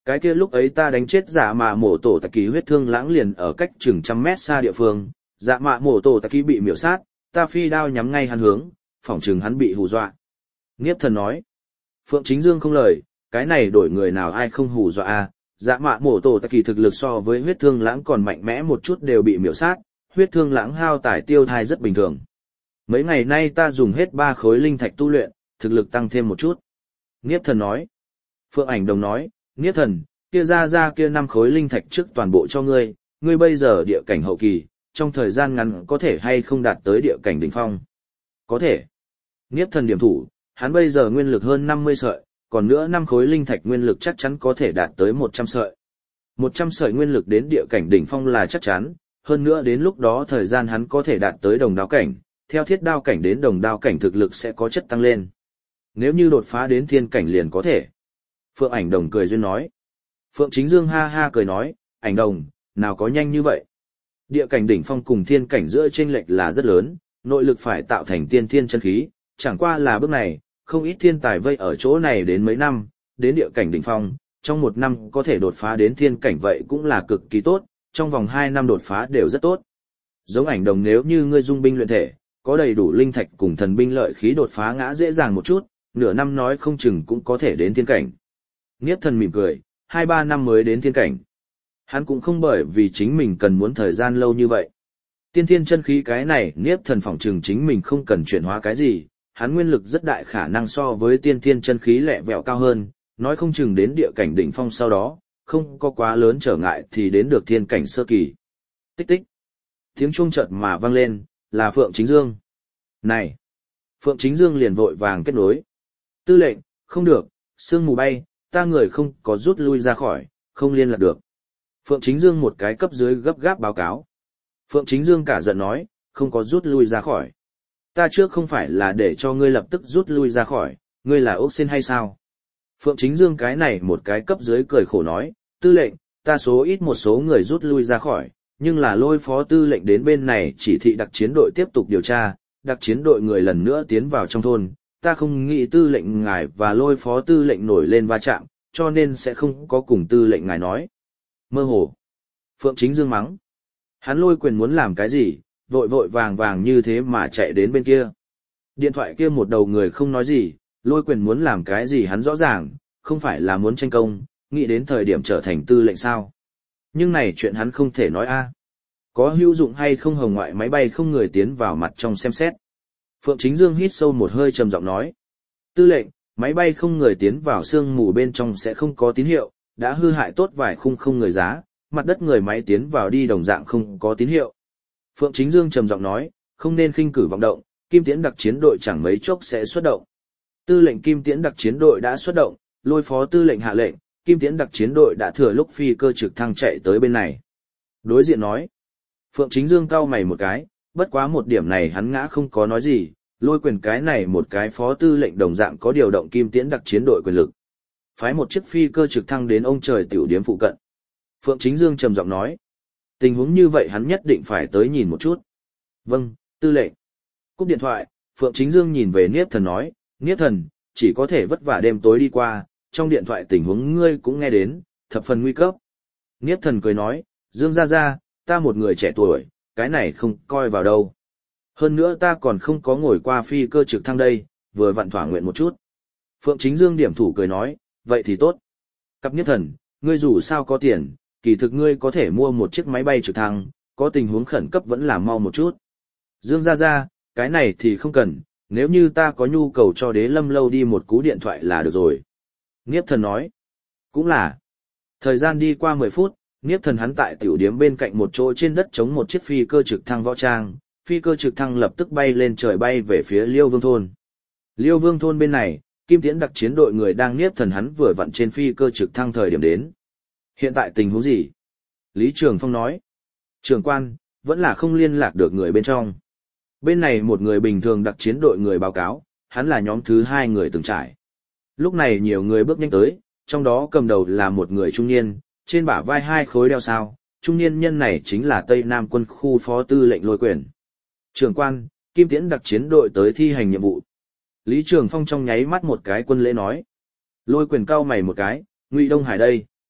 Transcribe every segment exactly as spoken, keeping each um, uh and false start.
Cái kia lúc ấy ta đánh chết dạ mạ mổ tổ tạ kỳ huyết thương lãng liền ở cách chừng trăm mét xa địa phương, dạ mạ mổ tổ tạ kỳ bị miểu sát, ta phi đao nhắm ngay hắn hướng, phỏng chừng hắn bị hù dọa. Niếp thần nói. Phượng Chính Dương không lời, cái này đổi người nào ai không hù dọa à, dạ mạ mổ tổ tạ kỳ thực lực so với huyết thương lãng còn mạnh mẽ một chút đều bị miểu sát, huyết thương lãng hao tải tiêu thai rất bình thường. Mấy ngày nay ta dùng hết ba khối linh thạch tu luyện, thực lực tăng thêm một chút. Niếp thần nói. Phượng Ảnh Đồng nói, Niếp thần, kia ra ra kia năm khối linh thạch trước toàn bộ cho ngươi, ngươi bây giờ địa cảnh hậu kỳ, trong thời gian ngắn có thể hay không đạt tới địa cảnh đỉnh phong. Có thể. Niếp thần điểm thủ, hắn bây giờ nguyên lực hơn năm mươi sợi, còn nữa năm khối linh thạch nguyên lực chắc chắn có thể đạt tới một trăm sợi. một trăm sợi nguyên lực đến địa cảnh đỉnh phong là chắc chắn, hơn nữa đến lúc đó thời gian hắn có thể đạt tới đồng đao cảnh, theo thiết đao cảnh đến đồng đao cảnh thực lực sẽ có chất tăng lên. Nếu như đột phá đến thiên cảnh liền có thể. Phượng Ảnh Đồng cười duyên nói. Phượng Chính Dương ha ha cười nói, Ảnh Đồng, nào có nhanh như vậy. Địa cảnh đỉnh phong cùng thiên cảnh giữa chênh lệch là rất lớn, nội lực phải tạo thành tiên thiên chân khí, chẳng qua là bước này, không ít thiên tài vây ở chỗ này đến mấy năm, đến địa cảnh đỉnh phong, trong một năm có thể đột phá đến thiên cảnh vậy cũng là cực kỳ tốt, trong vòng hai năm đột phá đều rất tốt. Giống Ảnh Đồng nếu như ngươi dung binh luyện thể, có đầy đủ linh thạch cùng thần binh lợi khí đột phá ngã dễ dàng một chút, nửa năm nói không chừng cũng có thể đến thiên cảnh. Niếp thần mỉm cười, hai ba năm mới đến thiên cảnh. Hắn cũng không bởi vì chính mình cần muốn thời gian lâu như vậy. Tiên thiên chân khí cái này Niếp thần phỏng chừng chính mình không cần chuyển hóa cái gì, hắn nguyên lực rất đại khả năng so với tiên thiên chân khí lẹ vẹo cao hơn, nói không chừng đến địa cảnh đỉnh phong sau đó, không có quá lớn trở ngại thì đến được thiên cảnh sơ kỳ. Tích tích. Tiếng chuông chợt mà vang lên, là Phượng Chính Dương. Này! Phượng Chính Dương liền vội vàng kết nối. Tư lệnh, không được, sương mù bay, ta người không có rút lui ra khỏi, không liên lạc được. Phượng Chính Dương một cái cấp dưới gấp gáp báo cáo. Phượng Chính Dương cả giận nói, không có rút lui ra khỏi. Ta trước không phải là để cho ngươi lập tức rút lui ra khỏi, ngươi là ốc xin hay sao? Phượng Chính Dương cái này một cái cấp dưới cười khổ nói, tư lệnh, ta số ít một số người rút lui ra khỏi, nhưng là lôi phó tư lệnh đến bên này chỉ thị đặc chiến đội tiếp tục điều tra, đặc chiến đội người lần nữa tiến vào trong thôn, ta không nghĩ tư lệnh ngài và lôi phó tư lệnh nổi lên va chạm, cho nên sẽ không có cùng tư lệnh ngài nói. Mơ hồ. Phượng Chính Dương mắng. Hắn Lôi Quyền muốn làm cái gì, vội vội vàng vàng như thế mà chạy đến bên kia. Điện thoại kia một đầu người không nói gì, Lôi Quyền muốn làm cái gì hắn rõ ràng, không phải là muốn tranh công, nghĩ đến thời điểm trở thành tư lệnh sao. Nhưng này chuyện hắn không thể nói a. Có hữu dụng hay không hồng ngoại máy bay không người tiến vào mặt trong xem xét. Phượng Chính Dương hít sâu một hơi trầm giọng nói. Tư lệnh, máy bay không người tiến vào sương mù bên trong sẽ không có tín hiệu, đã hư hại tốt vài khung không người giá, mặt đất người máy tiến vào đi đồng dạng không có tín hiệu. Phượng Chính Dương trầm giọng nói, không nên khinh cử vọng động, Kim Tiễn đặc chiến đội chẳng mấy chốc sẽ xuất động. Tư lệnh Kim Tiễn đặc chiến đội đã xuất động, lôi phó tư lệnh hạ lệnh, Kim Tiễn đặc chiến đội đã thừa lúc phi cơ trực thăng chạy tới bên này. Đối diện nói. Phượng Chính Dương cau mày một cái, bất quá một điểm này hắn ngã không có nói gì, Lôi Quyền cái này một cái phó tư lệnh đồng dạng có điều động Kim Tiễn đặc chiến đội quyền lực. Phái một chiếc phi cơ trực thăng đến ông trời tiểu điếm phụ cận. Phượng Chính Dương trầm giọng nói. Tình huống như vậy hắn nhất định phải tới nhìn một chút. Vâng, tư lệnh. Cúp điện thoại, Phượng Chính Dương nhìn về Niếp Thần nói, Niếp Thần, chỉ có thể vất vả đêm tối đi qua, trong điện thoại tình huống ngươi cũng nghe đến, thập phần nguy cấp. Niếp Thần cười nói, Dương gia gia, ta một người trẻ tuổi, cái này không coi vào đâu. Hơn nữa ta còn không có ngồi qua phi cơ trực thăng đây, vừa vặn thỏa nguyện một chút. Phượng Chính Dương điểm thủ cười nói, vậy thì tốt. Cặp Niếp Thần, ngươi dù sao có tiền, kỳ thực ngươi có thể mua một chiếc máy bay trực thăng, có tình huống khẩn cấp vẫn là mau một chút. Dương gia gia, cái này thì không cần, nếu như ta có nhu cầu cho Đế Lâm lâu đi một cú điện thoại là được rồi. Niếp Thần nói, cũng là. Thời gian đi qua mười phút, Niếp Thần hắn tại tiểu điếm bên cạnh một chỗ trên đất chống một chiếc phi cơ trực thăng võ trang, phi cơ trực thăng lập tức bay lên trời bay về phía Liêu Vương thôn. Liêu Vương thôn bên này, Kim Tiễn đặc chiến đội người đang Niếp Thần hắn vừa vặn trên phi cơ trực thăng thời điểm đến. Hiện tại tình huống gì? Lý Trường Phong nói. Trưởng quan, vẫn là không liên lạc được người bên trong. Bên này một người bình thường đặc chiến đội người báo cáo, hắn là nhóm thứ hai người từng trải. Lúc này nhiều người bước nhanh tới, trong đó cầm đầu là một người trung niên, trên bả vai hai khối đeo sao, trung niên nhân này chính là Tây Nam quân khu phó tư lệnh Lôi Quyền. Trưởng quan, Kim Tiễn đặc chiến đội tới thi hành nhiệm vụ. Lý Trường Phong trong nháy mắt một cái quân lễ nói. Lôi Quyền cau mày một cái, Ngụy Đông Hải đây.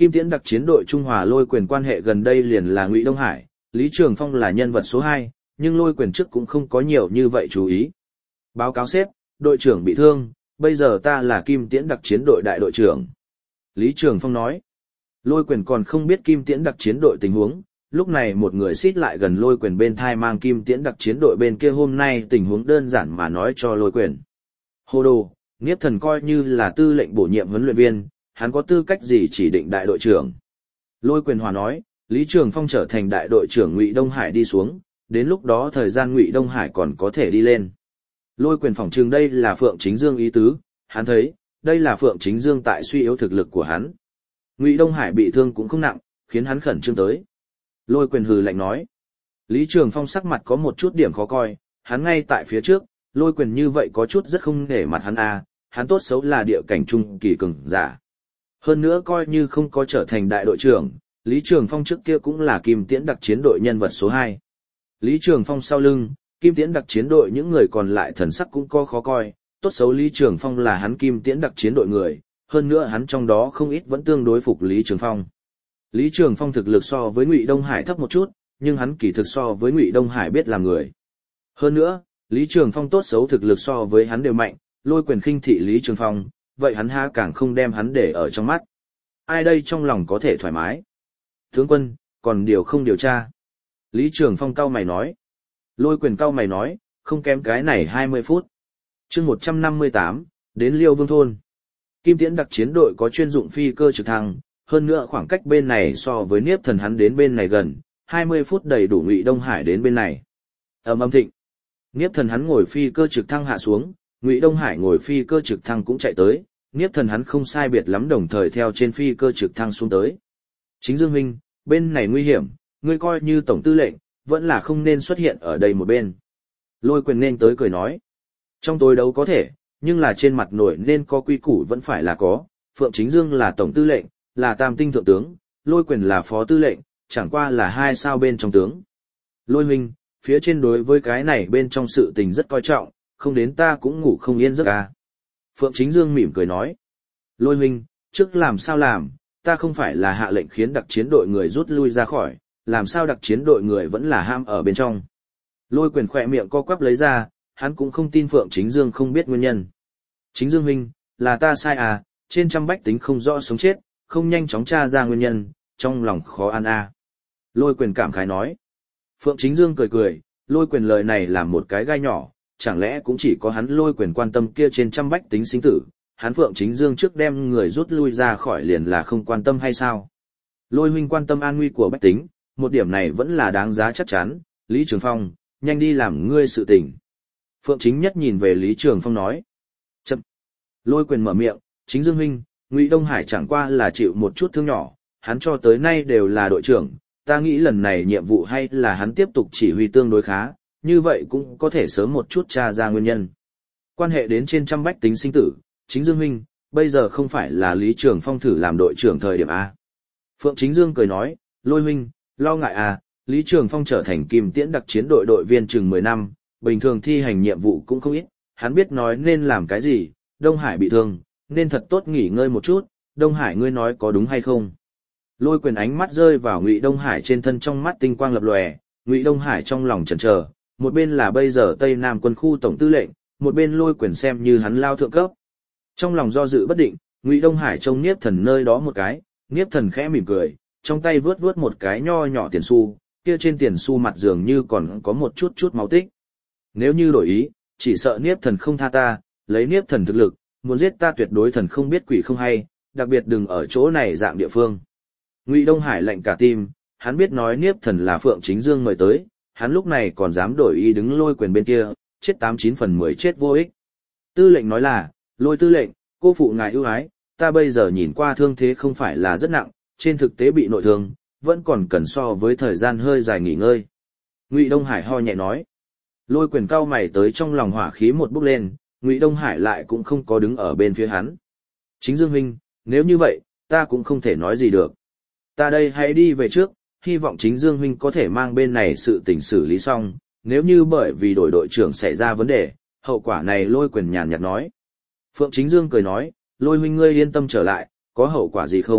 Kim Tiễn đặc chiến đội Trung Hòa Lôi Quyền quan hệ gần đây liền là Ngụy Đông Hải, Lý Trường Phong là nhân vật số hai, nhưng Lôi Quyền trước cũng không có nhiều như vậy chú ý. Báo cáo sếp, đội trưởng bị thương, bây giờ ta là Kim Tiễn đặc chiến đội đại đội trưởng. Lý Trường Phong nói. Lôi Quyền còn không biết Kim Tiễn đặc chiến đội tình huống, lúc này một người xít lại gần Lôi Quyền bên thai mang Kim Tiễn đặc chiến đội bên kia hôm nay tình huống đơn giản mà nói cho Lôi Quyền. Hô đồ, Niếp Thần coi như là tư lệnh bổ nhiệm huấn luyện viên, hắn có tư cách gì chỉ định đại đội trưởng. Lôi Quyền hòa nói, Lý Trường Phong trở thành đại đội trưởng Ngụy Đông Hải đi xuống, đến lúc đó thời gian Ngụy Đông Hải còn có thể đi lên. Lôi Quyền phỏng chừng đây là Phượng Chính Dương ý tứ, hắn thấy, đây là Phượng Chính Dương tại suy yếu thực lực của hắn. Ngụy Đông Hải bị thương cũng không nặng, khiến hắn khẩn trương tới. Lôi Quyền hừ lạnh nói. Lý Trường Phong sắc mặt có một chút điểm khó coi, hắn ngay tại phía trước, Lôi Quyền như vậy có chút rất không nể mặt hắn à, hắn tốt xấu là địa cảnh trung kỳ cường giả. Hơn nữa coi như không có trở thành đại đội trưởng, Lý Trường Phong trước kia cũng là Kim Tiễn đặc chiến đội nhân vật số hai. Lý Trường Phong sau lưng, Kim Tiễn đặc chiến đội những người còn lại thần sắc cũng có khó coi, tốt xấu Lý Trường Phong là hắn Kim Tiễn đặc chiến đội người, hơn nữa hắn trong đó không ít vẫn tương đối phục Lý Trường Phong. Lý Trường Phong thực lực so với Ngụy Đông Hải thấp một chút, nhưng hắn kỳ thực so với Ngụy Đông Hải biết làm người. Hơn nữa, Lý Trường Phong tốt xấu thực lực so với hắn đều mạnh, Lôi Quyền khinh thị Lý Trường Phong, vậy hắn há càng không đem hắn để ở trong mắt. Ai đây trong lòng có thể thoải mái? Tướng quân, còn điều không điều tra. Lý Trường Phong cau mày nói. Lôi Quyền cau mày nói, không kém cái này hai mươi phút. chương một trăm năm mươi tám, đến Liêu Vương Thôn. Kim Tiễn đặc chiến đội có chuyên dụng phi cơ trực thăng, hơn nữa khoảng cách bên này so với Niếp Thần hắn đến bên này gần, hai mươi phút đầy đủ Ngụy Đông Hải đến bên này. Ầm ầm thịnh. Niếp Thần hắn ngồi phi cơ trực thăng hạ xuống, Ngụy Đông Hải ngồi phi cơ trực thăng cũng chạy tới, Niếp Thần hắn không sai biệt lắm đồng thời theo trên phi cơ trực thăng xuống tới. Chính Dương huynh, bên này nguy hiểm, ngươi coi như tổng tư lệnh, vẫn là không nên xuất hiện ở đây một bên. Lôi Quyền nên tới cười nói. Trong tối đấu có thể, nhưng là trên mặt nổi nên có quy củ vẫn phải là có, Phượng Chính Dương là tổng tư lệnh, là tam tinh thượng tướng, Lôi Quyền là phó tư lệnh, chẳng qua là hai sao bên trong tướng. Lôi huynh, phía trên đối với cái này bên trong sự tình rất coi trọng, không đến ta cũng ngủ không yên giấc à. Phượng Chính Dương mỉm cười nói. Lôi huynh, trước làm sao làm, ta không phải là hạ lệnh khiến đặc chiến đội người rút lui ra khỏi, làm sao đặc chiến đội người vẫn là ham ở bên trong. Lôi Quyền khỏe miệng co quắp lấy ra, hắn cũng không tin Phượng Chính Dương không biết nguyên nhân. Chính Dương huynh, là ta sai à, trên trăm bách tính không rõ sống chết, không nhanh chóng tra ra nguyên nhân, trong lòng khó ăn à. Lôi Quyền cảm khái nói. Phượng Chính Dương cười cười, Lôi Quyền lời này làm một cái gai nhỏ, chẳng lẽ cũng chỉ có hắn Lôi Quyền quan tâm kia trên trăm bách tính sinh tử, hắn Phượng Chính Dương trước đem người rút lui ra khỏi liền là không quan tâm hay sao? Lôi huynh quan tâm an nguy của bách tính, một điểm này vẫn là đáng giá chắc chắn, Lý Trường Phong, nhanh đi làm ngươi sự tình. Phượng Chính Nhất nhìn về Lý Trường Phong nói. Chậm. Lôi Quyền mở miệng, Chính Dương huynh, Ngụy Đông Hải chẳng qua là chịu một chút thương nhỏ, hắn cho tới nay đều là đội trưởng, ta nghĩ lần này nhiệm vụ hay là hắn tiếp tục chỉ huy tương đối khá, như vậy cũng có thể sớm một chút tra ra nguyên nhân. Quan hệ đến trên trăm bách tính sinh tử, Chính Dương huynh, bây giờ không phải là Lý Trường Phong thử làm đội trưởng thời điểm A. Phượng Chính Dương cười nói, Lôi huynh, lo ngại à, Lý Trường Phong trở thành Kim Tiễn đặc chiến đội đội viên chừng mười năm, bình thường thi hành nhiệm vụ cũng không ít, hắn biết nói nên làm cái gì, Đông Hải bị thương, nên thật tốt nghỉ ngơi một chút, Đông Hải ngươi nói có đúng hay không? Lôi Quyền ánh mắt rơi vào Ngụy Đông Hải trên thân trong mắt tinh quang lập lòe, Ngụy Đông Hải trong lòng chần chờ, một bên là bây giờ Tây Nam quân khu tổng tư lệnh, một bên Lôi Quyền xem như hắn lao thượng cấp. Trong lòng do dự bất định, Ngụy Đông Hải trông Niếp Thần nơi đó một cái, Niếp Thần khẽ mỉm cười, trong tay vướt vướt một cái nho nhỏ tiền xu, kia trên tiền xu mặt dường như còn có một chút chút máu tích. Nếu như đổi ý, chỉ sợ Niếp Thần không tha ta, lấy Niếp Thần thực lực, muốn giết ta tuyệt đối thần không biết quỷ không hay, đặc biệt đừng ở chỗ này dạng địa phương. Ngụy Đông Hải lạnh cả tim, hắn biết nói Niếp Thần là Phượng Chính Dương mời tới, hắn lúc này còn dám đổi ý đứng Lôi Quyền bên kia, chết tám chín phần mười chết vô ích. Tư lệnh nói là, Lôi tư lệnh, cô phụ ngài ưu ái, ta bây giờ nhìn qua thương thế không phải là rất nặng, trên thực tế bị nội thương, vẫn còn cần so với thời gian hơi dài nghỉ ngơi. Ngụy Đông Hải ho nhẹ nói. Lôi Quyền cau mày tới trong lòng hỏa khí một bốc lên, Ngụy Đông Hải lại cũng không có đứng ở bên phía hắn. Chính Dương huynh, nếu như vậy, ta cũng không thể nói gì được. Ta đây hãy đi về trước, hy vọng Chính Dương huynh có thể mang bên này sự tình xử lý xong, nếu như bởi vì đổi đội trưởng xảy ra vấn đề, hậu quả này Lôi Quyền nhàn nhạt nói. Phượng Chính Dương cười nói, Lôi huynh ngươi yên tâm trở lại, có hậu quả gì không,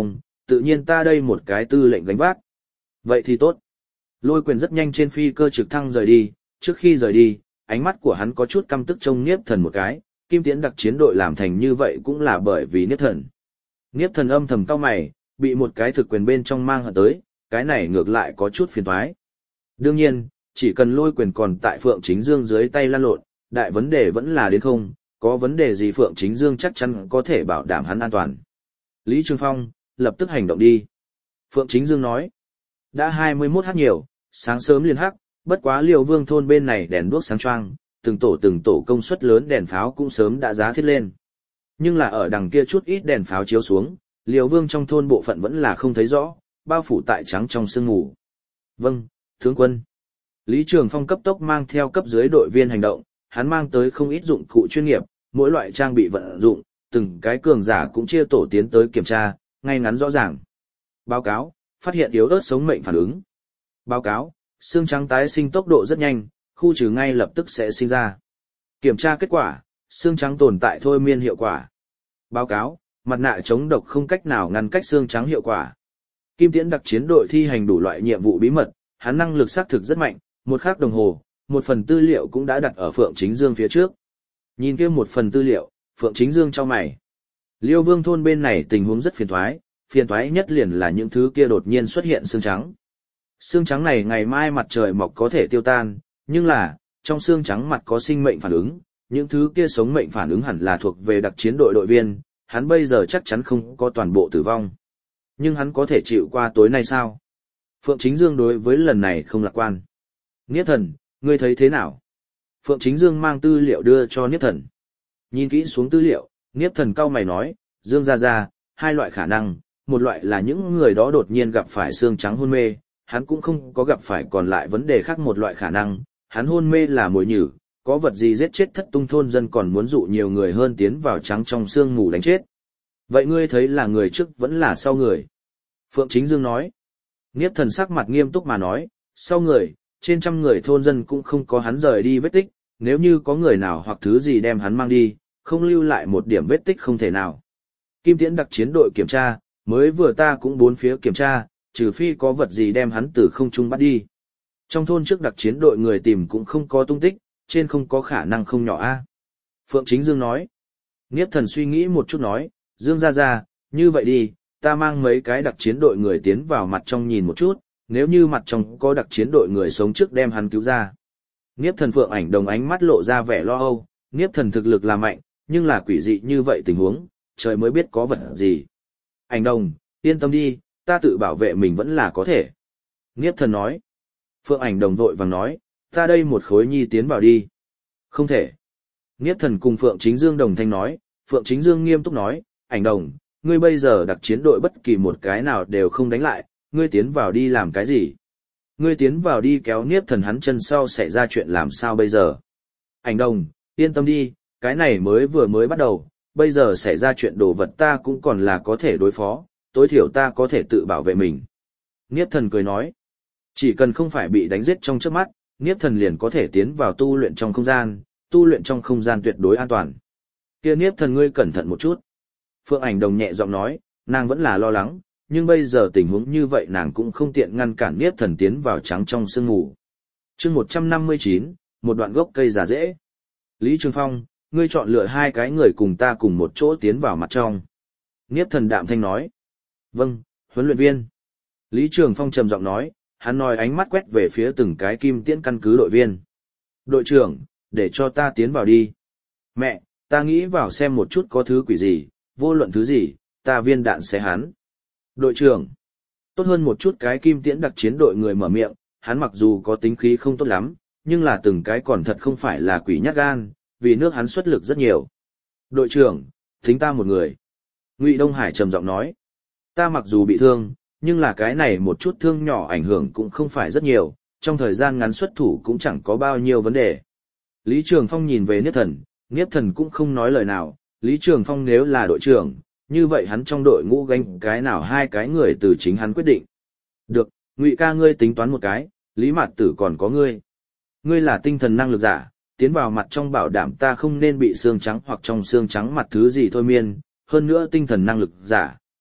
tự nhiên ta đây một cái tư lệnh gánh vác. Vậy thì tốt. Lôi quyền rất nhanh trên phi cơ trực thăng rời đi, trước khi rời đi, ánh mắt của hắn có chút căm tức trông Niếp Thần một cái, Kim Tiễn đặc chiến đội làm thành như vậy cũng là bởi vì Niếp Thần. Niếp Thần âm thầm cau mày, bị một cái thực quyền bên trong mang hận tới, cái này ngược lại có chút phiền toái. Đương nhiên, chỉ cần lôi quyền còn tại Phượng Chính Dương dưới tay lan lộn, đại vấn đề vẫn là đến không, có vấn đề gì Phượng Chính Dương chắc chắn có thể bảo đảm hắn an toàn. Lý Trường Phong, lập tức hành động đi. Phượng Chính Dương nói, đã hai mươi mốt h nhiều, sáng sớm liền hắc, bất quá Liêu Vương thôn bên này đèn đuốc sáng choang, từng tổ từng tổ công suất lớn đèn pháo cũng sớm đã giá thiết lên. Nhưng là ở đằng kia chút ít đèn pháo chiếu xuống, Liêu Vương trong thôn bộ phận vẫn là không thấy rõ, bao phủ tại trắng trong sương mù. Vâng, tướng quân. Lý Trường Phong cấp tốc mang theo cấp dưới đội viên hành động, hắn mang tới không ít dụng cụ chuyên nghiệp, mỗi loại trang bị vận dụng, từng cái cường giả cũng chia tổ tiến tới kiểm tra, ngay ngắn rõ ràng. Báo cáo, phát hiện yếu ớt sống mệnh phản ứng. Báo cáo, xương trắng tái sinh tốc độ rất nhanh, khu trừ ngay lập tức sẽ sinh ra. Kiểm tra kết quả, xương trắng tồn tại thôi miên hiệu quả. Báo cáo, mặt nạ chống độc không cách nào ngăn cách xương trắng hiệu quả. Kim Tiễn đặc chiến đội thi hành đủ loại nhiệm vụ bí mật, hắn năng lực xác thực rất mạnh, một khắc đồng hồ, một phần tư liệu cũng đã đặt ở Phượng Chính Dương phía trước. Nhìn kia một phần tư liệu, Phượng Chính Dương chau mày. Liêu Vương thôn bên này tình huống rất phiền toái, phiền toái nhất liền là những thứ kia đột nhiên xuất hiện xương trắng. Xương trắng này ngày mai mặt trời mọc có thể tiêu tan, nhưng là, trong xương trắng mặt có sinh mệnh phản ứng, những thứ kia sống mệnh phản ứng hẳn là thuộc về đặc chiến đội đội viên, hắn bây giờ chắc chắn không có toàn bộ tử vong. Nhưng hắn có thể chịu qua tối nay sao? Phượng Chính Dương đối với lần này không lạc quan. Niếp Thần, ngươi thấy thế nào? Phượng Chính Dương mang tư liệu đưa cho Niếp Thần. Nhìn kỹ xuống tư liệu, Niếp Thần cau mày nói, Dương ra ra, hai loại khả năng, một loại là những người đó đột nhiên gặp phải xương trắng hôn mê, hắn cũng không có gặp phải còn lại vấn đề khác một loại khả năng, hắn hôn mê là mồi nhử, có vật gì giết chết thất tung thôn dân còn muốn dụ nhiều người hơn tiến vào trắng trong xương mù đánh chết. Vậy ngươi thấy là người trước vẫn là sau người? Phượng Chính Dương nói. Niếp Thần sắc mặt nghiêm túc mà nói, sau người, trên trăm người thôn dân cũng không có hắn rời đi vết tích, nếu như có người nào hoặc thứ gì đem hắn mang đi, không lưu lại một điểm vết tích không thể nào. Kim Tiễn đặc chiến đội kiểm tra, mới vừa ta cũng bốn phía kiểm tra, trừ phi có vật gì đem hắn từ không trung bắt đi. Trong thôn trước đặc chiến đội người tìm cũng không có tung tích, trên không có khả năng không nhỏ a. Phượng Chính Dương nói. Niếp Thần suy nghĩ một chút nói, Dương ra ra, như vậy đi, ta mang mấy cái đặc chiến đội người tiến vào mặt trong nhìn một chút, nếu như mặt trong có đặc chiến đội người sống trước đem hắn cứu ra. Niếp Thần Phượng Ảnh Đồng ánh mắt lộ ra vẻ lo âu, Niếp Thần thực lực là mạnh, nhưng là quỷ dị như vậy tình huống, trời mới biết có vật gì. Ảnh Đồng, yên tâm đi, ta tự bảo vệ mình vẫn là có thể. Niếp Thần nói. Phượng Ảnh Đồng vội vàng nói, ta đây một khối nhi tiến vào đi. Không thể. Niếp Thần cùng Phượng Chính Dương đồng thanh nói, Phượng Chính Dương nghiêm túc nói, Ảnh Đồng, ngươi bây giờ đặc chiến đội bất kỳ một cái nào đều không đánh lại, ngươi tiến vào đi làm cái gì? Ngươi tiến vào đi kéo Niếp Thần hắn chân sau xảy ra chuyện làm sao bây giờ? Ảnh Đồng, yên tâm đi, cái này mới vừa mới bắt đầu, bây giờ xảy ra chuyện đồ vật ta cũng còn là có thể đối phó, tối thiểu ta có thể tự bảo vệ mình. Niếp Thần cười nói, chỉ cần không phải bị đánh giết trong trước mắt, Niếp Thần liền có thể tiến vào tu luyện trong không gian, tu luyện trong không gian tuyệt đối an toàn. Kia Niếp Thần ngươi cẩn thận một chút. Phượng Ảnh Đồng nhẹ giọng nói, nàng vẫn là lo lắng, nhưng bây giờ tình huống như vậy nàng cũng không tiện ngăn cản Niếp Thần tiến vào trắng trong sương mù. Chương một trăm năm mươi chín, một đoạn gốc cây già dễ. Lý Trường Phong, ngươi chọn lựa hai cái người cùng ta cùng một chỗ tiến vào mặt trong. Niếp Thần đạm thanh nói. Vâng, huấn luyện viên. Lý Trường Phong trầm giọng nói, hắn nói ánh mắt quét về phía từng cái Kim Tiễn căn cứ đội viên. Đội trưởng, để cho ta tiến vào đi. Mẹ, ta nghĩ vào xem một chút có thứ quỷ gì, vô luận thứ gì, ta viên đạn xé hắn. Đội trưởng, tốt hơn một chút cái Kim Tiễn đặc chiến đội người mở miệng, hắn mặc dù có tính khí không tốt lắm, nhưng là từng cái còn thật không phải là quỷ nhát gan, vì nước hắn xuất lực rất nhiều. Đội trưởng, thính ta một người. Ngụy Đông Hải trầm giọng nói, ta mặc dù bị thương, nhưng là cái này một chút thương nhỏ ảnh hưởng cũng không phải rất nhiều, trong thời gian ngắn xuất thủ cũng chẳng có bao nhiêu vấn đề. Lý Trường Phong nhìn về Niếp Thần, Niếp Thần cũng không nói lời nào, Lý Trường Phong nếu là đội trưởng, như vậy hắn trong đội ngũ gánh cái nào hai cái người từ chính hắn quyết định. Được, Ngụy ca ngươi tính toán một cái, Lý Mạt Tử còn có ngươi. Ngươi là tinh thần năng lực giả, tiến vào mặt trong bảo đảm ta không nên bị xương trắng hoặc trong xương trắng mặt thứ gì thôi miên, hơn nữa tinh thần năng lực giả,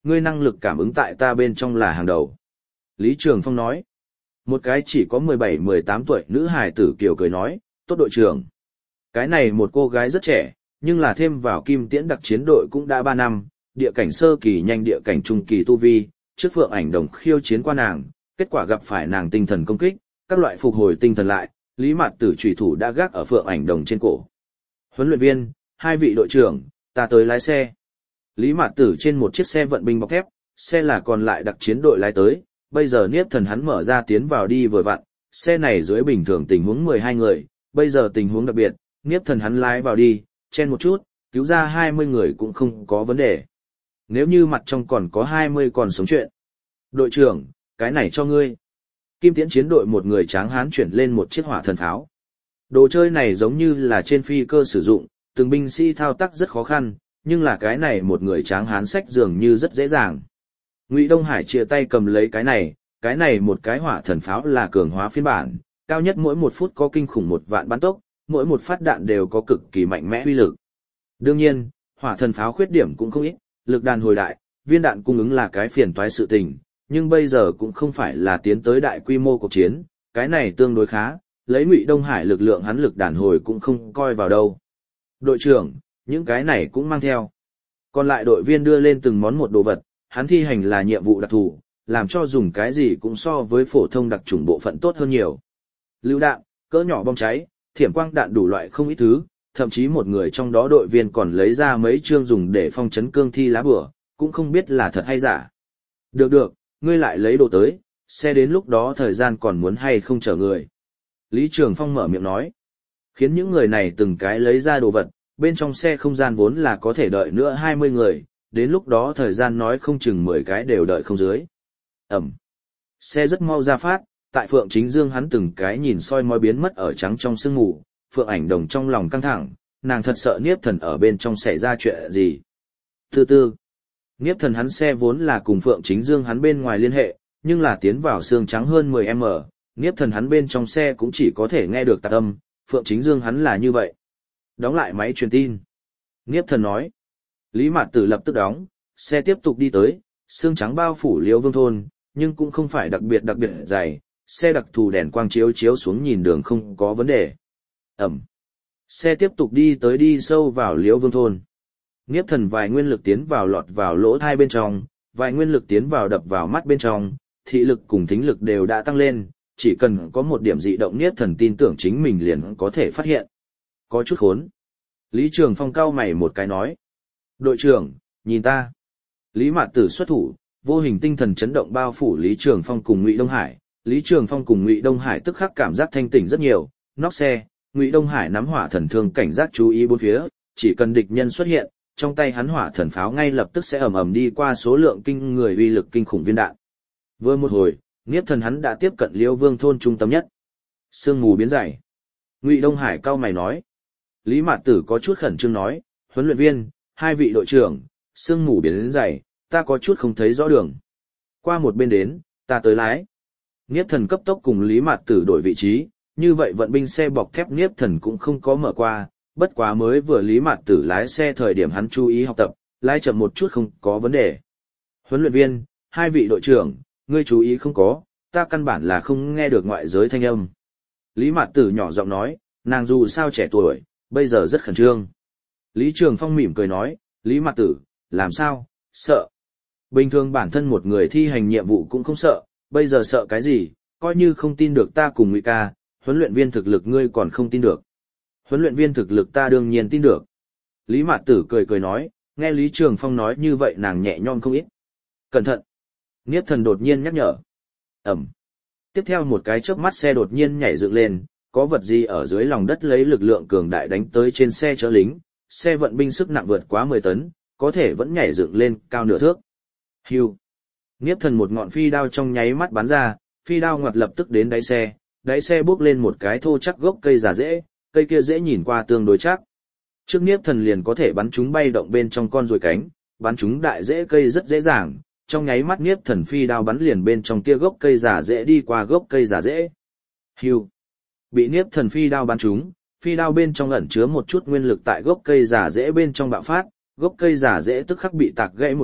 ngươi năng lực cảm ứng tại ta bên trong là hàng đầu. Lý Trường Phong nói. Một cái chỉ có mười bảy mười tám tuổi nữ hài tử kiều cười nói, tốt đội trưởng. Cái này một cô gái rất trẻ, nhưng là thêm vào kim tiễn đặc chiến đội cũng đã ba năm, địa cảnh sơ kỳ nhanh địa cảnh trung kỳ tu vi, trước Phượng Ảnh Đồng khiêu chiến qua nàng, kết quả gặp phải nàng tinh thần công kích, các loại phục hồi tinh thần lại, Lý Mạt Tử chủy thủ đã gác ở Phượng Ảnh Đồng trên cổ. Huấn luyện viên, hai vị đội trưởng, ta tới lái xe. Lý Mạt Tử trên một chiếc xe vận binh bọc thép, xe là còn lại đặc chiến đội lái tới, bây giờ Niếp Thần hắn mở ra tiến vào đi vừa vặn, xe này dưới bình thường tình huống mười hai người, bây giờ tình huống đặc biệt, Niếp Thần hắn lái vào đi, chen một chút, cứu ra hai mươi người cũng không có vấn đề. Nếu như mặt trong còn có hai mươi còn sống chuyện. Đội trưởng, cái này cho ngươi. Kim Tiễn chiến đội một người tráng hán chuyển lên một chiếc hỏa thần pháo. Đồ chơi này giống như là trên phi cơ sử dụng, từng binh sĩ thao tác rất khó khăn, nhưng là cái này một người tráng hán xách dường như rất dễ dàng. Ngụy Đông Hải chia tay cầm lấy cái này, cái này một cái hỏa thần pháo là cường hóa phiên bản, cao nhất mỗi một phút có kinh khủng một vạn bắn tốc, mỗi một phát đạn đều có cực kỳ mạnh mẽ uy lực. Đương nhiên, hỏa thần pháo khuyết điểm cũng không ít, lực đàn hồi đại, viên đạn cung ứng là cái phiền toái sự tình, nhưng bây giờ cũng không phải là tiến tới đại quy mô cuộc chiến, cái này tương đối khá, lấy Ngụy Đông Hải lực lượng hắn lực đàn hồi cũng không coi vào đâu. Đội trưởng, những cái này cũng mang theo. Còn lại đội viên đưa lên từng món một đồ vật, hắn thi hành là nhiệm vụ đặc thù, làm cho dùng cái gì cũng so với phổ thông đặc chủng bộ phận tốt hơn nhiều. Lựu đạn, cỡ nhỏ bom cháy, thiểm quang đạn đủ loại không ít thứ, thậm chí một người trong đó đội viên còn lấy ra mấy chương dùng để phong chấn cương thi lá bùa, cũng không biết là thật hay giả. Được được, ngươi lại lấy đồ tới, xe đến lúc đó thời gian còn muốn hay không chở người. Lý Trường Phong mở miệng nói, khiến những người này từng cái lấy ra đồ vật, bên trong xe không gian vốn là có thể đợi nữa hai mươi người, đến lúc đó thời gian nói không chừng mười cái đều đợi không dưới. Ẩm. Xe rất mau ra phát, tại Phượng Chính Dương hắn từng cái nhìn soi mói biến mất ở trắng trong sương mù, Phượng Ảnh Đồng trong lòng căng thẳng, nàng thật sợ Niếp Thần ở bên trong xảy ra chuyện gì. Từ từ, Niếp Thần hắn xe vốn là cùng Phượng Chính Dương hắn bên ngoài liên hệ, nhưng là tiến vào xương trắng hơn mười mét, Niếp Thần hắn bên trong xe cũng chỉ có thể nghe được tạp âm, Phượng Chính Dương hắn là như vậy. Đóng lại máy truyền tin. Niếp Thần nói. Lý Mạt Tử lập tức đóng, xe tiếp tục đi tới, xương trắng bao phủ Liễu Vương thôn, nhưng cũng không phải đặc biệt đặc biệt dày, xe đặc thù đèn quang chiếu chiếu xuống nhìn đường không có vấn đề. Ẩm. Xe tiếp tục đi tới đi sâu vào Liễu Vương thôn. Niếp Thần vài nguyên lực tiến vào lọt vào lỗ thai bên trong, vài nguyên lực tiến vào đập vào mắt bên trong, thị lực cùng thính lực đều đã tăng lên, chỉ cần có một điểm dị động Niếp Thần tin tưởng chính mình liền có thể phát hiện. Có chút khốn. Lý Trường Phong cau mày một cái nói. Đội trưởng, nhìn ta. Lý Mạt Tử xuất thủ, vô hình tinh thần chấn động bao phủ Lý Trường Phong cùng Ngụy Đông Hải. Lý Trường Phong cùng Ngụy Đông Hải tức khắc cảm giác thanh tỉnh rất nhiều, nóc xe, Ngụy Đông Hải nắm hỏa thần thương cảnh giác chú ý bốn phía, chỉ cần địch nhân xuất hiện, trong tay hắn hỏa thần pháo ngay lập tức sẽ ầm ầm đi qua số lượng kinh người uy lực kinh khủng viên đạn. Vừa một hồi, Niếp Thần hắn đã tiếp cận Liễu Vương thôn trung tâm nhất. Sương mù biến dày. Ngụy Đông Hải cau mày nói. Lý Mạt Tử có chút khẩn trương nói, huấn luyện viên, hai vị đội trưởng, sương mù biến dày, ta có chút không thấy rõ đường. Qua một bên đến, ta tới lái. Niếp Thần cấp tốc cùng Lý Mạt Tử đổi vị trí, như vậy vận binh xe bọc thép Niếp Thần cũng không có mở qua, bất quá mới vừa Lý Mạt Tử lái xe thời điểm hắn chú ý học tập, lái chậm một chút không có vấn đề. Huấn luyện viên, hai vị đội trưởng, ngươi chú ý không có, ta căn bản là không nghe được ngoại giới thanh âm. Lý Mạt Tử nhỏ giọng nói, nàng dù sao trẻ tuổi, bây giờ rất khẩn trương. Lý Trường Phong mỉm cười nói, Lý Mạt Tử, làm sao, sợ. Bình thường bản thân một người thi hành nhiệm vụ cũng không sợ, bây giờ sợ cái gì, coi như không tin được ta cùng Ngụy ca, huấn luyện viên thực lực ngươi còn không tin được. Huấn luyện viên thực lực ta đương nhiên tin được. Lý Mạt Tử cười cười nói, nghe Lý Trường Phong nói như vậy nàng nhẹ nhõm không ít. Cẩn thận. Niếp Thần đột nhiên nhắc nhở. Ẩm. Tiếp theo một cái chớp mắt xe đột nhiên nhảy dựng lên, có vật gì ở dưới lòng đất lấy lực lượng cường đại đánh tới trên xe chở lính, xe vận binh sức nặng vượt quá mười tấn, có thể vẫn nhảy dựng lên cao nửa thước. Hưu. Niếp Thần một ngọn phi đao trong nháy mắt bắn ra, phi đao ngoặt lập tức đến đáy xe, đáy xe bước lên một cái thô chắc gốc cây già rễ, cây kia dễ nhìn qua tương đối chắc. Trước Niếp Thần liền có thể bắn chúng bay động bên trong con ruồi cánh, bắn chúng đại rễ cây rất dễ dàng, trong nháy mắt Niếp Thần phi đao bắn liền bên trong kia gốc cây già rễ đi qua gốc cây già rễ. Hưu. Bị Niếp Thần phi đao bắn chúng, phi đao bên trong ẩn chứa một chút nguyên lực tại gốc cây già rễ bên trong bạo phát, gốc cây già rễ tức khắc bị tạc gãy một đoạn,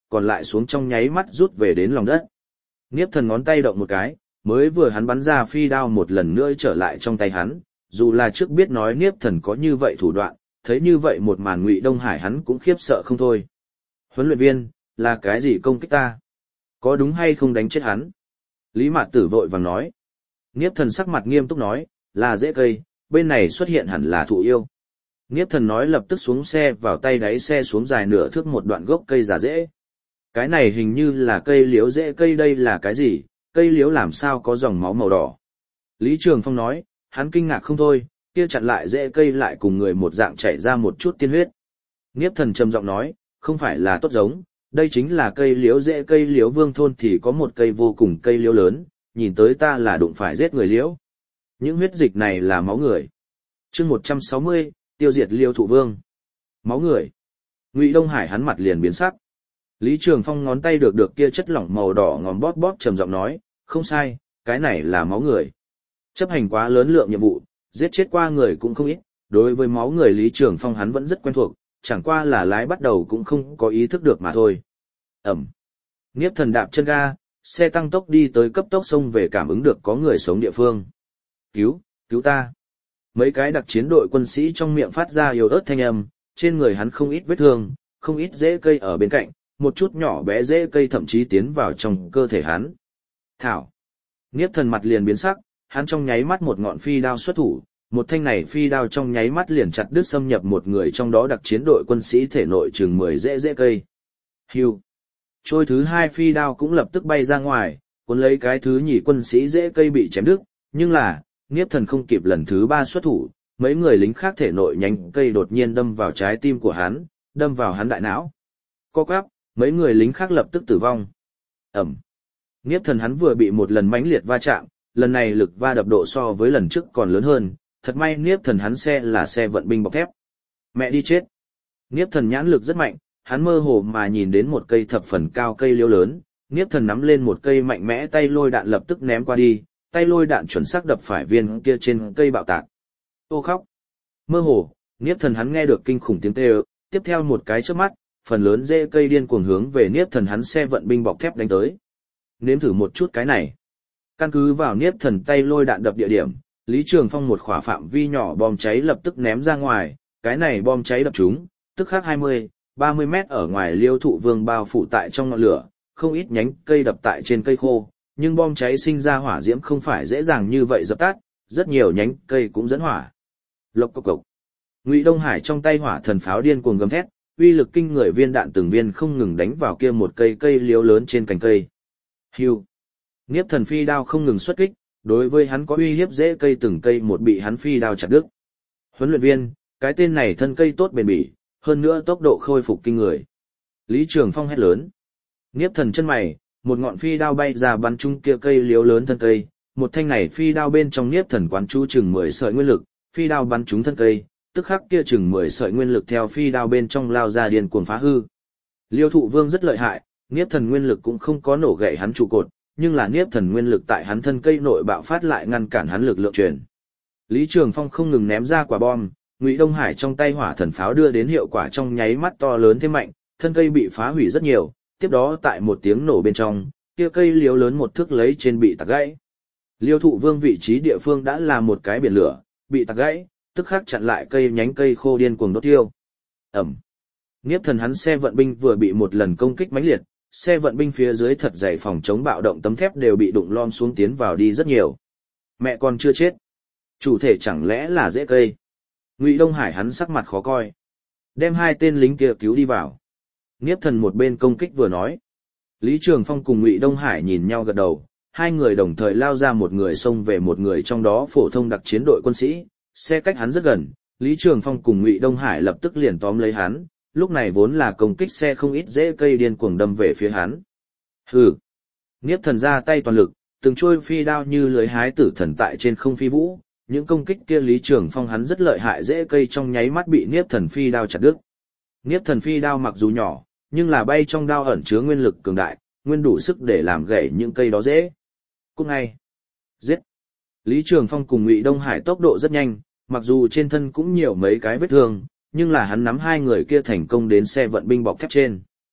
còn lại xuống trong nháy mắt rút về đến lòng đất. Niếp Thần ngón tay động một cái, mới vừa hắn bắn ra phi đao một lần nữa trở lại trong tay hắn, dù là trước biết nói Niếp Thần có như vậy thủ đoạn, thấy như vậy một màn Ngụy Đông Hải hắn cũng khiếp sợ không thôi. Huấn luyện viên, là cái gì công kích ta? Có đúng hay không đánh chết hắn? Lý Mạt Tử vội vàng nói. Niếp Thần sắc mặt nghiêm túc nói, là rễ cây, bên này xuất hiện hẳn là thụ yêu. Niếp Thần nói lập tức xuống xe vào tay đáy xe xuống dài nửa thước một đoạn gốc cây giả rễ. Cái này hình như là cây liễu rễ cây, đây là cái gì? Cây liễu làm sao có dòng máu màu đỏ? Lý Trường Phong nói, hắn kinh ngạc không thôi, kia chặn lại rễ cây lại cùng người một dạng chảy ra một chút tiên huyết. Niếp Thần trầm giọng nói, không phải là tốt giống, đây chính là cây liễu rễ cây liễu vương thôn thì có một cây vô cùng cây liễu lớn, nhìn tới ta là đụng phải giết người liễu. Những huyết dịch này là máu người. Chương một trăm sáu mươi, tiêu diệt liêu thụ vương. Máu người. Ngụy Đông Hải hắn mặt liền biến sắc. Lý Trường Phong ngón tay được được kia chất lỏng màu đỏ ngòm bóp bóp trầm giọng nói, không sai, cái này là máu người. Chấp hành quá lớn lượng nhiệm vụ, giết chết qua người cũng không ít, đối với máu người Lý Trường Phong hắn vẫn rất quen thuộc, chẳng qua là lái bắt đầu cũng không có ý thức được mà thôi. Ẩm. Niếp Thần đạp chân ga, xe tăng tốc đi tới cấp tốc xông về cảm ứng được có người sống địa phương. Cứu, cứu ta. Mấy cái đặc chiến đội quân sĩ trong miệng phát ra yếu ớt thanh âm, trên người hắn không ít vết thương, không ít rễ cây ở bên cạnh, một chút nhỏ bé rễ cây thậm chí tiến vào trong cơ thể hắn. Thảo. Niếp Thần mặt liền biến sắc, hắn trong nháy mắt một ngọn phi đao xuất thủ, một thanh này phi đao trong nháy mắt liền chặt đứt xâm nhập một người trong đó đặc chiến đội quân sĩ thể nội chừng mười rễ rễ cây. Hưu. Trôi thứ hai phi đao cũng lập tức bay ra ngoài, cuốn lấy cái thứ nhì quân sĩ rễ cây bị chém đứt, nhưng là, Niếp Thần không kịp lần thứ ba xuất thủ, mấy người lính khác thể nội nhánh cây đột nhiên đâm vào trái tim của hắn, đâm vào hắn đại não. Co quắp, mấy người lính khác lập tức tử vong. Ẩm. Niếp Thần hắn vừa bị một lần mãnh liệt va chạm, lần này lực va đập độ so với lần trước còn lớn hơn, thật may Niếp Thần hắn xe là xe vận binh bọc thép. Mẹ đi chết. Niếp Thần nhãn lực rất mạnh, hắn mơ hồ mà nhìn đến một cây thập phần cao cây liễu lớn, Niếp Thần nắm lên một cây mạnh mẽ tay lôi đạn lập tức ném qua đi, tay lôi đạn chuẩn xác đập phải viên kia trên cây bạo tạc. Ô khóc. Mơ hồ, Niếp Thần hắn nghe được kinh khủng tiếng kêu, tiếp theo một cái chớp mắt, phần lớn rễ cây điên cuồng hướng về Niếp Thần hắn xe vận binh bọc thép đánh tới. Nếm thử một chút cái này. Căn cứ vào Niếp Thần tay lôi đạn đập địa điểm, Lý Trường Phong một khỏa phạm vi nhỏ bom cháy lập tức ném ra ngoài, cái này bom cháy đập trúng, tức khắc hai mươi, ba mươi mét ở ngoài liêu thụ vương bao phủ tại trong ngọn lửa, không ít nhánh cây đập tại trên cây khô, nhưng bom cháy sinh ra hỏa diễm không phải dễ dàng như vậy dập tắt, rất nhiều nhánh cây cũng dẫn hỏa. Lộc cộc cộc. Ngụy Đông Hải trong tay hỏa thần pháo điên cuồng gầm thét, uy lực kinh người viên đạn từng viên không ngừng đánh vào kia một cây cây liễu lớn trên cành cây. Hưu. Niếp Thần phi đao không ngừng xuất kích, đối với hắn có uy hiếp dễ cây từng cây một bị hắn phi đao chặt đứt. Huấn luyện viên, cái tên này thân cây tốt bền bỉ, hơn nữa tốc độ khôi phục kinh người. Lý Trường Phong hét lớn. Niếp Thần chân mày, một ngọn phi đao bay ra bắn trúng kia cây liễu lớn thân cây, một thanh này phi đao bên trong Niếp Thần quán chú chừng mười sợi nguyên lực, phi đao bắn trúng thân cây, tức khắc kia chừng mười sợi nguyên lực theo phi đao bên trong lao ra điên cuồng phá hư. Liêu Thụ Vương rất lợi hại, Niếp Thần nguyên lực cũng không có nổ gãy hắn trụ cột, nhưng là Niếp Thần nguyên lực tại hắn thân cây nội bạo phát lại ngăn cản hắn lực lượng truyền. Lý Trường Phong không ngừng ném ra quả bom, Ngụy Đông Hải trong tay hỏa thần pháo đưa đến hiệu quả trong nháy mắt to lớn thêm mạnh, thân cây bị phá hủy rất nhiều, tiếp đó tại một tiếng nổ bên trong, kia cây liễu lớn một thước lấy trên bị tạc gãy. Liêu Thụ Vương vị trí địa phương đã là một cái biển lửa, bị tạc gãy, tức khắc chặn lại cây nhánh cây khô điên cuồng đốt tiêu. Ẩm. Niếp Thần hắn xe vận binh vừa bị một lần công kích mãnh liệt, xe vận binh phía dưới thật dày phòng chống bạo động tấm thép đều bị đụng lom xuống tiến vào đi rất nhiều. Mẹ con chưa chết. Chủ thể chẳng lẽ là rễ cây? Ngụy Đông Hải hắn sắc mặt khó coi. Đem hai tên lính kia cứu đi vào. Niếp Thần một bên công kích vừa nói. Lý Trường Phong cùng Ngụy Đông Hải nhìn nhau gật đầu, hai người đồng thời lao ra, một người xông về một người trong đó phổ thông đặc chiến đội quân sĩ, xe cách hắn rất gần, Lý Trường Phong cùng Ngụy Đông Hải lập tức liền tóm lấy hắn, lúc này vốn là công kích xe không ít rễ cây điên cuồng đâm về phía hắn. Hừ. Niếp Thần ra tay toàn lực, từng trôi phi đao như lưới hái tử thần tại trên không phi vũ, những công kích kia Lý Trường Phong hắn rất lợi hại, rễ cây trong nháy mắt bị Niếp Thần phi đao chặt đứt. Niếp Thần phi đao mặc dù nhỏ, nhưng là bay trong đao ẩn chứa nguyên lực cường đại, nguyên đủ sức để làm gãy những cây đó dễ. Cút ngay. Giết. Lý Trường Phong cùng Ngụy Đông Hải tốc độ rất nhanh, mặc dù trên thân cũng nhiều mấy cái vết thương, nhưng là hắn nắm hai người kia thành công đến xe vận binh bọc thép trên.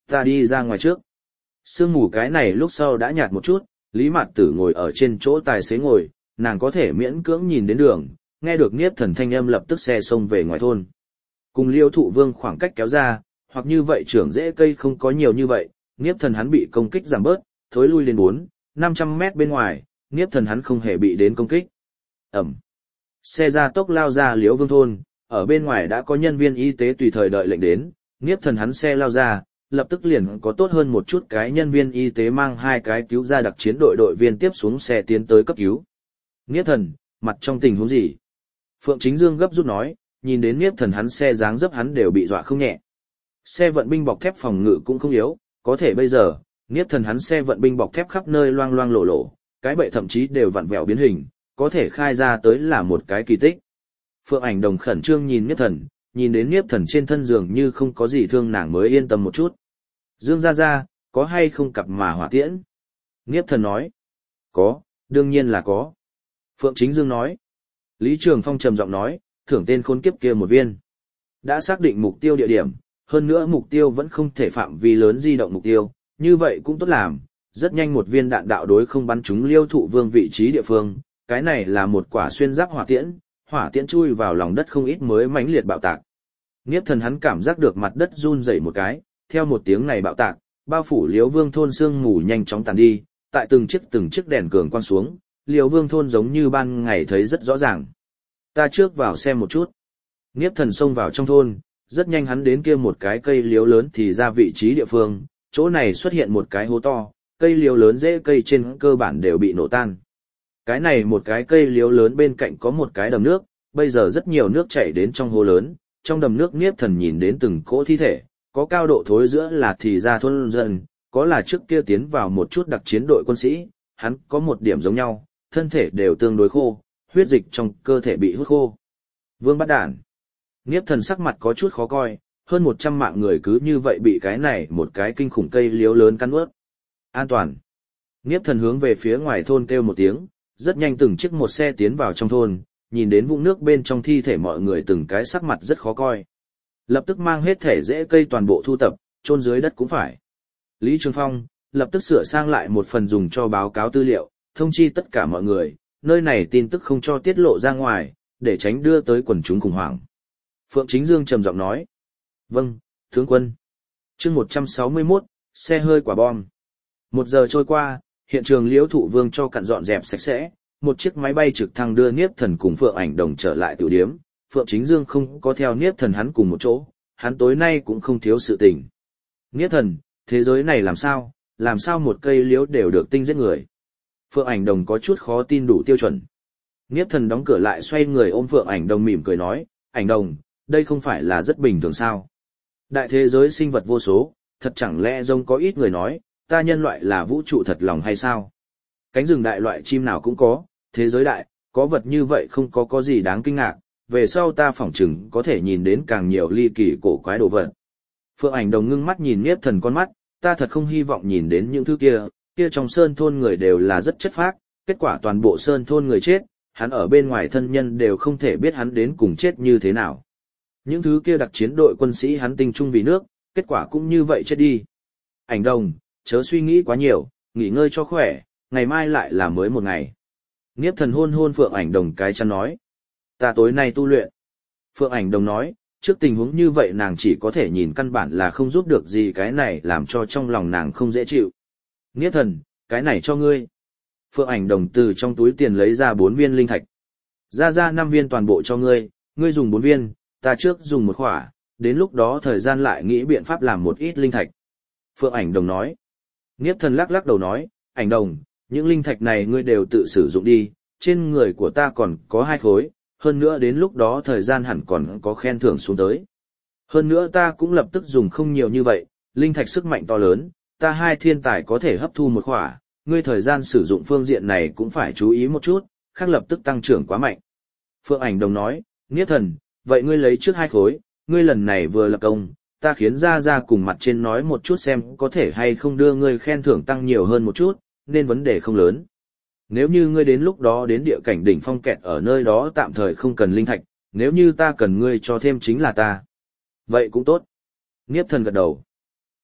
Ta đi ra ngoài trước. Sương mù cái này lúc sau đã nhạt một chút, Lý Mạt Tử ngồi ở trên chỗ tài xế ngồi, nàng có thể miễn cưỡng nhìn đến đường, nghe được Niếp Thần thanh âm lập tức xe xông về ngoài thôn. Cùng Liêu Thụ Vương khoảng cách kéo ra, hoặc như vậy trưởng rễ cây không có nhiều như vậy, Niếp Thần hắn bị công kích giảm bớt, thối lui lên bốn, năm trăm mét bên ngoài, Niếp Thần hắn không hề bị đến công kích. Ẩm. Xe ra tốc lao ra Liễu Vương thôn, ở bên ngoài đã có nhân viên y tế tùy thời đợi lệnh đến, Niếp Thần hắn xe lao ra, lập tức liền có tốt hơn một chút cái nhân viên y tế mang hai cái cứu ra đặc chiến đội đội viên tiếp xuống xe tiến tới cấp cứu. Niếp Thần, mặt trong tình huống gì? Phượng Chính Dương gấp rút nói, nhìn đến Niếp Thần hắn xe dáng dấp hắn đều bị dọa không nhẹ. Xe vận binh bọc thép phòng ngự cũng không yếu, có thể bây giờ, Niếp Thần hắn xe vận binh bọc thép khắp nơi loang loang lổ lổ, cái bệ thậm chí đều vặn vẹo biến hình, có thể khai ra tới là một cái kỳ tích. Phượng Ảnh Đồng khẩn trương nhìn Niếp Thần, nhìn đến Niếp Thần trên thân giường như không có gì thương nàng mới yên tâm một chút. Dương gia gia, có hay không cặp mà hỏa tiễn? Niếp Thần nói. Có, đương nhiên là có. Phượng Chính Dương nói. Lý Trường Phong trầm giọng nói, thưởng tên khốn kiếp kia một viên. Đã xác định mục tiêu địa điểm, hơn nữa mục tiêu vẫn không thể phạm vi lớn di động mục tiêu, như vậy cũng tốt làm, rất nhanh một viên đạn đạo đối không bắn trúng Liêu Thụ Vương vị trí địa phương, cái này là một quả xuyên giáp hỏa tiễn, hỏa tiễn chui vào lòng đất không ít mới mãnh liệt bạo tạc. Niếp Thần hắn cảm giác được mặt đất run rẩy một cái, theo một tiếng này bạo tạc, bao phủ Liêu Vương thôn sương mù nhanh chóng tàn đi, tại từng chiếc từng chiếc đèn cường quang xuống, Liêu Vương thôn giống như ban ngày thấy rất rõ ràng. Ta trước vào xem một chút. Niếp Thần xông vào trong thôn, rất nhanh hắn đến kia một cái cây liễu lớn thì ra vị trí địa phương, chỗ này xuất hiện một cái hố to, cây liễu lớn rễ cây trên cơ bản đều bị nổ tan. Cái này một cái cây liễu lớn bên cạnh có một cái đầm nước, bây giờ rất nhiều nước chảy đến trong hố lớn, trong đầm nước Niếp Thần nhìn đến từng cỗ thi thể, có cao độ thối giữa là thì ra thôn dân, có là trước kia tiến vào một chút đặc chiến đội quân sĩ, hắn có một điểm giống nhau, thân thể đều tương đối khô, huyết dịch trong cơ thể bị hút khô. Vương bắt đản. Niếp Thần sắc mặt có chút khó coi, hơn một trăm mạng người cứ như vậy bị cái này một cái kinh khủng cây liễu lớn cắn ướt. An toàn. Niếp Thần hướng về phía ngoài thôn kêu một tiếng, rất nhanh từng chiếc một xe tiến vào trong thôn, nhìn đến vũng nước bên trong thi thể mọi người từng cái sắc mặt rất khó coi. Lập tức mang hết thể rễ cây toàn bộ thu tập, chôn dưới đất cũng phải. Lý Trường Phong, lập tức sửa sang lại một phần dùng cho báo cáo tư liệu, thông chi tất cả mọi người, nơi này tin tức không cho tiết lộ ra ngoài, để tránh đưa tới quần chúng khủng hoảng. Phượng Chính Dương trầm giọng nói. Vâng, tướng quân. chương một trăm sáu mươi mốt, xe hơi quả bom. Một giờ trôi qua, hiện trường Liễu Thụ Vương cho cặn dọn dẹp sạch sẽ, một chiếc máy bay trực thăng đưa Niếp Thần cùng Phượng Ảnh Đồng trở lại tiểu điếm. Phượng Chính Dương không có theo Niếp Thần hắn cùng một chỗ, hắn tối nay cũng không thiếu sự tình. Niếp Thần, thế giới này làm sao, làm sao một cây liễu đều được tinh giết người. Phượng Ảnh Đồng có chút khó tin đủ tiêu chuẩn. Niếp Thần đóng cửa lại xoay người ôm Phượng Ảnh Đồng mỉm cười nói, Ảnh Đồng, đây không phải là rất bình thường sao. Đại thế giới sinh vật vô số, thật chẳng lẽ giống có ít người nói, ta nhân loại là vũ trụ thật lòng hay sao? Cánh rừng đại loại chim nào cũng có, thế giới đại, có vật như vậy không có có gì đáng kinh ngạc, về sau ta phỏng chừng có thể nhìn đến càng nhiều ly kỳ cổ quái đồ vật. Phượng Ảnh Đồng ngưng mắt nhìn Niếp Thần con mắt, ta thật không hy vọng nhìn đến những thứ kia, kia trong sơn thôn người đều là rất chất phác, kết quả toàn bộ sơn thôn người chết, hắn ở bên ngoài thân nhân đều không thể biết hắn đến cùng chết như thế nào. Những thứ kia đặc chiến đội quân sĩ hắn tinh trung vì nước, kết quả cũng như vậy chết đi. Ảnh Đồng, chớ suy nghĩ quá nhiều, nghỉ ngơi cho khỏe, ngày mai lại là mới một ngày. Niếp Thần hôn hôn Phượng Ảnh Đồng cái chăn nói. Ta tối nay tu luyện. Phượng Ảnh Đồng nói, trước tình huống như vậy nàng chỉ có thể nhìn căn bản là không giúp được gì, cái này làm cho trong lòng nàng không dễ chịu. Niếp Thần, cái này cho ngươi. Phượng Ảnh Đồng từ trong túi tiền lấy ra bốn viên linh thạch. Ra ra năm viên toàn bộ cho ngươi, ngươi dùng bốn viên, ta trước dùng một khỏa, đến lúc đó thời gian lại nghĩ biện pháp làm một ít linh thạch. Phượng Ảnh Đồng nói. Niếp Thần lắc lắc đầu nói, Ảnh Đồng, những linh thạch này ngươi đều tự sử dụng đi, trên người của ta còn có hai khối, hơn nữa đến lúc đó thời gian hẳn còn có khen thưởng xuống tới. Hơn nữa ta cũng lập tức dùng không nhiều như vậy, linh thạch sức mạnh to lớn, ta hai thiên tài có thể hấp thu một khỏa, ngươi thời gian sử dụng phương diện này cũng phải chú ý một chút, khác lập tức tăng trưởng quá mạnh. Phượng Ảnh Đồng nói, Niếp Thần, vậy ngươi lấy trước hai khối, ngươi lần này vừa lập công, ta khiến ra ra cùng mặt trên nói một chút xem có thể hay không đưa ngươi khen thưởng tăng nhiều hơn một chút, nên vấn đề không lớn. Nếu như ngươi đến lúc đó đến địa cảnh đỉnh phong kẹt ở nơi đó tạm thời không cần linh thạch, nếu như ta cần ngươi cho thêm chính là ta. Vậy cũng tốt. Niếp Thần gật đầu.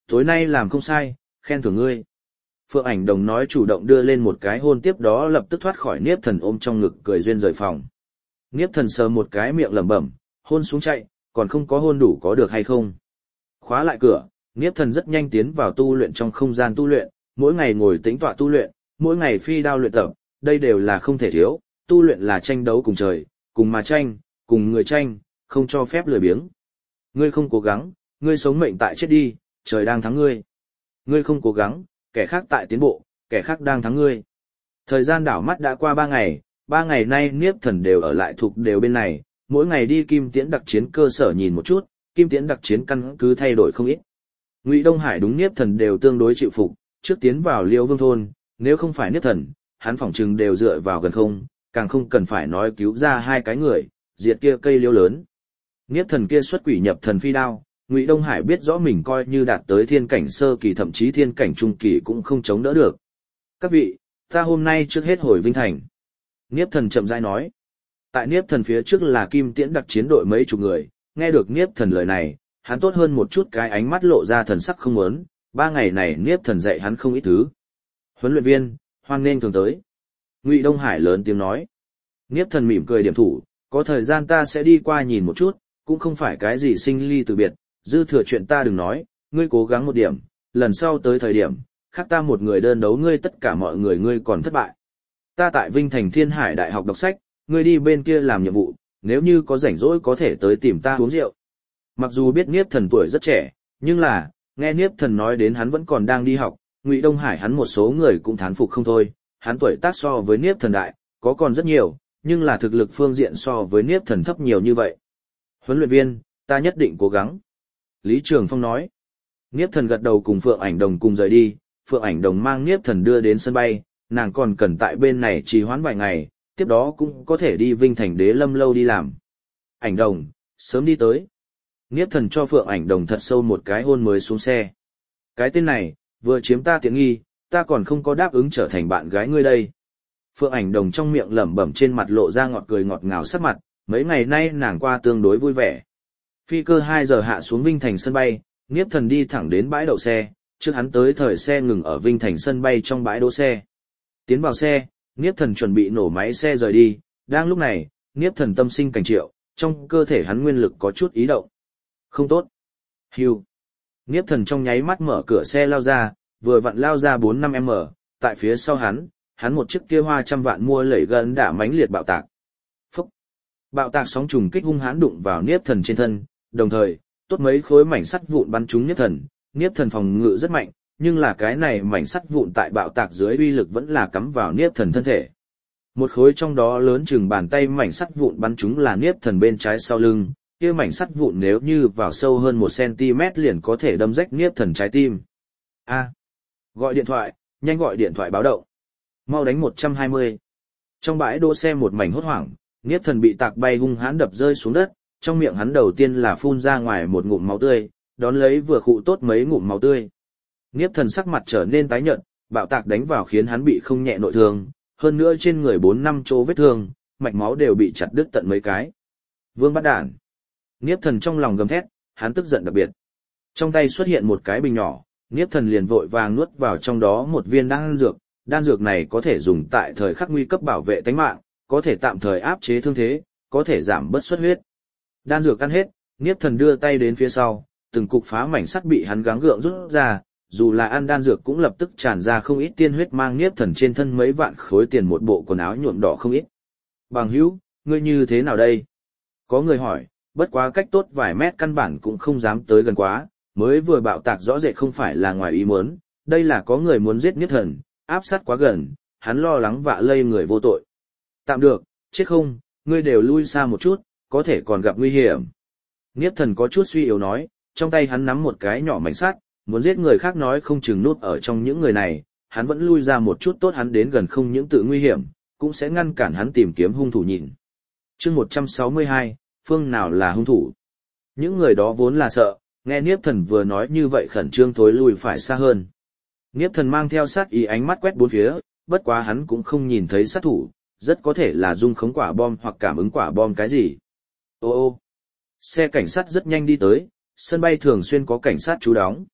Tối nay làm không sai, khen thưởng ngươi. Phượng Ảnh Đồng nói chủ động đưa lên một cái hôn, tiếp đó lập tức thoát khỏi Niếp Thần ôm trong ngực cười duyên rời phòng. Niếp Thần sờ một cái miệng lẩm bẩm, hôn xuống chạy, còn không có hôn đủ có được hay không. Khóa lại cửa, Niếp Thần rất nhanh tiến vào tu luyện trong không gian tu luyện, mỗi ngày ngồi tĩnh tọa tu luyện, mỗi ngày phi đao luyện tập, đây đều là không thể thiếu, tu luyện là tranh đấu cùng trời, cùng mà tranh, cùng người tranh, không cho phép lười biếng. Ngươi không cố gắng, ngươi sống mệnh tại chết đi, trời đang thắng ngươi. Ngươi không cố gắng, kẻ khác tại tiến bộ, kẻ khác đang thắng ngươi. Thời gian đảo mắt đã qua ba ngày, ba ngày nay Niếp Thần đều ở lại thuộc đều bên này, mỗi ngày đi Kim Tiễn đặc chiến cơ sở nhìn một chút, Kim Tiễn đặc chiến căn cứ thay đổi không ít. Ngụy Đông Hải đúng Niếp Thần đều tương đối chịu phục, trước tiến vào Liêu Vương thôn, nếu không phải Niếp Thần, hắn phỏng chừng đều dựa vào gần không, càng không cần phải nói cứu ra hai cái người, diệt kia cây liêu lớn. Niếp Thần kia xuất quỷ nhập thần phi đao, Ngụy Đông Hải biết rõ mình coi như đạt tới thiên cảnh sơ kỳ thậm chí thiên cảnh trung kỳ cũng không chống đỡ được. Các vị, ta hôm nay trước hết hồi Vinh Thành. Niếp Thần chậm rãi nói. Tại Niếp Thần phía trước là Kim Tiễn đặc chiến đội mấy chục người, nghe được Niếp Thần lời này, hắn tốt hơn một chút cái ánh mắt lộ ra thần sắc không muốn, ba ngày này Niếp Thần dạy hắn không ít thứ. Huấn luyện viên, hoan nghênh thường tới. Ngụy Đông Hải lớn tiếng nói. Niếp Thần mỉm cười điểm thủ, có thời gian ta sẽ đi qua nhìn một chút, cũng không phải cái gì sinh ly từ biệt, dư thừa chuyện ta đừng nói, ngươi cố gắng một điểm, lần sau tới thời điểm, khác ta một người đơn đấu ngươi tất cả mọi người ngươi còn thất bại. Ta tại Vinh Thành Thiên Hải Đại học đọc sách, ngươi đi bên kia làm nhiệm vụ, nếu như có rảnh rỗi có thể tới tìm ta uống rượu. Mặc dù biết Niếp Thần tuổi rất trẻ, nhưng là, nghe Niếp Thần nói đến hắn vẫn còn đang đi học, Ngụy Đông Hải hắn một số người cũng thán phục không thôi, hắn tuổi tác so với Niếp Thần đại, có còn rất nhiều, nhưng là thực lực phương diện so với Niếp Thần thấp nhiều như vậy. Huấn luyện viên, ta nhất định cố gắng. Lý Trường Phong nói. Niếp Thần gật đầu cùng Phượng Ảnh Đồng cùng rời đi, Phượng Ảnh Đồng mang Niếp Thần đưa đến sân bay, nàng còn cần tại bên này trì hoãn vài ngày, tiếp đó cũng có thể đi Vinh Thành Đế Lâm lâu đi làm. Ảnh Đồng, sớm đi tới. Niếp Thần cho Phượng Ảnh Đồng thật sâu một cái hôn mới xuống xe. Cái tên này, vừa chiếm ta tiện nghi, ta còn không có đáp ứng trở thành bạn gái ngươi đây. Phượng Ảnh Đồng trong miệng lẩm bẩm trên mặt lộ ra ngọt cười ngọt ngào sắc mặt, mấy ngày nay nàng qua tương đối vui vẻ. Phi cơ hai giờ hạ xuống Vinh Thành sân bay, Niếp Thần đi thẳng đến bãi đậu xe, trước hắn tới thời xe ngừng ở Vinh Thành sân bay trong bãi đỗ xe. Tiến vào xe, Niếp Thần chuẩn bị nổ máy xe rời đi, đang lúc này, Niếp Thần tâm sinh cảnh triệu, trong cơ thể hắn nguyên lực có chút ý động. Không tốt. Hưu. Niếp Thần trong nháy mắt mở cửa xe lao ra, vừa vặn lao ra bốn năm mét, tại phía sau hắn, hắn một chiếc kia hoa trăm vạn mua lẩy gần đã mãnh liệt bạo tạc. Phúc. Bạo tạc sóng trùng kích hung hãn đụng vào Niếp Thần trên thân, đồng thời, tốt mấy khối mảnh sắt vụn bắn trúng Niếp Thần, Niếp Thần phòng ngự rất mạnh, nhưng là cái này mảnh sắt vụn tại bạo tạc dưới uy lực vẫn là cắm vào Niếp Thần thân thể. Một khối trong đó lớn chừng bàn tay mảnh sắt vụn bắn trúng là Niếp Thần bên trái sau lưng, kia mảnh sắt vụn nếu như vào sâu hơn một xăng-ti-mét liền có thể đâm rách Niếp Thần trái tim. A. Gọi điện thoại, nhanh gọi điện thoại báo động. Mau đánh một trăm hai mươi. Trong bãi đỗ xe một mảnh hốt hoảng, Niếp Thần bị tạc bay hung hãn đập rơi xuống đất, trong miệng hắn đầu tiên là phun ra ngoài một ngụm máu tươi, đón lấy vừa khụ tốt mấy ngụm máu tươi. Niếp Thần sắc mặt trở nên tái nhợt, bạo tạc đánh vào khiến hắn bị không nhẹ nội thương, hơn nữa trên người bốn năm chỗ vết thương, mạch máu đều bị chặt đứt tận mấy cái. Vương bắt đản. Niếp Thần trong lòng gầm thét, hắn tức giận đặc biệt. Trong tay xuất hiện một cái bình nhỏ, Niếp Thần liền vội vàng nuốt vào trong đó một viên đan dược, đan dược này có thể dùng tại thời khắc nguy cấp bảo vệ tính mạng, có thể tạm thời áp chế thương thế, có thể giảm bớt xuất huyết. Đan dược ăn hết, Niếp Thần đưa tay đến phía sau, từng cục phá mảnh sắt bị hắn gắng gượng rút ra, dù là ăn đan dược cũng lập tức tràn ra không ít tiên huyết, mang Niếp Thần trên thân mấy vạn khối tiền một bộ quần áo nhuộm đỏ không ít. Bằng hữu, ngươi như thế nào đây? Có người hỏi, bất quá cách tốt vài mét căn bản cũng không dám tới gần quá, mới vừa bạo tạc rõ rệt không phải là ngoài ý muốn, đây là có người muốn giết Niếp Thần, áp sát quá gần, hắn lo lắng vạ lây người vô tội. Tạm được, chết không, ngươi đều lui xa một chút, có thể còn gặp nguy hiểm. Niếp Thần có chút suy yếu nói, trong tay hắn nắm một cái nhỏ mảnh sắt, muốn giết người khác nói không chừng nút ở trong những người này, hắn vẫn lui ra một chút, tốt hắn đến gần không những tự nguy hiểm, cũng sẽ ngăn cản hắn tìm kiếm hung thủ nhìn. Chương một trăm sáu mươi hai, phương nào là hung thủ? Những người đó vốn là sợ, nghe Niếp Thần vừa nói như vậy khẩn trương thối lui phải xa hơn. Niếp Thần mang theo sát ý ánh mắt quét bốn phía, bất quá hắn cũng không nhìn thấy sát thủ, rất có thể là dung khống quả bom hoặc cảm ứng quả bom cái gì. Ô ô, xe cảnh sát rất nhanh đi tới, sân bay thường xuyên có cảnh sát trú đóng.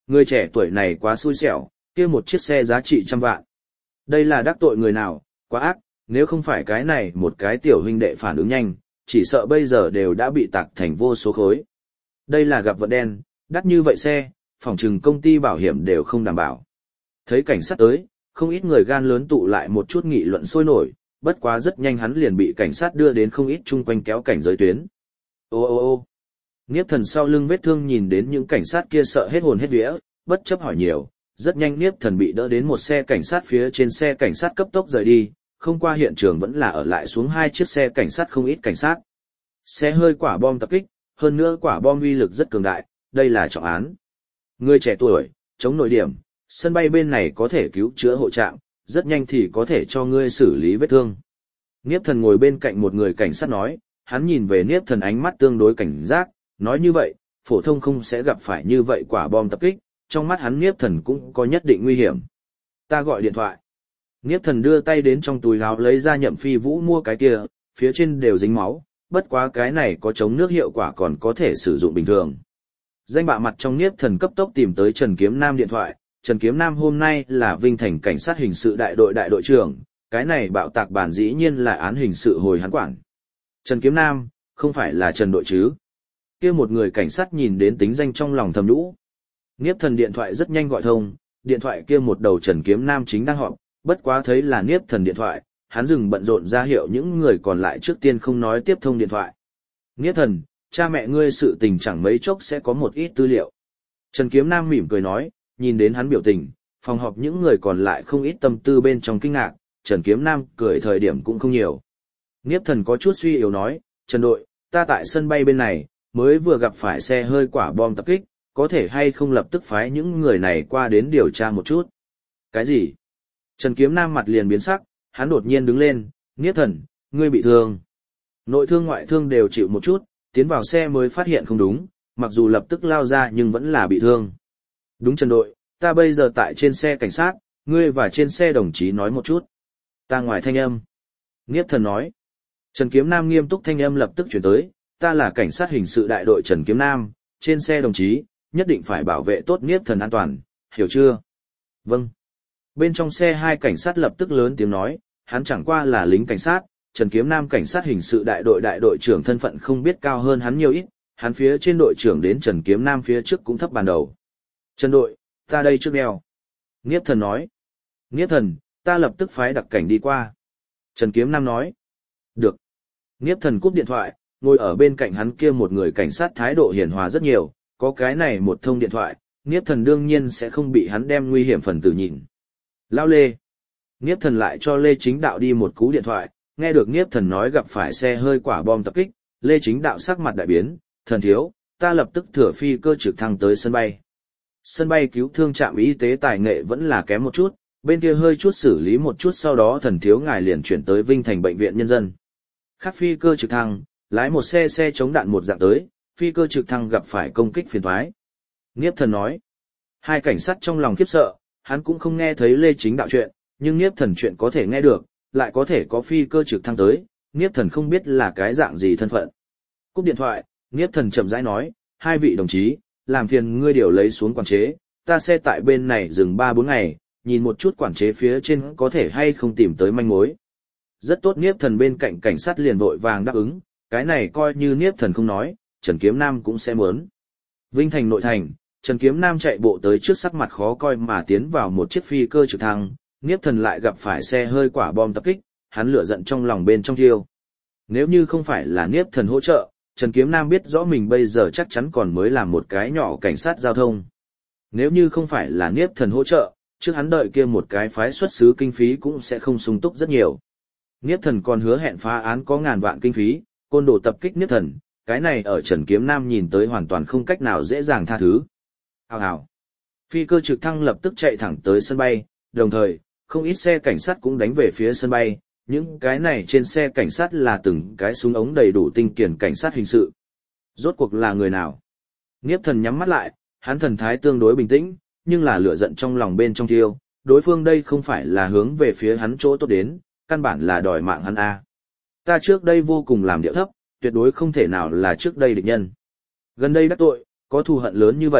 Người trẻ tuổi này quá xui xẻo, kia một chiếc xe giá trị trăm vạn. Đây là đắc tội người nào, quá ác, nếu không phải cái này một cái tiểu huynh đệ phản ứng nhanh, chỉ sợ bây giờ đều đã bị tạc thành vô số khối. Đây là gặp vận đen, đắt như vậy xe, phòng trừng công ty bảo hiểm đều không đảm bảo. Thấy cảnh sát tới, không ít người gan lớn tụ lại một chút nghị luận sôi nổi, bất quá rất nhanh hắn liền bị cảnh sát đưa đến không ít chung quanh kéo cảnh giới tuyến. Ô ô ô Niếp Thần sau lưng vết thương nhìn đến những cảnh sát kia sợ hết hồn hết vía, bất chấp hỏi nhiều, rất nhanh Niếp Thần bị đỡ đến một xe cảnh sát phía trên, xe cảnh sát cấp tốc rời đi, không qua hiện trường vẫn là ở lại xuống hai chiếc xe cảnh sát không ít cảnh sát. Xe hơi quả bom tập kích, hơn nữa quả bom uy lực rất cường đại, đây là trọng án. Người trẻ tuổi, chống nội điểm, sân bay bên này có thể cứu chữa hộ trạm, rất nhanh thì có thể cho ngươi xử lý vết thương. Niếp Thần ngồi bên cạnh một người cảnh sát nói, hắn nhìn về Niếp Thần ánh mắt tương đối cảnh giác, nói như vậy, phổ thông không sẽ gặp phải như vậy quả bom tập kích, trong mắt hắn Niếp Thần cũng có nhất định nguy hiểm. Ta gọi điện thoại. Niếp Thần đưa tay đến trong túi áo lấy ra Nhậm Phi Vũ mua cái kia, phía trên đều dính máu, bất quá cái này có chống nước hiệu quả còn có thể sử dụng bình thường. Danh bạ mặt trong Niếp Thần cấp tốc tìm tới Trần Kiếm Nam điện thoại, Trần Kiếm Nam hôm nay là Vinh Thành cảnh sát hình sự đại đội đại đội trưởng, cái này bạo tạc bản dĩ nhiên là án hình sự hồi hắn quản. Trần Kiếm Nam, không phải là Trần đội chứ? Kia một người cảnh sát nhìn đến tính danh trong lòng thầm nhũ. Niếp Thần điện thoại rất nhanh gọi thông, điện thoại kia một đầu Trần Kiếm Nam chính đang họp, bất quá thấy là Niếp Thần điện thoại, hắn dừng bận rộn ra hiệu những người còn lại trước tiên không nói tiếp thông điện thoại. Niếp Thần, cha mẹ ngươi sự tình chẳng mấy chốc sẽ có một ít tư liệu. Trần Kiếm Nam mỉm cười nói, nhìn đến hắn biểu tình, phòng họp những người còn lại không ít tâm tư bên trong kinh ngạc, Trần Kiếm Nam cười thời điểm cũng không nhiều. Niếp Thần có chút suy yếu nói, Trần đội, ta tại sân bay bên này, mới vừa gặp phải xe hơi quả bom tập kích, có thể hay không lập tức phái những người này qua đến điều tra một chút. Cái gì? Trần Kiếm Nam mặt liền biến sắc, hắn đột nhiên đứng lên, Niếp Thần, ngươi bị thương. Nội thương ngoại thương đều chịu một chút, tiến vào xe mới phát hiện không đúng, mặc dù lập tức lao ra nhưng vẫn là bị thương. Đúng Trần đội, ta bây giờ tại trên xe cảnh sát, ngươi và trên xe đồng chí nói một chút. Ta ngoài thanh âm. Niếp Thần nói. Trần Kiếm Nam nghiêm túc thanh âm lập tức chuyển tới, ta là cảnh sát hình sự đại đội Trần Kiếm Nam, trên xe đồng chí, nhất định phải bảo vệ tốt Niếp Thần an toàn, hiểu chưa? Vâng. Bên trong xe hai cảnh sát lập tức lớn tiếng nói, hắn chẳng qua là lính cảnh sát, Trần Kiếm Nam cảnh sát hình sự đại đội đại đội trưởng thân phận không biết cao hơn hắn nhiều ít, hắn phía trên đội trưởng đến Trần Kiếm Nam phía trước cũng thấp bàn đầu. Trần đội, ta đây trước đeo. Niếp Thần nói. Niếp Thần, ta lập tức phái đặc cảnh đi qua. Trần Kiếm Nam nói. Được. Niếp Thần cúp điện thoại, ngồi ở bên cạnh hắn kia một người cảnh sát thái độ hiền hòa rất nhiều, có cái này một thông điện thoại, Niếp Thần đương nhiên sẽ không bị hắn đem nguy hiểm phần tử nhìn. Lao Lê. Niếp Thần lại cho Lê Chính Đạo đi một cú điện thoại, nghe được Niếp Thần nói gặp phải xe hơi quả bom tập kích, Lê Chính Đạo sắc mặt đại biến, thần thiếu, ta lập tức thừa phi cơ trực thăng tới sân bay. Sân bay cứu thương trạm y tế tài nghệ vẫn là kém một chút, bên kia hơi chút xử lý một chút sau đó thần thiếu ngài liền chuyển tới Vinh Thành bệnh viện nhân dân. Khác phi cơ trực thăng, lái một xe xe chống đạn một dạng tới, phi cơ trực thăng gặp phải công kích phiền toái. Niếp Thần nói, hai cảnh sát trong lòng khiếp sợ, hắn cũng không nghe thấy Lê Chính Đạo chuyện, nhưng Niếp Thần chuyện có thể nghe được, lại có thể có phi cơ trực thăng tới, Niếp Thần không biết là cái dạng gì thân phận. Cúp điện thoại, Niếp Thần chậm rãi nói, hai vị đồng chí, làm phiền ngươi điều lấy xuống quản chế, ta xe tại bên này dừng ba bốn ngày, nhìn một chút quản chế phía trên có thể hay không tìm tới manh mối. Rất tốt, Niếp Thần bên cạnh cảnh sát liền vội vàng đáp ứng, cái này coi như Niếp Thần không nói, Trần Kiếm Nam cũng sẽ muốn. Vinh Thành nội thành, Trần Kiếm Nam chạy bộ tới trước sắc mặt khó coi mà tiến vào một chiếc phi cơ trực thăng, Niếp Thần lại gặp phải xe hơi quả bom tập kích, hắn lửa giận trong lòng bên trong thiêu. Nếu như không phải là Niếp Thần hỗ trợ, Trần Kiếm Nam biết rõ mình bây giờ chắc chắn còn mới làm một cái nhỏ cảnh sát giao thông. Nếu như không phải là Niếp Thần hỗ trợ, trước hắn đợi kia một cái phái xuất xứ kinh phí cũng sẽ không sung túc rất nhiều. Niếp Thần còn hứa hẹn phá án có ngàn vạn kinh phí, côn đồ tập kích Niếp Thần, cái này ở Trần Kiếm Nam nhìn tới hoàn toàn không cách nào dễ dàng tha thứ. Hào hào. Phi cơ trực thăng lập tức chạy thẳng tới sân bay, đồng thời, không ít xe cảnh sát cũng đánh về phía sân bay, những cái này trên xe cảnh sát là từng cái súng ống đầy đủ tinh kiền cảnh sát hình sự. Rốt cuộc là người nào? Niếp Thần nhắm mắt lại, hắn thần thái tương đối bình tĩnh, nhưng là lửa giận trong lòng bên trong thiêu, đối phương đây không phải là hướng về phía hắn chỗ tốt đến, căn bản là đòi mạng hắn a. Ta trước đây vô cùng làm điệu thấp, tuyệt đối không thể nào là trước đây địch nhân. Gần đây đắc tội, có thù hận lớn như vậy,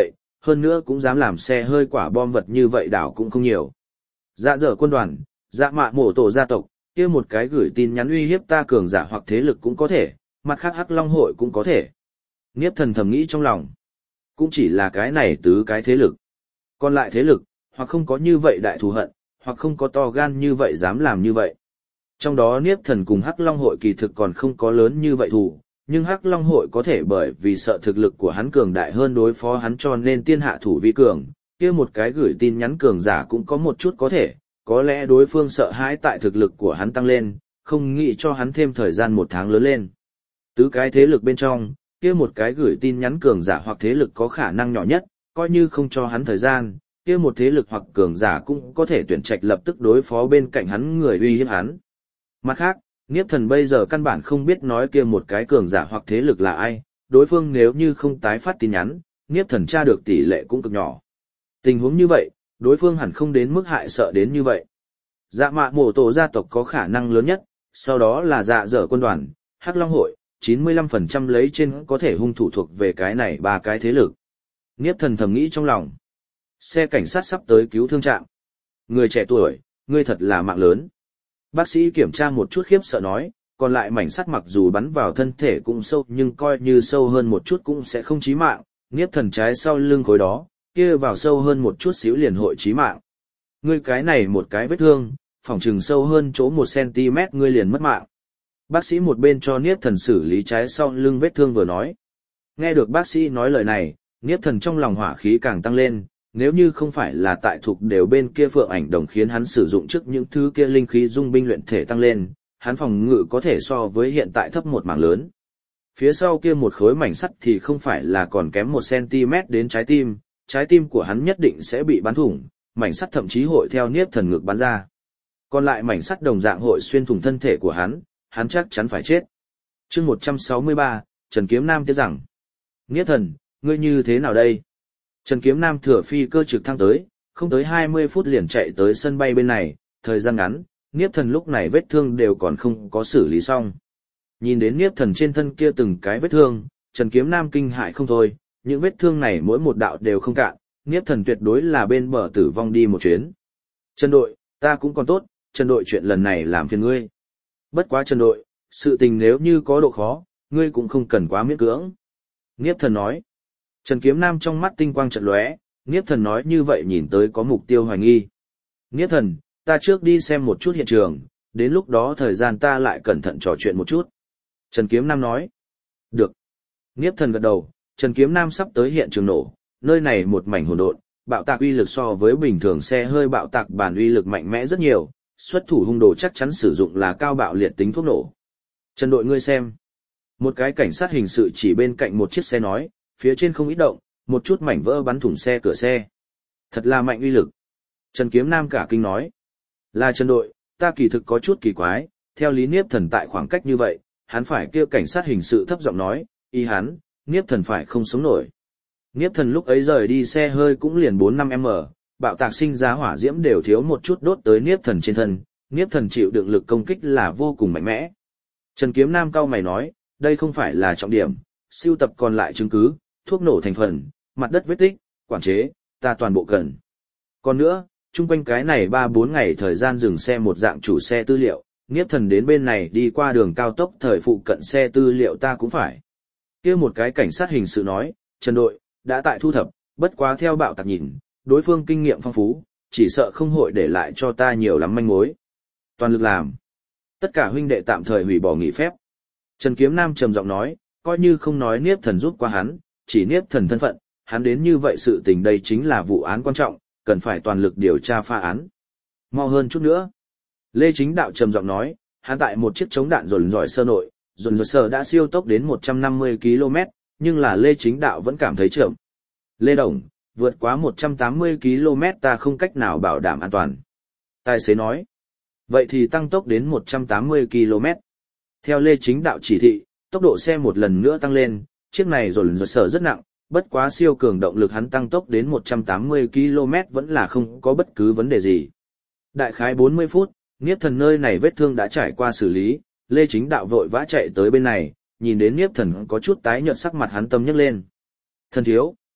hơn nữa cũng dám làm xe hơi quả bom vật như vậy đảo cũng không nhiều. Dạ dở quân đoàn, dạ mạ mổ tổ gia tộc, kia một cái gửi tin nhắn uy hiếp ta cường giả hoặc thế lực cũng có thể, mặt khác Hắc Long hội cũng có thể. Niếp Thần thầm nghĩ trong lòng, cũng chỉ là cái này tứ cái thế lực. Còn lại thế lực, hoặc không có như vậy đại thù hận, hoặc không có to gan như vậy dám làm như vậy. Trong đó Niếp Thần cùng Hắc Long hội kỳ thực còn không có lớn như vậy thù, nhưng Hắc Long hội có thể bởi vì sợ thực lực của hắn cường đại hơn đối phó hắn cho nên tiên hạ thủ vi cường, kia một cái gửi tin nhắn cường giả cũng có một chút có thể, có lẽ đối phương sợ hãi tại thực lực của hắn tăng lên, không nghĩ cho hắn thêm thời gian một tháng lớn lên. Tứ cái thế lực bên trong, kia một cái gửi tin nhắn cường giả hoặc thế lực có khả năng nhỏ nhất, coi như không cho hắn thời gian, kia một thế lực hoặc cường giả cũng có thể tuyển trạch lập tức đối phó bên cạnh hắn người uy hiếp hắn. Mặt khác, Niếp Thần bây giờ căn bản không biết nói kia một cái cường giả hoặc thế lực là ai, đối phương nếu như không tái phát tin nhắn, Niếp Thần tra được tỷ lệ cũng cực nhỏ. Tình huống như vậy, đối phương hẳn không đến mức hại sợ đến như vậy. Dạ mạ mổ tổ gia tộc có khả năng lớn nhất, sau đó là dạ dở quân đoàn, Hắc Long hội, chín mươi lăm phần trăm lấy trên có thể hung thủ thuộc về cái này ba cái thế lực. Niếp Thần thầm nghĩ trong lòng. Xe cảnh sát sắp tới cứu thương trạm. Người trẻ tuổi, ngươi thật là mạng lớn. Bác sĩ kiểm tra một chút khiếp sợ nói, còn lại mảnh sắt mặc dù bắn vào thân thể cũng sâu nhưng coi như sâu hơn một chút cũng sẽ không chí mạng, Niếp Thần trái sau lưng khối đó, kia vào sâu hơn một chút xíu liền hội chí mạng. Ngươi cái này một cái vết thương, phỏng chừng sâu hơn chỗ một xăng-ti-mét ngươi liền mất mạng. Bác sĩ một bên cho Niếp Thần xử lý trái sau lưng vết thương vừa nói. Nghe được bác sĩ nói lời này, Niếp Thần trong lòng hỏa khí càng tăng lên, nếu như không phải là tại thuộc đều bên kia phượng ảnh đồng khiến hắn sử dụng trước những thứ kia linh khí dung binh luyện thể tăng lên, hắn phòng ngự có thể so với hiện tại thấp một mảng lớn. Phía sau kia một khối mảnh sắt thì không phải là còn kém một xăng-ti-mét đến trái tim, trái tim của hắn nhất định sẽ bị bắn thủng, mảnh sắt thậm chí hội theo Niếp Thần ngực bắn ra. Còn lại mảnh sắt đồng dạng hội xuyên thủng thân thể của hắn, hắn chắc chắn phải chết. Chương một trăm sáu mươi ba, Trần Kiếm Nam tiếp rằng: Niếp Thần, ngươi như thế nào đây? Trần Kiếm Nam thừa phi cơ trực thăng tới, không tới hai mươi phút liền chạy tới sân bay bên này, thời gian ngắn, Niếp Thần lúc này vết thương đều còn không có xử lý xong. Nhìn đến Niếp Thần trên thân kia từng cái vết thương, Trần Kiếm Nam kinh hại không thôi, những vết thương này mỗi một đạo đều không cạn, Niếp Thần tuyệt đối là bên bờ tử vong đi một chuyến. Trần đội, ta cũng còn tốt, Trần đội chuyện lần này làm phiền ngươi. Bất quá Trần đội, sự tình nếu như có độ khó, ngươi cũng không cần quá miễn cưỡng. Niếp Thần nói. Trần Kiếm Nam trong mắt tinh quang chợt lóe, Niếp Thần nói như vậy nhìn tới có mục tiêu hoài nghi. Niếp Thần, ta trước đi xem một chút hiện trường, đến lúc đó thời gian ta lại cẩn thận trò chuyện một chút. Trần Kiếm Nam nói. Được. Niếp Thần gật đầu, Trần Kiếm Nam sắp tới hiện trường nổ, nơi này một mảnh hỗn độn, bạo tạc uy lực so với bình thường xe hơi bạo tạc bản uy lực mạnh mẽ rất nhiều, xuất thủ hung đồ chắc chắn sử dụng là cao bạo liệt tính thuốc nổ. Trần đội ngươi xem. Một cái cảnh sát hình sự chỉ bên cạnh một chiếc xe nói, phía trên không ít động, một chút mảnh vỡ bắn thủng xe cửa xe. Thật là mạnh uy lực. Trần Kiếm Nam cả kinh nói. Là Trần đội, ta kỳ thực có chút kỳ quái, theo lý Niếp Thần tại khoảng cách như vậy, hắn phải kêu cảnh sát hình sự thấp giọng nói, ý hắn, Niếp Thần phải không sống nổi. Niếp Thần lúc ấy rời đi xe hơi cũng liền bốn năm mét, bạo tạc sinh ra hỏa diễm đều thiếu một chút đốt tới Niếp Thần trên thân, Niếp Thần chịu đựng lực công kích là vô cùng mạnh mẽ. Trần Kiếm Nam cau mày nói, đây không phải là trọng điểm, sưu tập còn lại chứng cứ, thuốc nổ thành phần, mặt đất vết tích, quản chế, ta toàn bộ cần. Còn nữa, chung quanh cái này ba bốn ngày thời gian dừng xe một dạng chủ xe tư liệu, Niếp Thần đến bên này đi qua đường cao tốc thời phụ cận xe tư liệu ta cũng phải. Kia một cái cảnh sát hình sự nói, Trần đội, đã tại thu thập, bất quá theo bạo tạc nhìn, đối phương kinh nghiệm phong phú, chỉ sợ không hội để lại cho ta nhiều lắm manh mối. Toàn lực làm. Tất cả huynh đệ tạm thời hủy bỏ nghỉ phép. Trần Kiếm Nam trầm giọng nói, coi như không nói Niếp Thần giúp qua hắn, chỉ Niếp Thần thân phận, hắn đến như vậy sự tình đây chính là vụ án quan trọng, cần phải toàn lực điều tra phá án. Mau hơn chút nữa. Lê Chính Đạo trầm giọng nói, hắn tại một chiếc chống đạn dồn dỏi sơ nội, dồn dỏi sơ đã siêu tốc đến một trăm năm mươi ki lô mét, nhưng là Lê Chính Đạo vẫn cảm thấy chậm. Lê Đồng, vượt quá một trăm tám mươi ki lô mét ta không cách nào bảo đảm an toàn. Tài xế nói, vậy thì tăng tốc đến một trăm tám mươi ki lô mét. Theo Lê Chính Đạo chỉ thị, tốc độ xe một lần nữa tăng lên, chiếc này dồn dỏi sơ rất nặng, bất quá siêu cường động lực hắn tăng tốc đến một trăm tám mươi ki lô mét vẫn là không có bất cứ vấn đề gì. Đại khái bốn mươi phút, Niếp Thần nơi này vết thương đã trải qua xử lý, Lê Chính Đạo vội vã chạy tới bên này, nhìn đến Niếp Thần có chút tái nhợt sắc mặt hắn tâm nhấc lên. Thần thiếu,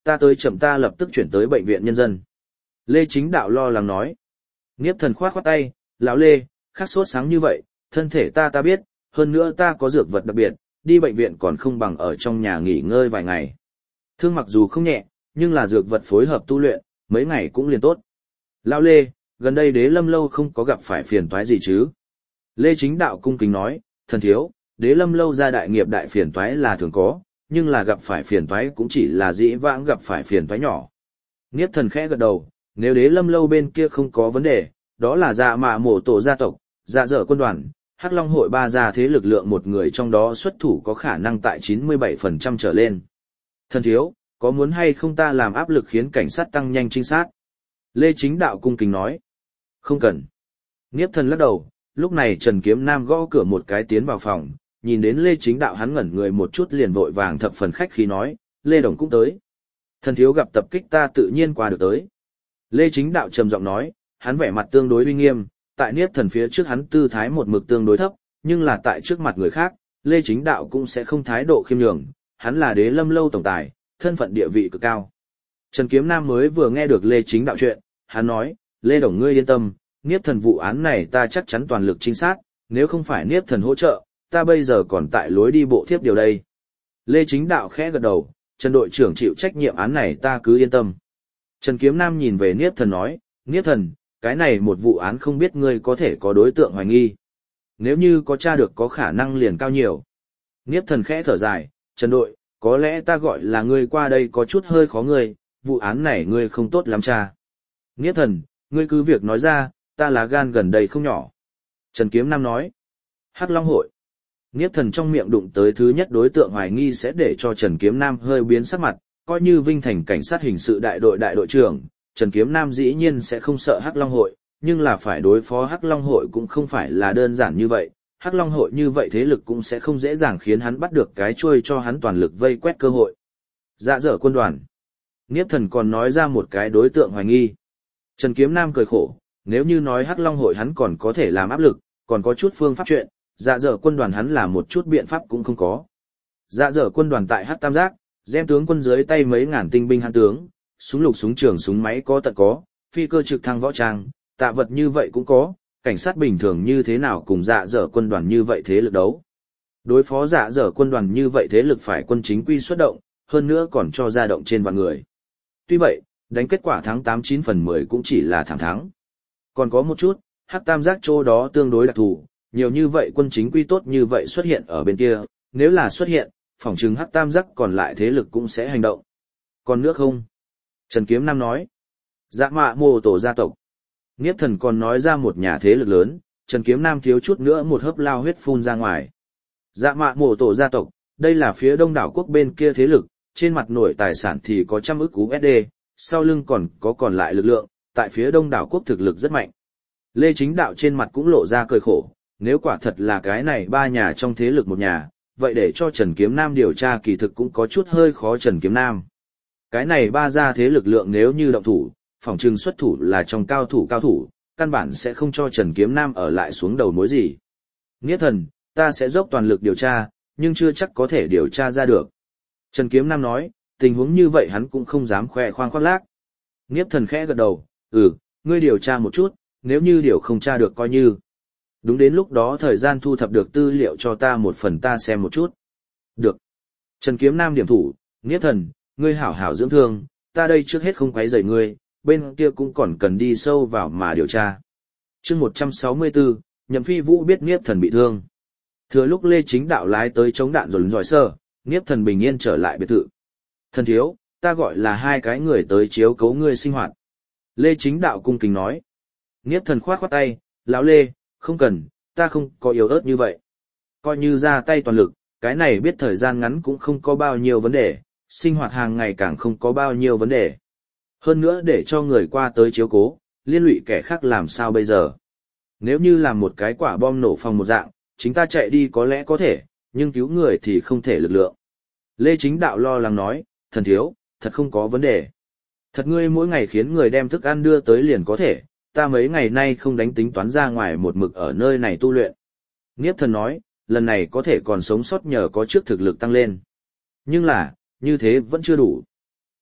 ta tới chậm ta lập tức chuyển tới bệnh viện nhân dân. Lê Chính Đạo lo lắng nói. Niếp Thần khoát khoát tay, lão Lê, khắc sốt sáng như vậy, thân thể ta ta biết, hơn nữa ta có dược vật đặc biệt, đi bệnh viện còn không bằng ở trong nhà nghỉ ngơi vài ngày. Thương mặc dù không nhẹ, nhưng là dược vật phối hợp tu luyện, mấy ngày cũng liền tốt. Lão Lê, gần đây Đế Lâm Lâu không có gặp phải phiền toái gì chứ? Lê Chính Đạo cung kính nói, thần thiếu, Đế Lâm Lâu ra đại nghiệp đại phiền toái là thường có, nhưng là gặp phải phiền toái cũng chỉ là dĩ vãng gặp phải phiền toái nhỏ. Niếp Thần khẽ gật đầu, nếu Đế Lâm Lâu bên kia không có vấn đề, đó là dạ mạ mổ tổ gia tộc, dạ dở quân đoàn, Hắc Long hội ba gia thế lực lượng một người trong đó xuất thủ có khả năng tại chín mươi bảy phần trăm trở lên. Thần thiếu, có muốn hay không ta làm áp lực khiến cảnh sát tăng nhanh trinh sát? Lê Chính Đạo cung kính nói. Không cần. Niếp Thần lắc đầu, lúc này Trần Kiếm Nam gõ cửa một cái tiến vào phòng, nhìn đến Lê Chính Đạo hắn ngẩn người một chút liền vội vàng thập phần khách khí nói, Lê Đồng cũng tới. Thần thiếu gặp tập kích ta tự nhiên qua được tới. Lê Chính Đạo trầm giọng nói, hắn vẻ mặt tương đối uy nghiêm, tại Niếp Thần phía trước hắn tư thái một mực tương đối thấp, nhưng là tại trước mặt người khác, Lê Chính Đạo cũng sẽ không thái độ khiêm nhường, hắn là Đế Lâm Lâu tổng tài, thân phận địa vị cực cao. Trần Kiếm Nam mới vừa nghe được Lê Chính Đạo chuyện, hắn nói, Lê Đồng ngươi yên tâm, Niếp Thần vụ án này ta chắc chắn toàn lực trinh sát, nếu không phải Niếp Thần hỗ trợ, ta bây giờ còn tại lối đi bộ thiếp điều đây. Lê Chính Đạo khẽ gật đầu, Trần đội trưởng chịu trách nhiệm án này ta cứ yên tâm. Trần Kiếm Nam nhìn về Niếp Thần nói, Niếp Thần, cái này một vụ án không biết ngươi có thể có đối tượng hoài nghi. Nếu như có tra được có khả năng liền cao nhiều. Niếp Thần khẽ thở dài, Trần đội, có lẽ ta gọi là ngươi qua đây có chút hơi khó ngươi, vụ án này ngươi không tốt lắm tra. Niếp Thần, ngươi cứ việc nói ra, ta là gan gần đây không nhỏ. Trần Kiếm Nam nói, Hắc Long hội. Niếp Thần trong miệng đụng tới thứ nhất đối tượng hoài nghi sẽ để cho Trần Kiếm Nam hơi biến sắc mặt, coi như Vinh Thành cảnh sát hình sự đại đội đại đội trưởng, Trần Kiếm Nam dĩ nhiên sẽ không sợ Hắc Long hội, nhưng là phải đối phó Hắc Long hội cũng không phải là đơn giản như vậy, Hắc Long hội như vậy thế lực cũng sẽ không dễ dàng khiến hắn bắt được cái chuôi cho hắn toàn lực vây quét cơ hội. Dạ dở quân đoàn. Niếp Thần còn nói ra một cái đối tượng hoài nghi. Trần Kiếm Nam cười khổ, nếu như nói Hắc Long hội hắn còn có thể làm áp lực, còn có chút phương pháp chuyện, dạ dở quân đoàn hắn làm một chút biện pháp cũng không có. Dạ dở quân đoàn tại Hắc Tam Giác, Gem tướng quân dưới tay mấy ngàn tinh binh hắn tướng, súng lục súng trường súng máy có tận có, phi cơ trực thăng võ trang, tạ vật như vậy cũng có, cảnh sát bình thường như thế nào cùng dạ dở quân đoàn như vậy thế lực đấu. Đối phó dạ dở quân đoàn như vậy thế lực phải quân chính quy xuất động, hơn nữa còn cho ra động trên vạn người. Tuy vậy, đánh kết quả thắng tám chín phần mười cũng chỉ là thẳng thắng. Còn có một chút, Hắc Tam Giác chỗ đó tương đối đặc thù, nhiều như vậy quân chính quy tốt như vậy xuất hiện ở bên kia, nếu là xuất hiện, phỏng chừng Hắc Tam Giác còn lại thế lực cũng sẽ hành động. Còn nước không? Trần Kiếm Nam nói. Dạ mạ mô tổ gia tộc. Niếp Thần còn nói ra một nhà thế lực lớn, Trần Kiếm Nam thiếu chút nữa một hớp lao huyết phun ra ngoài. Dạ mạ mô tổ gia tộc, đây là phía đông đảo quốc bên kia thế lực, trên mặt nổi tài sản thì có trăm ức cú ét đê, sau lưng còn có còn lại lực lượng, tại phía đông đảo quốc thực lực rất mạnh. Lê Chính Đạo trên mặt cũng lộ ra cười khổ, nếu quả thật là cái này ba nhà trong thế lực một nhà, vậy để cho Trần Kiếm Nam điều tra kỳ thực cũng có chút hơi khó. Trần Kiếm Nam. Cái này ba gia thế lực lượng nếu như động thủ, phòng trừng xuất thủ là trong cao thủ cao thủ, căn bản sẽ không cho Trần Kiếm Nam ở lại xuống đầu mối gì. Niếp Thần, ta sẽ dốc toàn lực điều tra, nhưng chưa chắc có thể điều tra ra được. Trần Kiếm Nam nói, tình huống như vậy hắn cũng không dám khoe khoang khoác lác. Niếp Thần khẽ gật đầu, ừ, ngươi điều tra một chút, nếu như điều không tra được coi như. Đúng đến lúc đó thời gian thu thập được tư liệu cho ta một phần ta xem một chút. Được. Trần Kiếm Nam điểm thủ, Niếp Thần, ngươi hảo hảo dưỡng thương, ta đây trước hết không quấy rầy ngươi, bên kia cũng còn cần đi sâu vào mà điều tra. Chương một trăm sáu mươi tư, Nhậm Phi Vũ biết Niếp Thần bị thương. Thừa lúc Lê Chính Đạo lái tới chống đạn rồi giỏi sơ, Niếp Thần bình yên trở lại biệt thự. Thần thiếu, ta gọi là hai cái người tới chiếu cố ngươi sinh hoạt. Lê Chính Đạo cung kính nói. Niếp Thần khoát khoát tay, lão Lê, không cần, ta không có yếu ớt như vậy. Coi như ra tay toàn lực, cái này biết thời gian ngắn cũng không có bao nhiêu vấn đề, sinh hoạt hàng ngày càng không có bao nhiêu vấn đề. Hơn nữa để cho người qua tới chiếu cố, liên lụy kẻ khác làm sao bây giờ. Nếu như làm một cái quả bom nổ phòng một dạng, chính ta chạy đi có lẽ có thể, nhưng cứu người thì không thể lực lượng. Lê Chính Đạo lo lắng nói, thần thiếu, thật không có vấn đề. Thật ngươi mỗi ngày khiến người đem thức ăn đưa tới liền có thể, ta mấy ngày nay không đánh tính toán ra ngoài một mực ở nơi này tu luyện. Niếp Thần nói, lần này có thể còn sống sót nhờ có trước thực lực tăng lên. Nhưng là, như thế vẫn chưa đủ.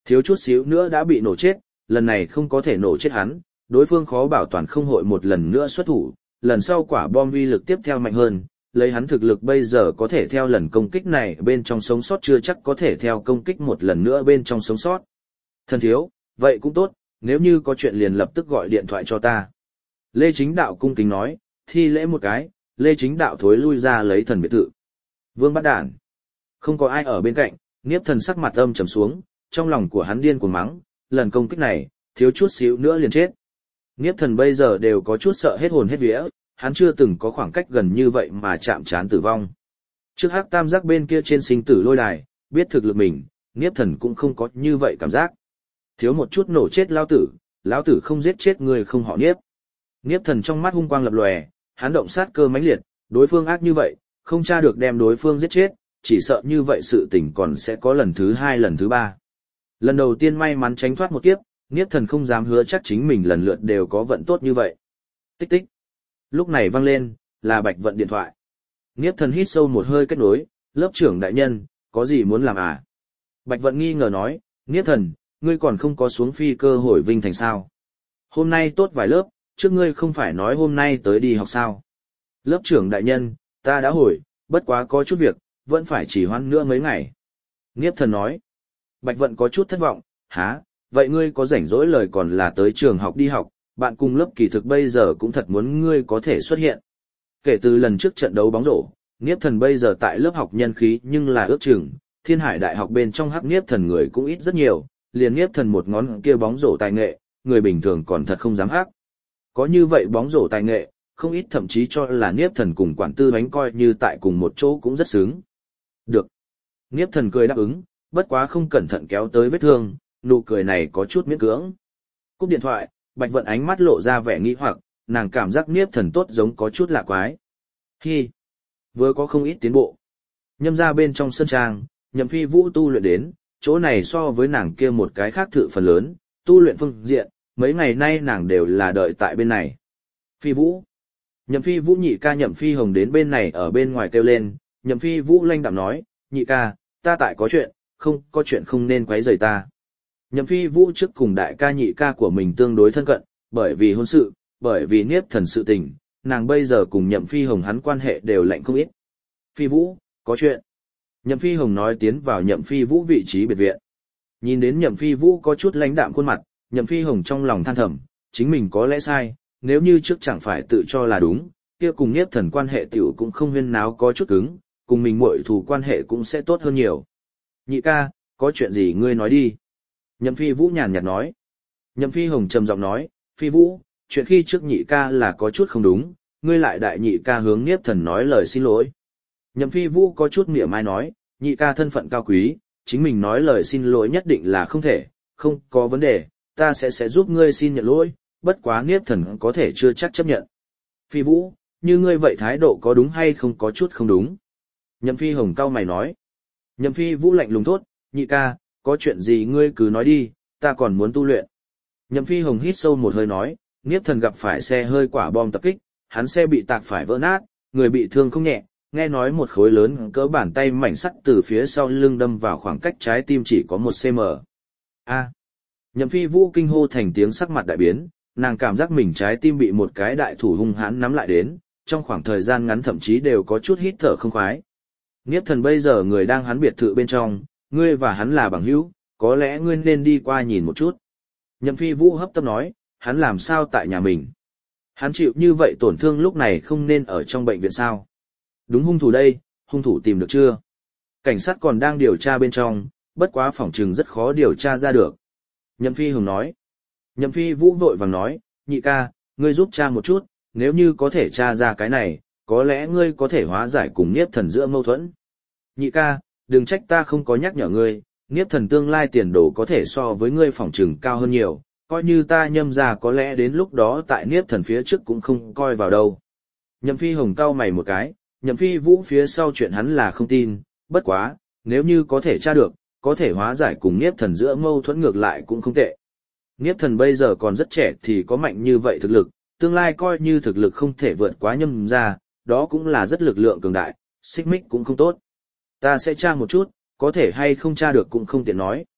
Thiếu chút xíu nữa đã bị nổ chết, lần này không có thể nổ chết hắn, đối phương khó bảo toàn không hội một lần nữa xuất thủ, lần sau quả bom uy lực tiếp theo mạnh hơn, lấy hắn thực lực bây giờ có thể theo lần công kích này bên trong sống sót chưa chắc có thể theo công kích một lần nữa bên trong sống sót. Thần thiếu, vậy cũng tốt, nếu như có chuyện liền lập tức gọi điện thoại cho ta. Lê Chính Đạo cung kính nói, thi lễ một cái, Lê Chính Đạo thối lui ra lấy thần biệt thự. Vương bắt đản. Không có ai ở bên cạnh, Niếp Thần sắc mặt âm trầm xuống, trong lòng của hắn điên cuồng mắng, lần công kích này, thiếu chút xíu nữa liền chết. Niếp Thần bây giờ đều có chút sợ hết hồn hết vía, hắn chưa từng có khoảng cách gần như vậy mà chạm trán tử vong. Trước hắc tam giác bên kia trên sinh tử lôi đài, biết thực lực mình, Niếp Thần cũng không có như vậy cảm giác. Thiếu một chút nổ chết lão tử, lão tử không giết chết người không họ Niếp. Niếp Thần trong mắt hung quang lập lòe, hắn động sát cơ mãnh liệt, đối phương ác như vậy, không tra được đem đối phương giết chết, chỉ sợ như vậy sự tình còn sẽ có lần thứ hai lần thứ ba. Lần đầu tiên may mắn tránh thoát một kiếp, Niếp Thần không dám hứa chắc chính mình lần lượt đều có vận tốt như vậy. Tích tích. Lúc này vang lên, là Bạch Vận điện thoại. Niếp Thần hít sâu một hơi kết nối, lớp trưởng đại nhân, có gì muốn làm à? Bạch Vận nghi ngờ nói, Niếp Thần, ngươi còn không có xuống phi cơ hồi Vinh Thành sao? Hôm nay tốt vài lớp, trước ngươi không phải nói hôm nay tới đi học sao? Lớp trưởng đại nhân, ta đã hồi, bất quá có chút việc, vẫn phải chỉ hoãn nữa mấy ngày. Niếp Thần nói. Bạch Vận có chút thất vọng, hả, vậy ngươi có rảnh rỗi lời còn là tới trường học đi học, bạn cùng lớp kỳ thực bây giờ cũng thật muốn ngươi có thể xuất hiện. Kể từ lần trước trận đấu bóng rổ, Niếp Thần bây giờ tại lớp học nhân khí nhưng là ước chừng, Thiên Hải Đại học bên trong hắc Niếp Thần người cũng ít rất nhiều, liền Niếp Thần một ngón kia bóng rổ tài nghệ, người bình thường còn thật không dám hắc. Có như vậy bóng rổ tài nghệ, không ít thậm chí cho là Niếp Thần cùng quản tư bánh coi như tại cùng một chỗ cũng rất sướng. Được. Niếp Thần cười đáp ứng, bất quá không cẩn thận kéo tới vết thương, nụ cười này có chút miễn cưỡng. Cúp điện thoại, Bạch Vận ánh mắt lộ ra vẻ nghi hoặc, nàng cảm giác Niếp Thần tốt giống có chút lạ quái. Hi, vừa có không ít tiến bộ. Nhâm ra bên trong sân trang, Nhậm Phi Vũ tu luyện đến, chỗ này so với nàng kia một cái khác thự phần lớn, tu luyện phương diện, mấy ngày nay nàng đều là đợi tại bên này. Phi Vũ. Nhậm Phi Vũ nhị ca Nhậm Phi Hồng đến bên này ở bên ngoài kêu lên, Nhậm Phi Vũ lanh đạm nói, nhị ca, ta tại có chuyện, không có chuyện không nên quấy rầy ta. Nhậm Phi Vũ trước cùng đại ca nhị ca của mình tương đối thân cận, bởi vì hôn sự, bởi vì Niếp Thần sự tình, nàng bây giờ cùng Nhậm Phi Hồng hắn quan hệ đều lạnh không ít. Phi Vũ, có chuyện. Nhậm Phi Hồng nói tiến vào Nhậm Phi Vũ vị trí biệt viện. Nhìn đến Nhậm Phi Vũ có chút lãnh đạm khuôn mặt, Nhậm Phi Hồng trong lòng than thầm, chính mình có lẽ sai, nếu như trước chẳng phải tự cho là đúng, kia cùng Niếp Thần quan hệ tiểu cũng không huyên náo có chút cứng, cùng mình muội thù quan hệ cũng sẽ tốt hơn nhiều. Nhị ca, có chuyện gì ngươi nói đi. Nhậm Phi Vũ nhàn nhạt nói. Nhậm Phi Hồng trầm giọng nói, Phi Vũ, chuyện khi trước nhị ca là có chút không đúng, ngươi lại đại nhị ca hướng Niếp Thần nói lời xin lỗi. Nhậm Phi Vũ có chút mỉa mai nói, nhị ca thân phận cao quý, chính mình nói lời xin lỗi nhất định là không thể, không có vấn đề, ta sẽ sẽ giúp ngươi xin nhận lỗi, bất quá Niếp Thần có thể chưa chắc chấp nhận. Phi Vũ, như ngươi vậy thái độ có đúng hay không có chút không đúng. Nhậm Phi Hồng cau mày nói. Nhậm Phi Vũ lạnh lùng thốt, nhị ca, có chuyện gì ngươi cứ nói đi, ta còn muốn tu luyện. Nhậm Phi Hồng hít sâu một hơi nói, Niếp Thần gặp phải xe hơi quả bom tập kích, hắn xe bị tạc phải vỡ nát, người bị thương không nhẹ, nghe nói một khối lớn cỡ bàn tay mảnh sắt từ phía sau lưng đâm vào khoảng cách trái tim chỉ có một xăng ti mét. A. Nhậm Phi Vũ kinh hô thành tiếng sắc mặt đại biến, nàng cảm giác mình trái tim bị một cái đại thủ hung hãn nắm lại đến, trong khoảng thời gian ngắn thậm chí đều có chút hít thở không khoái. Niếp Thần bây giờ người đang hắn biệt thự bên trong, ngươi và hắn là bằng hữu, có lẽ ngươi nên đi qua nhìn một chút. Nhậm Phi Vũ hấp tấp nói, hắn làm sao tại nhà mình? Hắn chịu như vậy tổn thương lúc này không nên ở trong bệnh viện sao? Đúng hung thủ đây, hung thủ tìm được chưa? Cảnh sát còn đang điều tra bên trong, bất quá phỏng chừng rất khó điều tra ra được. Nhậm Phi Hồng nói. Nhậm Phi Vũ vội vàng nói, nhị ca, ngươi giúp tra một chút, nếu như có thể tra ra cái này, có lẽ ngươi có thể hóa giải cùng Niếp Thần giữa mâu thuẫn. Nhị ca, đừng trách ta không có nhắc nhở ngươi, Niếp Thần tương lai tiền đồ có thể so với ngươi phỏng chừng cao hơn nhiều, coi như ta Nhâm ra có lẽ đến lúc đó tại Niếp Thần phía trước cũng không coi vào đâu. Nhậm Phi Hồng cau mày một cái, Nhậm Phi Vũ phía sau chuyện hắn là không tin, bất quá, nếu như có thể tra được, có thể hóa giải cùng Niếp Thần giữa mâu thuẫn ngược lại cũng không tệ. Niếp Thần bây giờ còn rất trẻ thì có mạnh như vậy thực lực, tương lai coi như thực lực không thể vượt quá Nhâm ra, đó cũng là rất lực lượng cường đại, xích mích cũng không tốt. Ta sẽ tra một chút, có thể hay không tra được cũng không tiện nói.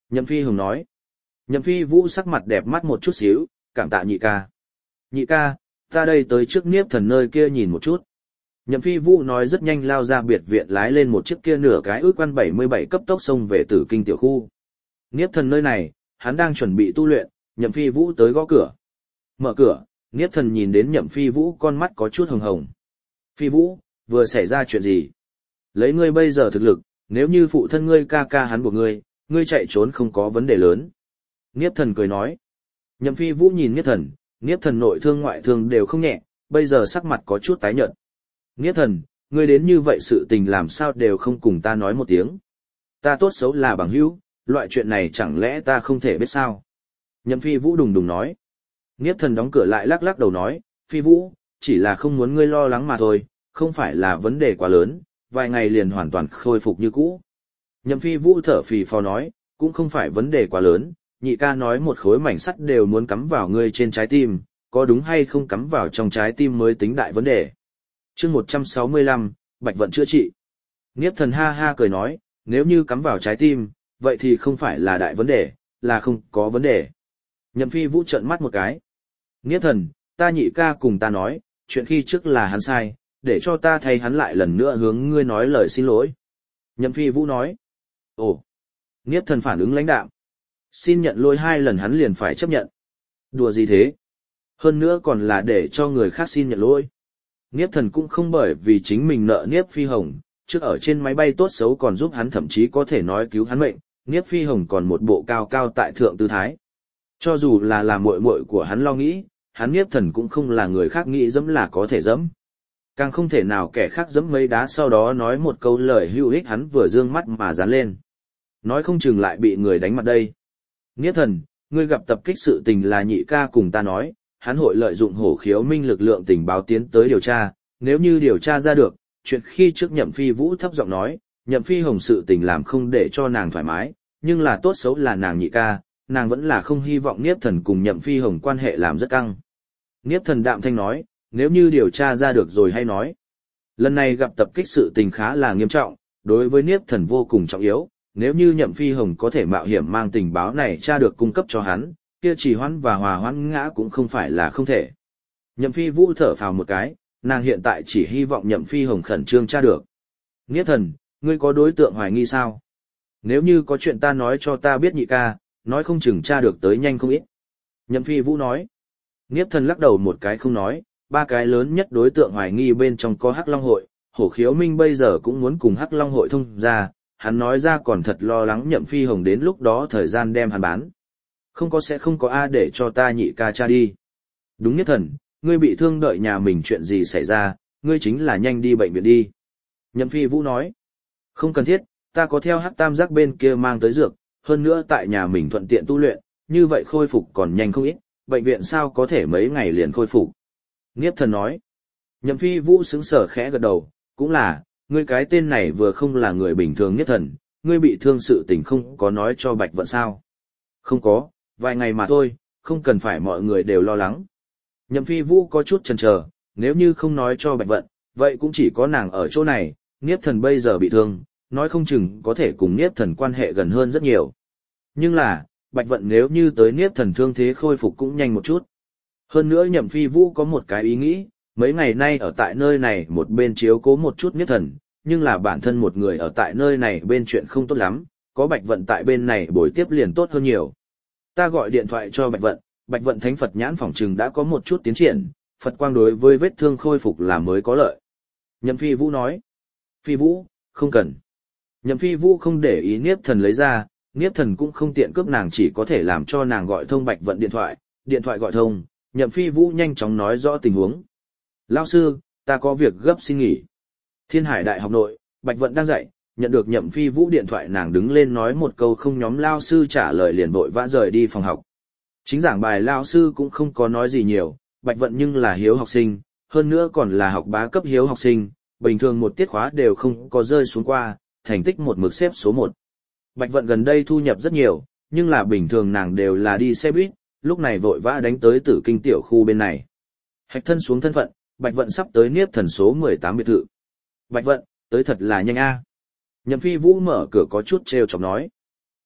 Nhậm Phi Hồng nói. Nhậm Phi Vũ sắc mặt đẹp mắt một chút xíu, cảm tạ nhị ca. Nhị ca, ta đây tới trước Niếp Thần nơi kia nhìn một chút. Nhậm Phi Vũ nói rất nhanh lao ra biệt viện lái lên một chiếc kia nửa cái ước quan bảy mươi bảy cấp tốc xông về Tử Kinh tiểu khu. Niếp Thần nơi này, hắn đang chuẩn bị tu luyện, Nhậm Phi Vũ tới gõ cửa. Mở cửa, Niếp Thần nhìn đến Nhậm Phi Vũ con mắt có chút hồng hồng. Phi Vũ, vừa xảy ra chuyện gì? Lấy ngươi bây giờ thực lực, nếu như phụ thân ngươi ca ca hắn buộc ngươi, ngươi chạy trốn không có vấn đề lớn. Niếp Thần cười nói. Nhậm Phi Vũ nhìn Niếp Thần, Niếp Thần nội thương ngoại thương đều không nhẹ, bây giờ sắc mặt có chút tái nhợt. Niếp Thần, ngươi đến như vậy sự tình làm sao đều không cùng ta nói một tiếng. Ta tốt xấu là bằng hữu, loại chuyện này chẳng lẽ ta không thể biết sao? Nhậm Phi Vũ đùng đùng nói. Niếp Thần đóng cửa lại lắc lắc đầu nói, Phi Vũ, chỉ là không muốn ngươi lo lắng mà thôi, không phải là vấn đề quá lớn, vài ngày liền hoàn toàn khôi phục như cũ. Nhậm Phi Vũ thở phì phò nói, cũng không phải vấn đề quá lớn, nhị ca nói một khối mảnh sắt đều muốn cắm vào ngươi trên trái tim, có đúng hay không cắm vào trong trái tim mới tính đại vấn đề. Chương một trăm sáu mươi lăm, Bạch Vận chữa trị. Niếp Thần ha ha cười nói, nếu như cắm vào trái tim, vậy thì không phải là đại vấn đề, là không có vấn đề. Nhậm Phi Vũ trợn mắt một cái. Niếp Thần, ta nhị ca cùng ta nói, chuyện khi trước là hắn sai, để cho ta thay hắn lại lần nữa hướng ngươi nói lời xin lỗi. Nhậm Phi Vũ nói. Ồ. Niếp Thần phản ứng lãnh đạm. Xin nhận lỗi hai lần hắn liền phải chấp nhận. Đùa gì thế? Hơn nữa còn là để cho người khác xin nhận lỗi. Niếp Thần cũng không bởi vì chính mình nợ Niếp Phi Hồng, trước ở trên máy bay tốt xấu còn giúp hắn thậm chí có thể nói cứu hắn mệnh, Niếp Phi Hồng còn một bộ cao cao tại thượng tư thái. Cho dù là làm muội muội của hắn lo nghĩ, hắn Niếp Thần cũng không là người khác nghĩ dẫm là có thể dẫm. Càng không thể nào kẻ khác dẫm mấy đá sau đó nói một câu lời hữu ích hắn vừa dương mắt mà dán lên. Nói không chừng lại bị người đánh mặt đây. Niếp Thần, ngươi gặp tập kích sự tình là nhị ca cùng ta nói, hắn hội lợi dụng hổ khiếu minh lực lượng tình báo tiến tới điều tra, nếu như điều tra ra được, chuyện khi trước Nhậm Phi Vũ thấp giọng nói, Nhậm Phi Hồng sự tình làm không để cho nàng thoải mái, nhưng là tốt xấu là nàng nhị ca, nàng vẫn là không hy vọng Niếp Thần cùng Nhậm Phi Hồng quan hệ làm rất căng. Niếp Thần đạm thanh nói, nếu như điều tra ra được rồi hay nói. Lần này gặp tập kích sự tình khá là nghiêm trọng, đối với Niếp Thần vô cùng trọng yếu, nếu như Nhậm Phi Hồng có thể mạo hiểm mang tình báo này tra được cung cấp cho hắn, kia trì hoãn và hòa hoãn ngã cũng không phải là không thể. Nhậm Phi Vũ thở phào một cái, nàng hiện tại chỉ hy vọng Nhậm Phi Hồng khẩn trương tra được. Niếp Thần, ngươi có đối tượng hoài nghi sao? Nếu như có chuyện ta nói cho ta biết nhị ca, nói không chừng tra được tới nhanh không ít. Nhậm Phi Vũ nói. Niếp Thần lắc đầu một cái không nói, ba cái lớn nhất đối tượng hoài nghi bên trong có Hắc Long Hội, Hổ Khiếu Minh bây giờ cũng muốn cùng Hắc Long Hội thông ra, hắn nói ra còn thật lo lắng Nhậm Phi Hồng đến lúc đó thời gian đem hắn bán. Không có sẽ không có a để cho ta nhị ca cha đi. Đúng Niếp Thần, ngươi bị thương đợi nhà mình chuyện gì xảy ra, ngươi chính là nhanh đi bệnh viện đi. Nhậm Phi Vũ nói. Không cần thiết, ta có theo Hắc Tam Giác bên kia mang tới dược, hơn nữa tại nhà mình thuận tiện tu luyện, như vậy khôi phục còn nhanh không ít, bệnh viện sao có thể mấy ngày liền khôi phục. Niếp Thần nói. Nhậm Phi Vũ sững sờ khẽ gật đầu, cũng là, ngươi cái tên này vừa không là người bình thường Niếp Thần, ngươi bị thương sự tình không có nói cho Bạch Vận sao. Không có, vài ngày mà thôi, không cần phải mọi người đều lo lắng. Nhậm Phi Vũ có chút chần chờ, nếu như không nói cho Bạch Vận, vậy cũng chỉ có nàng ở chỗ này, Niếp Thần bây giờ bị thương, nói không chừng có thể cùng Niếp Thần quan hệ gần hơn rất nhiều. Nhưng là, Bạch Vận nếu như tới Niếp Thần thương thế khôi phục cũng nhanh một chút. Hơn nữa Nhậm Phi Vũ có một cái ý nghĩ, mấy ngày nay ở tại nơi này một bên chiếu cố một chút Niếp Thần, nhưng là bản thân một người ở tại nơi này bên chuyện không tốt lắm, có Bạch Vận tại bên này bồi tiếp liền tốt hơn nhiều. Ta gọi điện thoại cho Bạch Vận, Bạch Vận Thánh Phật nhãn phỏng trừng đã có một chút tiến triển, Phật quang đối với vết thương khôi phục là mới có lợi. Nhậm Phi Vũ nói. Phi Vũ, không cần. Nhậm Phi Vũ không để ý Niếp Thần lấy ra, Niếp Thần cũng không tiện cướp nàng chỉ có thể làm cho nàng gọi thông Bạch Vận điện thoại, điện thoại gọi thông, Nhậm Phi Vũ nhanh chóng nói rõ tình huống. Lão sư, ta có việc gấp xin nghỉ. Thiên Hải Đại học nội, Bạch Vận đang dạy, nhận được Nhậm Phi Vũ điện thoại nàng đứng lên nói một câu không nhóm lao sư trả lời liền vội vã rời đi phòng học. Chính giảng bài lao sư cũng không có nói gì nhiều, Bạch Vận nhưng là hiếu học sinh, hơn nữa còn là học bá cấp hiếu học sinh, bình thường một tiết khóa đều không có rơi xuống qua, thành tích một mực xếp số một. Bạch Vận gần đây thu nhập rất nhiều, nhưng là bình thường nàng đều là đi xe buýt, lúc này vội vã đánh tới Tử Kinh tiểu khu bên này. Hạch thân xuống thân phận, Bạch Vận sắp tới Niếp Thần số mười tám biệt thự. Bạch Vận, tới thật là nhanh a. Nhậm Phi Vũ mở cửa có chút trêu chọc nói.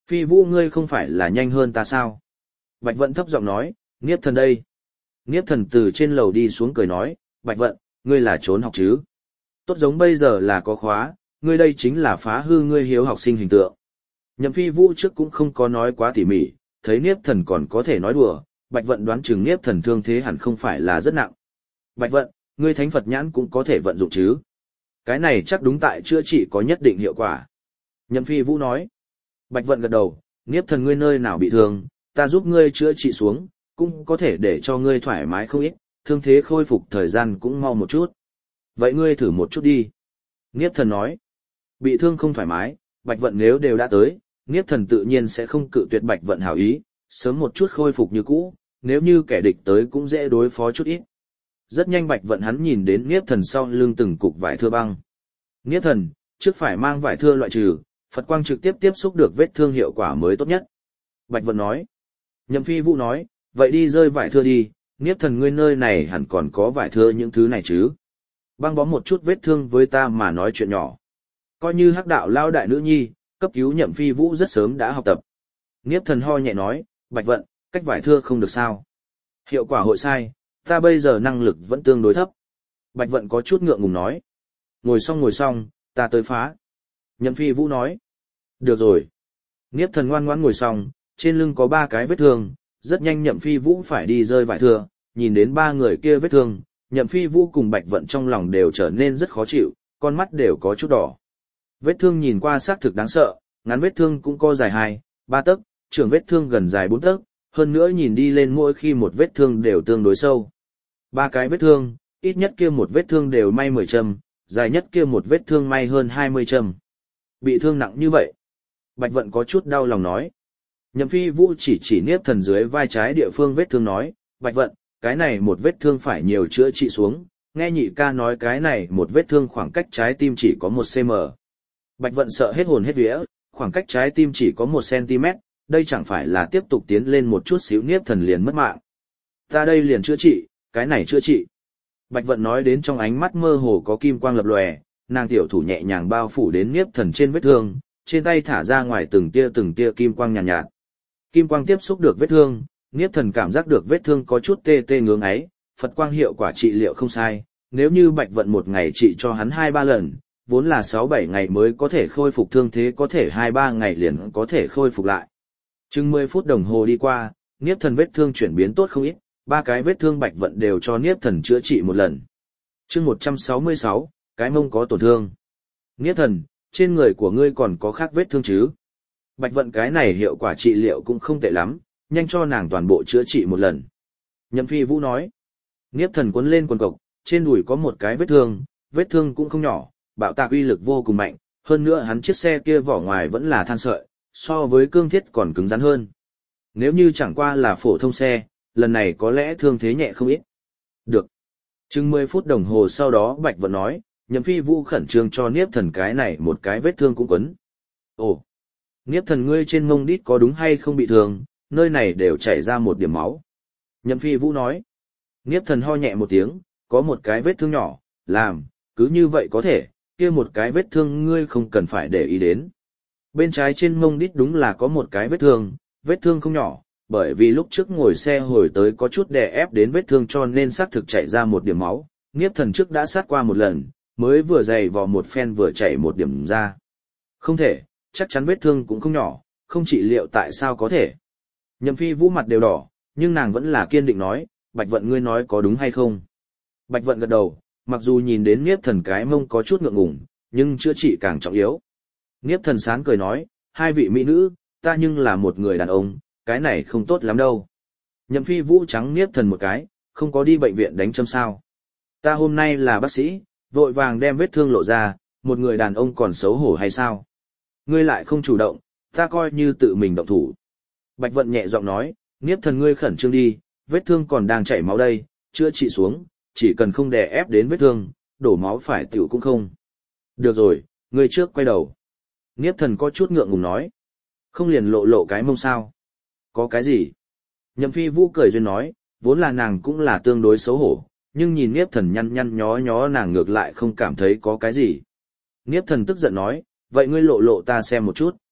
Phi Vũ ngươi không phải là nhanh hơn ta sao? Bạch Vận thấp giọng nói, Niếp Thần đây. Niếp Thần từ trên lầu đi xuống cười nói, Bạch Vận, ngươi là trốn học chứ? Tốt giống bây giờ là có khóa, ngươi đây chính là phá hư ngươi hiếu học sinh hình tượng. Nhậm Phi Vũ trước cũng không có nói quá tỉ mỉ, thấy Niếp Thần còn có thể nói đùa, Bạch Vận đoán chừng Niếp Thần thương thế hẳn không phải là rất nặng. Bạch Vận, ngươi thánh Phật nhãn cũng có thể vận dụng chứ? Cái này chắc đúng tại chữa trị có nhất định hiệu quả. Nhậm Phi Vũ nói. Bạch Vận gật đầu, Niếp Thần ngươi nơi nào bị thương, ta giúp ngươi chữa trị xuống, cũng có thể để cho ngươi thoải mái không ít, thương thế khôi phục thời gian cũng mau một chút. Vậy ngươi thử một chút đi. Niếp Thần nói. Bị thương không thoải mái, Bạch Vận nếu đều đã tới, Niếp Thần tự nhiên sẽ không cự tuyệt Bạch Vận hảo ý, sớm một chút khôi phục như cũ, nếu như kẻ địch tới cũng dễ đối phó chút ít. Rất nhanh Bạch Vận hắn nhìn đến Niếp Thần sau lưng từng cục vải thưa băng. Niếp Thần, trước phải mang vải thưa loại trừ, Phật quang trực tiếp tiếp xúc được vết thương hiệu quả mới tốt nhất. Bạch Vận nói. Nhậm Phi Vũ nói, vậy đi rơi vải thưa đi, Niếp Thần ngươi nơi này hẳn còn có vải thưa những thứ này chứ. Băng bó một chút vết thương với ta mà nói chuyện nhỏ. Coi như hắc đạo lao đại nữ nhi, cấp cứu Nhậm Phi Vũ rất sớm đã học tập. Niếp Thần ho nhẹ nói, Bạch Vận, cách vải thưa không được sao. Hiệu quả hội sai, ta bây giờ năng lực vẫn tương đối thấp. Bạch Vận có chút ngượng ngùng nói. Ngồi xong ngồi xong, ta tới phá. Nhậm Phi Vũ nói. Được rồi. Niếp Thần ngoan ngoãn ngồi xong, trên lưng có ba cái vết thương, rất nhanh Nhậm Phi Vũ phải đi rơi vải thưa, nhìn đến ba người kia vết thương, Nhậm Phi Vũ cùng Bạch Vận trong lòng đều trở nên rất khó chịu, con mắt đều có chút đỏ. Vết thương nhìn qua xác thực đáng sợ, ngắn vết thương cũng có dài hai, ba tấc, trường vết thương gần dài bốn tấc, hơn nữa nhìn đi lên mỗi khi một vết thương đều tương đối sâu. Ba cái vết thương, ít nhất kia một vết thương đều may mười châm, dài nhất kia một vết thương may hơn hai mươi châm. Bị thương nặng như vậy. Bạch Vận có chút đau lòng nói. Nhậm Phi Vũ chỉ chỉ Niếp Thần dưới vai trái địa phương vết thương nói, Bạch Vận, cái này một vết thương phải nhiều chữa trị xuống, nghe nhị ca nói cái này một vết thương khoảng cách trái tim chỉ có một xăng-ti-mét. Bạch Vận sợ hết hồn hết vía, khoảng cách trái tim chỉ có một xăng-ti-mét, đây chẳng phải là tiếp tục tiến lên một chút xíu Niếp Thần liền mất mạng. Ta đây liền chữa trị, cái này chữa trị. Bạch Vận nói đến trong ánh mắt mơ hồ có kim quang lập lòe, nàng tiểu thủ nhẹ nhàng bao phủ đến Niếp Thần trên vết thương, trên tay thả ra ngoài từng tia từng tia kim quang nhàn nhạt, nhạt. Kim quang tiếp xúc được vết thương, Niếp Thần cảm giác được vết thương có chút tê tê ngưỡng ấy, Phật quang hiệu quả trị liệu không sai, nếu như Bạch Vận một ngày trị cho hắn hai ba lần, vốn là sáu bảy ngày mới có thể khôi phục thương thế có thể hai ba ngày liền có thể khôi phục lại. Chừng mười phút đồng hồ đi qua, Niếp Thần vết thương chuyển biến tốt không ít, ba cái vết thương Bạch Vận đều cho Niếp Thần chữa trị một lần. Chương một trăm sáu mươi sáu, cái mông có tổn thương. Niếp Thần, trên người của ngươi còn có khác vết thương chứ? Bạch Vận cái này hiệu quả trị liệu cũng không tệ lắm, nhanh cho nàng toàn bộ chữa trị một lần. Nhậm Phi Vũ nói. Niếp Thần cuốn lên quần cộc, trên đùi có một cái vết thương, vết thương cũng không nhỏ, bạo tạc uy lực vô cùng mạnh, hơn nữa hắn chiếc xe kia vỏ ngoài vẫn là than sợi, so với cương thiết còn cứng rắn hơn. Nếu như chẳng qua là phổ thông xe, lần này có lẽ thương thế nhẹ không ít. Được. Chừng mười phút đồng hồ sau đó Bạch Vận nói, Nhậm Phi Vũ khẩn trương cho Niếp Thần cái này một cái vết thương cũng quấn. Ồ, Niếp Thần ngươi trên mông đít có đúng hay không bị thương, nơi này đều chảy ra một điểm máu. Nhậm Phi Vũ nói, Niếp Thần ho nhẹ một tiếng, có một cái vết thương nhỏ, làm, cứ như vậy có thể, kia một cái vết thương ngươi không cần phải để ý đến. Bên trái trên mông đít đúng là có một cái vết thương, vết thương không nhỏ, bởi vì lúc trước ngồi xe hồi tới có chút đè ép đến vết thương cho nên xác thực chảy ra một điểm máu, Niếp Thần trước đã sát qua một lần, mới vừa dày vò một phen vừa chảy một điểm ra. Không thể, chắc chắn vết thương cũng không nhỏ, không trị liệu tại sao có thể. Nhậm Phi Vũ mặt đều đỏ, nhưng nàng vẫn là kiên định nói, Bạch Vận ngươi nói có đúng hay không. Bạch Vận gật đầu, mặc dù nhìn đến Niếp Thần cái mông có chút ngượng ngùng, nhưng chữa trị càng trọng yếu. Niếp Thần sáng cười nói, hai vị mỹ nữ, ta nhưng là một người đàn ông, cái này không tốt lắm đâu. Nhậm Phi Vũ trắng Niếp Thần một cái, không có đi bệnh viện đánh châm sao. Ta hôm nay là bác sĩ, vội vàng đem vết thương lộ ra, một người đàn ông còn xấu hổ hay sao? Ngươi lại không chủ động, ta coi như tự mình động thủ. Bạch Vận nhẹ giọng nói, Niếp Thần ngươi khẩn trương đi, vết thương còn đang chảy máu đây, chữa trị xuống, chỉ cần không đè ép đến vết thương, đổ máu phải tiểu cũng không. Được rồi, ngươi trước quay đầu. Niếp Thần có chút ngượng ngùng nói, không liền lộ lộ cái mông sao? Có cái gì? Nhậm Phi Vũ cười duyên nói, vốn là nàng cũng là tương đối xấu hổ, nhưng nhìn Niếp Thần nhăn nhăn nhó nhó nàng ngược lại không cảm thấy có cái gì. Niếp Thần tức giận nói, vậy ngươi lộ lộ ta xem một chút.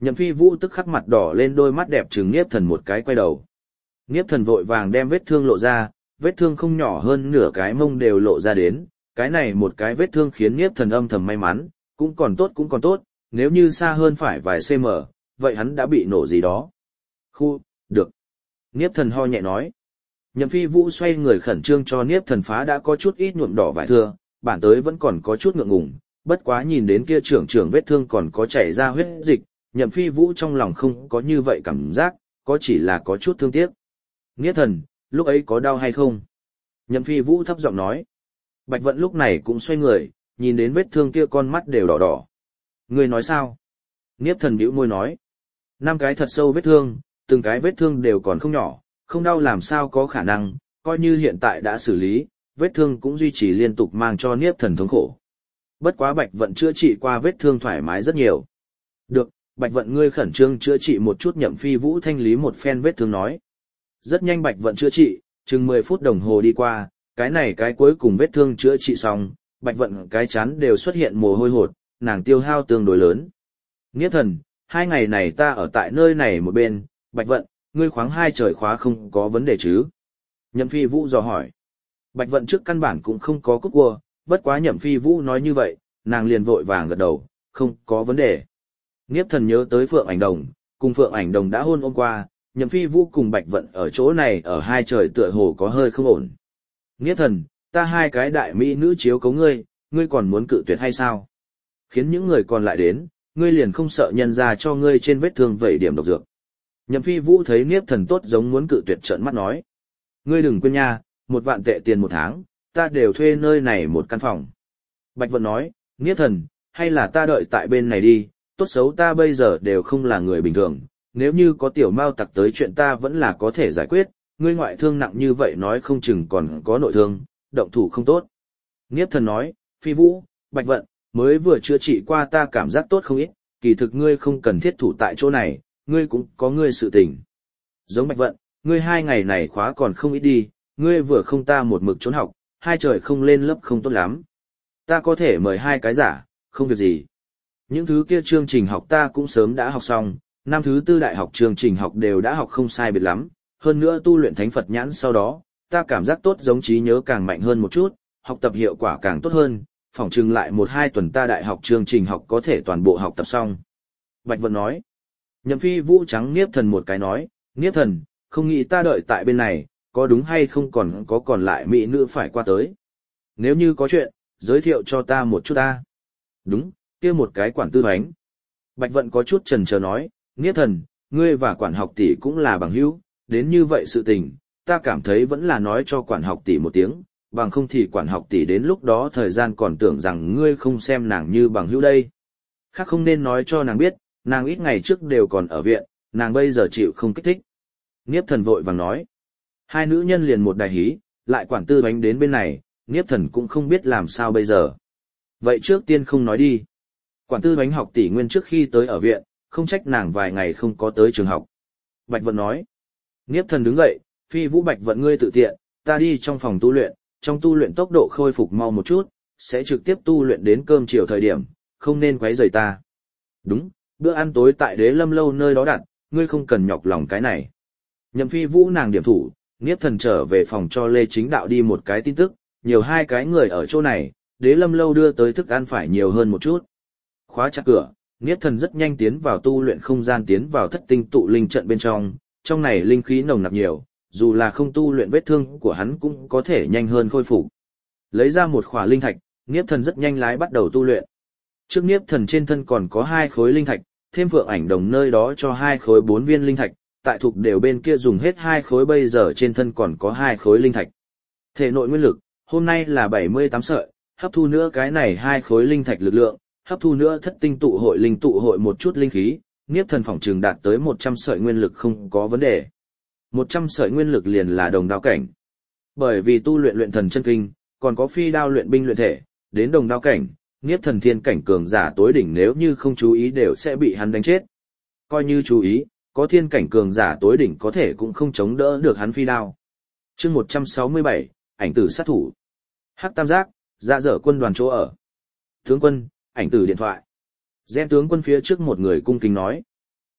Nhậm Phi Vũ tức khắc mặt đỏ lên, đôi mắt đẹp trừng Niếp Thần một cái, quay đầu. Niếp Thần vội vàng đem vết thương lộ ra, vết thương không nhỏ hơn nửa cái mông đều lộ ra đến, cái này một cái vết thương khiến Niếp Thần âm thầm may mắn, cũng còn tốt cũng còn tốt, nếu như xa hơn phải vài cm, vậy hắn đã bị nổ gì đó. Khu, được. Niếp Thần ho nhẹ nói. Nhậm Phi Vũ xoay người khẩn trương cho Niếp Thần phá đã có chút ít nhuộm đỏ vải thưa, bản tới vẫn còn có chút ngượng ngùng, bất quá nhìn đến kia trưởng trưởng vết thương còn có chảy ra huyết dịch, Nhậm Phi Vũ trong lòng không có như vậy cảm giác, có chỉ là có chút thương tiếc. Niếp Thần, lúc ấy có đau hay không? Nhậm Phi Vũ thấp giọng nói. Bạch Vận lúc này cũng xoay người, nhìn đến vết thương kia con mắt đều đỏ đỏ. Ngươi nói sao? Niếp Thần bĩu môi nói. Năm cái thật sâu vết thương, từng cái vết thương đều còn không nhỏ, không đau làm sao có khả năng, coi như hiện tại đã xử lý, vết thương cũng duy trì liên tục mang cho Niếp Thần thống khổ. Bất quá Bạch Vận chữa trị qua vết thương thoải mái rất nhiều. Được, Bạch Vận ngươi khẩn trương chữa trị một chút. Nhậm Phi Vũ thanh lý một phen vết thương nói. Rất nhanh Bạch Vận chữa trị, chừng mười phút đồng hồ đi qua, cái này cái cuối cùng vết thương chữa trị xong, Bạch Vận cái chán đều xuất hiện mồ hôi hột, nàng tiêu hao tương đối lớn. Niếp Thần, hai ngày này ta ở tại nơi này một bên, Bạch Vận, ngươi khoáng hai trời khóa không có vấn đề chứ? Nhậm Phi Vũ dò hỏi. Bạch Vận trước căn bản cũng không có cúc cua, bất quá Nhậm Phi Vũ nói như vậy, nàng liền vội vàng gật đầu, không có vấn đề. Niếp Thần nhớ tới Phượng Ảnh Đồng, cùng Phượng Ảnh Đồng đã hôn ôm qua, Nhậm Phi Vũ cùng Bạch Vận ở chỗ này ở hai trời tựa hồ có hơi không ổn. Niếp Thần, ta hai cái đại mỹ nữ chiếu cấu ngươi, ngươi còn muốn cự tuyệt hay sao? Khiến những người còn lại đến, ngươi liền không sợ nhân ra cho ngươi trên vết thương vẩy điểm độc dược. Nhậm Phi Vũ thấy Niếp Thần tốt giống muốn cự tuyệt, trợn mắt nói. Ngươi đừng quên nha, một vạn tệ tiền một tháng, ta đều thuê nơi này một căn phòng. Bạch Vận nói, Niếp Thần, hay là ta đợi tại bên này đi, tốt xấu ta bây giờ đều không là người bình thường, nếu như có tiểu mao tặc tới chuyện ta vẫn là có thể giải quyết, ngươi ngoại thương nặng như vậy nói không chừng còn có nội thương, động thủ không tốt. Niếp Thần nói, Phi Vũ, Bạch Vận, mới vừa chữa trị qua ta cảm giác tốt không ít, kỳ thực ngươi không cần thiết thủ tại chỗ này, ngươi cũng có ngươi sự tình. Giống Bạch Vận, ngươi hai ngày này khóa còn không ít đi, ngươi vừa không ta một mực trốn học, hai trời không lên lớp không tốt lắm. Ta có thể mời hai cái giả, không việc gì. Những thứ kia chương trình học ta cũng sớm đã học xong, năm thứ tư đại học chương trình học đều đã học không sai biệt lắm, hơn nữa tu luyện thánh Phật nhãn sau đó, ta cảm giác tốt giống trí nhớ càng mạnh hơn một chút, học tập hiệu quả càng tốt hơn, phỏng chừng lại một hai tuần ta đại học chương trình học có thể toàn bộ học tập xong. Bạch Vận nói. Nhậm Phi Vũ trắng Niếp Thần một cái nói, Niếp Thần, không nghĩ ta đợi tại bên này, có đúng hay không còn có còn lại mỹ nữ phải qua tới. Nếu như có chuyện, giới thiệu cho ta một chút ta. Đúng, kia một cái quản tư hoánh. Bạch Vận có chút chần chờ nói, Niếp Thần, ngươi và quản học tỷ cũng là bằng hữu, đến như vậy sự tình, ta cảm thấy vẫn là nói cho quản học tỷ một tiếng, bằng không thì quản học tỷ đến lúc đó thời gian còn tưởng rằng ngươi không xem nàng như bằng hữu đây. Khác không nên nói cho nàng biết, nàng ít ngày trước đều còn ở viện, nàng bây giờ chịu không kích thích. Niếp Thần vội vàng nói. Hai nữ nhân liền một đài hí, lại quản tư bánh đến bên này, Niếp Thần cũng không biết làm sao bây giờ. Vậy trước tiên không nói đi. Quản tư bánh học tỷ nguyên trước khi tới ở viện, không trách nàng vài ngày không có tới trường học. Bạch Vận nói. Niếp Thần đứng dậy, Phi Vũ, Bạch Vận ngươi tự tiện, ta đi trong phòng tu luyện, trong tu luyện tốc độ khôi phục mau một chút, sẽ trực tiếp tu luyện đến cơm chiều thời điểm, không nên quấy rầy ta. Đúng, bữa ăn tối tại Đế Lâm lâu nơi đó đặt, ngươi không cần nhọc lòng cái này. Nhậm Phi Vũ nàng điểm thủ, Niếp Thần trở về phòng cho Lê Chính Đạo đi một cái tin tức, nhiều hai cái người ở chỗ này, Đế Lâm lâu đưa tới thức ăn phải nhiều hơn một chút. Khóa chặt cửa, Niếp Thần rất nhanh tiến vào tu luyện không gian, tiến vào thất tinh tụ linh trận bên trong, trong này linh khí nồng nặc nhiều, dù là không tu luyện vết thương của hắn cũng có thể nhanh hơn khôi phục. Lấy ra một khỏa linh thạch, Niếp Thần rất nhanh lái bắt đầu tu luyện. Trước Niếp Thần trên thân còn có hai khối linh thạch, thêm Phượng Ảnh Đồng nơi đó cho hai khối bốn viên linh thạch, tại thuộc đều bên kia dùng hết hai khối, bây giờ trên thân còn có hai khối linh thạch. Thể nội nguyên lực, hôm nay là bảy mươi tám sợi, hấp thu nữa cái này hai khối linh thạch lực lượng, hấp thu nữa thất tinh tụ hội linh tụ hội một chút linh khí, Niếp Thần phỏng trường đạt tới một trăm sợi nguyên lực không có vấn đề. một trăm sợi nguyên lực liền là đồng đao cảnh. Bởi vì tu luyện luyện thần chân kinh, còn có phi đao luyện binh luyện thể, đến đồng đao cảnh, Niếp Thần thiên cảnh cường giả tối đỉnh nếu như không chú ý đều sẽ bị hắn đánh chết. Coi như chú ý, có thiên cảnh cường giả tối đỉnh có thể cũng không chống đỡ được hắn phi đao. Chương một trăm sáu mươi bảy, ảnh tử sát thủ. Hắc Tam Giác, dạ dở quân đoàn chỗ ở. Tướng quân, ảnh tử điện thoại. Gen tướng quân phía trước một người cung kính nói.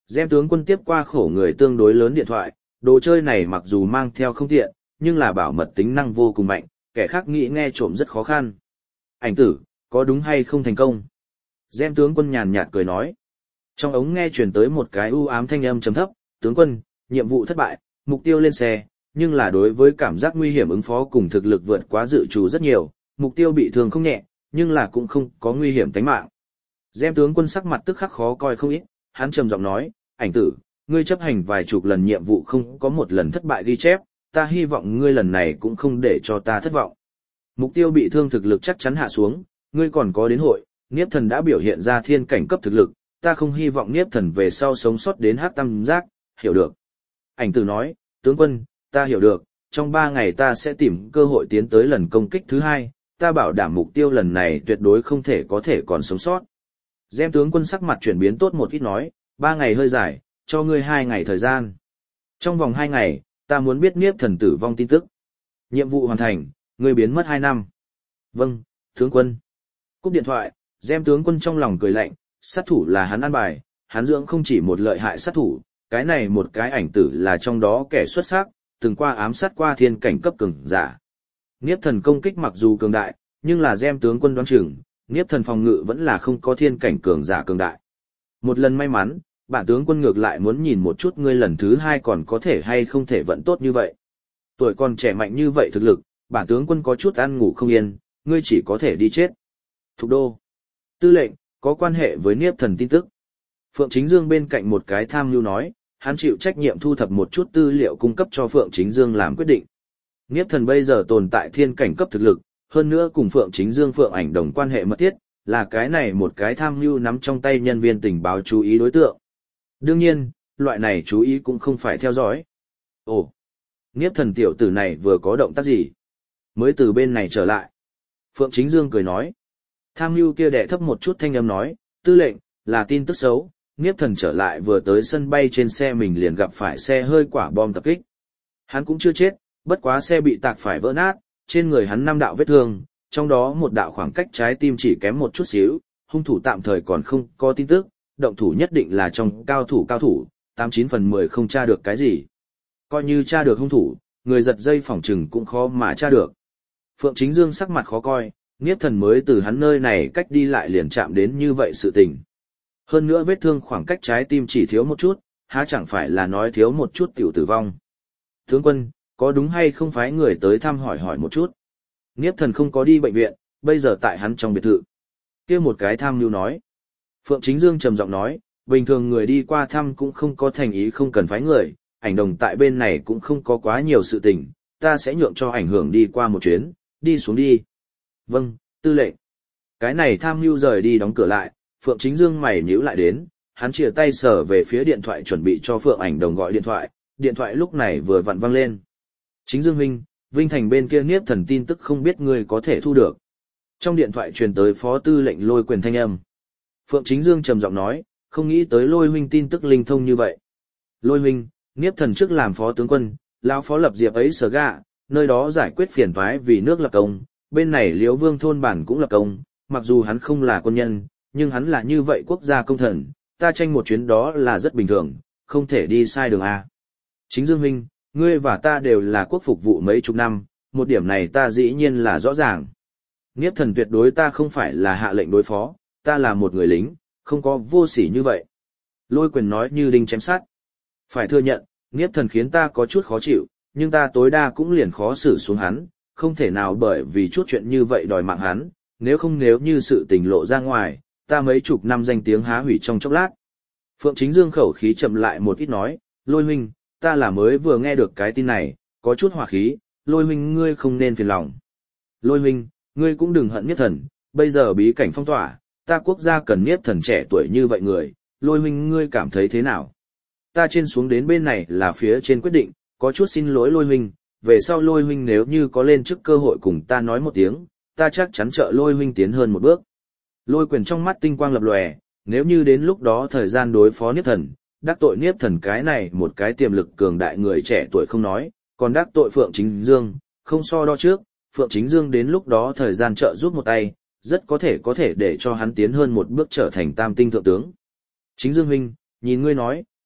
Gem tướng quân tiếp qua khổ người tương đối lớn điện thoại, đồ chơi này mặc dù mang theo không tiện, nhưng là bảo mật tính năng vô cùng mạnh, kẻ khác nghĩ nghe trộm rất khó khăn. Ảnh tử, có đúng hay không thành công? Gem tướng quân nhàn nhạt cười nói. Trong ống nghe truyền tới một cái u ám thanh âm trầm thấp, tướng quân, nhiệm vụ thất bại, mục tiêu lên xe, nhưng là đối với cảm giác nguy hiểm ứng phó cùng thực lực vượt quá dự trù rất nhiều, mục tiêu bị thương không nhẹ, nhưng là cũng không có nguy hiểm tính mạng. Gem tướng quân sắc mặt tức khắc khó coi không ít, hắn trầm giọng nói, ảnh tử, ngươi chấp hành vài chục lần nhiệm vụ không có một lần thất bại ghi chép, ta hy vọng ngươi lần này cũng không để cho ta thất vọng. Mục tiêu bị thương thực lực chắc chắn hạ xuống, ngươi còn có đến hội, Niếp Thần đã biểu hiện ra thiên cảnh cấp thực lực, ta không hy vọng Niếp Thần về sau sống sót đến hắc tam giác, hiểu được. Ảnh tử nói, tướng quân, ta hiểu được, trong ba ngày ta sẽ tìm cơ hội tiến tới lần công kích thứ hai, ta bảo đảm mục tiêu lần này tuyệt đối không thể có thể còn sống sót. Gem tướng quân sắc mặt chuyển biến tốt một ít nói, ba ngày hơi dài, cho ngươi hai ngày thời gian. Trong vòng hai ngày, ta muốn biết Niếp Thần tử vong tin tức. Nhiệm vụ hoàn thành, ngươi biến mất hai năm. Vâng, tướng quân. Cúp điện thoại, Gem tướng quân trong lòng cười lạnh, sát thủ là hắn ăn bài, hắn dưỡng không chỉ một lợi hại sát thủ, cái này một cái ảnh tử là trong đó kẻ xuất sắc, từng qua ám sát qua thiên cảnh cấp cường giả. Niếp Thần công kích mặc dù cường đại, nhưng là Gem tướng quân đoán chừng, Niếp Thần phòng ngự vẫn là không có thiên cảnh cường giả cường đại. Một lần may mắn, bản tướng quân ngược lại muốn nhìn một chút ngươi lần thứ hai còn có thể hay không thể vận tốt như vậy. Tuổi còn trẻ mạnh như vậy thực lực, bản tướng quân có chút ăn ngủ không yên, ngươi chỉ có thể đi chết. Thục đô. Tư lệnh, có quan hệ với Niếp Thần tin tức. Phượng Chính Dương bên cạnh một cái tham mưu nói, hắn chịu trách nhiệm thu thập một chút tư liệu cung cấp cho Phượng Chính Dương làm quyết định. Niếp Thần bây giờ tồn tại thiên cảnh cấp thực lực, hơn nữa cùng Phượng Chính Dương Phượng Ảnh Đồng quan hệ mật thiết, là cái này một cái tham mưu nắm trong tay nhân viên tình báo chú ý đối tượng. Đương nhiên, loại này chú ý cũng không phải theo dõi. Ồ, Niếp Thần tiểu tử này vừa có động tác gì? Mới từ bên này trở lại. Phượng Chính Dương cười nói. Tham mưu kia đẻ thấp một chút thanh âm nói, tư lệnh, là tin tức xấu, Niếp Thần trở lại vừa tới sân bay trên xe mình liền gặp phải xe hơi quả bom tập kích. Hắn cũng chưa chết, bất quá xe bị tạc phải vỡ nát, trên người hắn năm đạo vết thương, trong đó một đạo khoảng cách trái tim chỉ kém một chút xíu, hung thủ tạm thời còn không có tin tức, động thủ nhất định là trong cao thủ cao thủ, tám chín phần mười không tra được cái gì. Coi như tra được hung thủ, người giật dây phỏng trừng cũng khó mà tra được. Phượng Chính Dương sắc mặt khó coi, Niếp Thần mới từ hắn nơi này cách đi lại liền chạm đến như vậy sự tình. Hơn nữa vết thương khoảng cách trái tim chỉ thiếu một chút, há chẳng phải là nói thiếu một chút tiểu tử vong. Tướng quân, có đúng hay không phái người tới thăm hỏi hỏi một chút. Niếp Thần không có đi bệnh viện, bây giờ tại hắn trong biệt thự. Kia một cái tham mưu nói. Phượng Chính Dương trầm giọng nói, bình thường người đi qua thăm cũng không có thành ý không cần phái người, Ảnh Đồng tại bên này cũng không có quá nhiều sự tình, ta sẽ nhượng cho ảnh hưởng đi qua một chuyến, đi xuống đi. Vâng, tư lệnh. Cái này tham mưu rời đi đóng cửa lại, Phượng Chính Dương mày nhíu lại đến, hắn chìa tay sờ về phía điện thoại chuẩn bị cho Phượng Ảnh Đồng gọi điện thoại, điện thoại lúc này vừa vặn vang lên. Chính Dương huynh, Vinh Thành bên kia Niếp Thần tin tức không biết ngươi có thể thu được. Trong điện thoại truyền tới phó tư lệnh Lôi Quyền thanh âm. Phượng Chính Dương trầm giọng nói, không nghĩ tới Lôi huynh tin tức linh thông như vậy. Lôi huynh, Niếp Thần trước làm phó tướng quân, lão phó lập diệp ấy sở gạ, nơi đó giải quyết phiền toái vì nước lập công, bên này Liễu Vương thôn bản cũng lập công, mặc dù hắn không là quân nhân, nhưng hắn là như vậy quốc gia công thần, ta tranh một chuyến đó là rất bình thường, không thể đi sai đường a. Chính Dương huynh, ngươi và ta đều là quốc phục vụ mấy chục năm, một điểm này ta dĩ nhiên là rõ ràng. Niếp Thần tuyệt đối ta không phải là hạ lệnh đối phó, ta là một người lính, không có vô sỉ như vậy. Lôi Quyền nói như đinh chém sát. Phải thừa nhận, Niếp Thần khiến ta có chút khó chịu, nhưng ta tối đa cũng liền khó xử xuống hắn, không thể nào bởi vì chút chuyện như vậy đòi mạng hắn, nếu không nếu như sự tình lộ ra ngoài, ta mấy chục năm danh tiếng há hủy trong chốc lát. Phượng Chính Dương khẩu khí chậm lại một ít nói, Lôi huynh, ta là mới vừa nghe được cái tin này, có chút hỏa khí, Lôi huynh ngươi không nên phiền lòng. Lôi huynh, ngươi cũng đừng hận Niếp Thần, bây giờ bí cảnh phong tỏa, ta quốc gia cần Niếp Thần trẻ tuổi như vậy người, Lôi huynh ngươi cảm thấy thế nào? Ta trên xuống đến bên này là phía trên quyết định, có chút xin lỗi Lôi huynh, về sau Lôi huynh nếu như có lên chức cơ hội cùng ta nói một tiếng, ta chắc chắn trợ Lôi huynh tiến hơn một bước. Lôi Quyền trong mắt tinh quang lập lòe, nếu như đến lúc đó thời gian đối phó Niếp Thần, đắc tội Niếp Thần cái này một cái tiềm lực cường đại người trẻ tuổi không nói, còn đắc tội Phượng Chính Dương, không so đo trước, Phượng Chính Dương đến lúc đó thời gian trợ giúp một tay, rất có thể có thể để cho hắn tiến hơn một bước trở thành tam tinh thượng tướng. Chính Dương huynh, nhìn ngươi nói,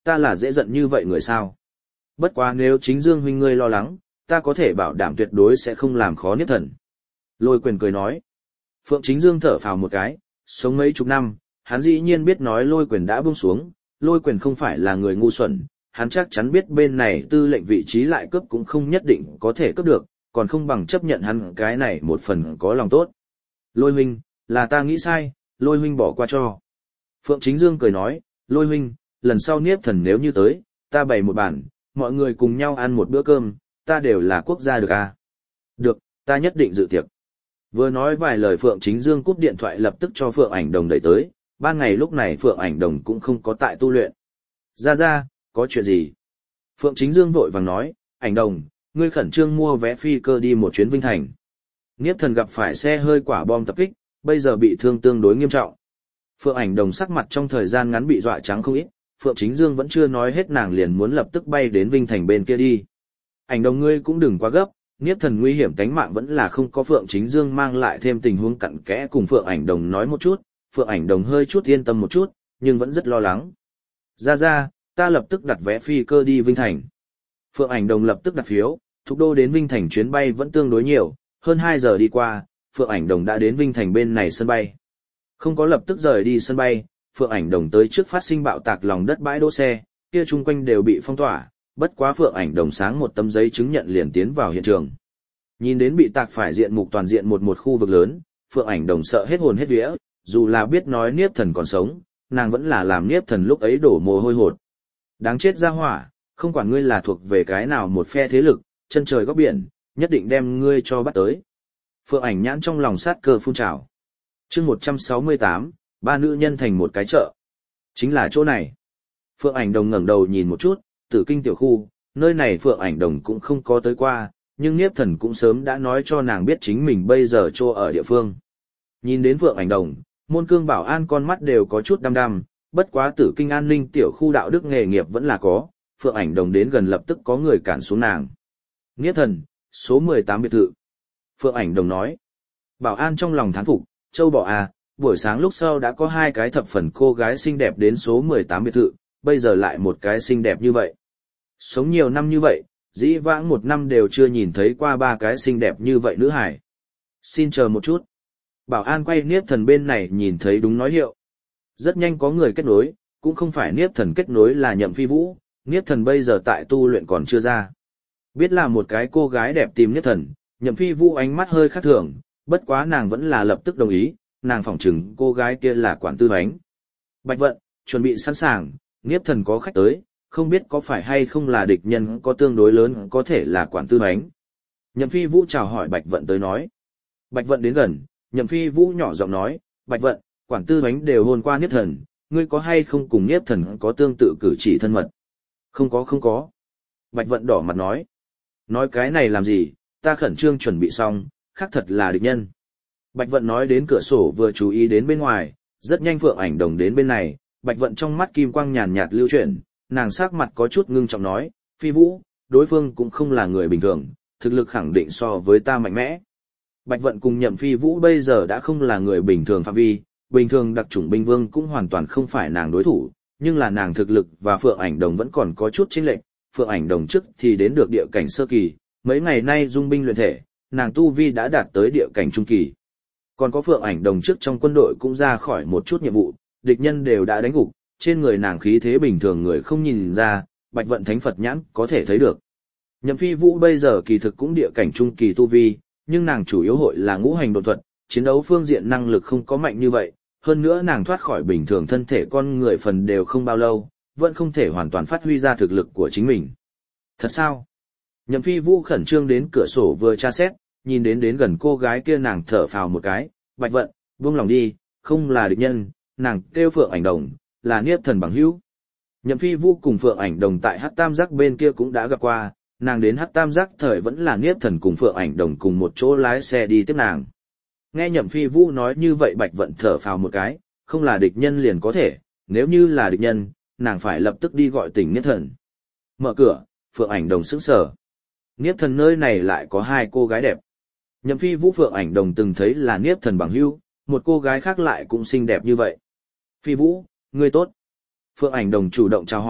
ta là dễ giận như vậy người sao? Bất quá nếu chính Dương huynh ngươi lo lắng, ta có thể bảo đảm tuyệt đối sẽ không làm khó Niếp Thần. Lôi Quyền cười nói. Phượng Chính Dương thở phào một cái, sống mấy chục năm, hắn dĩ nhiên biết nói Lôi Quyền đã buông xuống, Lôi Quyền không phải là người ngu xuẩn, hắn chắc chắn biết bên này tư lệnh vị trí lại cướp cũng không nhất định có thể cướp được, còn không bằng chấp nhận hắn cái này một phần có lòng tốt. Lôi huynh, là ta nghĩ sai, Lôi huynh bỏ qua cho. Phượng Chính Dương cười nói, Lôi huynh, lần sau Niếp Thần nếu như tới, ta bày một bàn, mọi người cùng nhau ăn một bữa cơm, ta đều là quốc gia được à? Được, ta nhất định dự tiệc. Vừa nói vài lời Phượng Chính Dương cúp điện thoại lập tức cho Phượng Ảnh Đồng đẩy tới, ban ngày lúc này Phượng Ảnh Đồng cũng không có tại tu luyện. Ra ra, có chuyện gì? Phượng Chính Dương vội vàng nói, Ảnh Đồng, ngươi khẩn trương mua vé phi cơ đi một chuyến Vinh Thành. Niếp Thần gặp phải xe hơi quả bom tập kích, bây giờ bị thương tương đối nghiêm trọng. Phượng Ảnh Đồng sắc mặt trong thời gian ngắn bị dọa trắng không ít, Phượng Chính Dương vẫn chưa nói hết nàng liền muốn lập tức bay đến Vinh Thành bên kia đi. Ảnh Đồng ngươi cũng đừng quá gấp, Niếp Thần nguy hiểm tánh mạng vẫn là không có. Phượng Chính Dương mang lại thêm tình huống cặn kẽ cùng Phượng Ảnh Đồng nói một chút, Phượng Ảnh Đồng hơi chút yên tâm một chút, nhưng vẫn rất lo lắng. Ra ra, ta lập tức đặt vé phi cơ đi Vinh Thành. Phượng Ảnh Đồng lập tức đặt phiếu, Thục Đô đến Vinh Thành chuyến bay vẫn tương đối nhiều, hơn hai giờ đi qua, Phượng Ảnh Đồng đã đến Vinh Thành bên này sân bay. Không có lập tức rời đi sân bay, Phượng Ảnh Đồng tới trước phát sinh bạo tạc lòng đất bãi đỗ xe, kia chung quanh đều bị phong tỏa, bất quá Phượng Ảnh Đồng sáng một tấm giấy chứng nhận liền tiến vào hiện trường. Nhìn đến bị tạc phải diện mục toàn diện một một khu vực lớn, Phượng Ảnh Đồng sợ hết hồn hết vía, dù là biết nói Niếp Thần còn sống, nàng vẫn là làm Niếp Thần lúc ấy đổ mồ hôi hột. Đáng chết ra hỏa, không quản ngươi là thuộc về cái nào một phe thế lực, chân trời góc biển, nhất định đem ngươi cho bắt tới. Phượng Ảnh nhãn trong lòng sát cơ phun trào. Chương một trăm sáu mươi tám, ba nữ nhân thành một cái chợ. Chính là chỗ này. Phượng Ảnh Đồng ngẩng đầu nhìn một chút, Tử Kinh tiểu khu, nơi này Phượng Ảnh Đồng cũng không có tới qua, nhưng Niếp Thần cũng sớm đã nói cho nàng biết chính mình bây giờ chỗ ở địa phương. Nhìn đến Phượng Ảnh Đồng, Môn Cương Bảo An con mắt đều có chút đăm đăm, bất quá Tử Kinh an ninh tiểu khu đạo đức nghề nghiệp vẫn là có, Phượng Ảnh Đồng đến gần lập tức có người cản xuống nàng. Niếp Thần, số mười tám biệt thự. Phượng Ảnh Đồng nói. Bảo an trong lòng thán phục, châu bò à, buổi sáng lúc sau đã có hai cái thập phần cô gái xinh đẹp đến số mười tám biệt thự, bây giờ lại một cái xinh đẹp như vậy. Sống nhiều năm như vậy, dĩ vãng một năm đều chưa nhìn thấy qua ba cái xinh đẹp như vậy nữ hải. Xin chờ một chút. Bảo an quay Niếp Thần bên này nhìn thấy đúng nói hiệu. Rất nhanh có người kết nối, cũng không phải Niếp Thần kết nối là Nhậm Phi Vũ, Niếp Thần bây giờ tại tu luyện còn chưa ra. Biết là một cái cô gái đẹp tìm Niếp Thần, Nhậm Phi Vũ ánh mắt hơi khác thường, bất quá nàng vẫn là lập tức đồng ý, nàng phỏng chừng cô gái kia là quản tư bánh. Bạch Vận, chuẩn bị sẵn sàng, Niếp Thần có khách tới, không biết có phải hay không là địch nhân có tương đối lớn có thể là quản tư bánh. Nhậm Phi Vũ chào hỏi Bạch Vận tới nói. Bạch Vận đến gần, Nhậm Phi Vũ nhỏ giọng nói, Bạch Vận, quản tư bánh đều hôn qua Niếp Thần, ngươi có hay không cùng Niếp Thần có tương tự cử chỉ thân mật? Không có không có. Bạch Vận đỏ mặt nói. Nói cái này làm gì, ta khẩn trương chuẩn bị xong, khác thật là địch nhân. Bạch Vận nói đến cửa sổ vừa chú ý đến bên ngoài, rất nhanh Phượng Ảnh Đồng đến bên này, Bạch Vận trong mắt kim quang nhàn nhạt lưu chuyển, nàng sắc mặt có chút ngưng trọng nói, Phi Vũ, đối phương cũng không là người bình thường, thực lực khẳng định so với ta mạnh mẽ. Bạch Vận cùng Nhậm Phi Vũ bây giờ đã không là người bình thường phạm vi, bình thường đặc chủng binh vương cũng hoàn toàn không phải nàng đối thủ, nhưng là nàng thực lực và Phượng Ảnh Đồng vẫn còn có chút chênh lệch. Phượng Ảnh Đồng trước thì đến được địa cảnh sơ kỳ, mấy ngày nay dung binh luyện thể, nàng tu vi đã đạt tới địa cảnh trung kỳ. Còn có Phượng Ảnh Đồng trước trong quân đội cũng ra khỏi một chút nhiệm vụ, địch nhân đều đã đánh gục, trên người nàng khí thế bình thường người không nhìn ra, Bạch Vận Thánh Phật nhãn có thể thấy được. Nhậm Phi Vũ bây giờ kỳ thực cũng địa cảnh trung kỳ tu vi, nhưng nàng chủ yếu hội là ngũ hành độn thuật, chiến đấu phương diện năng lực không có mạnh như vậy, hơn nữa nàng thoát khỏi bình thường thân thể con người phần đều không bao lâu, vẫn không thể hoàn toàn phát huy ra thực lực của chính mình. Thật sao? Nhậm Phi Vũ khẩn trương đến cửa sổ vừa tra xét, nhìn đến đến gần cô gái kia nàng thở phào một cái, Bạch Vận, buông lòng đi, không là địch nhân, nàng kêu Phượng Ảnh Đồng, là Niếp Thần bằng hữu. Nhậm Phi Vũ cùng Phượng Ảnh Đồng tại Hắc Tam Giác bên kia cũng đã gặp qua, nàng đến Hắc Tam Giác thời vẫn là Niếp Thần cùng Phượng Ảnh Đồng cùng một chỗ lái xe đi tiếp nàng. Nghe Nhậm Phi Vũ nói như vậy Bạch Vận thở phào một cái, không là địch nhân liền có thể, nếu như là địch nhân, nàng phải lập tức đi gọi tỉnh Niếp Thần. Mở cửa, Phượng Ảnh Đồng sững sờ. Niếp Thần nơi này lại có hai cô gái đẹp. Nhậm Phi Vũ Phượng Ảnh Đồng từng thấy là Niếp Thần bằng hữu, một cô gái khác lại cũng xinh đẹp như vậy. Phi Vũ, ngươi tốt. Phượng Ảnh Đồng chủ động chào hỏi,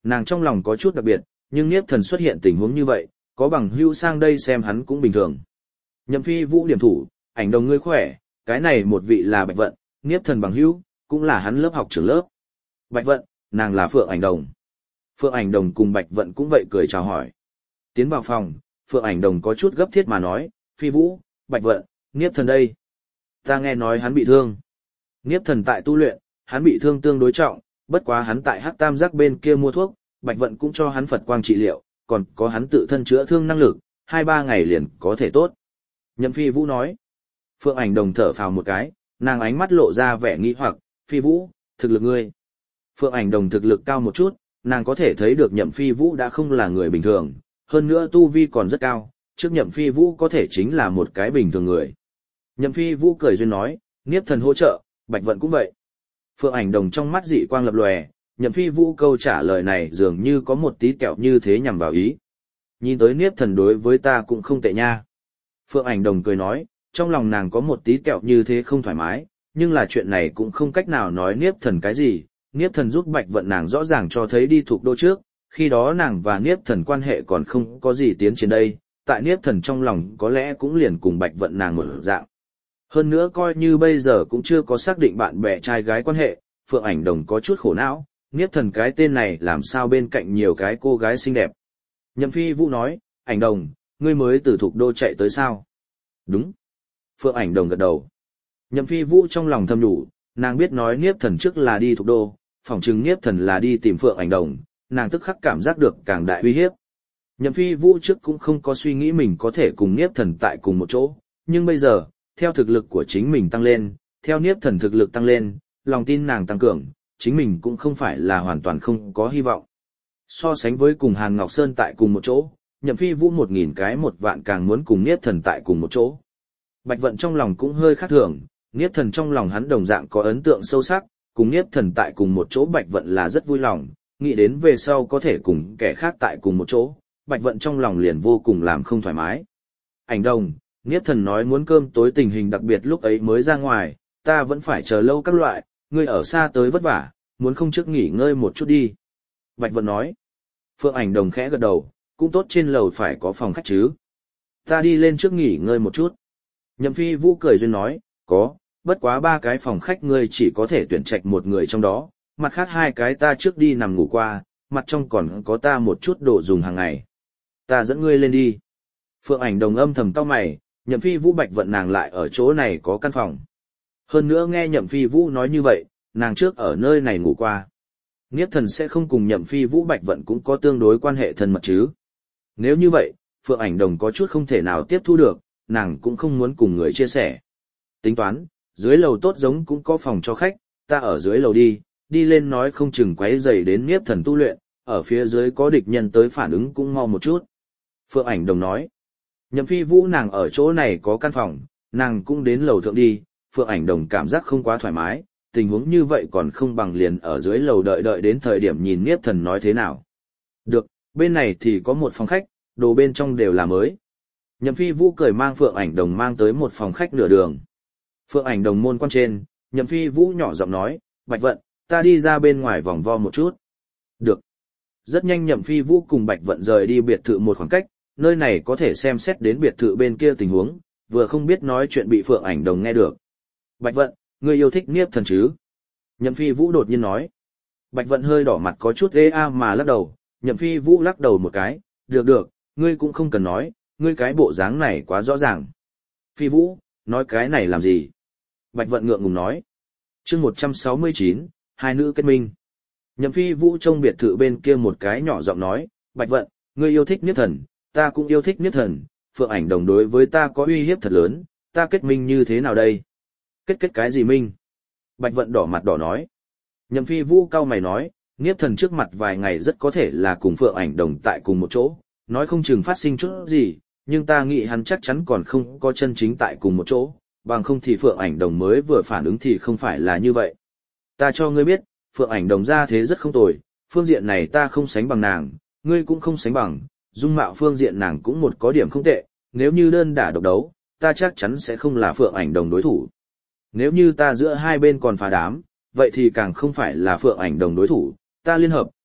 nàng trong lòng có chút đặc biệt, nhưng Niếp Thần xuất hiện tình huống như vậy, có bằng hữu sang đây xem hắn cũng bình thường. Nhậm Phi Vũ điểm thủ, ảnh đồng ngươi khỏe, cái này một vị là Bạch Vận, Niếp Thần bằng hữu, cũng là hắn lớp học trưởng lớp. Bạch Vận, nàng là Phượng Ảnh Đồng. Phượng Ảnh Đồng cùng Bạch Vận cũng vậy cười chào hỏi. Tiến vào phòng, Phượng Ảnh Đồng có chút gấp thiết mà nói, Phi Vũ, Bạch Vận, Niếp Thần đây. Ta nghe nói hắn bị thương. Niếp Thần tại tu luyện, hắn bị thương tương đối trọng, bất quá hắn tại Hắc Tam Giác bên kia mua thuốc, Bạch Vận cũng cho hắn Phật quang trị liệu, còn có hắn tự thân chữa thương năng lực, hai ba ngày liền có thể tốt. Nhậm Phi Vũ nói. Phượng Ảnh Đồng thở phào một cái, nàng ánh mắt lộ ra vẻ nghi hoặc, Phi Vũ, thực lực ngươi. Phượng Ảnh Đồng thực lực cao một chút, nàng có thể thấy được Nhậm Phi Vũ đã không là người bình thường, hơn nữa tu vi còn rất cao, trước Nhậm Phi Vũ có thể chính là một cái bình thường người. Nhậm Phi Vũ cười duyên nói, Niếp Thần hỗ trợ, Bạch Vận cũng vậy. Phượng Ảnh Đồng trong mắt dị quang lập lòe, Nhậm Phi Vũ câu trả lời này dường như có một tí kẹo như thế nhằm vào ý. Nhìn tới Niếp Thần đối với ta cũng không tệ nha. Phượng Ảnh Đồng cười nói, trong lòng nàng có một tí kẹo như thế không thoải mái, nhưng là chuyện này cũng không cách nào nói Niếp Thần cái gì. Niếp Thần giúp Bạch Vận nàng rõ ràng cho thấy đi thuộc đô trước, khi đó nàng và Niếp Thần quan hệ còn không có gì tiến triển đây, tại Niếp Thần trong lòng có lẽ cũng liền cùng Bạch Vận nàng một dạng. Hơn nữa coi như bây giờ cũng chưa có xác định bạn bè trai gái quan hệ, Phượng Ảnh Đồng có chút khổ não, Niếp Thần cái tên này làm sao bên cạnh nhiều cái cô gái xinh đẹp. Nhậm Phi Vũ nói, Ảnh Đồng, ngươi mới từ thuộc đô chạy tới sao? Đúng. Phượng Ảnh Đồng gật đầu. Nhậm Phi Vũ trong lòng thầm nhủ, nàng biết nói Niếp Thần trước là đi thuộc đô, phỏng chừng Niếp Thần là đi tìm Phượng Ảnh Đồng, nàng tức khắc cảm giác được càng đại uy hiếp. Nhậm Phi Vũ trước cũng không có suy nghĩ mình có thể cùng Niếp Thần tại cùng một chỗ, nhưng bây giờ, theo thực lực của chính mình tăng lên, theo Niếp Thần thực lực tăng lên, lòng tin nàng tăng cường, chính mình cũng không phải là hoàn toàn không có hy vọng. So sánh với cùng Hàn Ngọc Sơn tại cùng một chỗ, Nhậm Phi Vũ một nghìn cái một vạn càng muốn cùng Niếp Thần tại cùng một chỗ. Bạch Vận trong lòng cũng hơi khác thường, Niếp Thần trong lòng hắn đồng dạng có ấn tượng sâu sắc, cùng Niếp Thần tại cùng một chỗ Bạch Vận là rất vui lòng, nghĩ đến về sau có thể cùng kẻ khác tại cùng một chỗ, Bạch Vận trong lòng liền vô cùng làm không thoải mái. Ảnh Đồng, Niếp Thần nói muốn cơm tối tình hình đặc biệt lúc ấy mới ra ngoài, ta vẫn phải chờ lâu các loại, ngươi ở xa tới vất vả, muốn không trước nghỉ ngơi một chút đi. Bạch Vận nói. Phượng Ảnh Đồng khẽ gật đầu, cũng tốt trên lầu phải có phòng khách chứ. Ta đi lên trước nghỉ ngơi một chút. Nhậm Phi Vũ cười duyên nói, có, bất quá ba cái phòng khách ngươi chỉ có thể tuyển trạch một người trong đó, mặt khác hai cái ta trước đi nằm ngủ qua, mặt trong còn có ta một chút đồ dùng hàng ngày. Ta dẫn ngươi lên đi. Phượng Ảnh Đồng âm thầm cau mày, Nhậm Phi Vũ Bạch Vận nàng lại ở chỗ này có căn phòng. Hơn nữa nghe Nhậm Phi Vũ nói như vậy, nàng trước ở nơi này ngủ qua. Niếp Thần sẽ không cùng Nhậm Phi Vũ Bạch Vận cũng có tương đối quan hệ thân mật chứ. Nếu như vậy, Phượng Ảnh Đồng có chút không thể nào tiếp thu được, nàng cũng không muốn cùng người chia sẻ. Tính toán, dưới lầu tốt giống cũng có phòng cho khách, ta ở dưới lầu đi, đi lên nói không chừng quấy rầy đến Niếp Thần tu luyện, ở phía dưới có địch nhân tới phản ứng cũng mau một chút. Phượng Ảnh Đồng nói, Nhậm Phi Vũ nàng ở chỗ này có căn phòng, nàng cũng đến lầu thượng đi, Phượng Ảnh Đồng cảm giác không quá thoải mái, tình huống như vậy còn không bằng liền ở dưới lầu đợi đợi đến thời điểm nhìn Niếp Thần nói thế nào. Được, bên này thì có một phòng khách, đồ bên trong đều là mới. Nhậm Phi Vũ cười mang Phượng Ảnh Đồng mang tới một phòng khách nửa đường. Phượng Ảnh Đồng môn quan trên, Nhậm Phi Vũ nhỏ giọng nói, Bạch Vận, ta đi ra bên ngoài vòng vo một chút. Được. Rất nhanh Nhậm Phi Vũ cùng Bạch Vận rời đi biệt thự một khoảng cách, nơi này có thể xem xét đến biệt thự bên kia tình huống, vừa không biết nói chuyện bị Phượng Ảnh Đồng nghe được. Bạch Vận, ngươi yêu thích Niếp Thần chứ? Nhậm Phi Vũ đột nhiên nói. Bạch Vận hơi đỏ mặt có chút ê a mà lắc đầu, Nhậm Phi Vũ lắc đầu một cái, được được, ngươi cũng không cần nói, ngươi cái bộ dáng này quá rõ ràng. Phi Vũ, nói cái này làm gì? Bạch Vận ngượng ngùng nói. Chương một trăm sáu mươi chín, hai nữ kết minh. Nhậm Phi Vũ trong biệt thự bên kia một cái nhỏ giọng nói, Bạch Vận, ngươi yêu thích Niếp Thần, ta cũng yêu thích Niếp Thần, Phượng Ảnh Đồng đối với ta có uy hiếp thật lớn, ta kết minh như thế nào đây? Kết kết cái gì minh? Bạch Vận đỏ mặt đỏ nói. Nhậm Phi Vũ cau mày nói, Niếp Thần trước mặt vài ngày rất có thể là cùng Phượng Ảnh Đồng tại cùng một chỗ, nói không chừng phát sinh chút gì, nhưng ta nghĩ hắn chắc chắn còn không có chân chính tại cùng một chỗ, bằng không thì Phượng Ảnh Đồng mới vừa phản ứng thì không phải là như vậy. Ta cho ngươi biết, Phượng Ảnh Đồng ra thế rất không tồi, phương diện này ta không sánh bằng nàng, ngươi cũng không sánh bằng, dung mạo phương diện nàng cũng một có điểm không tệ, nếu như đơn đả độc đấu, ta chắc chắn sẽ không là Phượng Ảnh Đồng đối thủ. Nếu như ta giữa hai bên còn phá đám, vậy thì càng không phải là Phượng Ảnh Đồng đối thủ, ta liên hợp,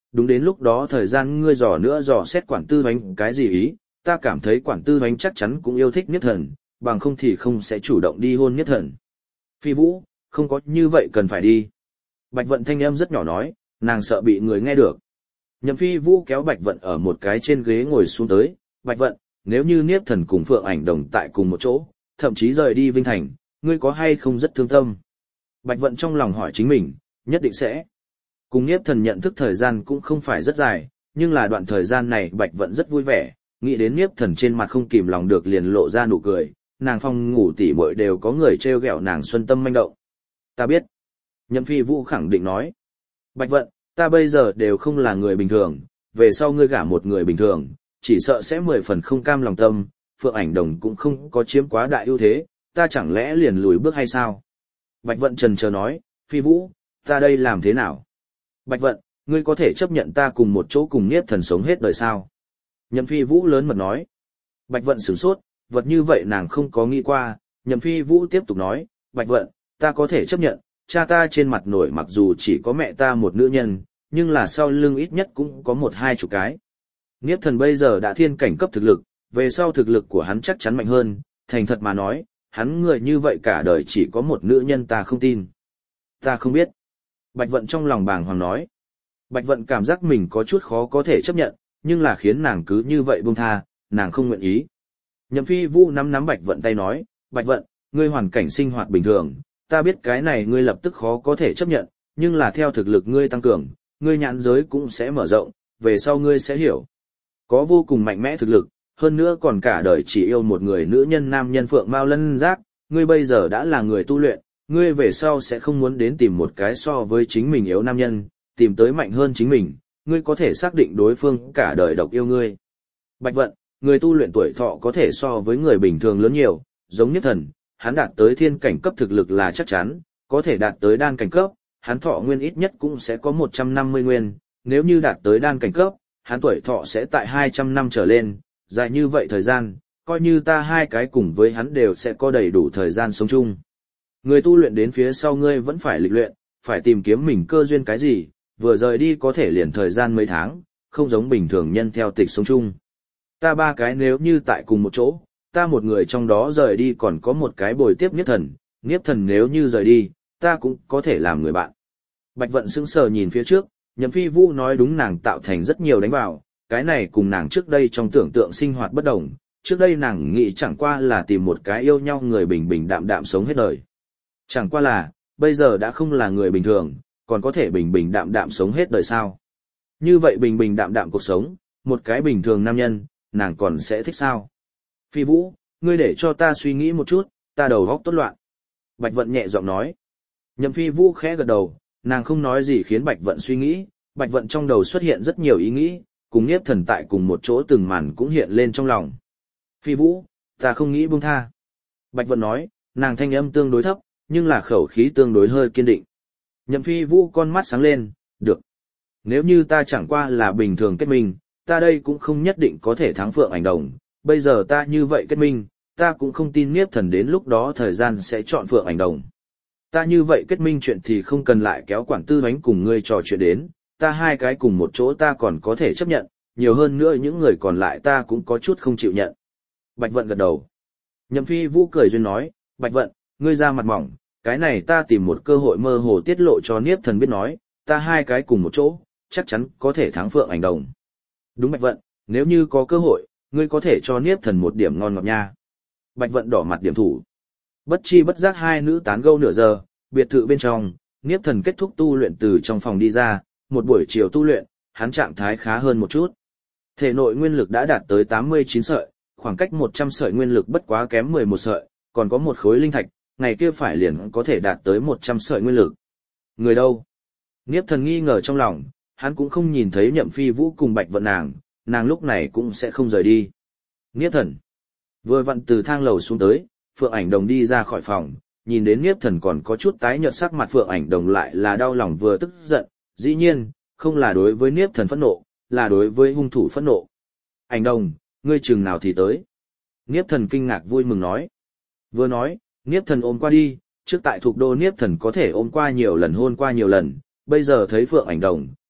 đúng đến lúc đó thời gian ngươi dò nữa dò xét quản tư hoánh cái gì ý, ta cảm thấy quản tư hoánh chắc chắn cũng yêu thích Niếp Thần, bằng không thì không sẽ chủ động đi hôn Niếp Thần. Phi Vũ, không có như vậy cần phải đi. Bạch Vận thanh âm rất nhỏ nói, nàng sợ bị người nghe được. Nhậm Phi Vũ kéo Bạch Vận ở một cái trên ghế ngồi xuống tới, Bạch Vận, nếu như Niếp Thần cùng Phượng Ảnh Đồng tại cùng một chỗ, thậm chí rời đi Vinh Thành, ngươi có hay không rất thương tâm? Bạch Vận trong lòng hỏi chính mình, nhất định sẽ. Cùng Niếp Thần nhận thức thời gian cũng không phải rất dài, nhưng là đoạn thời gian này Bạch Vận rất vui vẻ, nghĩ đến Niếp Thần trên mặt không kìm lòng được liền lộ ra nụ cười, nàng phòng ngủ tỉ muội đều có người trêu ghẹo nàng xuân tâm manh động. Ta biết. Nhậm Phi Vũ khẳng định nói. Bạch Vận, ta bây giờ đều không là người bình thường, về sau ngươi gả một người bình thường, chỉ sợ sẽ mười phần không cam lòng tâm, Phượng Ảnh Đồng cũng không có chiếm quá đại ưu thế, ta chẳng lẽ liền lùi bước hay sao? Bạch Vận trần chờ nói, Phi Vũ, ta đây làm thế nào? Bạch Vận, ngươi có thể chấp nhận ta cùng một chỗ cùng Niếp Thần sống hết đời sao? Nhậm Phi Vũ lớn mật nói. Bạch Vận sửng sốt, vật như vậy nàng không có nghĩ qua, Nhậm Phi Vũ tiếp tục nói, Bạch Vận, ta có thể chấp nhận, cha ta trên mặt nổi mặc dù chỉ có mẹ ta một nữ nhân, nhưng là sau lưng ít nhất cũng có một hai chục cái. Niếp Thần bây giờ đã thiên cảnh cấp thực lực, về sau thực lực của hắn chắc chắn mạnh hơn, thành thật mà nói, hắn người như vậy cả đời chỉ có một nữ nhân ta không tin. Ta không biết. Bạch Vận trong lòng bàng hoàng nói. Bạch Vận cảm giác mình có chút khó có thể chấp nhận, nhưng là khiến nàng cứ như vậy buông tha, nàng không nguyện ý. Nhậm Phi Vũ nắm nắm Bạch Vận tay nói, Bạch Vận, ngươi hoàn cảnh sinh hoạt bình thường, ta biết cái này ngươi lập tức khó có thể chấp nhận, nhưng là theo thực lực ngươi tăng cường, ngươi nhãn giới cũng sẽ mở rộng, về sau ngươi sẽ hiểu. Có vô cùng mạnh mẽ thực lực, hơn nữa còn cả đời chỉ yêu một người nữ nhân nam nhân Phượng Mao Lân Giác, ngươi bây giờ đã là người tu luyện, ngươi về sau sẽ không muốn đến tìm một cái so với chính mình yếu nam nhân, tìm tới mạnh hơn chính mình, ngươi có thể xác định đối phương cả đời độc yêu ngươi. Bạch Vận, người tu luyện tuổi thọ có thể so với người bình thường lớn nhiều, giống Niếp Thần, hắn đạt tới thiên cảnh cấp thực lực là chắc chắn, có thể đạt tới đan cảnh cấp, hắn thọ nguyên ít nhất cũng sẽ có một trăm năm mươi nguyên, nếu như đạt tới đan cảnh cấp, hắn tuổi thọ sẽ tại hai trăm năm trở lên, dài như vậy thời gian, coi như ta hai cái cùng với hắn đều sẽ có đầy đủ thời gian sống chung. Người tu luyện đến phía sau ngươi vẫn phải lịch luyện, phải tìm kiếm mình cơ duyên cái gì, vừa rời đi có thể liền thời gian mấy tháng, không giống bình thường nhân theo tịch sống chung. Ta ba cái nếu như tại cùng một chỗ, ta một người trong đó rời đi còn có một cái bồi tiếp Niếp Thần, Niếp Thần nếu như rời đi, ta cũng có thể làm người bạn. Bạch Vận sững sờ nhìn phía trước, Nhậm Phi Vũ nói đúng, nàng tạo thành rất nhiều đánh vào, cái này cùng nàng trước đây trong tưởng tượng sinh hoạt bất đồng, trước đây nàng nghĩ chẳng qua là tìm một cái yêu nhau người bình bình đạm đạm sống hết đời. Chẳng qua là, bây giờ đã không là người bình thường, còn có thể bình bình đạm đạm sống hết đời sao. Như vậy bình bình đạm đạm cuộc sống, một cái bình thường nam nhân, nàng còn sẽ thích sao? Phi Vũ, ngươi để cho ta suy nghĩ một chút, ta đầu óc tốt loạn. Bạch Vận nhẹ giọng nói. Nhậm Phi Vũ khẽ gật đầu, nàng không nói gì khiến Bạch Vận suy nghĩ, Bạch Vận trong đầu xuất hiện rất nhiều ý nghĩ, cùng Niếp Thần tại cùng một chỗ từng màn cũng hiện lên trong lòng. Phi Vũ, ta không nghĩ buông tha. Bạch Vận nói, nàng thanh âm tương đối thấp, nhưng là khẩu khí tương đối hơi kiên định. Nhậm Phi Vũ con mắt sáng lên, được. Nếu như ta chẳng qua là bình thường kết minh, ta đây cũng không nhất định có thể thắng Phượng Ảnh Đồng, bây giờ ta như vậy kết minh, ta cũng không tin Niếp Thần đến lúc đó thời gian sẽ chọn Phượng Ảnh Đồng. Ta như vậy kết minh chuyện thì không cần lại kéo quản tư bánh cùng ngươi trò chuyện đến, ta hai cái cùng một chỗ ta còn có thể chấp nhận, nhiều hơn nữa những người còn lại ta cũng có chút không chịu nhận. Bạch Vận gật đầu. Nhậm Phi Vũ cười duyên nói, Bạch Vận, ngươi ra mặt mỏng, cái này ta tìm một cơ hội mơ hồ tiết lộ cho Niếp Thần biết nói, ta hai cái cùng một chỗ, chắc chắn có thể thắng Phượng Ảnh Đồng. Đúng Bạch Vận, nếu như có cơ hội, ngươi có thể cho Niếp Thần một điểm ngon ngọt nha. Bạch Vận đỏ mặt điểm thủ. Bất chi bất giác hai nữ tán gẫu nửa giờ, biệt thự bên trong, Niếp Thần kết thúc tu luyện từ trong phòng đi ra, một buổi chiều tu luyện, hắn trạng thái khá hơn một chút. Thể nội nguyên lực đã đạt tới tám mươi chín sợi, khoảng cách một trăm sợi nguyên lực bất quá kém mười một sợi, còn có một khối linh thạch, ngày kia phải liền có thể đạt tới một trăm sợi nguyên lực. Người đâu? Niếp Thần nghi ngờ trong lòng, hắn cũng không nhìn thấy Nhậm Phi Vũ cùng Bạch Vận nàng, nàng lúc này cũng sẽ không rời đi. Niếp Thần vừa vặn từ thang lầu xuống tới, Phượng Ảnh Đồng đi ra khỏi phòng, nhìn đến Niếp Thần còn có chút tái nhợt sắc mặt, Phượng Ảnh Đồng lại là đau lòng vừa tức giận, dĩ nhiên, không là đối với Niếp Thần phẫn nộ, là đối với hung thủ phẫn nộ. Ảnh Đồng, ngươi chừng nào thì tới? Niếp Thần kinh ngạc vui mừng nói. Vừa nói, Niếp Thần ôm qua đi, trước tại thuộc đô Niếp Thần có thể ôm qua nhiều lần hôn qua nhiều lần, bây giờ thấy Phượng Ảnh Đồng,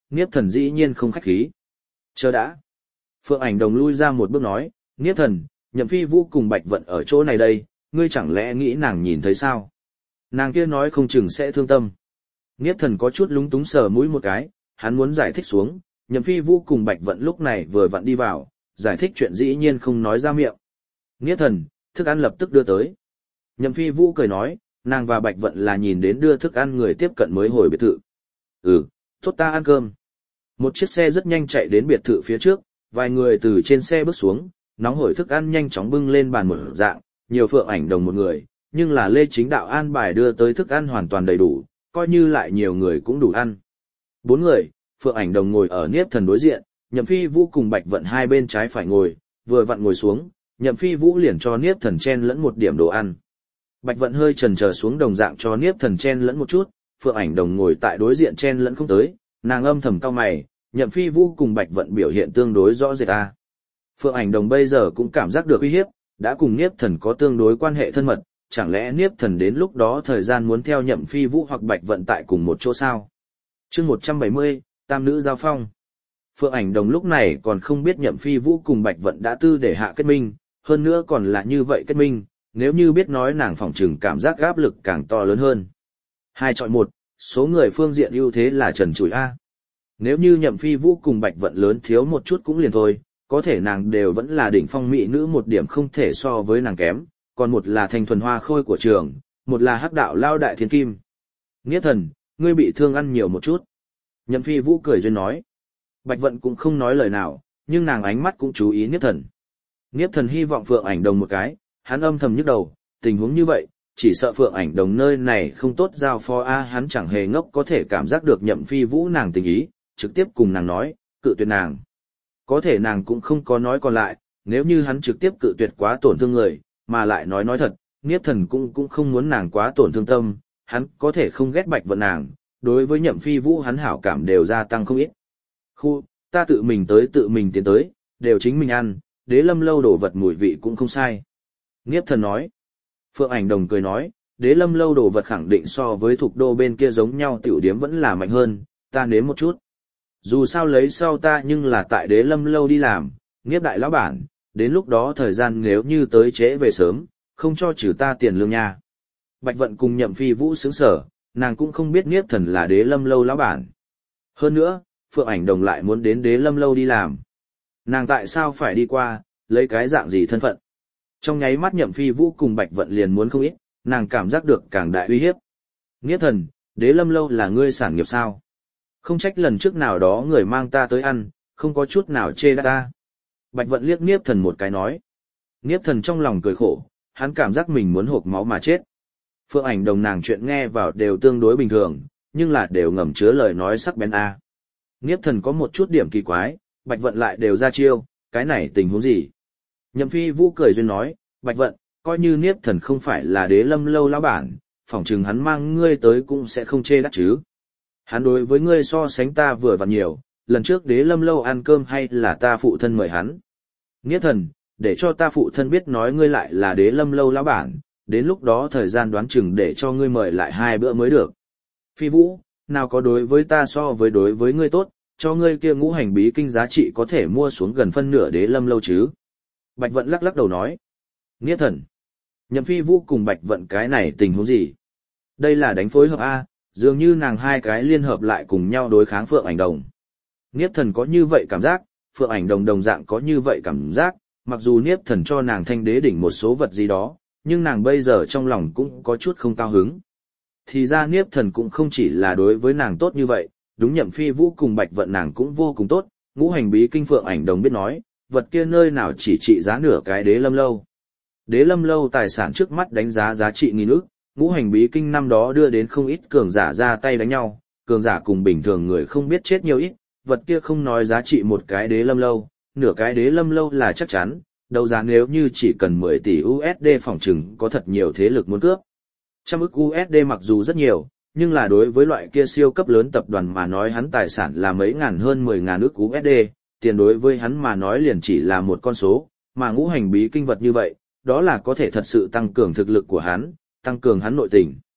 Niếp Thần dĩ nhiên không khách khí. Chờ đã. Phượng Ảnh Đồng lui ra một bước nói, Niếp Thần, Nhậm Phi Vũ cùng Bạch Vận ở chỗ này đây, ngươi chẳng lẽ nghĩ nàng nhìn thấy sao? Nàng kia nói không chừng sẽ thương tâm. Niếp Thần có chút lúng túng sờ mũi một cái, hắn muốn giải thích xuống, Nhậm Phi Vũ cùng Bạch Vận lúc này vừa vặn đi vào, giải thích chuyện dĩ nhiên không nói ra miệng. Niếp Thần, thức ăn lập tức đưa tới. Nhậm Phi Vũ cười nói, nàng và Bạch Vận là nhìn đến đưa thức ăn người tiếp cận mới hồi biệt thự. Ừ, tốt ta ăn cơm. Một chiếc xe rất nhanh chạy đến biệt thự phía trước, vài người từ trên xe bước xuống, nóng hổi thức ăn nhanh chóng bưng lên bàn một dạng, nhiều Phượng Ảnh Đồng một người, nhưng là Lê Chính Đạo an bài đưa tới thức ăn hoàn toàn đầy đủ, coi như lại nhiều người cũng đủ ăn. Bốn người, Phượng Ảnh Đồng ngồi ở Niếp Thần đối diện, Nhậm Phi Vũ cùng Bạch Vận hai bên trái phải ngồi, vừa vặn ngồi xuống, Nhậm Phi Vũ liền cho Niếp Thần chen lẫn một điểm đồ ăn. Bạch Vận hơi chần chờ xuống đồng dạng cho Niếp Thần chen lẫn một chút, Phượng Ảnh Đồng ngồi tại đối diện chen lẫn không tới, nàng âm thầm cau mày, Nhậm Phi Vũ cùng Bạch Vận biểu hiện tương đối rõ rệt a. Phượng Ảnh Đồng bây giờ cũng cảm giác được uy hiếp, đã cùng Niếp Thần có tương đối quan hệ thân mật, chẳng lẽ Niếp Thần đến lúc đó thời gian muốn theo Nhậm Phi Vũ hoặc Bạch Vận tại cùng một chỗ sao? Chương một trăm bảy mươi, Tam nữ giao phong. Phượng Ảnh Đồng lúc này còn không biết Nhậm Phi Vũ cùng Bạch Vận đã tư để hạ kết minh, hơn nữa còn là như vậy kết minh, nếu như biết nói nàng phỏng chừng cảm giác áp lực càng to lớn hơn. Hai chọi một, số người phương diện ưu thế là trần trụi a. Nếu như Nhậm Phi Vũ cùng Bạch Vận lớn thiếu một chút cũng liền thôi, có thể nàng đều vẫn là đỉnh phong mỹ nữ một điểm không thể so với nàng kém, còn một là thanh thuần hoa khôi của trường, một là hắc đạo lao đại thiên kim. Niếp Thần, ngươi bị thương ăn nhiều một chút. Nhậm Phi Vũ cười duyên nói. Bạch Vận cũng không nói lời nào, nhưng nàng ánh mắt cũng chú ý Niếp Thần. Niếp Thần hy vọng Phượng Ảnh Đồng một cái, hắn âm thầm nhức đầu, tình huống như vậy, chỉ sợ Phượng Ảnh Đồng nơi này không tốt giao phó a, hắn chẳng hề ngốc có thể cảm giác được Nhậm Phi Vũ nàng tình ý, trực tiếp cùng nàng nói, cự tuyệt nàng. Có thể nàng cũng không có nói còn lại, nếu như hắn trực tiếp cự tuyệt quá tổn thương người, mà lại nói nói thật, Niếp Thần cũng cũng không muốn nàng quá tổn thương tâm, hắn có thể không ghét Bạch Vận nàng, đối với Nhậm Phi Vũ hắn hảo cảm đều gia tăng không ít. Khu, ta tự mình tới tự mình tiến tới, đều chính mình ăn, Đế Lâm lâu đồ vật mùi vị cũng không sai. Niếp Thần nói. Phượng Ảnh Đồng cười nói, Đế Lâm lâu đồ vật khẳng định so với thuộc đô bên kia giống nhau tiểu điếm vẫn là mạnh hơn, ta nếm một chút. Dù sao lấy sau ta nhưng là tại Đế Lâm lâu đi làm, Niếp đại lão bản, đến lúc đó thời gian nếu như tới trễ về sớm, không cho trừ ta tiền lương nha. Bạch Vận cùng Nhậm Phi Vũ sướng sở, nàng cũng không biết Niếp Thần là Đế Lâm lâu lão bản. Hơn nữa, Phượng Ảnh Đồng lại muốn đến Đế Lâm lâu đi làm. Nàng tại sao phải đi qua, lấy cái dạng gì thân phận? Trong nháy mắt Nhậm Phi Vũ cùng Bạch Vận liền muốn không ít, nàng cảm giác được càng đại uy hiếp. Niếp Thần, Đế Lâm lâu là ngươi sản nghiệp sao? Không trách lần trước nào đó người mang ta tới ăn, không có chút nào chê đắt ta. Bạch Vận liếc Niếp Thần một cái nói. Niếp Thần trong lòng cười khổ, hắn cảm giác mình muốn hộc máu mà chết. Phượng Ảnh Đồng nàng chuyện nghe vào đều tương đối bình thường, nhưng là đều ngầm chứa lời nói sắc bén a. Niếp Thần có một chút điểm kỳ quái, Bạch Vận lại đều ra chiêu, cái này tình huống gì? Nhậm Phi Vũ cười duyên nói, Bạch Vận, coi như Niếp Thần không phải là Đế Lâm lâu lão bản, phỏng chừng hắn mang ngươi tới cũng sẽ không chê đắt chứ. Hắn đối với ngươi so sánh ta vừa vặn nhiều, lần trước Đế Lâm lâu ăn cơm hay là ta phụ thân mời hắn. Niếp Thần, để cho ta phụ thân biết nói ngươi lại là Đế Lâm lâu lão bản, đến lúc đó thời gian đoán chừng để cho ngươi mời lại hai bữa mới được. Phi Vũ, nào có đối với ta so với đối với ngươi tốt, cho ngươi kia ngũ hành bí kinh giá trị có thể mua xuống gần phân nửa Đế Lâm lâu chứ. Bạch Vận lắc lắc đầu nói. Niếp Thần, Nhậm Phi Vũ cùng Bạch Vận cái này tình huống gì? Đây là đánh phối hợp A, dường như nàng hai cái liên hợp lại cùng nhau đối kháng Phượng Ảnh Đồng. Niếp Thần có như vậy cảm giác, Phượng Ảnh Đồng đồng dạng có như vậy cảm giác, mặc dù Niếp Thần cho nàng thanh đế đỉnh một số vật gì đó, nhưng nàng bây giờ trong lòng cũng có chút không cao hứng. Thì ra Niếp Thần cũng không chỉ là đối với nàng tốt như vậy, đúng Nhậm Phi Vũ cùng Bạch Vận nàng cũng vô cùng tốt, ngũ hành bí kinh Phượng Ảnh Đồng biết nói, vật kia nơi nào chỉ trị giá nửa cái Đế Lâm lâu. Đế Lâm lâu tài sản trước mắt đánh giá giá trị nghìn ức, ngũ hành bí kinh năm đó đưa đến không ít cường giả ra tay đánh nhau, cường giả cùng bình thường người không biết chết nhiều ít, vật kia không nói giá trị một cái Đế Lâm lâu, nửa cái Đế Lâm lâu là chắc chắn, đấu giá nếu như chỉ cần mười tỷ u ét đê phỏng chừng có thật nhiều thế lực muốn cướp. Trăm ức u ét đê mặc dù rất nhiều, nhưng là đối với loại kia siêu cấp lớn tập đoàn mà nói hắn tài sản là mấy ngàn hơn mười ngàn ức u ét đê, tiền đối với hắn mà nói liền chỉ là một con số, mà ngũ hành bí kinh vật như vậy, đó là có thể thật sự tăng cường thực lực của hắn, tăng cường hắn nội tình.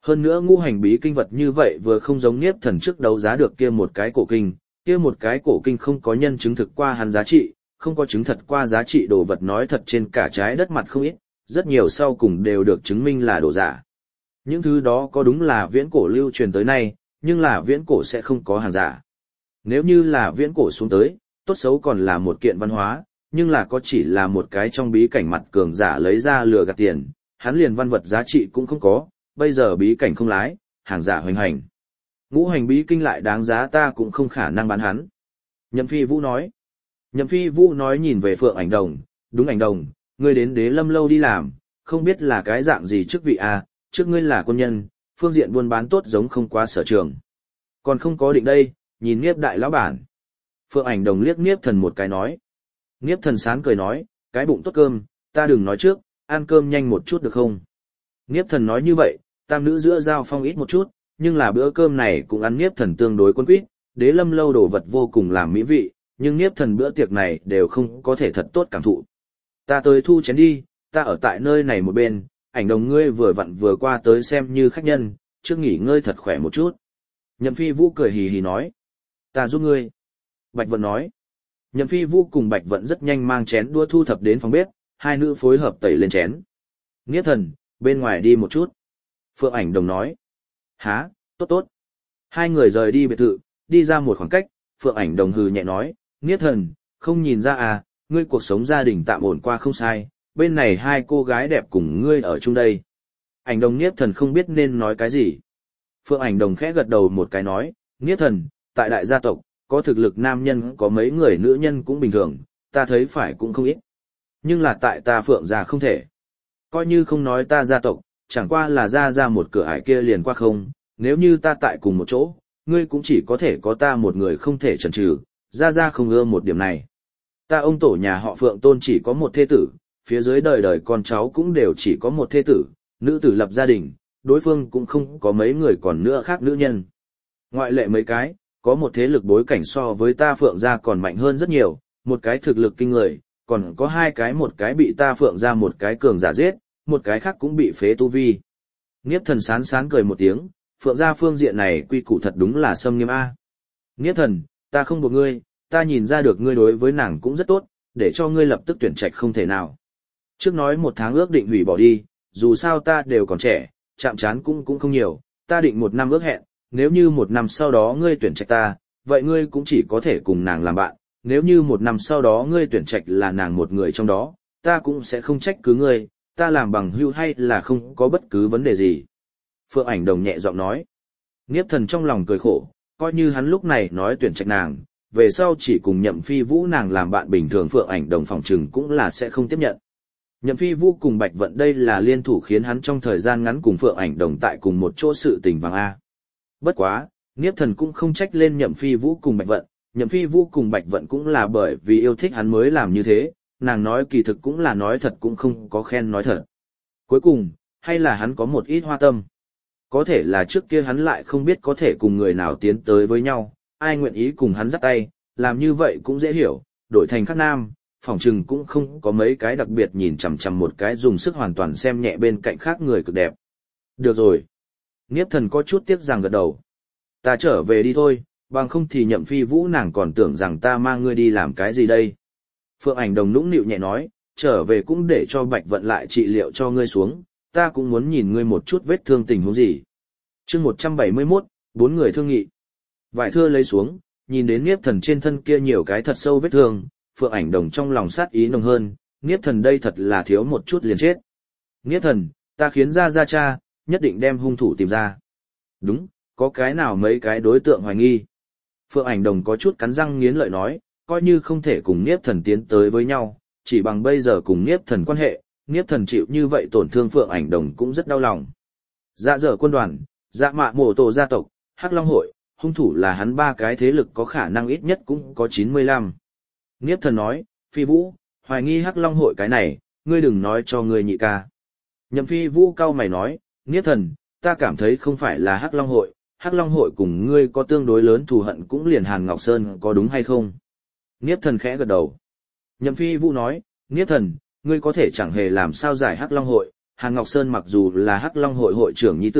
Hơn nữa ngũ hành bí kinh vật như vậy vừa không giống Niếp Thần trước đấu giá được kia một cái cổ kinh, kia một cái cổ kinh không có nhân chứng thực qua hắn giá trị, không có chứng thật qua giá trị đồ vật nói thật trên cả trái đất mặt không ít, rất nhiều sau cùng đều được chứng minh là đồ giả. Những thứ đó có đúng là viễn cổ lưu truyền tới nay, nhưng là viễn cổ sẽ không có hàng giả. Nếu như là viễn cổ xuống tới, tốt xấu còn là một kiện văn hóa, nhưng là có chỉ là một cái trong bí cảnh mặt cường giả lấy ra lừa gạt tiền, hắn liền văn vật giá trị cũng không có, bây giờ bí cảnh không lái, hàng giả hoành hành. Ngũ hành bí kinh lại đáng giá ta cũng không khả năng bán hắn. Nhậm Phi Vũ nói. Nhậm Phi Vũ nói nhìn về Phượng Ảnh Đồng, đúng Ảnh Đồng, ngươi đến Đế Lâm lâu đi làm, không biết là cái dạng gì chức vị à, trước ngươi là quân nhân, phương diện buôn bán tốt giống không quá sở trường. Còn không có định đây, nhìn Niếp đại lão bản. Phượng Ảnh Đồng liếc Niếp Thần một cái nói. Niếp Thần sán cười nói, cái bụng tốt cơm, ta đừng nói trước, ăn cơm nhanh một chút được không? Niếp Thần nói như vậy, tam nữ giữa giao phong ít một chút, nhưng là bữa cơm này cũng ăn Niếp Thần tương đối quân quýt, Đế Lâm lâu đồ vật vô cùng làm mỹ vị, nhưng Niếp Thần bữa tiệc này đều không có thể thật tốt cảm thụ. Ta tới thu chén đi, ta ở tại nơi này một bên, Ảnh Đồng ngươi vừa vặn vừa qua tới xem như khách nhân, trước nghỉ ngơi thật khỏe một chút. Nhậm Phi Vũ cười hì hì nói. Ta giúp ngươi. Bạch Vận nói. Nhậm Phi Vũ cùng Bạch Vận rất nhanh mang chén đũa thu thập đến phòng bếp, hai nữ phối hợp tẩy lên chén. Niếp Thần, bên ngoài đi một chút. Phượng Ảnh Đồng nói. Há, tốt tốt. Hai người rời đi biệt thự, đi ra một khoảng cách, Phượng Ảnh Đồng hừ nhẹ nói, Niếp Thần, không nhìn ra à, ngươi cuộc sống gia đình tạm ổn qua không sai, bên này hai cô gái đẹp cùng ngươi ở chung đây. Ảnh Đồng Niếp Thần không biết nên nói cái gì. Phượng Ảnh Đồng khẽ gật đầu một cái nói, Niếp Thần, tại đại gia tộc, có thực lực nam nhân có mấy người nữ nhân cũng bình thường, ta thấy phải cũng không ít. Nhưng là tại ta Phượng gia không thể. Coi như không nói ta gia tộc, chẳng qua là ra ra một cửa ải kia liền qua không, nếu như ta tại cùng một chỗ, ngươi cũng chỉ có thể có ta một người không thể chần chừ, ra ra không ưa một điểm này. Ta ông tổ nhà họ Phượng Tôn chỉ có một thê tử, phía dưới đời đời con cháu cũng đều chỉ có một thê tử, nữ tử lập gia đình, đối phương cũng không có mấy người còn nữa khác nữ nhân. Ngoại lệ mấy cái, có một thế lực bối cảnh so với ta Phượng gia còn mạnh hơn rất nhiều, một cái thực lực kinh người, còn có hai cái một cái bị ta Phượng gia một cái cường giả giết, một cái khác cũng bị phế tu vi. Niếp Thần sán sán cười một tiếng, Phượng gia phương diện này quy củ thật đúng là xâm nghiêm a. Niếp Thần, ta không buộc ngươi, ta nhìn ra được ngươi đối với nàng cũng rất tốt, để cho ngươi lập tức tuyển trạch không thể nào. Trước nói một tháng ước định hủy bỏ đi, dù sao ta đều còn trẻ, chạm trán cũng cũng không nhiều, ta định một năm ước hẹn, nếu như một năm sau đó ngươi tuyển trạch ta, vậy ngươi cũng chỉ có thể cùng nàng làm bạn, nếu như một năm sau đó ngươi tuyển trạch là nàng một người trong đó, ta cũng sẽ không trách cứ ngươi, ta làm bằng hữu hay là không có bất cứ vấn đề gì. Phượng Ảnh Đồng nhẹ giọng nói. Niếp Thần trong lòng cười khổ, coi như hắn lúc này nói tuyển trạch nàng, về sau chỉ cùng Nhậm Phi Vũ nàng làm bạn bình thường Phượng Ảnh Đồng phòng trừng cũng là sẽ không tiếp nhận. Nhậm Phi Vũ cùng Bạch Vận đây là liên thủ khiến hắn trong thời gian ngắn cùng Phượng Ảnh Đồng tại cùng một chỗ sự tình vàng A. Bất quá, Niếp Thần cũng không trách lên Nhậm Phi Vũ cùng Bạch Vận, Nhậm Phi Vũ cùng Bạch Vận cũng là bởi vì yêu thích hắn mới làm như thế, nàng nói kỳ thực cũng là nói thật cũng không có khen nói thật. Cuối cùng, hay là hắn có một ít hoa tâm. Có thể là trước kia hắn lại không biết có thể cùng người nào tiến tới với nhau, ai nguyện ý cùng hắn dắt tay, làm như vậy cũng dễ hiểu, đổi thành khác nam, phỏng chừng cũng không có mấy cái đặc biệt nhìn chằm chằm một cái dùng sức hoàn toàn xem nhẹ bên cạnh khác người cực đẹp. Được rồi. Niếp Thần có chút tiếc rằng gật đầu. Ta trở về đi thôi, bằng không thì Nhậm Phi Vũ nàng còn tưởng rằng ta mang ngươi đi làm cái gì đây. Phượng Ảnh Đồng nũng nịu nhẹ nói, trở về cũng để cho Bạch Vận lại trị liệu cho ngươi xuống, ta cũng muốn nhìn ngươi một chút vết thương tình huống gì. Chương một trăm bảy mươi mốt, bốn người thương nghị. Vải thưa lấy xuống, nhìn đến Niếp Thần trên thân kia nhiều cái thật sâu vết thương, Phượng Ảnh Đồng trong lòng sát ý nồng hơn, Niếp Thần đây thật là thiếu một chút liền chết. Niếp Thần, ta khiến ra ra cha, nhất định đem hung thủ tìm ra. Đúng, có cái nào mấy cái đối tượng hoài nghi. Phượng Ảnh Đồng có chút cắn răng nghiến lợi nói, coi như không thể cùng Niếp Thần tiến tới với nhau, chỉ bằng bây giờ cùng Niếp Thần quan hệ, Niếp Thần chịu như vậy tổn thương Phượng Ảnh Đồng cũng rất đau lòng. Dạ dở quân đoàn, dạ mạ mổ tổ gia tộc, Hắc Long hội, hung thủ là hắn ba cái thế lực có khả năng ít nhất cũng có chín mươi lăm. Niếp Thần nói, Phi Vũ, hoài nghi Hắc Long hội cái này, ngươi đừng nói cho ngươi nhị ca. Nhậm Phi Vũ cau mày nói, Niếp Thần, ta cảm thấy không phải là Hắc Long hội, Hắc Long hội cùng ngươi có tương đối lớn thù hận cũng liền Hàn Ngọc Sơn có đúng hay không? Niếp Thần khẽ gật đầu. Nhậm Phi Vũ nói, Niếp Thần, ngươi có thể chẳng hề làm sao giải Hắc Long hội, Hàn Ngọc Sơn mặc dù là Hắc Long hội hội trưởng nhi tử,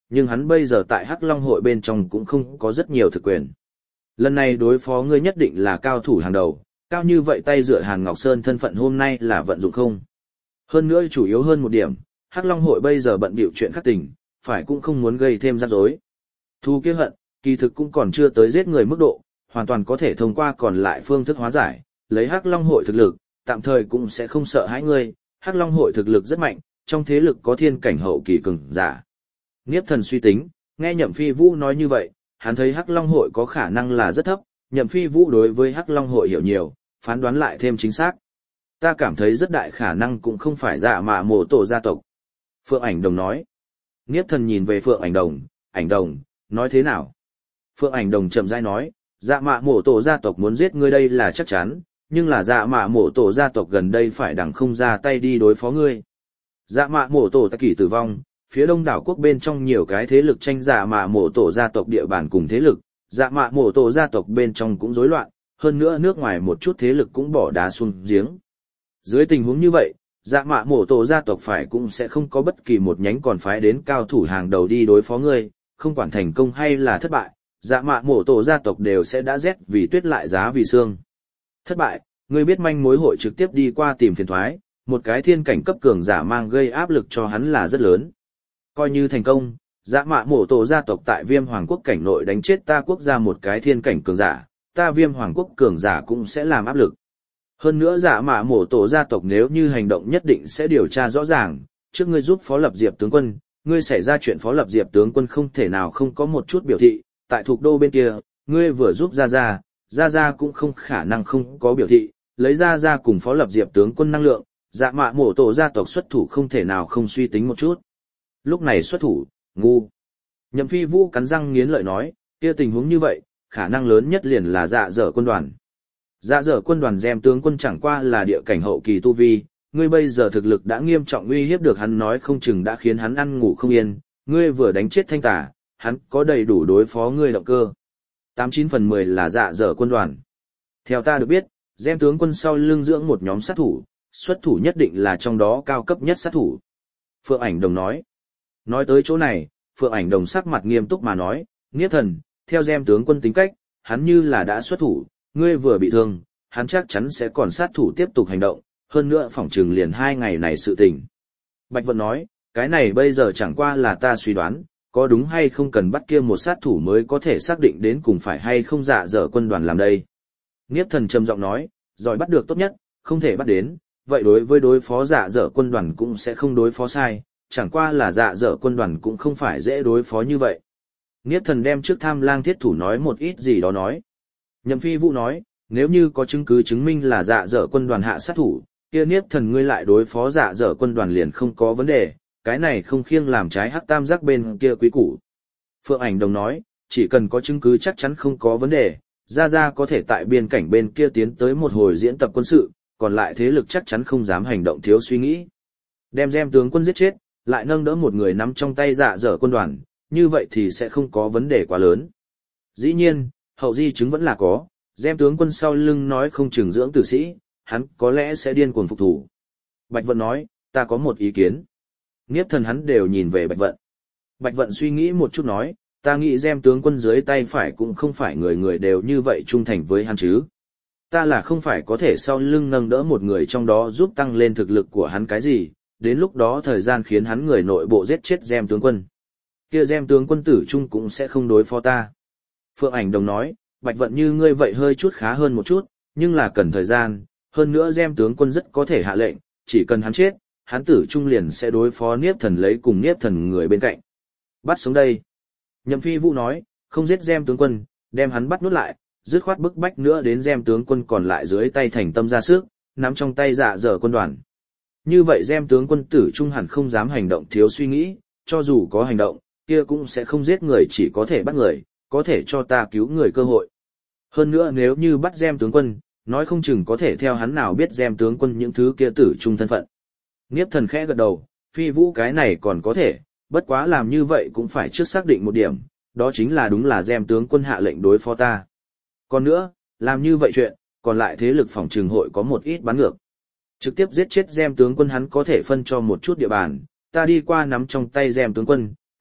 nhưng hắn bây giờ tại Hắc Long hội bên trong cũng không có rất nhiều thực quyền. Lần này đối phó ngươi nhất định là cao thủ hàng đầu, cao như vậy tay dựa Hàn Ngọc Sơn thân phận hôm nay là vận dụng không. Hơn nữa chủ yếu hơn một điểm, Hắc Long hội bây giờ bận bịu chuyện khắc tình, phải cũng không muốn gây thêm rắc rối. Thu kia hận, kỳ thực cũng còn chưa tới giết người mức độ, hoàn toàn có thể thông qua còn lại phương thức hóa giải, lấy Hắc Long hội thực lực, tạm thời cũng sẽ không sợ hãi ngươi, Hắc Long hội thực lực rất mạnh, trong thế lực có thiên cảnh hậu kỳ cường giả. Niếp Thần suy tính, nghe Nhậm Phi Vũ nói như vậy, hắn thấy Hắc Long hội có khả năng là rất thấp, Nhậm Phi Vũ đối với Hắc Long hội hiểu nhiều, phán đoán lại thêm chính xác. Ta cảm thấy rất đại khả năng cũng không phải Dạ Mạ Mộ Tổ gia tộc. Phượng Ảnh Đồng nói. Niếp Thần nhìn về Phượng Ảnh Đồng, Ảnh Đồng, nói thế nào? Phượng Ảnh Đồng chậm rãi nói, Dạ Mạ Mộ Tổ gia tộc muốn giết ngươi đây là chắc chắn, nhưng là Dạ Mạ Mộ Tổ gia tộc gần đây phải đằng không ra tay đi đối phó ngươi. Dạ Mạ Mộ Tổ Tạ Kỷ tử vong, phía đông đảo quốc bên trong nhiều cái thế lực tranh Dạ Mạ Mộ Tổ gia tộc địa bàn cùng thế lực, Dạ Mạ Mộ Tổ gia tộc bên trong cũng rối loạn, hơn nữa nước ngoài một chút thế lực cũng bỏ đá xuống giếng. Dưới tình huống như vậy, Dạ Mạ Mộ Tổ gia tộc phải cũng sẽ không có bất kỳ một nhánh còn phái đến cao thủ hàng đầu đi đối phó ngươi, không quản thành công hay là thất bại, Dạ Mạ Mộ Tổ gia tộc đều sẽ đã rét vì tuyết lại giá vì xương. Thất bại, ngươi biết manh mối hội trực tiếp đi qua tìm phiền thoái, một cái thiên cảnh cấp cường giả mang gây áp lực cho hắn là rất lớn. Coi như thành công, Dạ Mạ Mộ Tổ gia tộc tại Viêm Hoàng quốc cảnh nội đánh chết ta quốc gia một cái thiên cảnh cường giả, ta Viêm Hoàng quốc cường giả cũng sẽ làm áp lực. Hơn nữa Dạ Mạ Mộ Tổ gia tộc nếu như hành động nhất định sẽ điều tra rõ ràng, trước ngươi giúp Phó Lập Diệp tướng quân, ngươi xảy ra chuyện Phó Lập Diệp tướng quân không thể nào không có một chút biểu thị, tại thuộc đô bên kia, ngươi vừa giúp Gia Gia, Gia Gia cũng không khả năng không có biểu thị, lấy Gia Gia cùng Phó Lập Diệp tướng quân năng lượng, Dạ Mạ Mộ Tổ gia tộc xuất thủ không thể nào không suy tính một chút. Lúc này xuất thủ, ngu. Nhậm Phi Vũ cắn răng nghiến lợi nói, kia tình huống như vậy, khả năng lớn nhất liền là Dạ Dở quân đoàn. Dạ Dở quân đoàn Gem tướng quân chẳng qua là địa cảnh hậu kỳ tu vi, ngươi bây giờ thực lực đã nghiêm trọng uy hiếp được hắn, nói không chừng đã khiến hắn ăn ngủ không yên, ngươi vừa đánh chết Thanh Tà, hắn có đầy đủ đối phó ngươi động cơ. Tám chín phần mười là Dạ Dở quân đoàn. Theo ta được biết, Gem tướng quân sau lưng dưỡng một nhóm sát thủ, xuất thủ nhất định là trong đó cao cấp nhất sát thủ. Phượng Ảnh Đồng nói. Nói tới chỗ này, Phượng Ảnh Đồng sắc mặt nghiêm túc mà nói, Niếp Thần, theo Gem tướng quân tính cách, hắn như là đã xuất thủ, ngươi vừa bị thương, hắn chắc chắn sẽ còn sát thủ tiếp tục hành động, hơn nữa phỏng chừng liền hai ngày này sự tình. Bạch Vận nói, cái này bây giờ chẳng qua là ta suy đoán, có đúng hay không cần bắt kia một sát thủ mới có thể xác định đến cùng phải hay không Dạ Dở quân đoàn làm đây. Niếp Thần trầm giọng nói, giỏi bắt được tốt nhất, không thể bắt đến, vậy đối với đối phó Dạ Dở quân đoàn cũng sẽ không đối phó sai, chẳng qua là Dạ Dở quân đoàn cũng không phải dễ đối phó như vậy. Niếp Thần đem trước Tham Lang thiết thủ nói một ít gì đó nói. Nhậm Phi Vũ nói, nếu như có chứng cứ chứng minh là Dạ Dở quân đoàn hạ sát thủ, kia Niếp Thần ngươi lại đối phó Dạ Dở quân đoàn liền không có vấn đề, cái này không khiêng làm trái Hắc Tam Giác bên kia quý củ. Phượng Ảnh Đồng nói, chỉ cần có chứng cứ chắc chắn không có vấn đề, Gia Gia có thể tại biên cảnh bên kia tiến tới một hồi diễn tập quân sự, còn lại thế lực chắc chắn không dám hành động thiếu suy nghĩ. Đem Gem tướng quân giết chết, lại nâng đỡ một người nắm trong tay Dạ Dở quân đoàn, như vậy thì sẽ không có vấn đề quá lớn. Dĩ nhiên, hậu di chứng vẫn là có, Gem tướng quân sau lưng nói không chừng dưỡng tử sĩ, hắn có lẽ sẽ điên cuồng phục thủ. Bạch Vận nói, ta có một ý kiến. Niếp Thần hắn đều nhìn về Bạch Vận. Bạch Vận suy nghĩ một chút nói, ta nghĩ Gem tướng quân dưới tay phải cũng không phải người người đều như vậy trung thành với hắn chứ. Ta là không phải có thể sau lưng nâng đỡ một người trong đó giúp tăng lên thực lực của hắn cái gì, đến lúc đó thời gian khiến hắn người nội bộ giết chết Gem tướng quân. Kia Gem tướng quân tử trung cũng sẽ không đối phó ta. Phượng Ảnh Đồng nói, Bạch Vận như ngươi vậy hơi chút khá hơn một chút, nhưng là cần thời gian, hơn nữa Gem tướng quân rất có thể hạ lệnh, chỉ cần hắn chết, hắn tử trung liền sẽ đối phó Niếp Thần lấy cùng Niếp Thần người bên cạnh. Bắt xuống đây. Nhậm Phi Vũ nói, không giết Gem tướng quân, đem hắn bắt nuốt lại, dứt khoát bức bách nữa đến Gem tướng quân còn lại dưới tay thành tâm ra sức, nắm trong tay Dạ Dở quân đoàn. Như vậy Gem tướng quân tử trung hẳn không dám hành động thiếu suy nghĩ, cho dù có hành động, kia cũng sẽ không giết người, chỉ có thể bắt người, có thể cho ta cứu người cơ hội. Hơn nữa nếu như bắt Gem tướng quân, nói không chừng có thể theo hắn nào biết Gem tướng quân những thứ kia tử trung thân phận. Niếp Thần khẽ gật đầu, Phi Vũ cái này còn có thể, bất quá làm như vậy cũng phải trước xác định một điểm, đó chính là đúng là Gem tướng quân hạ lệnh đối phó ta. Còn nữa, làm như vậy chuyện, còn lại thế lực phòng trường hội có một ít bán ngược. Trực tiếp giết chết Gem tướng quân hắn có thể phân cho một chút địa bàn, ta đi qua nắm trong tay Gem tướng quân,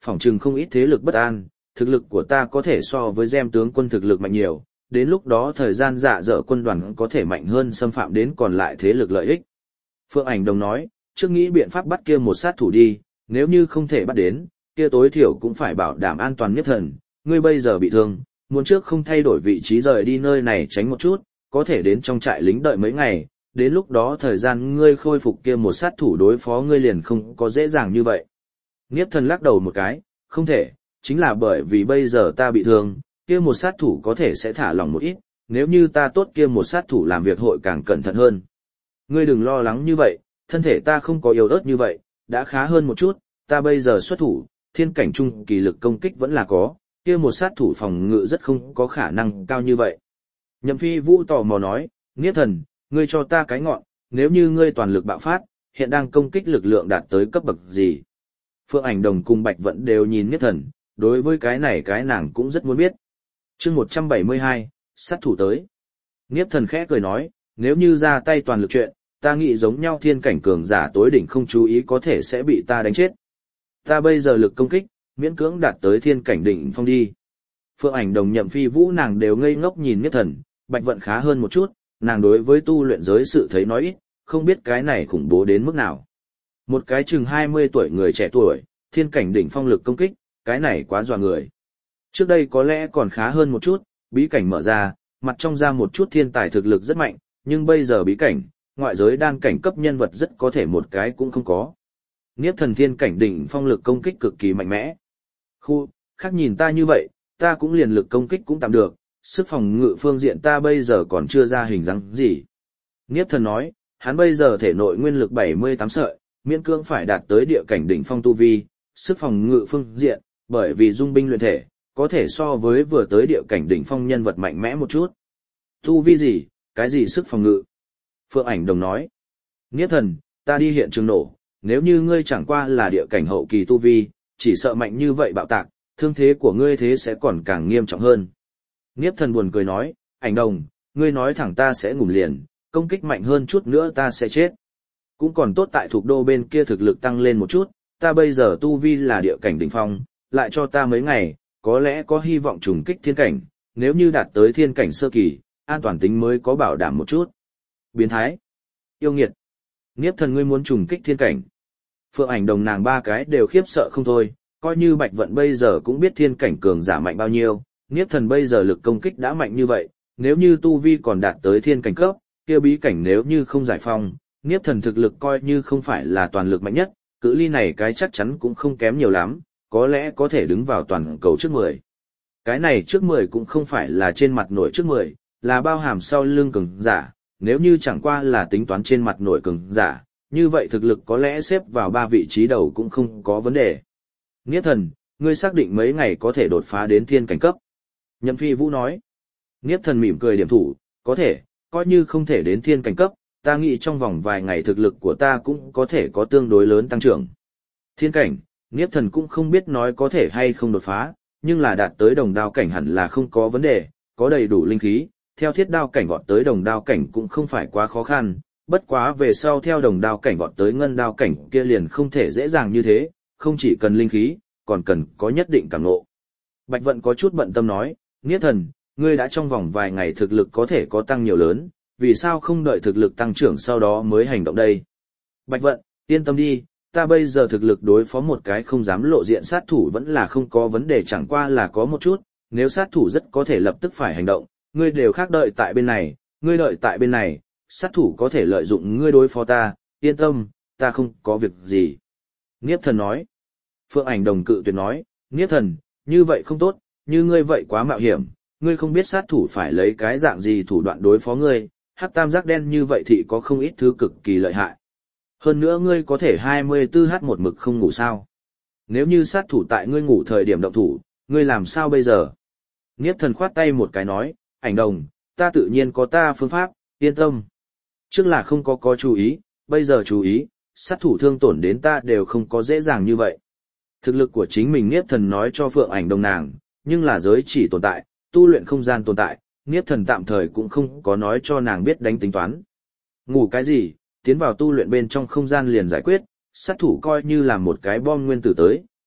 phỏng chừng không ít thế lực bất an, thực lực của ta có thể so với Gem tướng quân thực lực mạnh nhiều, đến lúc đó thời gian dạ dở quân đoàn có thể mạnh hơn xâm phạm đến còn lại thế lực lợi ích. Phượng Ảnh Đồng nói, trước nghĩ biện pháp bắt kia một sát thủ đi, nếu như không thể bắt đến, kia tối thiểu cũng phải bảo đảm an toàn nhất thần, ngươi bây giờ bị thương, muốn trước không thay đổi vị trí rời đi nơi này tránh một chút, có thể đến trong trại lính đợi mấy ngày, đến lúc đó thời gian ngươi khôi phục kia một sát thủ đối phó ngươi liền không có dễ dàng như vậy. Niếp Thần lắc đầu một cái, không thể, chính là bởi vì bây giờ ta bị thương, kia một sát thủ có thể sẽ thả lỏng một ít, nếu như ta tốt kia một sát thủ làm việc hội càng cẩn thận hơn. Ngươi đừng lo lắng như vậy, thân thể ta không có yếu ớt như vậy, đã khá hơn một chút, ta bây giờ xuất thủ, thiên cảnh trung kỳ lực công kích vẫn là có, kia một sát thủ phòng ngự rất không có khả năng cao như vậy. Nhậm Phi Vũ tò mò nói, Niếp Thần, ngươi cho ta cái ngọn, nếu như ngươi toàn lực bạo phát, hiện đang công kích lực lượng đạt tới cấp bậc gì? Phượng Ảnh Đồng cùng Bạch Vận đều nhìn Niếp Thần, đối với cái này cái nàng cũng rất muốn biết. Chương một trăm bảy mươi hai, sát thủ tới. Niếp Thần khẽ cười nói, nếu như ra tay toàn lực chuyện, ta nghĩ giống nhau thiên cảnh cường giả tối đỉnh không chú ý có thể sẽ bị ta đánh chết. Ta bây giờ lực công kích, miễn cưỡng đạt tới thiên cảnh đỉnh phong đi. Phượng Ảnh Đồng Nhậm Phi Vũ nàng đều ngây ngốc nhìn Niếp Thần, Bạch Vận khá hơn một chút, nàng đối với tu luyện giới sự thấy nói ít, không biết cái này khủng bố đến mức nào. Một cái chừng hai mươi tuổi người trẻ tuổi, thiên cảnh đỉnh phong lực công kích, cái này quá dọa người. Trước đây có lẽ còn khá hơn một chút, bí cảnh mở ra, mặt trong ra một chút thiên tài thực lực rất mạnh, nhưng bây giờ bí cảnh, ngoại giới đan cảnh cấp nhân vật rất có thể một cái cũng không có. Niếp Thần thiên cảnh đỉnh phong lực công kích cực kỳ mạnh mẽ. Khu, khác nhìn ta như vậy, ta cũng liền lực công kích cũng tạm được, sức phòng ngự phương diện ta bây giờ còn chưa ra hình dáng gì. Niếp Thần nói, hắn bây giờ thể nội nguyên lực bảy mươi tám sợi, miễn cưỡng phải đạt tới địa cảnh đỉnh phong tu vi, sức phòng ngự phương diện, bởi vì dung binh luyện thể, có thể so với vừa tới địa cảnh đỉnh phong nhân vật mạnh mẽ một chút. Tu vi gì, cái gì sức phòng ngự? Phượng Ảnh Đồng nói, Niếp Thần, ta đi hiện trường nổ, nếu như ngươi chẳng qua là địa cảnh hậu kỳ tu vi, chỉ sợ mạnh như vậy bạo tạc, thương thế của ngươi thế sẽ còn càng nghiêm trọng hơn. Niếp Thần buồn cười nói, Ảnh Đồng, ngươi nói thẳng ta sẽ ngủm liền, công kích mạnh hơn chút nữa ta sẽ chết. Cũng còn tốt tại thuộc đô bên kia thực lực tăng lên một chút, ta bây giờ tu vi là địa cảnh đỉnh phong, lại cho ta mấy ngày, có lẽ có hy vọng trùng kích thiên cảnh, nếu như đạt tới thiên cảnh sơ kỳ, an toàn tính mới có bảo đảm một chút. Biến thái, yêu nghiệt, Niếp Thần ngươi muốn trùng kích thiên cảnh. Phượng Ảnh Đồng nàng ba cái đều khiếp sợ không thôi, coi như Bạch Vận bây giờ cũng biết thiên cảnh cường giả mạnh bao nhiêu, Niếp Thần bây giờ lực công kích đã mạnh như vậy, nếu như tu vi còn đạt tới thiên cảnh cấp, kia bí cảnh nếu như không giải phong, Niếp Thần thực lực coi như không phải là toàn lực mạnh nhất, cự ly này cái chắc chắn cũng không kém nhiều lắm, có lẽ có thể đứng vào toàn cầu trước mười. Cái này trước mười cũng không phải là trên mặt nổi trước mười, là bao hàm sau lưng cường giả, nếu như chẳng qua là tính toán trên mặt nổi cường giả, như vậy thực lực có lẽ xếp vào ba vị trí đầu cũng không có vấn đề. Niếp Thần, ngươi xác định mấy ngày có thể đột phá đến thiên cảnh cấp. Nhậm Phi Vũ nói. Niếp Thần mỉm cười điểm thủ, có thể, coi như không thể đến thiên cảnh cấp, ta nghĩ trong vòng vài ngày thực lực của ta cũng có thể có tương đối lớn tăng trưởng. Thiên cảnh, Niếp Thần cũng không biết nói có thể hay không đột phá, nhưng là đạt tới đồng đao cảnh hẳn là không có vấn đề, có đầy đủ linh khí, theo thiết đao cảnh vọt tới đồng đao cảnh cũng không phải quá khó khăn, bất quá về sau theo đồng đao cảnh vọt tới ngân đao cảnh kia liền không thể dễ dàng như thế, không chỉ cần linh khí, còn cần có nhất định cảm ngộ. Bạch Vận có chút bận tâm nói, Niếp Thần, ngươi đã trong vòng vài ngày thực lực có thể có tăng nhiều lớn, vì sao không đợi thực lực tăng trưởng sau đó mới hành động đây? Bạch Vận, yên tâm đi, ta bây giờ thực lực đối phó một cái không dám lộ diện sát thủ vẫn là không có vấn đề, chẳng qua là có một chút, nếu sát thủ rất có thể lập tức phải hành động, ngươi đều khác đợi tại bên này, ngươi đợi tại bên này, sát thủ có thể lợi dụng ngươi đối phó ta, yên tâm, ta không có việc gì. Niếp Thần nói. Phượng Ảnh Đồng cự tuyệt nói, Niếp Thần, như vậy không tốt, như ngươi vậy quá mạo hiểm, ngươi không biết sát thủ phải lấy cái dạng gì thủ đoạn đối phó ngươi, hắc tam giác đen như vậy thì có không ít thứ cực kỳ lợi hại. Hơn nữa ngươi có thể hai mươi tư h một mực không ngủ sao. Nếu như sát thủ tại ngươi ngủ thời điểm động thủ, ngươi làm sao bây giờ? Niếp Thần khoát tay một cái nói, Ảnh Đồng, ta tự nhiên có ta phương pháp, yên tâm. Trước là không có có chú ý, bây giờ chú ý, sát thủ thương tổn đến ta đều không có dễ dàng như vậy. Thực lực của chính mình Niếp Thần nói cho Phượng Ảnh Đồng nàng, nhưng là giới chỉ tồn tại, tu luyện không gian tồn tại, Niếp Thần tạm thời cũng không có nói cho nàng biết đánh tính toán. Ngủ cái gì, tiến vào tu luyện bên trong không gian liền giải quyết, sát thủ coi như là một cái bom nguyên tử tới,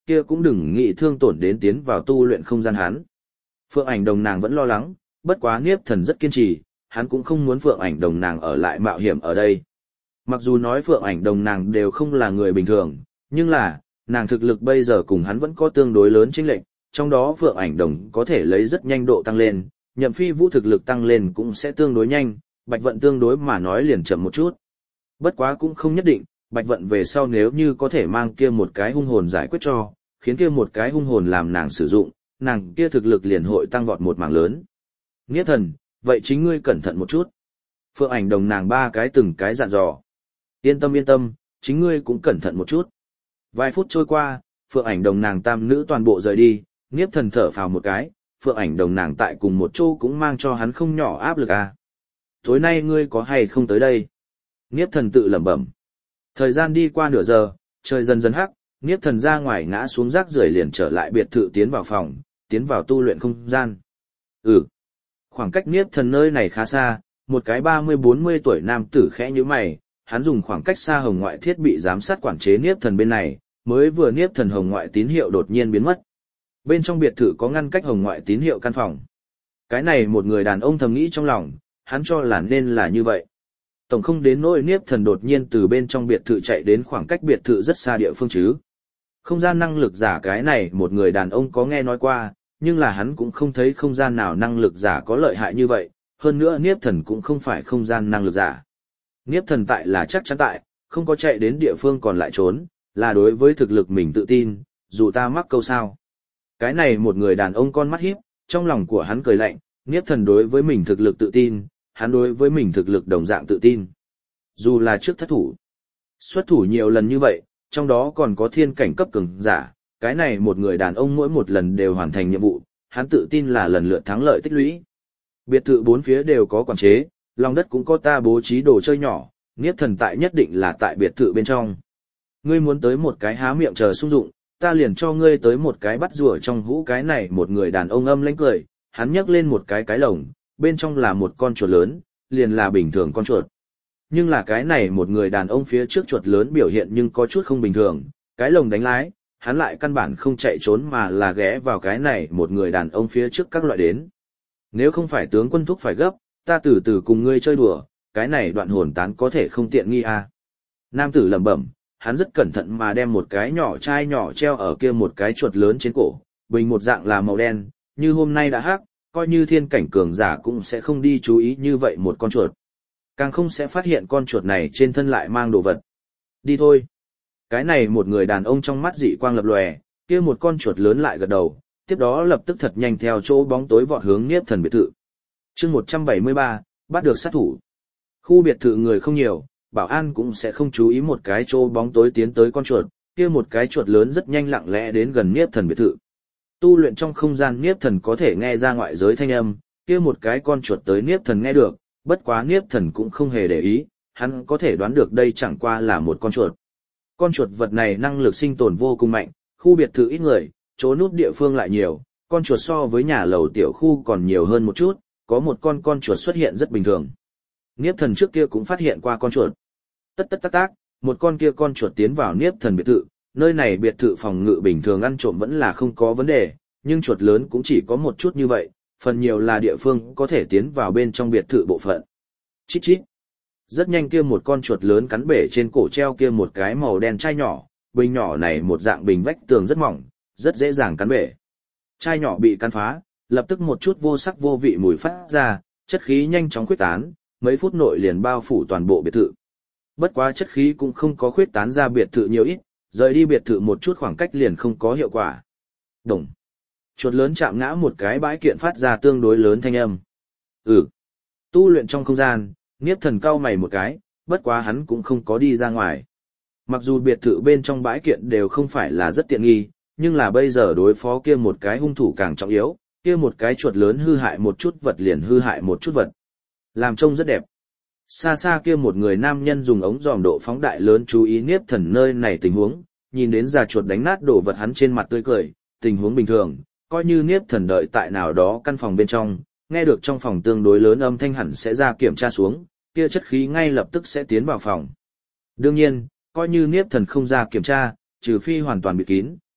kia cũng đừng nghĩ thương tổn đến tiến vào tu luyện không gian hắn. Phượng ảnh đồng nàng vẫn lo lắng, bất quá Niếp Thần rất kiên trì, hắn cũng không muốn Phượng ảnh đồng nàng ở lại mạo hiểm ở đây. Mặc dù nói Phượng ảnh đồng nàng đều không là người bình thường, nhưng là, nàng thực lực bây giờ cùng hắn vẫn có tương đối lớn chênh lệch, trong đó Phượng ảnh đồng có thể lấy rất nhanh độ tăng lên, Nhậm Phi Vũ thực lực tăng lên cũng sẽ tương đối nhanh, Bạch Vận tương đối mà nói liền chậm một chút. Bất quá cũng không nhất định, Bạch Vận về sau nếu như có thể mang kia một cái hung hồn giải quyết cho, khiến kia một cái hung hồn làm nàng sử dụng, nàng kia thực lực liền hội tăng vọt một mảng lớn. Nghĩa Thần, vậy chính ngươi cẩn thận một chút. Phượng ảnh đồng nàng ba cái từng cái dặn dò. Yên tâm yên tâm, chính ngươi cũng cẩn thận một chút. Vài phút trôi qua, Phượng ảnh đồng nàng tam nữ toàn bộ rời đi, Niếp Thần thở phào một cái, Phượng ảnh đồng nàng tại cùng một chỗ cũng mang cho hắn không nhỏ áp lực à. Tối nay ngươi có hay không tới đây? Niếp Thần tự lẩm bẩm. Thời gian đi qua nửa giờ, trời dần dần hắc, Niếp Thần ra ngoài ngã xuống rác rưởi liền trở lại biệt thự tiến vào phòng, tiến vào tu luyện không gian. Ừ. Khoảng cách Niếp Thần nơi này khá xa, một cái ba mươi bốn mươi tuổi nam tử khẽ nhíu mày, hắn dùng khoảng cách xa hồng ngoại thiết bị giám sát quản chế Niếp Thần bên này, mới vừa Niếp Thần hồng ngoại tín hiệu đột nhiên biến mất. Bên trong biệt thự có ngăn cách hồng ngoại tín hiệu căn phòng. Cái này một người đàn ông thầm nghĩ trong lòng, hắn cho là nên là như vậy. Tổng không đến nỗi Niếp Thần đột nhiên từ bên trong biệt thự chạy đến khoảng cách biệt thự rất xa địa phương chứ. Không gian năng lực giả cái này một người đàn ông có nghe nói qua, nhưng là hắn cũng không thấy không gian nào năng lực giả có lợi hại như vậy, hơn nữa Niếp Thần cũng không phải không gian năng lực giả. Niếp Thần tại là chắc chắn tại, không có chạy đến địa phương còn lại trốn, là đối với thực lực mình tự tin, dù ta mắc câu sao. Cái này một người đàn ông con mắt híp, trong lòng của hắn cười lạnh, Niếp Thần đối với mình thực lực tự tin, hắn đối với mình thực lực đồng dạng tự tin. Dù là trước thất thủ, xuất thủ nhiều lần như vậy, trong đó còn có thiên cảnh cấp cường giả, cái này một người đàn ông mỗi một lần đều hoàn thành nhiệm vụ, hắn tự tin là lần lượt thắng lợi tích lũy. Biệt thự bốn phía đều có quản chế, lòng đất cũng có ta bố trí đồ chơi nhỏ, Niếp Thần tại nhất định là tại biệt thự bên trong. Ngươi muốn tới một cái há miệng chờ sung dụng, ta liền cho ngươi tới một cái bắt rùa trong hũ. Cái này một người đàn ông âm lãnh cười, hắn nhấc lên một cái cái lồng, bên trong là một con chuột lớn, liền là bình thường con chuột. Nhưng là cái này một người đàn ông phía trước chuột lớn biểu hiện nhưng có chút không bình thường, cái lồng đánh lái, hắn lại căn bản không chạy trốn mà là ghé vào cái này một người đàn ông phía trước các loại đến. Nếu không phải tướng quân thúc phải gấp, ta từ từ cùng ngươi chơi đùa, cái này đoạn hồn tán có thể không tiện nghi à. Nam tử lẩm bẩm, hắn rất cẩn thận mà đem một cái nhỏ chai nhỏ treo ở kia một cái chuột lớn trên cổ, bình một dạng là màu đen, như hôm nay đã hắc, coi như thiên cảnh cường giả cũng sẽ không đi chú ý như vậy một con chuột. Càng không sẽ phát hiện con chuột này trên thân lại mang đồ vật. Đi thôi. Cái này một người đàn ông trong mắt dị quang lập lòe, kia một con chuột lớn lại gật đầu, tiếp đó lập tức thật nhanh theo chỗ bóng tối vọt hướng Niếp Thần biệt thự. Chương một trăm bảy mươi ba, bắt được sát thủ. Khu biệt thự người không nhiều, bảo an cũng sẽ không chú ý một cái chỗ bóng tối tiến tới con chuột, kia một cái chuột lớn rất nhanh lặng lẽ đến gần Niếp Thần biệt thự. Tu luyện trong không gian Niếp Thần có thể nghe ra ngoại giới thanh âm, kia một cái con chuột tới Niếp Thần nghe được, bất quá Niếp Thần cũng không hề để ý, hắn có thể đoán được đây chẳng qua là một con chuột. Con chuột vật này năng lực sinh tồn vô cùng mạnh, khu biệt thự ít người, chỗ núp địa phương lại nhiều, con chuột so với nhà lầu tiểu khu còn nhiều hơn một chút, có một con con chuột xuất hiện rất bình thường. Niếp Thần trước kia cũng phát hiện qua con chuột. Tất tất tác tác, một con kia con chuột tiến vào Niếp Thần biệt thự, nơi này biệt thự phòng ngự bình thường ăn trộm vẫn là không có vấn đề, nhưng chuột lớn cũng chỉ có một chút như vậy, phần nhiều là địa phương có thể tiến vào bên trong biệt thự bộ phận. Chít chít. Rất nhanh kia một con chuột lớn cắn bể trên cổ treo kia một cái màu đen chai nhỏ, bình nhỏ này một dạng bình vách tường rất mỏng, rất dễ dàng cắn bể. Chai nhỏ bị cắn phá, lập tức một chút vô sắc vô vị mùi phát ra, chất khí nhanh chóng khuếch tán, mấy phút nội liền bao phủ toàn bộ biệt thự. Bất quá chất khí cũng không có khuếch tán ra biệt thự nhiều ít, rời đi biệt thự một chút khoảng cách liền không có hiệu quả. Đồng. Chuột lớn chạm ngã một cái bãi kiện phát ra tương đối lớn thanh âm. Ừ. Tu luyện trong không gian, Niếp Thần cau mày một cái, bất quá hắn cũng không có đi ra ngoài. Mặc dù biệt thự bên trong bãi kiện đều không phải là rất tiện nghi, nhưng là bây giờ đối phó kia một cái hung thủ càng trọng yếu, kia một cái chuột lớn hư hại một chút vật liền hư hại một chút vật. Làm trông rất đẹp. Xa xa kia một người nam nhân dùng ống dòm độ phóng đại lớn chú ý Niếp Thần nơi này tình huống, nhìn đến già chuột đánh nát đổ vật hắn trên mặt tươi cười, tình huống bình thường, coi như Niếp Thần đợi tại nào đó căn phòng bên trong, nghe được trong phòng tương đối lớn âm thanh hẳn sẽ ra kiểm tra xuống, kia chất khí ngay lập tức sẽ tiến vào phòng. Đương nhiên, coi như Niếp Thần không ra kiểm tra, trừ phi hoàn toàn bịt kín,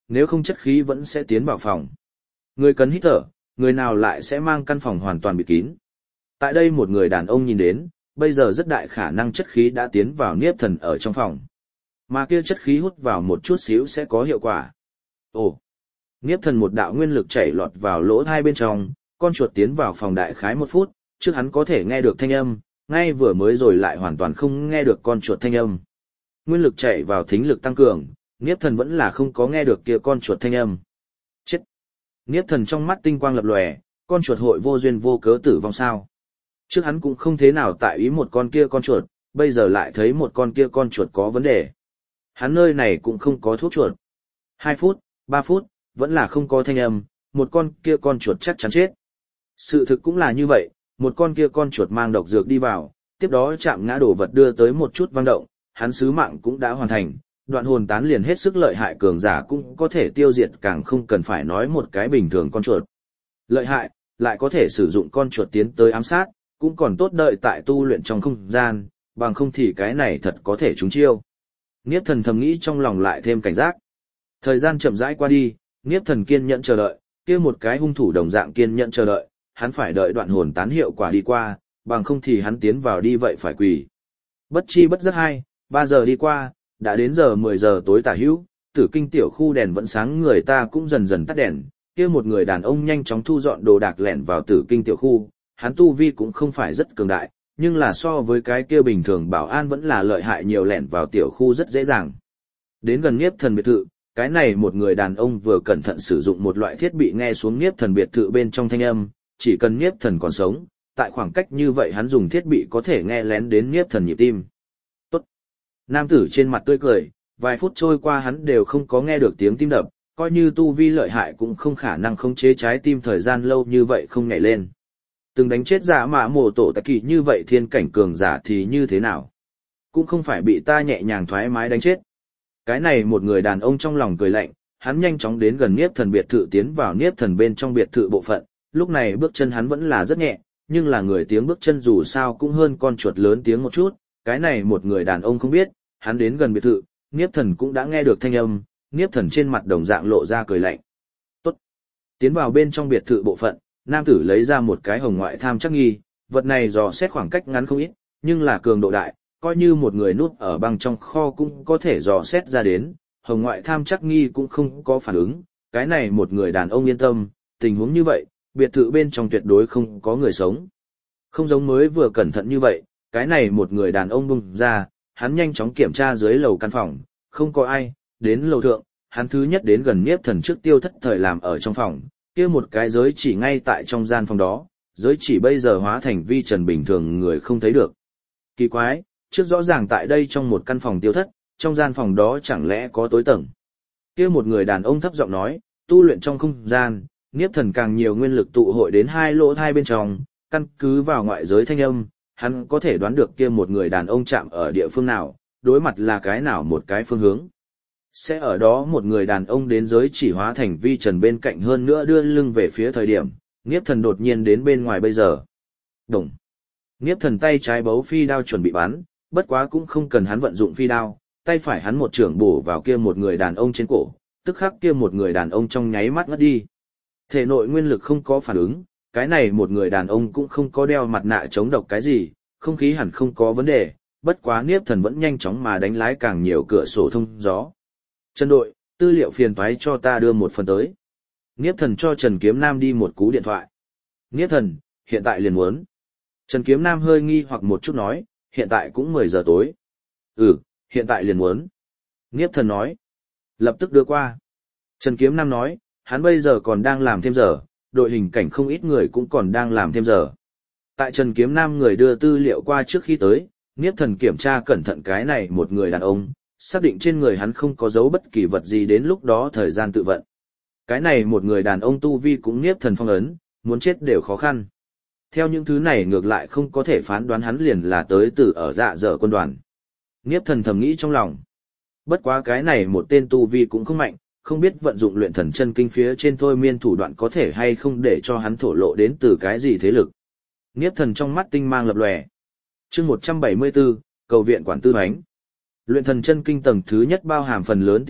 nếu không chất khí vẫn sẽ tiến vào phòng. Người cần hít thở, người nào lại sẽ mang căn phòng hoàn toàn bịt kín. Tại đây một người đàn ông nhìn đến, bây giờ rất đại khả năng chất khí đã tiến vào Niếp Thần ở trong phòng. Mà kia chất khí hút vào một chút xíu sẽ có hiệu quả. Ồ! Niếp Thần một đạo nguyên lực chảy lọt vào lỗ hai bên trong, con chuột tiến vào phòng đại khái một phút, trước hắn có thể nghe được thanh âm, ngay vừa mới rồi lại hoàn toàn không nghe được con chuột thanh âm. Nguyên lực chảy vào thính lực tăng cường, Niếp Thần vẫn là không có nghe được kia con chuột thanh âm. Chết! Niếp Thần trong mắt tinh quang lập lòe, con chuột hội vô duyên vô cớ tử vong sao? Trước hắn cũng không thế nào tại ý một con kia con chuột, bây giờ lại thấy một con kia con chuột có vấn đề. Hắn nơi này cũng không có thuốc chuột. Hai phút, ba phút, vẫn là không có thanh âm, một con kia con chuột chắc chắn chết. Sự thực cũng là như vậy, một con kia con chuột mang độc dược đi vào, tiếp đó chạm ngã đổ vật đưa tới một chút vang động, hắn sứ mạng cũng đã hoàn thành, đoạn hồn tán liền hết sức lợi hại cường giả cũng có thể tiêu diệt càng không cần phải nói một cái bình thường con chuột. Lợi hại, lại có thể sử dụng con chuột tiến tới ám sát, cũng còn tốt đợi tại tu luyện trong không gian, bằng không thì cái này thật có thể trúng chiêu. Niếp Thần thầm nghĩ trong lòng lại thêm cảnh giác. Thời gian chậm rãi qua đi, Niếp Thần kiên nhẫn chờ đợi, kia một cái hung thủ đồng dạng kiên nhẫn chờ đợi, hắn phải đợi đoạn hồn tán hiệu quả đi qua, bằng không thì hắn tiến vào đi vậy phải quỳ. Bất chi bất giác hai, ba giờ đi qua, đã đến giờ mười giờ tối tả hữu, Tử Kinh tiểu khu đèn vẫn sáng, người ta cũng dần dần tắt đèn, kia một người đàn ông nhanh chóng thu dọn đồ đạc lẻn vào Tử Kinh tiểu khu, hắn tu vi cũng không phải rất cường đại, nhưng là so với cái kia bình thường bảo an vẫn là lợi hại nhiều, lẻn vào tiểu khu rất dễ dàng. Đến gần Niếp Thần biệt thự, cái này một người đàn ông vừa cẩn thận sử dụng một loại thiết bị nghe xuống Niếp Thần biệt thự bên trong thanh âm, chỉ cần Niếp Thần còn sống, tại khoảng cách như vậy hắn dùng thiết bị có thể nghe lén đến Niếp Thần nhịp tim. Tốt. Nam tử trên mặt tươi cười, vài phút trôi qua hắn đều không có nghe được tiếng tim đập, coi như tu vi lợi hại cũng không khả năng khống chế trái tim thời gian lâu như vậy không nhảy lên. Từng đánh chết giả mạ mổ tổ tạ kỳ như vậy thiên cảnh cường giả thì như thế nào? Cũng không phải bị ta nhẹ nhàng thoải mái đánh chết. Cái này một người đàn ông trong lòng cười lạnh, hắn nhanh chóng đến gần Niếp Thần biệt thự, tiến vào Niếp Thần bên trong biệt thự bộ phận, lúc này bước chân hắn vẫn là rất nhẹ, nhưng là người tiếng bước chân dù sao cũng hơn con chuột lớn tiếng một chút, cái này một người đàn ông không biết, hắn đến gần biệt thự, Niếp Thần cũng đã nghe được thanh âm, Niếp Thần trên mặt đồng dạng lộ ra cười lạnh. Tốt. Tiến vào bên trong biệt thự bộ phận, nam tử lấy ra một cái hồng ngoại tham chắc nghi, vật này dò xét khoảng cách ngắn không ít, nhưng là cường độ đại, coi như một người núp ở băng trong kho cũng có thể dò xét ra đến, hồng ngoại tham chắc nghi cũng không có phản ứng, cái này một người đàn ông yên tâm, tình huống như vậy, biệt thự bên trong tuyệt đối không có người sống. Không giống mới vừa cẩn thận như vậy, cái này một người đàn ông bung ra, hắn nhanh chóng kiểm tra dưới lầu căn phòng, không có ai, đến lầu thượng, hắn thứ nhất đến gần Niếp Thần trước tiêu thất thời làm ở trong phòng, kia một cái giới chỉ ngay tại trong gian phòng đó, giới chỉ bây giờ hóa thành vi trần bình thường người không thấy được. Kỳ quái, trước rõ ràng tại đây trong một căn phòng tiêu thất, trong gian phòng đó chẳng lẽ có tối tầng. Kia một người đàn ông thấp giọng nói, tu luyện trong không gian, Niếp Thần càng nhiều nguyên lực tụ hội đến hai lỗ thai bên trong, căn cứ vào ngoại giới thanh âm, hắn có thể đoán được kia một người đàn ông chạm ở địa phương nào, đối mặt là cái nào một cái phương hướng. Sẽ ở đó một người đàn ông đến giới chỉ hóa thành vi trần bên cạnh, hơn nữa đưa lưng về phía thời điểm, Niếp Thần đột nhiên đến bên ngoài bây giờ. Đồng. Niếp Thần tay trái bấu phi đao chuẩn bị bắn, bất quá cũng không cần hắn vận dụng phi đao, tay phải hắn một chưởng bổ vào kia một người đàn ông trên cổ, tức khắc kia một người đàn ông trong nháy mắt ngất đi. Thể nội nguyên lực không có phản ứng, cái này một người đàn ông cũng không có đeo mặt nạ chống độc cái gì, không khí hẳn không có vấn đề, bất quá Niếp Thần vẫn nhanh chóng mà đánh lái càng nhiều cửa sổ thông gió. Trần đội, tư liệu phiền toái cho ta đưa một phần tới. Niếp Thần cho Trần Kiếm Nam đi một cú điện thoại. Niếp Thần, hiện tại liền muốn. Trần Kiếm Nam hơi nghi hoặc một chút nói, hiện tại cũng mười giờ tối. Ừ, hiện tại liền muốn. Niếp Thần nói. Lập tức đưa qua. Trần Kiếm Nam nói, hắn bây giờ còn đang làm thêm giờ, đội hình cảnh không ít người cũng còn đang làm thêm giờ. Tại Trần Kiếm Nam người đưa tư liệu qua trước khi tới, Niếp Thần kiểm tra cẩn thận cái này một người đàn ông, xác định trên người hắn không có dấu bất kỳ vật gì, đến lúc đó thời gian tự vận. Cái này một người đàn ông tu vi cũng Niếp Thần phong ấn, muốn chết đều khó khăn. Theo những thứ này ngược lại không có thể phán đoán hắn liền là tới từ ở dạ dở quân đoàn. Niếp Thần thầm nghĩ trong lòng. Bất quá cái này một tên tu vi cũng không mạnh, không biết vận dụng luyện thần chân kinh phía trên thôi miên thủ đoạn có thể hay không để cho hắn thổ lộ đến từ cái gì thế lực. Niếp Thần trong mắt tinh mang lập lòe. Chương một trăm bảy mươi tư, cầu viện quản tư ánh. Luyện thần chân kinh tầng thứ nhất bao hàm phần lớn tin tức,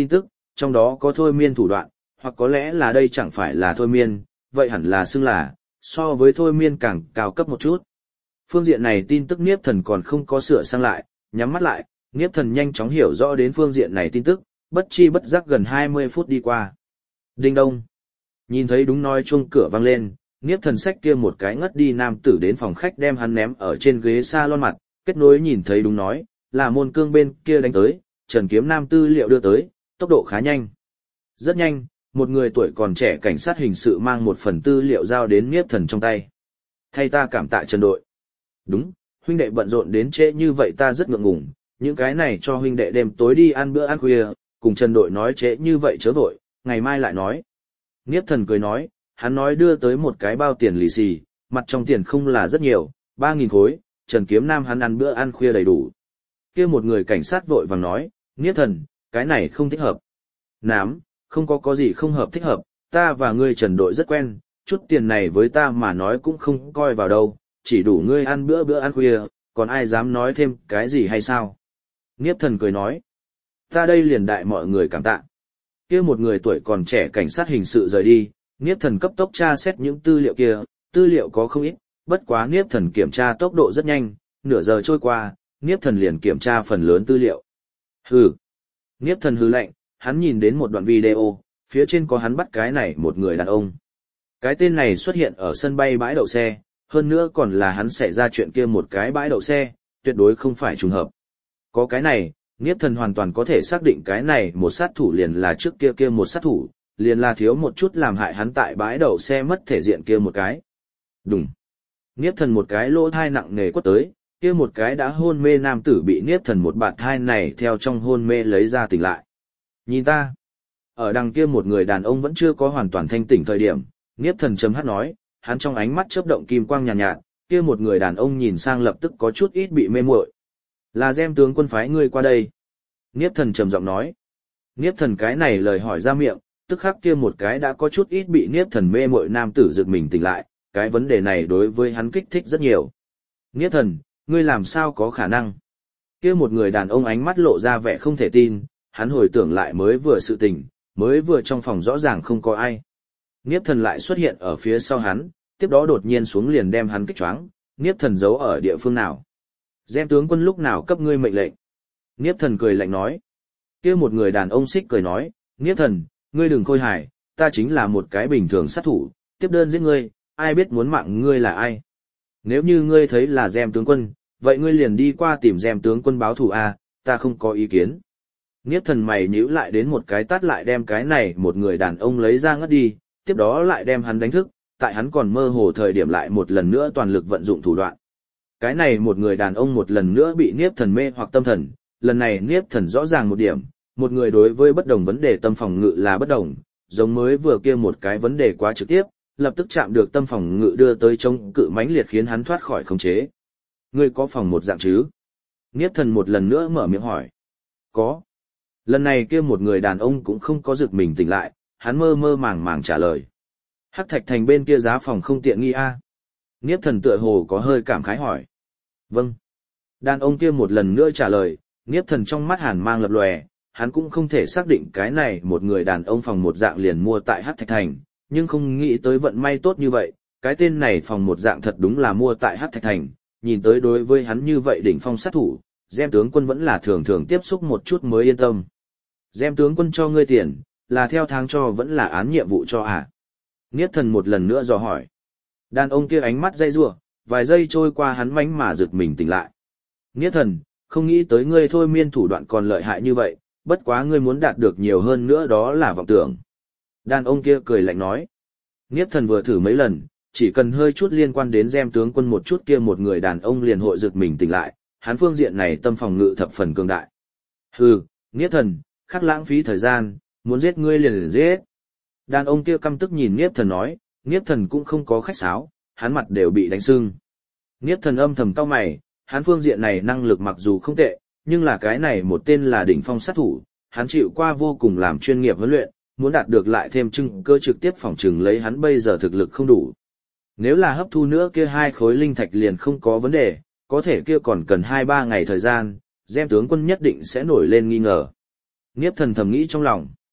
trong đó có thôi miên thủ đoạn, hoặc có lẽ là đây chẳng phải là thôi miên, vậy hẳn là xưng là, so với thôi miên càng cao cấp một chút. Phương diện này tin tức Niếp Thần còn không có sửa sang lại, nhắm mắt lại, Niếp Thần nhanh chóng hiểu rõ đến phương diện này tin tức, bất chi bất giác gần hai mươi phút đi qua. Đinh đông. Nhìn thấy đúng nói chuông cửa vang lên, Niếp Thần xách kia một cái ngất đi nam tử đến phòng khách đem hắn ném ở trên ghế salon mặt, kết nối nhìn thấy đúng nói, là môn cương bên kia đánh tới, Trần Kiếm Nam tư liệu đưa tới, tốc độ khá nhanh. Rất nhanh, một người tuổi còn trẻ cảnh sát hình sự mang một phần tư liệu giao đến Niếp Thần trong tay. Thay ta cảm tạ Trần đội. Đúng, huynh đệ bận rộn đến trễ như vậy ta rất ngượng ngùng, những cái này cho huynh đệ đêm tối đi ăn bữa ăn khuya, cùng Trần đội nói trễ như vậy chớ vội, ngày mai lại nói. Niếp Thần cười nói, hắn nói đưa tới một cái bao tiền lì xì, mặt trong tiền không là rất nhiều, ba nghìn khối, Trần Kiếm Nam hắn ăn bữa ăn khuya đầy đủ. Kia một người cảnh sát vội vàng nói, Niếp Thần, cái này không thích hợp. Nám, không có có gì không hợp thích hợp, ta và ngươi Trần đội rất quen, chút tiền này với ta mà nói cũng không coi vào đâu, chỉ đủ ngươi ăn bữa bữa ăn khuya, còn ai dám nói thêm cái gì hay sao? Niếp Thần cười nói, ta đây liền đại mọi người cảm tạ. Kia một người tuổi còn trẻ cảnh sát hình sự rời đi, Niếp Thần cấp tốc tra xét những tư liệu kia, tư liệu có không ít, bất quá Niếp Thần kiểm tra tốc độ rất nhanh, nửa giờ trôi qua, Niếp Thần liền kiểm tra phần lớn tư liệu. Hừ. Niếp Thần hừ lạnh, hắn nhìn đến một đoạn video, phía trên có hắn bắt cái này một người đàn ông. Cái tên này xuất hiện ở sân bay bãi đậu xe, hơn nữa còn là hắn xảy ra chuyện kia một cái bãi đậu xe, tuyệt đối không phải trùng hợp. Có cái này, Niếp Thần hoàn toàn có thể xác định cái này một sát thủ liền là trước kia kia một sát thủ, liền là thiếu một chút làm hại hắn tại bãi đậu xe mất thể diện kia một cái. Đúng. Niếp Thần một cái lỗ thai nặng nề quất tới, kia một cái đã hôn mê nam tử bị Niếp Thần một bạt thai này theo trong hôn mê lấy ra tỉnh lại. Nhìn ta. Ở đằng kia một người đàn ông vẫn chưa có hoàn toàn thanh tỉnh thời điểm, Niếp Thần chấm hát nói, hắn trong ánh mắt chớp động kim quang nhàn nhạt, nhạt, kia một người đàn ông nhìn sang lập tức có chút ít bị mê muội. Là Gem tướng quân phái ngươi qua đây. Niếp Thần trầm giọng nói. Niếp Thần cái này lời hỏi ra miệng, tức khắc kia một cái đã có chút ít bị Niếp Thần mê muội nam tử giật mình tỉnh lại, cái vấn đề này đối với hắn kích thích rất nhiều. Niếp Thần, ngươi làm sao có khả năng? Kia một người đàn ông ánh mắt lộ ra vẻ không thể tin, hắn hồi tưởng lại mới vừa sự tình, mới vừa trong phòng rõ ràng không có ai. Niếp Thần lại xuất hiện ở phía sau hắn, tiếp đó đột nhiên xuống liền đem hắn kích choáng, Niếp Thần giấu ở địa phương nào? Gem tướng quân lúc nào cấp ngươi mệnh lệnh? Niếp Thần cười lạnh nói. Kia một người đàn ông xích cười nói, Niếp Thần, ngươi đừng khôi hài, ta chính là một cái bình thường sát thủ, tiếp đơn giết ngươi, ai biết muốn mạng ngươi là ai? Nếu như ngươi thấy là Gem tướng quân, vậy ngươi liền đi qua tìm Gem tướng quân báo thù a, ta không có ý kiến. Niếp Thần mày nhíu lại đến một cái tát lại đem cái này một người đàn ông lấy ra ngất đi, tiếp đó lại đem hắn đánh thức, tại hắn còn mơ hồ thời điểm lại một lần nữa toàn lực vận dụng thủ đoạn. Cái này một người đàn ông một lần nữa bị Niếp Thần mê hoặc tâm thần, lần này Niếp Thần rõ ràng một điểm, một người đối với bất đồng vấn đề tâm phòng ngự là bất đồng, giống mới vừa kia một cái vấn đề quá trực tiếp, lập tức chạm được tâm phòng ngự đưa tới chống cự mãnh liệt khiến hắn thoát khỏi khống chế. Ngươi có phòng một dạng chứ? Niếp Thần một lần nữa mở miệng hỏi. Có. Lần này kia một người đàn ông cũng không có giật mình tỉnh lại, hắn mơ mơ màng màng trả lời. Hắc Thạch Thành bên kia giá phòng không tiện nghi a. Niếp Thần tựa hồ có hơi cảm khái hỏi. Vâng. Đàn ông kia một lần nữa trả lời, Niếp Thần trong mắt hàn mang lập lòe, hắn cũng không thể xác định cái này một người đàn ông phòng một dạng liền mua tại Hắc Thạch Thành, nhưng không nghĩ tới vận may tốt như vậy, cái tên này phòng một dạng thật đúng là mua tại Hắc Thạch Thành, nhìn tới đối với hắn như vậy đỉnh phong sát thủ, Gem tướng quân vẫn là thường thường tiếp xúc một chút mới yên tâm. Gem tướng quân cho ngươi tiền, là theo tháng cho vẫn là án nhiệm vụ cho à? Niếp Thần một lần nữa dò hỏi. Đàn ông kia ánh mắt dây rủa, vài giây trôi qua hắn mánh mà giật mình tỉnh lại. Niếp Thần, không nghĩ tới ngươi thôi miên thủ đoạn còn lợi hại như vậy, bất quá ngươi muốn đạt được nhiều hơn nữa đó là vọng tưởng. Đàn ông kia cười lạnh nói. Niếp Thần vừa thử mấy lần, chỉ cần hơi chút liên quan đến Gem tướng quân một chút kia một người đàn ông liền hội giật mình tỉnh lại, hắn phương diện này tâm phòng ngự thập phần cường đại. Hừ, Niếp Thần, khắc lãng phí thời gian, muốn giết ngươi liền liền giết. Đàn ông kia căm tức nhìn Niếp Thần nói, Niếp Thần cũng không có khách sáo, hắn mặt đều bị đánh sưng. Niếp Thần âm thầm cau mày, hắn phương diện này năng lực mặc dù không tệ, nhưng là cái này một tên là đỉnh phong sát thủ, hắn chịu qua vô cùng làm chuyên nghiệp huấn luyện, muốn đạt được lại thêm chứng cơ trực tiếp phòng trừng lấy hắn bây giờ thực lực không đủ. Nếu là hấp thu nữa kia hai khối linh thạch liền không có vấn đề, có thể kia còn cần hai ba ngày thời gian, Gem tướng quân nhất định sẽ nổi lên nghi ngờ. Niếp Thần thầm nghĩ trong lòng.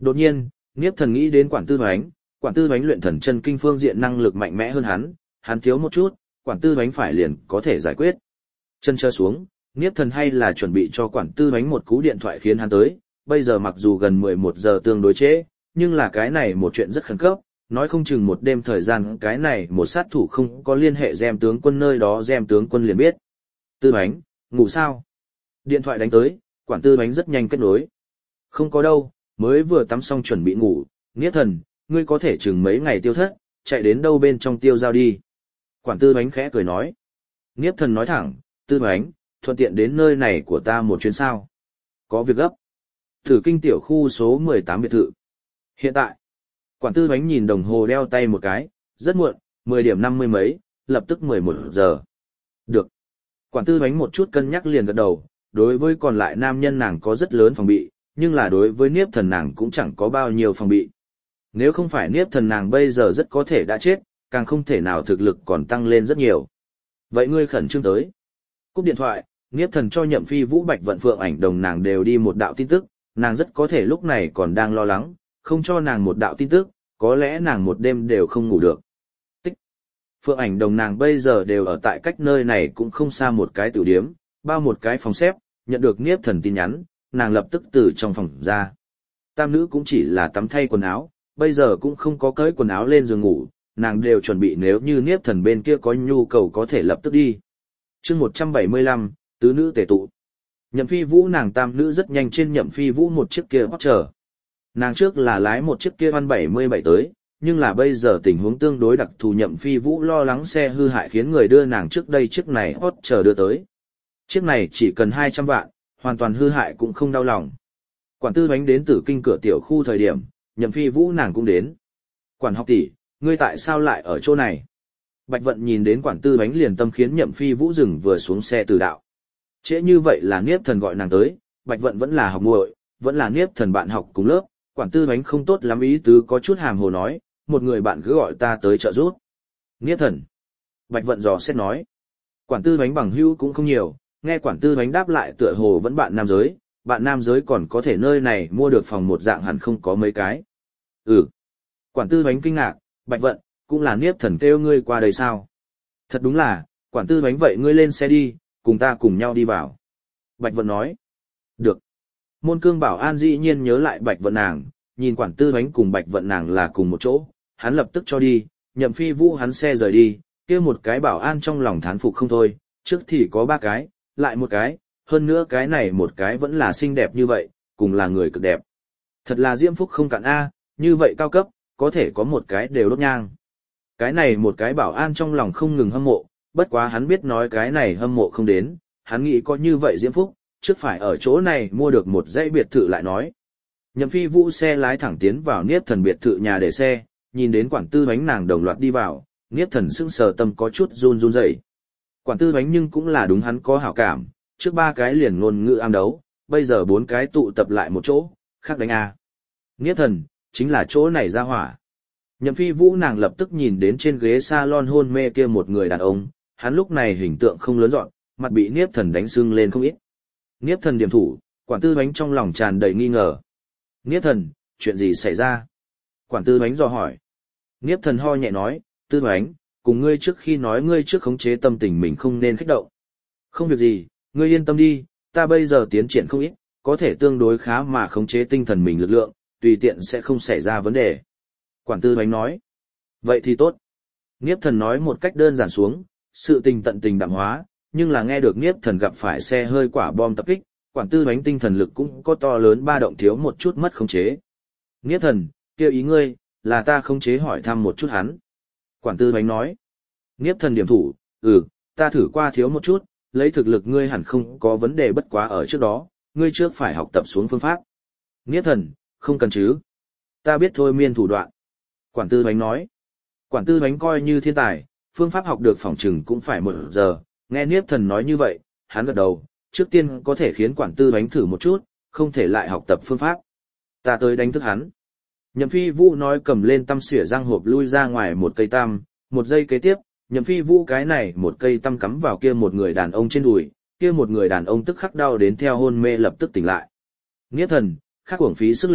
Đột nhiên, Niếp Thần nghĩ đến Quản Tư Hoánh, Quản Tư Hoánh luyện thần chân kinh phương diện năng lực mạnh mẽ hơn hắn, hắn thiếu một chút, Quản Tư Hoánh phải liền có thể giải quyết. Chân chờ xuống, Niếp Thần hay là chuẩn bị cho Quản Tư Hoánh một cú điện thoại khiến hắn tới, bây giờ mặc dù gần mười một giờ tương đối trễ, nhưng là cái này một chuyện rất khẩn cấp, nói không chừng một đêm thời gian cái này một sát thủ không có liên hệ Gem tướng quân nơi đó Gem tướng quân liền biết. Tư Hoánh, ngủ sao? Điện thoại đánh tới, Quản Tư Hoánh rất nhanh kết nối. Không có đâu, mới vừa tắm xong chuẩn bị ngủ, Niếp Thần, ngươi có thể chừng mấy ngày tiêu thất, chạy đến đâu bên trong tiêu giao đi. Quản Tư Hoánh khẽ cười nói. Niếp Thần nói thẳng, Tư Hoánh, thuận tiện đến nơi này của ta một chuyến sao. Có việc gấp. Thử kinh tiểu khu số mười tám biệt thự. Hiện tại, Quản Tư Hoánh nhìn đồng hồ đeo tay một cái, rất muộn, mười điểm năm mươi mấy, lập tức mười một giờ. Được. Quản Tư Hoánh một chút cân nhắc liền gật đầu, đối với còn lại nam nhân nàng có rất lớn phòng bị, nhưng là đối với Niếp Thần nàng cũng chẳng có bao nhiêu phòng bị. Nếu không phải Niếp Thần nàng bây giờ rất có thể đã chết, càng không thể nào thực lực còn tăng lên rất nhiều. Vậy ngươi khẩn trương tới. Cúp điện thoại, Niếp Thần cho Nhậm Phi Vũ Bạch Vận Phượng Ảnh Đồng nàng đều đi một đạo tin tức, nàng rất có thể lúc này còn đang lo lắng, không cho nàng một đạo tin tức, có lẽ nàng một đêm đều không ngủ được. Tích. Phượng Ảnh Đồng nàng bây giờ đều ở tại cách nơi này cũng không xa một cái tiểu điếm, bao một cái phòng xếp, nhận được Niếp Thần tin nhắn, nàng lập tức từ trong phòng ra. Tam nữ cũng chỉ là tắm thay quần áo, bây giờ cũng không có cởi quần áo lên giường ngủ, nàng đều chuẩn bị nếu như Niếp Thần bên kia có nhu cầu có thể lập tức đi. Chương một trăm bảy mươi lăm, tứ nữ tề tụ. Nhậm Phi Vũ nàng tam nữ rất nhanh trên Nhậm Phi Vũ một chiếc kia Porsche. Nàng trước là lái một chiếc kia Van bảy mươi bảy tới, nhưng là bây giờ tình huống tương đối đặc thù Nhậm Phi Vũ lo lắng xe hư hại khiến người đưa nàng trước đây chiếc này Porsche đưa tới. Chiếc này chỉ cần hai trăm vạn, hoàn toàn hư hại cũng không đau lòng. Quản Tư Hoánh đến Tử Kinh cửa tiểu khu thời điểm, Nhậm Phi Vũ nàng cũng đến. Quản học tỷ, ngươi tại sao lại ở chỗ này? Bạch Vận nhìn đến Quản Tư Hoánh liền tâm khiến Nhậm Phi Vũ dừng vừa xuống xe từ đạo. Trễ như vậy là Niếp Thần gọi nàng tới, Bạch Vận vẫn là học muội, vẫn là Niếp Thần bạn học cùng lớp, Quản Tư Hoánh không tốt lắm ý tứ có chút hàm hồ nói, một người bạn cứ gọi ta tới trợ giúp. Niếp Thần. Bạch Vận dò xét nói. Quản Tư Hoánh bằng hữu cũng không nhiều, nghe Quản Tư Hoánh đáp lại tựa hồ vẫn bạn nam giới, bạn nam giới còn có thể nơi này mua được phòng một dạng hẳn không có mấy cái. Ừ. Quản Tư Hoánh kinh ngạc, Bạch Vận, cũng là Niếp Thần kêu ngươi qua đây sao? Thật đúng là, Quản Tư Hoánh vậy ngươi lên xe đi, cùng ta cùng nhau đi vào. Bạch Vận nói. Được. Môn Cương Bảo An dĩ nhiên nhớ lại Bạch Vận nàng, nhìn Quản Tư Hoánh cùng Bạch Vận nàng là cùng một chỗ, hắn lập tức cho đi, Nhậm Phi Vũ hắn xe rời đi, kia một cái Bảo An trong lòng thán phục không thôi, trước thì có ba cái, lại một cái, hơn nữa cái này một cái vẫn là xinh đẹp như vậy, cùng là người cực đẹp. Thật là diễm phúc không cạn A, như vậy cao cấp, có thể có một cái đều đốt nhang. Cái này một cái Bảo An trong lòng không ngừng hâm mộ, bất quá hắn biết nói cái này hâm mộ không đến, hắn nghĩ có như vậy diễm phúc, trước phải ở chỗ này mua được một dãy biệt thự lại nói. Nhậm Phi Vũ xe lái thẳng tiến vào Niếp Thần biệt thự nhà để xe, nhìn đến Quản Tư Hoánh nàng đồng loạt đi vào, Niếp Thần sững sờ tâm có chút run run rẩy. Quản Tư Hoánh nhưng cũng là đúng hắn có hảo cảm, trước ba cái liền ngôn ngữ am đấu, bây giờ bốn cái tụ tập lại một chỗ, khác đánh a. Niếp Thần, chính là chỗ này ra hỏa. Nhậm Phi Vũ nàng lập tức nhìn đến trên ghế salon hôn mê kia một người đàn ông, hắn lúc này hình tượng không lớn dọn, mặt bị Niếp Thần đánh sưng lên không ít. Niếp Thần điểm thủ, Quản Tư Hoánh trong lòng tràn đầy nghi ngờ. Niếp Thần, chuyện gì xảy ra? Quản Tư Hoánh dò hỏi. Niếp Thần ho nhẹ nói, Tư Hoánh, cùng ngươi trước khi nói ngươi trước khống chế tâm tình mình không nên kích động. Không việc gì, ngươi yên tâm đi, ta bây giờ tiến triển không ít, có thể tương đối khá mà khống chế tinh thần mình lực lượng, tùy tiện sẽ không xảy ra vấn đề. Quản Tư Hoánh nói. Vậy thì tốt. Niếp Thần nói một cách đơn giản xuống, sự tình tận tình đạm hóa, nhưng là nghe được Niếp Thần gặp phải xe hơi quả bom tập kích, Quản Tư Hoánh tinh thần lực cũng có to lớn ba động thiếu một chút mất khống chế. Niếp Thần, kêu ý ngươi, là ta khống chế hỏi thăm một chút hắn. Quản Tư Hoánh nói. Niếp Thần điểm thủ, ừ, ta thử qua thiếu một chút, lấy thực lực ngươi hẳn không có vấn đề bất quá ở trước đó, ngươi trước phải học tập xuống phương pháp. Niếp Thần, không cần chứ. Ta biết thôi miên thủ đoạn. Quản Tư Hoánh nói. Quản Tư Hoánh coi như thiên tài, phương pháp học được phỏng chừng cũng phải một giờ, nghe Niếp Thần nói như vậy, hắn gật đầu, trước tiên có thể khiến Quản Tư Hoánh thử một chút, không thể lại học tập phương pháp. Ta tới đánh thức hắn. Nhậm Phi Vũ nói cầm lên tăm xỉa răng hộp lui ra ngoài một cây tăm, một giây kế tiếp, Nhậm Phi Vũ cái này một cây tăm cắm vào kia một người đàn ông trên đùi, kia một người đàn ông tức khắc đau đến theo hôn mê lập tức tỉnh lại. Niếp Thần, khắc uổng phí sức lực,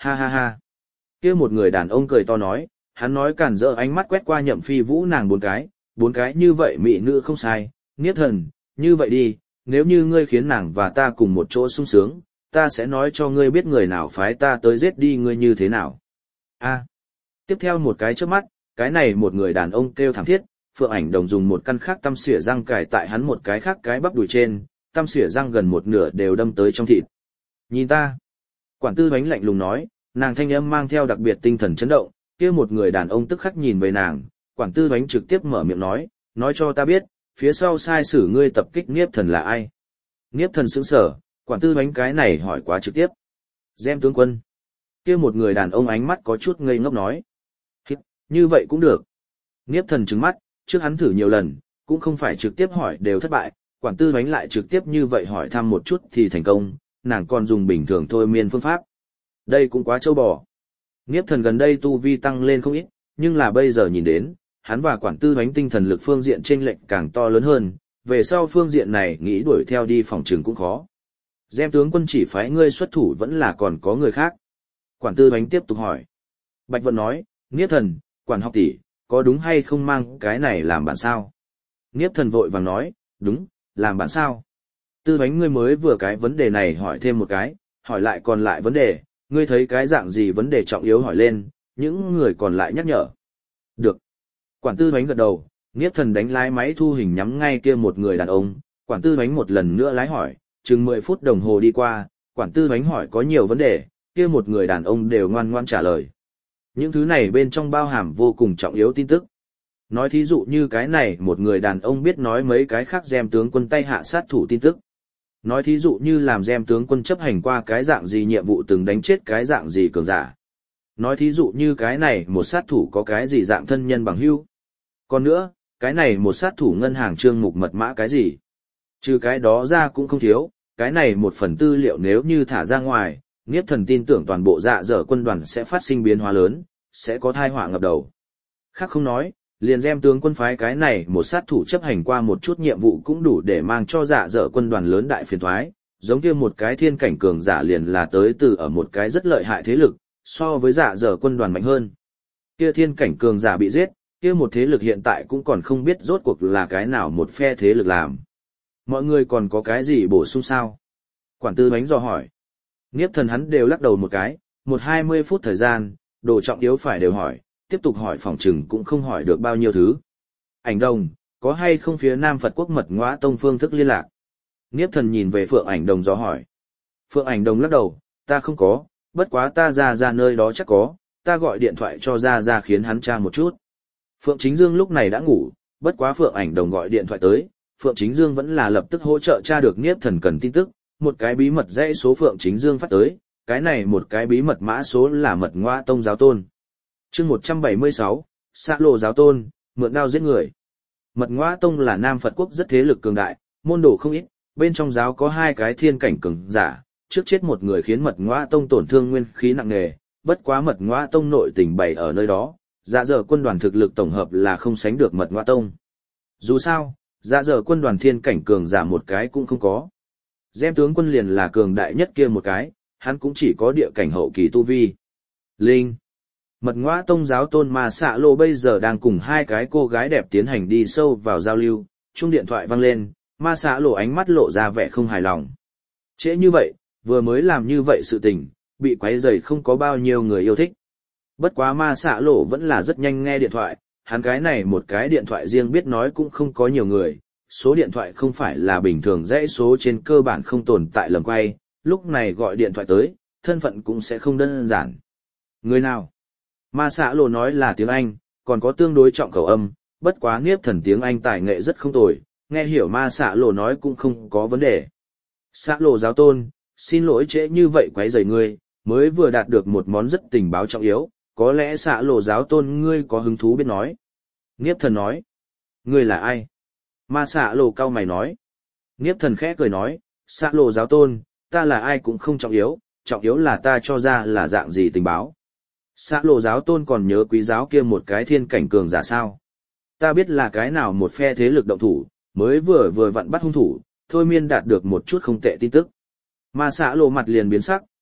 Ha ha ha. Kia một người đàn ông cười to nói, hắn nói cản rỡ ánh mắt quét qua Nhậm Phi Vũ nàng bốn cái, bốn cái như vậy mỹ nữ không sai, Niếp Thần, như vậy đi, nếu như ngươi khiến nàng và ta cùng một chỗ sung sướng, ta sẽ nói cho ngươi biết người nào phái ta tới giết đi ngươi như thế nào. A. Tiếp theo một cái chớp mắt, cái này một người đàn ông kêu thảm thiết, Phượng Ảnh Đồng dùng một căn khác tăm xỉa răng cài tại hắn một cái khác cái bắp đùi trên, tăm xỉa răng gần một nửa đều đâm tới trong thịt. Nhìn ta. Quản tư bánh lạnh lùng nói, nàng thanh âm mang theo đặc biệt tinh thần chấn động, kia một người đàn ông tức khắc nhìn về nàng, quản tư bánh trực tiếp mở miệng nói, nói cho ta biết, phía sau sai sử ngươi tập kích Niếp Thần là ai. Niếp Thần sững sờ, quản tư bánh cái này hỏi quá trực tiếp. Gem tướng quân. Kia một người đàn ông ánh mắt có chút ngây ngốc nói. Hít, như vậy cũng được. Niếp Thần trừng mắt, trước hắn thử nhiều lần, cũng không phải trực tiếp hỏi đều thất bại, quản tư bánh lại trực tiếp như vậy hỏi thăm một chút thì thành công, nàng còn dùng bình thường thôi miên phương pháp. Đây cũng quá trâu bò. Niếp Thần gần đây tu vi tăng lên không ít, nhưng là bây giờ nhìn đến, hắn và quản tư bánh tinh thần lực phương diện chênh lệch càng to lớn hơn, về sau phương diện này nghĩ đuổi theo đi phòng trường cũng khó. Gem tướng quân chỉ phái ngươi xuất thủ vẫn là còn có người khác. Quản tư bánh tiếp tục hỏi. Bạch Vận nói, Niếp Thần, quản học tỷ, có đúng hay không mang cái này làm bạn sao? Niếp Thần vội vàng nói, đúng, làm bạn sao? Tư bánh ngươi mới vừa cái vấn đề này hỏi thêm một cái, hỏi lại còn lại vấn đề, ngươi thấy cái dạng gì vấn đề trọng yếu hỏi lên, những người còn lại nhắc nhở. Được. Quản tư bánh gật đầu, Niếp Thần đánh lái máy thu hình nhắm ngay kia một người đàn ông, quản tư bánh một lần nữa lái hỏi, chừng mười phút đồng hồ đi qua, quản tư bánh hỏi có nhiều vấn đề, kia một người đàn ông đều ngoan ngoan trả lời. Những thứ này bên trong bao hàm vô cùng trọng yếu tin tức. Nói thí dụ như cái này một người đàn ông biết nói mấy cái khác Gem tướng quân tay hạ sát thủ tin tức. Nói thí dụ như làm Gem tướng quân chấp hành qua cái dạng gì nhiệm vụ từng đánh chết cái dạng gì cường giả. Nói thí dụ như cái này một sát thủ có cái gì dạng thân nhân bằng hữu. Còn nữa, cái này một sát thủ ngân hàng trương mục mật mã cái gì. Trừ cái đó ra cũng không thiếu, cái này một phần tư liệu nếu như thả ra ngoài, Niếp Thần tin tưởng toàn bộ dạ dở quân đoàn sẽ phát sinh biến hóa lớn, sẽ có tai họa ngập đầu. Khác không nói, liền Gem tướng quân phái cái này một sát thủ chấp hành qua một chút nhiệm vụ cũng đủ để mang cho dạ dở quân đoàn lớn đại phiền toái, giống như một cái thiên cảnh cường giả liền là tới từ ở một cái rất lợi hại thế lực, so với dạ dở quân đoàn mạnh hơn. Kia thiên cảnh cường giả bị giết, kia một thế lực hiện tại cũng còn không biết rốt cuộc là cái nào một phe thế lực làm. Mọi người còn có cái gì bổ sung sao? Quản tư bánh dò hỏi. Niếp Thần hắn đều lắc đầu một cái, một hai mươi phút thời gian, đồ trọng yếu phải đều hỏi, tiếp tục hỏi phòng trừng cũng không hỏi được bao nhiêu thứ. Ảnh Đồng, có hay không phía Nam Phật Quốc Mật Ngõa Tông phương thức liên lạc? Niếp Thần nhìn về Phượng Ảnh Đồng dò hỏi. Phượng Ảnh Đồng lắc đầu, ta không có, bất quá ta ra ra nơi đó chắc có, ta gọi điện thoại cho ra ra khiến hắn tra một chút. Phượng Chính Dương lúc này đã ngủ, bất quá Phượng Ảnh Đồng gọi điện thoại tới, Phượng Chính Dương vẫn là lập tức hỗ trợ tra được Niếp Thần cần tin tức, một cái bí mật dãy số Phượng Chính Dương phát tới, cái này một cái bí mật mã số là Mật Ngõa Tông giáo tôn. Chương một trăm bảy mươi sáu, Xạ Lộ giáo tôn, mượn đao giết người. Mật Ngõa Tông là Nam Phật Quốc rất thế lực cường đại, môn đồ không ít, bên trong giáo có hai cái thiên cảnh cường giả, trước chết một người khiến Mật Ngõa Tông tổn thương nguyên khí nặng nề, bất quá Mật Ngõa Tông nội tình bày ở nơi đó, dạ dở quân đoàn thực lực tổng hợp là không sánh được Mật Ngõa Tông. Dù sao, dạ dở quân đoàn thiên cảnh cường giả một cái cũng không có. Gem tướng quân liền là cường đại nhất kia một cái, hắn cũng chỉ có địa cảnh hậu kỳ tu vi. Linh. Mật Ngõa Tông giáo tôn Ma Xạ Lộ bây giờ đang cùng hai cái cô gái đẹp tiến hành đi sâu vào giao lưu, chuông điện thoại vang lên, Ma Xạ Lộ ánh mắt lộ ra vẻ không hài lòng. Trễ như vậy, vừa mới làm như vậy sự tình, bị quấy rầy không có bao nhiêu người yêu thích. Bất quá Ma Xạ Lộ vẫn là rất nhanh nghe điện thoại, hắn cái này một cái điện thoại riêng biết nói cũng không có nhiều người, số điện thoại không phải là bình thường dãy số trên cơ bản không tồn tại lầm quay, lúc này gọi điện thoại tới, thân phận cũng sẽ không đơn giản. Người nào? Ma Xạ Lộ nói là tiếng Anh, còn có tương đối trọng khẩu âm, bất quá Niếp Thần tiếng Anh tài nghệ rất không tồi, nghe hiểu Ma Xạ Lộ nói cũng không có vấn đề. Xạ Lộ giáo tôn, xin lỗi trễ như vậy quấy rầy ngươi, mới vừa đạt được một món rất tình báo trọng yếu, có lẽ Xạ Lộ giáo tôn ngươi có hứng thú biết nói. Niếp Thần nói, ngươi là ai? Ma Xạ Lộ cau mày nói. Niếp Thần khẽ cười nói, Xạ Lộ giáo tôn, ta là ai cũng không trọng yếu, trọng yếu là ta cho ra là dạng gì tình báo. Xạ Lộ giáo tôn còn nhớ quý giáo kia một cái thiên cảnh cường giả sao? Ta biết là cái nào một phe thế lực động thủ, mới vừa vừa vặn bắt hung thủ, thôi miên đạt được một chút không tệ tin tức. Ma Xạ Lộ mặt liền biến sắc,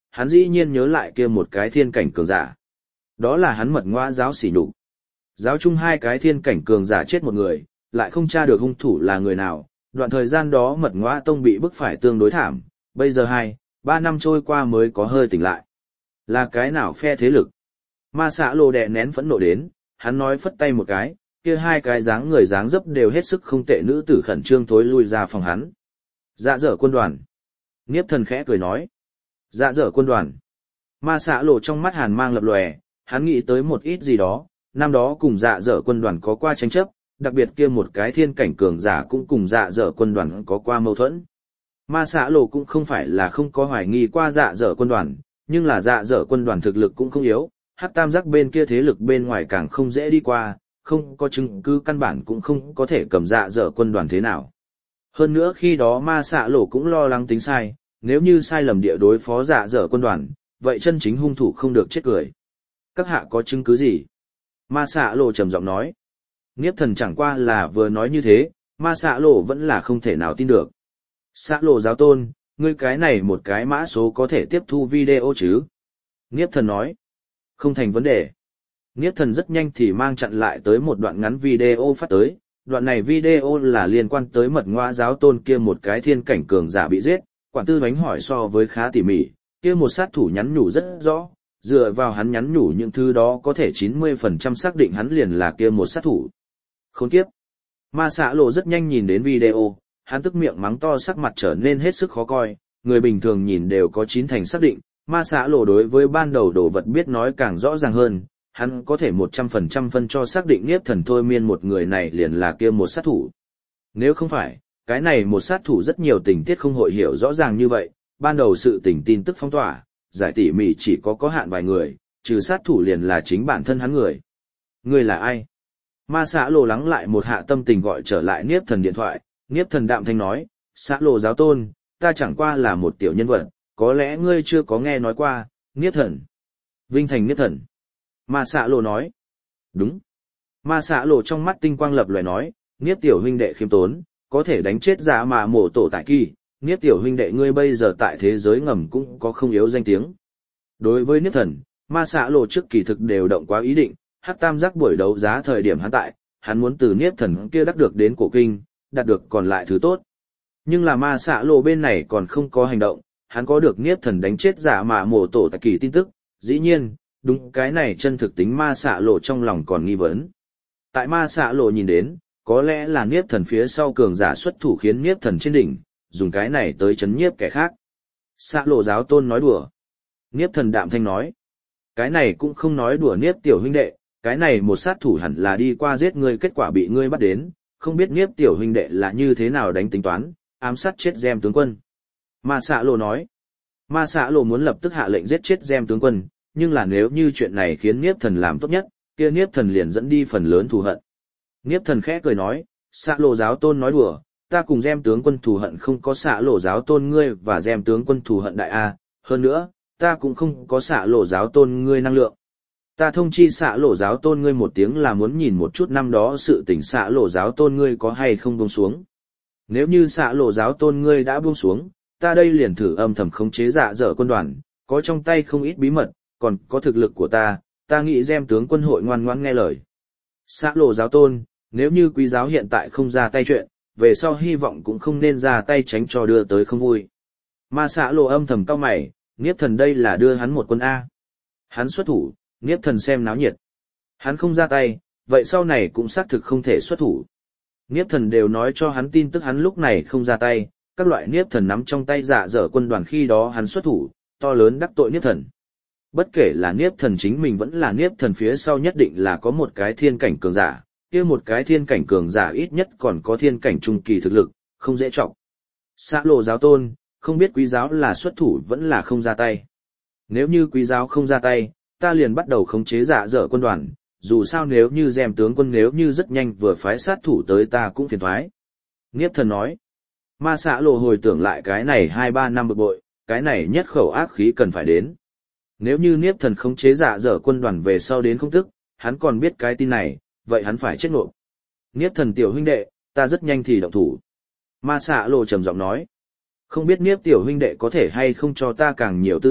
hắn dĩ nhiên nhớ lại kia một cái thiên cảnh cường giả. Đó là hắn mật ngõa giáo sỉ nhục. Giáo chung hai cái thiên cảnh cường giả chết một người, lại không tra được hung thủ là người nào, đoạn thời gian đó mật ngõa tông bị bức phải tương đối thảm, bây giờ hai, ba năm trôi qua mới có hơi tỉnh lại. Là cái nào phe thế lực? Ma xạ lộ đè nén phẫn nộ đến, hắn nói phất tay một cái, kia hai cái dáng người dáng dấp đều hết sức không tệ nữ tử khẩn trương thối lui ra phòng hắn. Dạ dở quân đoàn. Niếp thần khẽ cười nói. Dạ dở quân đoàn. Ma xạ lộ trong mắt hàn mang lập lòe, hắn nghĩ tới một ít gì đó, năm đó cùng dạ dở quân đoàn có qua tranh chấp, đặc biệt kia một cái thiên cảnh cường giả cũng cùng dạ dở quân đoàn có qua mâu thuẫn. Ma xạ lộ cũng không phải là không có hoài nghi qua dạ dở quân đoàn, nhưng là dạ dở quân đoàn thực lực cũng không yếu, hắc tam giác bên kia thế lực bên ngoài càng không dễ đi qua, không có chứng cứ căn bản cũng không có thể cầm dạ dở quân đoàn thế nào. Hơn nữa khi đó ma xạ lộ cũng lo lắng tính sai, nếu như sai lầm địa đối phó dạ dở quân đoàn, vậy chân chính hung thủ không được chết cười. Các hạ có chứng cứ gì? Ma xạ lộ trầm giọng nói. Niếp thần chẳng qua là vừa nói như thế, ma xạ lộ vẫn là không thể nào tin được. Xạ lộ giáo tôn, ngươi cái này một cái mã số có thể tiếp thu video chứ? Niếp thần nói. Không thành vấn đề. Niếp thần rất nhanh thì mang chặn lại tới một đoạn ngắn video phát tới. Đoạn này video là liên quan tới mật ngõa giáo tôn kia một cái thiên cảnh cường giả bị giết. Quản tư bánh hỏi so với khá tỉ mỉ, kia một sát thủ nhắn nhủ rất rõ. Dựa vào hắn nhắn nhủ những thứ đó có thể chín mươi phần trăm xác định hắn liền là kia một sát thủ. Khốn kiếp. Ma xạ lộ rất nhanh nhìn đến video, hắn tức miệng mắng to sắc mặt trở nên hết sức khó coi, người bình thường nhìn đều có chín thành xác định, ma xạ lộ đối với ban đầu đồ vật biết nói càng rõ ràng hơn, hắn có thể một trăm phần trăm phân cho xác định Niếp thần thôi miên một người này liền là kia một sát thủ. Nếu không phải, cái này một sát thủ rất nhiều tình tiết không hội hiểu rõ ràng như vậy, ban đầu sự tình tin tức phong tỏa, giải tỉ mỉ chỉ có có hạn vài người, trừ sát thủ liền là chính bản thân hắn người. Người là ai? Ma xạ lộ lắng lại một hạ tâm tình gọi trở lại Niếp thần điện thoại, Niếp thần đạm thanh nói, xạ lộ giáo tôn, ta chẳng qua là một tiểu nhân vật, có lẽ ngươi chưa có nghe nói qua, Niếp thần. Vinh thành Niếp thần. Ma xạ lộ nói. Đúng. Ma xạ lộ trong mắt tinh quang lập loè nói, Niếp tiểu huynh đệ khiêm tốn, có thể đánh chết giả mà mổ tổ tại kỳ, Niếp tiểu huynh đệ ngươi bây giờ tại thế giới ngầm cũng có không yếu danh tiếng. Đối với Niếp thần, ma xạ lộ trước kỳ thực đều động quá ý định, hắc tam giác buổi đấu giá thời điểm hắn tại, hắn muốn từ Niếp thần kia đắc được đến cổ kinh, đạt được còn lại thứ tốt. Nhưng là ma xạ lộ bên này còn không có hành động, hắn có được Niếp thần đánh chết giả mà mổ tổ tại kỳ tin tức, dĩ nhiên, đúng cái này chân thực tính ma xạ lộ trong lòng còn nghi vấn. Tại ma xạ lộ nhìn đến, có lẽ là Niếp thần phía sau cường giả xuất thủ khiến Niếp thần trên đỉnh, dùng cái này tới chấn nhiếp kẻ khác. Xạ lộ giáo tôn nói đùa. Niếp thần đạm thanh nói. Cái này cũng không nói đùa Niếp tiểu huynh đệ, cái này một sát thủ hẳn là đi qua giết ngươi kết quả bị ngươi bắt đến, không biết Niếp tiểu huynh đệ là như thế nào đánh tính toán, ám sát chết Gem tướng quân. Ma xạ lộ nói. Ma xạ lộ muốn lập tức hạ lệnh giết chết Gem tướng quân, nhưng là nếu như chuyện này khiến Niếp thần làm tốt nhất, kia Niếp thần liền dẫn đi phần lớn thù hận. Niếp thần khẽ cười nói, xạ lộ giáo tôn nói đùa, ta cùng Gem tướng quân thù hận không có xạ lộ giáo tôn ngươi và Gem tướng quân thù hận đại A, hơn nữa, ta cũng không có xạ lộ giáo tôn ngươi năng lượng. Ta thông chi xạ lộ giáo tôn ngươi một tiếng là muốn nhìn một chút năm đó sự tình xạ lộ giáo tôn ngươi có hay không buông xuống. Nếu như xạ lộ giáo tôn ngươi đã buông xuống, ta đây liền thử âm thầm khống chế dạ dở quân đoàn, có trong tay không ít bí mật, còn có thực lực của ta, ta nghĩ Gem tướng quân hội ngoan ngoãn nghe lời. Xạ lộ giáo tôn, nếu như quý giáo hiện tại không ra tay chuyện, về sau hy vọng cũng không nên ra tay tránh cho đưa tới không vui. Ma xạ lộ âm thầm cau mày, Niếp thần đây là đưa hắn một quân A. Hắn xuất thủ, Niếp thần xem náo nhiệt. Hắn không ra tay, vậy sau này cũng xác thực không thể xuất thủ. Niếp thần đều nói cho hắn tin tức hắn lúc này không ra tay, các loại Niếp thần nắm trong tay dạ dở quân đoàn khi đó hắn xuất thủ, to lớn đắc tội Niếp thần. Bất kể là Niếp thần chính mình vẫn là Niếp thần phía sau nhất định là có một cái thiên cảnh cường giả, kia một cái thiên cảnh cường giả ít nhất còn có thiên cảnh trung kỳ thực lực, không dễ trọng. Xạ lộ giáo tôn, không biết quý giáo là xuất thủ vẫn là không ra tay. Nếu như quý giáo không ra tay, ta liền bắt đầu khống chế dạ dở quân đoàn, dù sao nếu như Gem tướng quân nếu như rất nhanh vừa phái sát thủ tới ta cũng phiền thoái. Niếp thần nói, ma xạ lộ hồi tưởng lại cái này hai ba năm bực bội, cái này nhất khẩu ác khí cần phải đến. Nếu như Niếp thần khống chế dạ dở quân đoàn về sau đến không tức, hắn còn biết cái tin này, vậy hắn phải chết nộp. Niếp thần tiểu huynh đệ, ta rất nhanh thì động thủ. Ma xạ lộ trầm giọng nói, không biết Niếp tiểu huynh đệ có thể hay không cho ta càng nhiều tư liệu,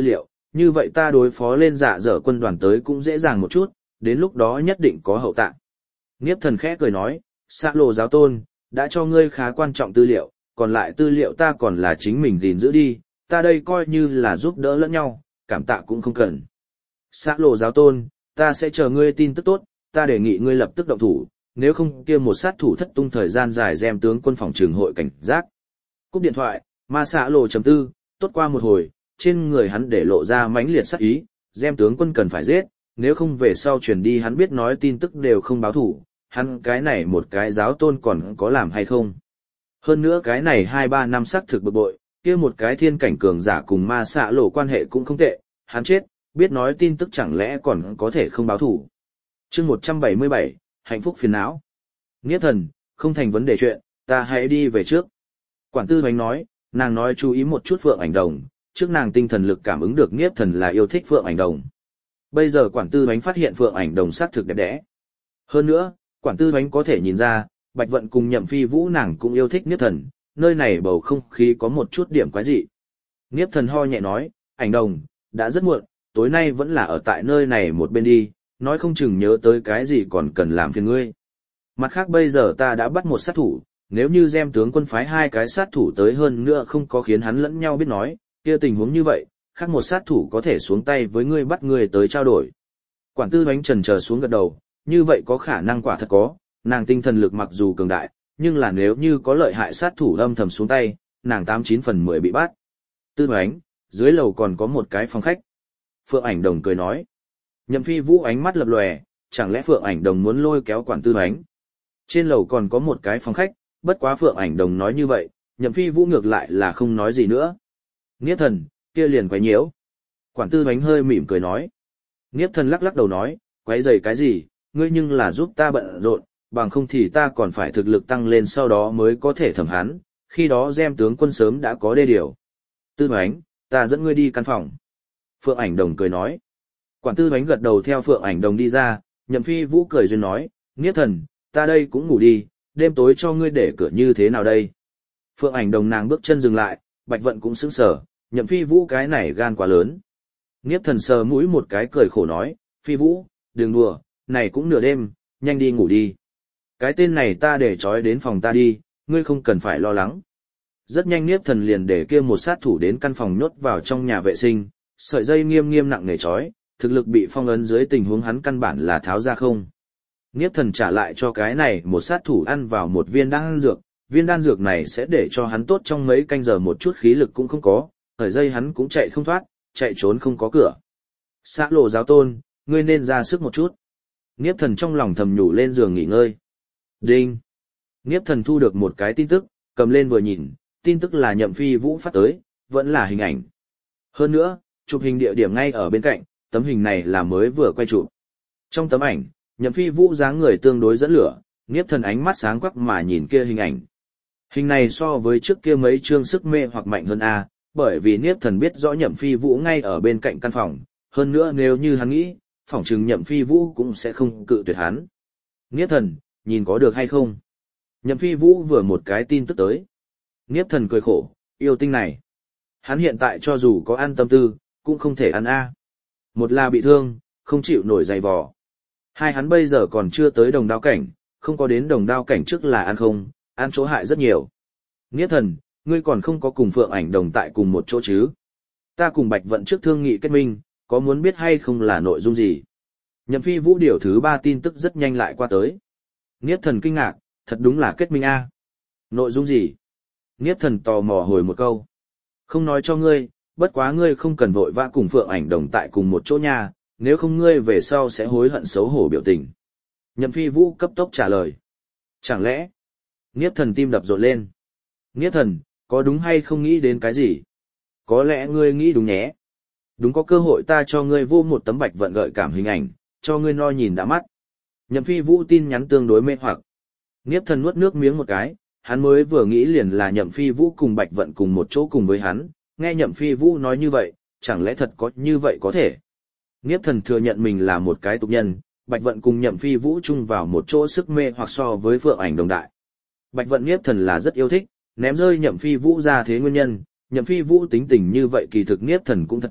như vậy ta đối phó lên dạ dở quân đoàn tới cũng dễ dàng một chút, đến lúc đó nhất định có hậu tạng. Niếp thần khẽ cười nói, Sạ lộ giáo tôn, đã cho ngươi khá quan trọng tư liệu, còn lại tư liệu ta còn là chính mình gìn giữ đi, ta đây coi như là giúp đỡ lẫn nhau, cảm tạ cũng không cần. Sạ lộ giáo tôn, ta sẽ chờ ngươi tin tức tốt, ta đề nghị ngươi lập tức động thủ, nếu không kia một sát thủ thất tung thời gian dài Gem tướng quân phòng trường hội cảnh giác. Cúp điện thoại, mà Sạ lộ chấm tư, tốt qua một hồi, trên người hắn để lộ ra mãnh liệt sát ý, Gem tướng quân cần phải giết, nếu không về sau truyền đi hắn biết nói tin tức đều không báo thủ, hắn cái này một cái giáo tôn còn có làm hay không. Hơn nữa cái này hai ba năm xác thực bực bội, kia một cái thiên cảnh cường giả cùng ma xạ lộ quan hệ cũng không tệ, hắn chết, biết nói tin tức chẳng lẽ còn có thể không báo thủ. Chương một trăm bảy mươi bảy, hạnh phúc phiền não. Nghĩa thần, không thành vấn đề chuyện, ta hãy đi về trước. Quản tư hoánh nói, nàng nói chú ý một chút Phượng Ảnh Đồng, trước nàng tinh thần lực cảm ứng được Niếp thần là yêu thích Phượng Ảnh Đồng. Bây giờ quản tư hoánh phát hiện Phượng Ảnh Đồng xác thực đẹp đẽ. Hơn nữa, quản tư hoánh có thể nhìn ra, Bạch Vận cùng Nhậm Phi Vũ nàng cũng yêu thích Niếp thần, nơi này bầu không khí có một chút điểm quái dị. Niếp thần ho nhẹ nói, Ảnh Đồng, đã rất muộn, tối nay vẫn là ở tại nơi này một bên đi, nói không chừng nhớ tới cái gì còn cần làm phiền ngươi. Mặt khác bây giờ ta đã bắt một sát thủ, nếu như Gem tướng quân phái hai cái sát thủ tới hơn nữa không có khiến hắn lẫn nhau biết nói, kia tình huống như vậy, khác một sát thủ có thể xuống tay với ngươi bắt ngươi tới trao đổi. Quản tư hoánh trần chờ xuống gật đầu, như vậy có khả năng quả thật có, nàng tinh thần lực mặc dù cường đại, nhưng là nếu như có lợi hại sát thủ âm thầm xuống tay, nàng tám chín phần mười bị bắt. Tư hoánh, dưới lầu còn có một cái phòng khách. Phượng Ảnh Đồng cười nói. Nhậm Phi Vũ ánh mắt lập lòe, chẳng lẽ Phượng Ảnh Đồng muốn lôi kéo quản tư hoánh. Trên lầu còn có một cái phòng khách, bất quá Phượng Ảnh Đồng nói như vậy, Nhậm Phi Vũ ngược lại là không nói gì nữa. Niếp thần, kia liền quấy nhiễu. Quản tư hoánh hơi mỉm cười nói. Niếp thần lắc lắc đầu nói, quấy rầy cái gì, ngươi nhưng là giúp ta bận rộn, bằng không thì ta còn phải thực lực tăng lên sau đó mới có thể thẩm hắn, khi đó Gem tướng quân sớm đã có đê điều. Tư hoánh, ta dẫn ngươi đi căn phòng. Phượng Ảnh Đồng cười nói. Quản tư hoánh gật đầu theo Phượng Ảnh Đồng đi ra, Nhậm Phi Vũ cười duyên nói, Niếp thần, ta đây cũng ngủ đi, đêm tối cho ngươi để cửa như thế nào đây. Phượng Ảnh Đồng nàng bước chân dừng lại, Bạch Vận cũng sững sờ, Nhậm Phi Vũ cái này gan quá lớn. Niếp thần sờ mũi một cái cười khổ nói, Phi Vũ, đừng đùa, này cũng nửa đêm, nhanh đi ngủ đi. Cái tên này ta để trói đến phòng ta đi, ngươi không cần phải lo lắng. Rất nhanh Niếp thần liền để kia một sát thủ đến căn phòng nhốt vào trong nhà vệ sinh, sợi dây nghiêm nghiêm nặng nề trói, thực lực bị phong ấn dưới tình huống hắn căn bản là tháo ra không. Niếp thần trả lại cho cái này một sát thủ ăn vào một viên đan dược, viên đan dược này sẽ để cho hắn tốt trong mấy canh giờ một chút khí lực cũng không có, thời dây hắn cũng chạy không thoát, chạy trốn không có cửa. Sạ lộ giáo tôn, ngươi nên ra sức một chút. Niếp thần trong lòng thầm nhủ lên giường nghỉ ngơi. Đinh! Niếp thần thu được một cái tin tức, cầm lên vừa nhìn, tin tức là Nhậm Phi Vũ phát tới, vẫn là hình ảnh. Hơn nữa, chụp hình địa điểm ngay ở bên cạnh, tấm hình này là mới vừa quay chụp. Trong tấm ảnh, Nhậm Phi Vũ dáng người tương đối dẫn lửa, Niếp thần ánh mắt sáng quắc mà nhìn kia hình ảnh. Hình này so với trước kia mấy chương sức mê hoặc mạnh hơn a, bởi vì Niếp thần biết rõ Nhậm Phi Vũ ngay ở bên cạnh căn phòng, hơn nữa nếu như hắn nghĩ, phỏng chừng Nhậm Phi Vũ cũng sẽ không cự tuyệt hắn. Niếp thần, nhìn có được hay không? Nhậm Phi Vũ vừa một cái tin tức tới. Niếp thần cười khổ, yêu tinh này. Hắn hiện tại cho dù có ăn tâm tư, cũng không thể ăn a. Một là bị thương, không chịu nổi dày vò. Hai hắn bây giờ còn chưa tới đồng đao cảnh, không có đến đồng đao cảnh trước là ăn không, ăn chỗ hại rất nhiều. Niếp thần, ngươi còn không có cùng Phượng Ảnh Đồng tại cùng một chỗ chứ? Ta cùng Bạch Vận trước thương nghị kết minh, có muốn biết hay không là nội dung gì? Nhậm Phi Vũ điều thứ ba tin tức rất nhanh lại qua tới. Niếp thần kinh ngạc, thật đúng là kết minh a. Nội dung gì? Niếp thần tò mò hồi một câu. Không nói cho ngươi, bất quá ngươi không cần vội vã cùng Phượng Ảnh Đồng tại cùng một chỗ nha, nếu không ngươi về sau sẽ hối hận xấu hổ biểu tình. Nhậm Phi Vũ cấp tốc trả lời. Chẳng lẽ? Niếp thần tim đập rộn lên. Niếp thần, có đúng hay không nghĩ đến cái gì? Có lẽ ngươi nghĩ đúng nhé. Đúng có cơ hội ta cho ngươi vô một tấm Bạch Vận gợi cảm hình ảnh, cho ngươi no nhìn đã mắt. Nhậm Phi Vũ tin nhắn tương đối mê hoặc. Niếp thần nuốt nước miếng một cái, hắn mới vừa nghĩ liền là Nhậm Phi Vũ cùng Bạch Vận cùng một chỗ cùng với hắn, nghe Nhậm Phi Vũ nói như vậy, chẳng lẽ thật có như vậy có thể. Niếp thần thừa nhận mình là một cái tục nhân, Bạch Vận cùng Nhậm Phi Vũ chung vào một chỗ sức mê hoặc so với Phượng Ảnh Đồng đại. Bạch Vận Niếp thần là rất yêu thích, ném rơi Nhậm Phi Vũ ra thế nguyên nhân, Nhậm Phi Vũ tính tình như vậy kỳ thực Niếp thần cũng thật thích,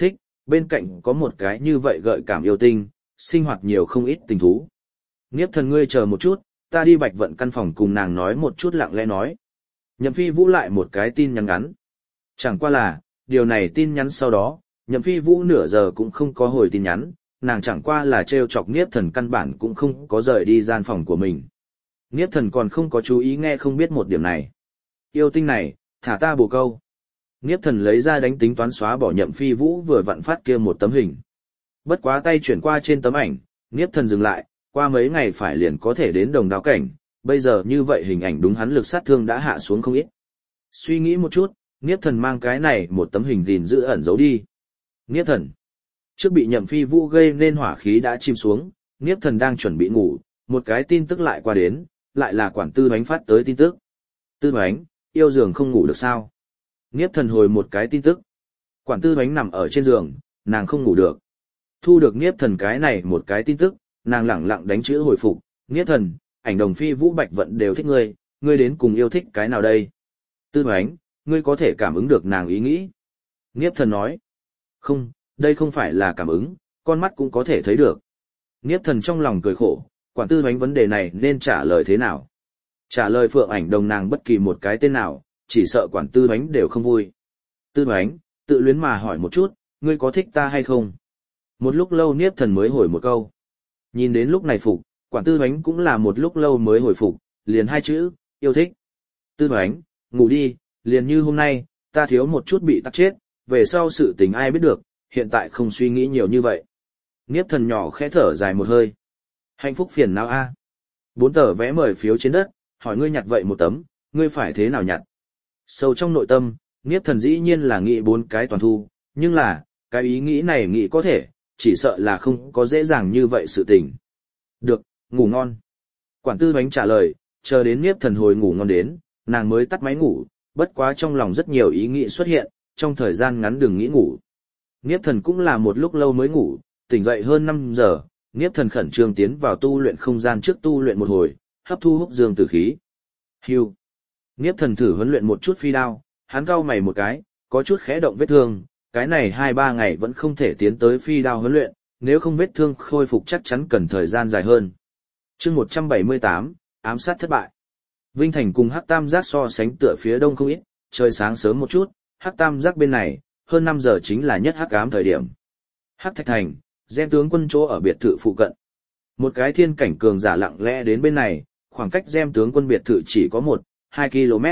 bên cạnh có một cái như vậy gợi cảm yêu tinh, sinh hoạt nhiều không ít tình thú. Niếp thần ngươi chờ một chút, ta đi Bạch Vận căn phòng cùng nàng nói một chút lặng lẽ nói. Nhậm Phi Vũ lại một cái tin nhắn ngắn. Chẳng qua là, điều này tin nhắn sau đó, Nhậm Phi Vũ nửa giờ cũng không có hồi tin nhắn, nàng chẳng qua là trêu chọc Niếp thần căn bản cũng không có rời đi gian phòng của mình. Niếp thần còn không có chú ý nghe không biết một điểm này. Yêu tinh này, thả ta bồ câu. Niếp thần lấy ra đánh tính toán xóa bỏ Nhậm Phi Vũ vừa vặn phát kia một tấm hình. Bất quá tay chuyển qua trên tấm ảnh, Niếp thần dừng lại, qua mấy ngày phải liền có thể đến Đồng Đao cảnh, bây giờ như vậy hình ảnh đúng hắn lực sát thương đã hạ xuống không ít. Suy nghĩ một chút, Niếp thần mang cái này một tấm hình gìn giữ ẩn giấu đi. Niếp thần. Trước bị Nhậm Phi Vũ gây nên hỏa khí đã chìm xuống, Niếp thần đang chuẩn bị ngủ, một cái tin tức lại qua đến, lại là quản tư bánh phát tới tin tức. Tư bánh, yêu giường không ngủ được sao? Niếp thần hồi một cái tin tức. Quản tư bánh nằm ở trên giường, nàng không ngủ được. Thu được Niếp thần cái này một cái tin tức, nàng lẳng lặng đánh chữ hồi phục. Niếp thần, ảnh Đồng Phi Vũ Bạch Vận đều thích ngươi, ngươi đến cùng yêu thích cái nào đây? Tư bánh, ngươi có thể cảm ứng được nàng ý nghĩ. Niếp thần nói. Không, đây không phải là cảm ứng, con mắt cũng có thể thấy được. Niếp thần trong lòng cười khổ, quản tư bánh vấn đề này nên trả lời thế nào? Trả lời Phượng Ảnh Đồng nàng bất kỳ một cái tên nào, chỉ sợ quản tư bánh đều không vui. Tư bánh, tự luyến mà hỏi một chút, ngươi có thích ta hay không? Một lúc lâu Niếp thần mới hồi một câu. Nhìn đến lúc này phục, quản tư bánh cũng là một lúc lâu mới hồi phục, liền hai chữ, yêu thích. Tư bánh, ngủ đi, liền như hôm nay, ta thiếu một chút bị tắc chết, về sau sự tình ai biết được, hiện tại không suy nghĩ nhiều như vậy. Niếp thần nhỏ khẽ thở dài một hơi. Hạnh phúc phiền não a. Bốn tờ vé mời phiếu trên đất, hỏi ngươi nhặt vậy một tấm, ngươi phải thế nào nhặt? Sâu trong nội tâm, Niếp thần dĩ nhiên là nghĩ bốn cái toàn thu, nhưng là, cái ý nghĩ này nghĩ có thể, chỉ sợ là không có dễ dàng như vậy sự tình. Được, ngủ ngon. Quản tư bánh trả lời, chờ đến Niếp thần hồi ngủ ngon đến, nàng mới tắt máy ngủ, bất quá trong lòng rất nhiều ý nghĩ xuất hiện, trong thời gian ngắn đừng nghĩ ngủ. Niếp thần cũng là một lúc lâu mới ngủ, tỉnh dậy hơn năm giờ, Niếp thần khẩn trương tiến vào tu luyện không gian trước tu luyện một hồi, hấp thu húc dương tử khí. Hưu. Niếp thần thử huấn luyện một chút phi đao, hắn cau mày một cái, có chút khẽ động vết thương, cái này hai ba ngày vẫn không thể tiến tới phi đao huấn luyện, nếu không vết thương khôi phục chắc chắn cần thời gian dài hơn. Chương một trăm bảy mươi tám, ám sát thất bại. Vinh Thành cùng Hắc Tam Giác so sánh tựa phía đông không ít, trời sáng sớm một chút, Hắc Tam Giác bên này, hơn năm giờ chính là nhất hắc ám thời điểm. Hắc Thạch Thành, Gem tướng quân chỗ ở biệt thự phụ cận. Một cái thiên cảnh cường giả lặng lẽ đến bên này, khoảng cách Gem tướng quân biệt thự chỉ có một, hai ki lô mét.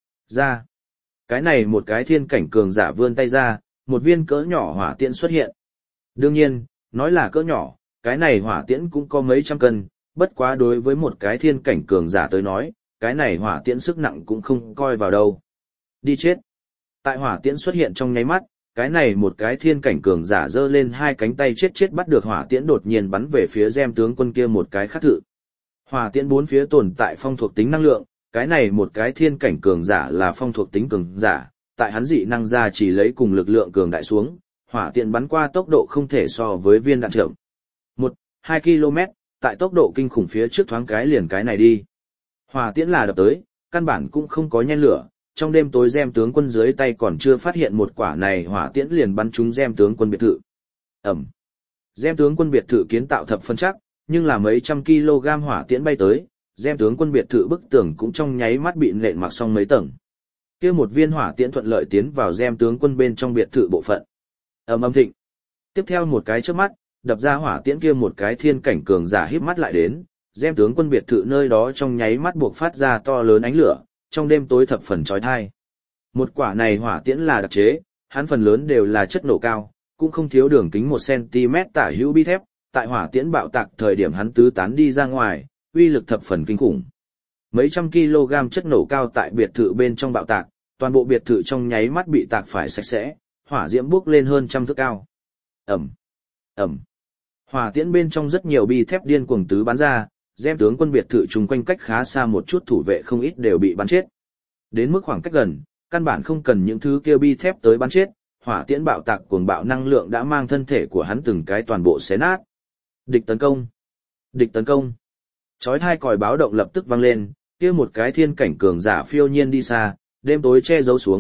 Ra. Cái này một cái thiên cảnh cường giả vươn tay ra, một viên cỡ nhỏ hỏa tiễn xuất hiện. Đương nhiên, nói là cỡ nhỏ, cái này hỏa tiễn cũng có mấy trăm cân, bất quá đối với một cái thiên cảnh cường giả tới nói, cái này hỏa tiễn sức nặng cũng không coi vào đâu. Đi chết. Tại hỏa tiễn xuất hiện trong nháy mắt, cái này một cái thiên cảnh cường giả giơ lên hai cánh tay chết chết bắt được hỏa tiễn đột nhiên bắn về phía Gem tướng quân kia một cái khác thự. Hỏa tiễn bốn phía tồn tại phong thuộc tính năng lượng, cái này một cái thiên cảnh cường giả là phong thuộc tính cường giả, tại hắn dị năng ra chỉ lấy cùng lực lượng cường đại xuống, hỏa tiễn bắn qua tốc độ không thể so với viên đạn chậm. Một, hai ki lô mét, tại tốc độ kinh khủng phía trước thoáng cái liền cái này đi. Hỏa tiễn là đập tới, căn bản cũng không có nhen lửa, trong đêm tối Gem tướng quân dưới tay còn chưa phát hiện một quả này hỏa tiễn liền bắn trúng Gem tướng quân biệt thự. Ẩm. Gem tướng quân biệt thự kiến tạo thập phân chắc, nhưng là mấy trăm kg hỏa tiễn bay tới, Gem tướng quân biệt thự bức tường cũng trong nháy mắt bị nện mặc xong mấy tầng. Kia một viên hỏa tiễn thuận lợi tiến vào Gem tướng quân bên trong biệt thự bộ phận. Ầm ầm thịnh. Tiếp theo một cái chớp mắt, đập ra hỏa tiễn kia một cái thiên cảnh cường giả híp mắt lại đến, Gem tướng quân biệt thự nơi đó trong nháy mắt buộc phát ra to lớn ánh lửa, trong đêm tối thập phần chói tai. Một quả này hỏa tiễn là đặc chế, hắn phần lớn đều là chất nổ cao, cũng không thiếu đường kính một xăng-ti-mét tả hữu bi thép, tại hỏa tiễn bạo tạc thời điểm hắn tứ tán đi ra ngoài, uy lực thập phần kinh khủng. Mấy trăm kg chất nổ cao tại biệt thự bên trong bạo tạc, toàn bộ biệt thự trong nháy mắt bị tạc phải sạch sẽ, hỏa diễm bốc lên hơn trăm thước cao. Ầm, ầm. Hỏa tiễn bên trong rất nhiều bi thép điên cuồng tứ bắn ra, Gem tướng quân biệt thự chung quanh cách khá xa một chút thủ vệ không ít đều bị bắn chết. Đến mức khoảng cách gần, căn bản không cần những thứ kia bi thép tới bắn chết, hỏa tiễn bạo tạc cuồng bạo năng lượng đã mang thân thể của hắn từng cái toàn bộ xé nát. Địch tấn công! Địch tấn công! Chói tai còi báo động lập tức vang lên, kia một cái thiên cảnh cường giả phiêu nhiên đi xa, đêm tối che giấu xuống,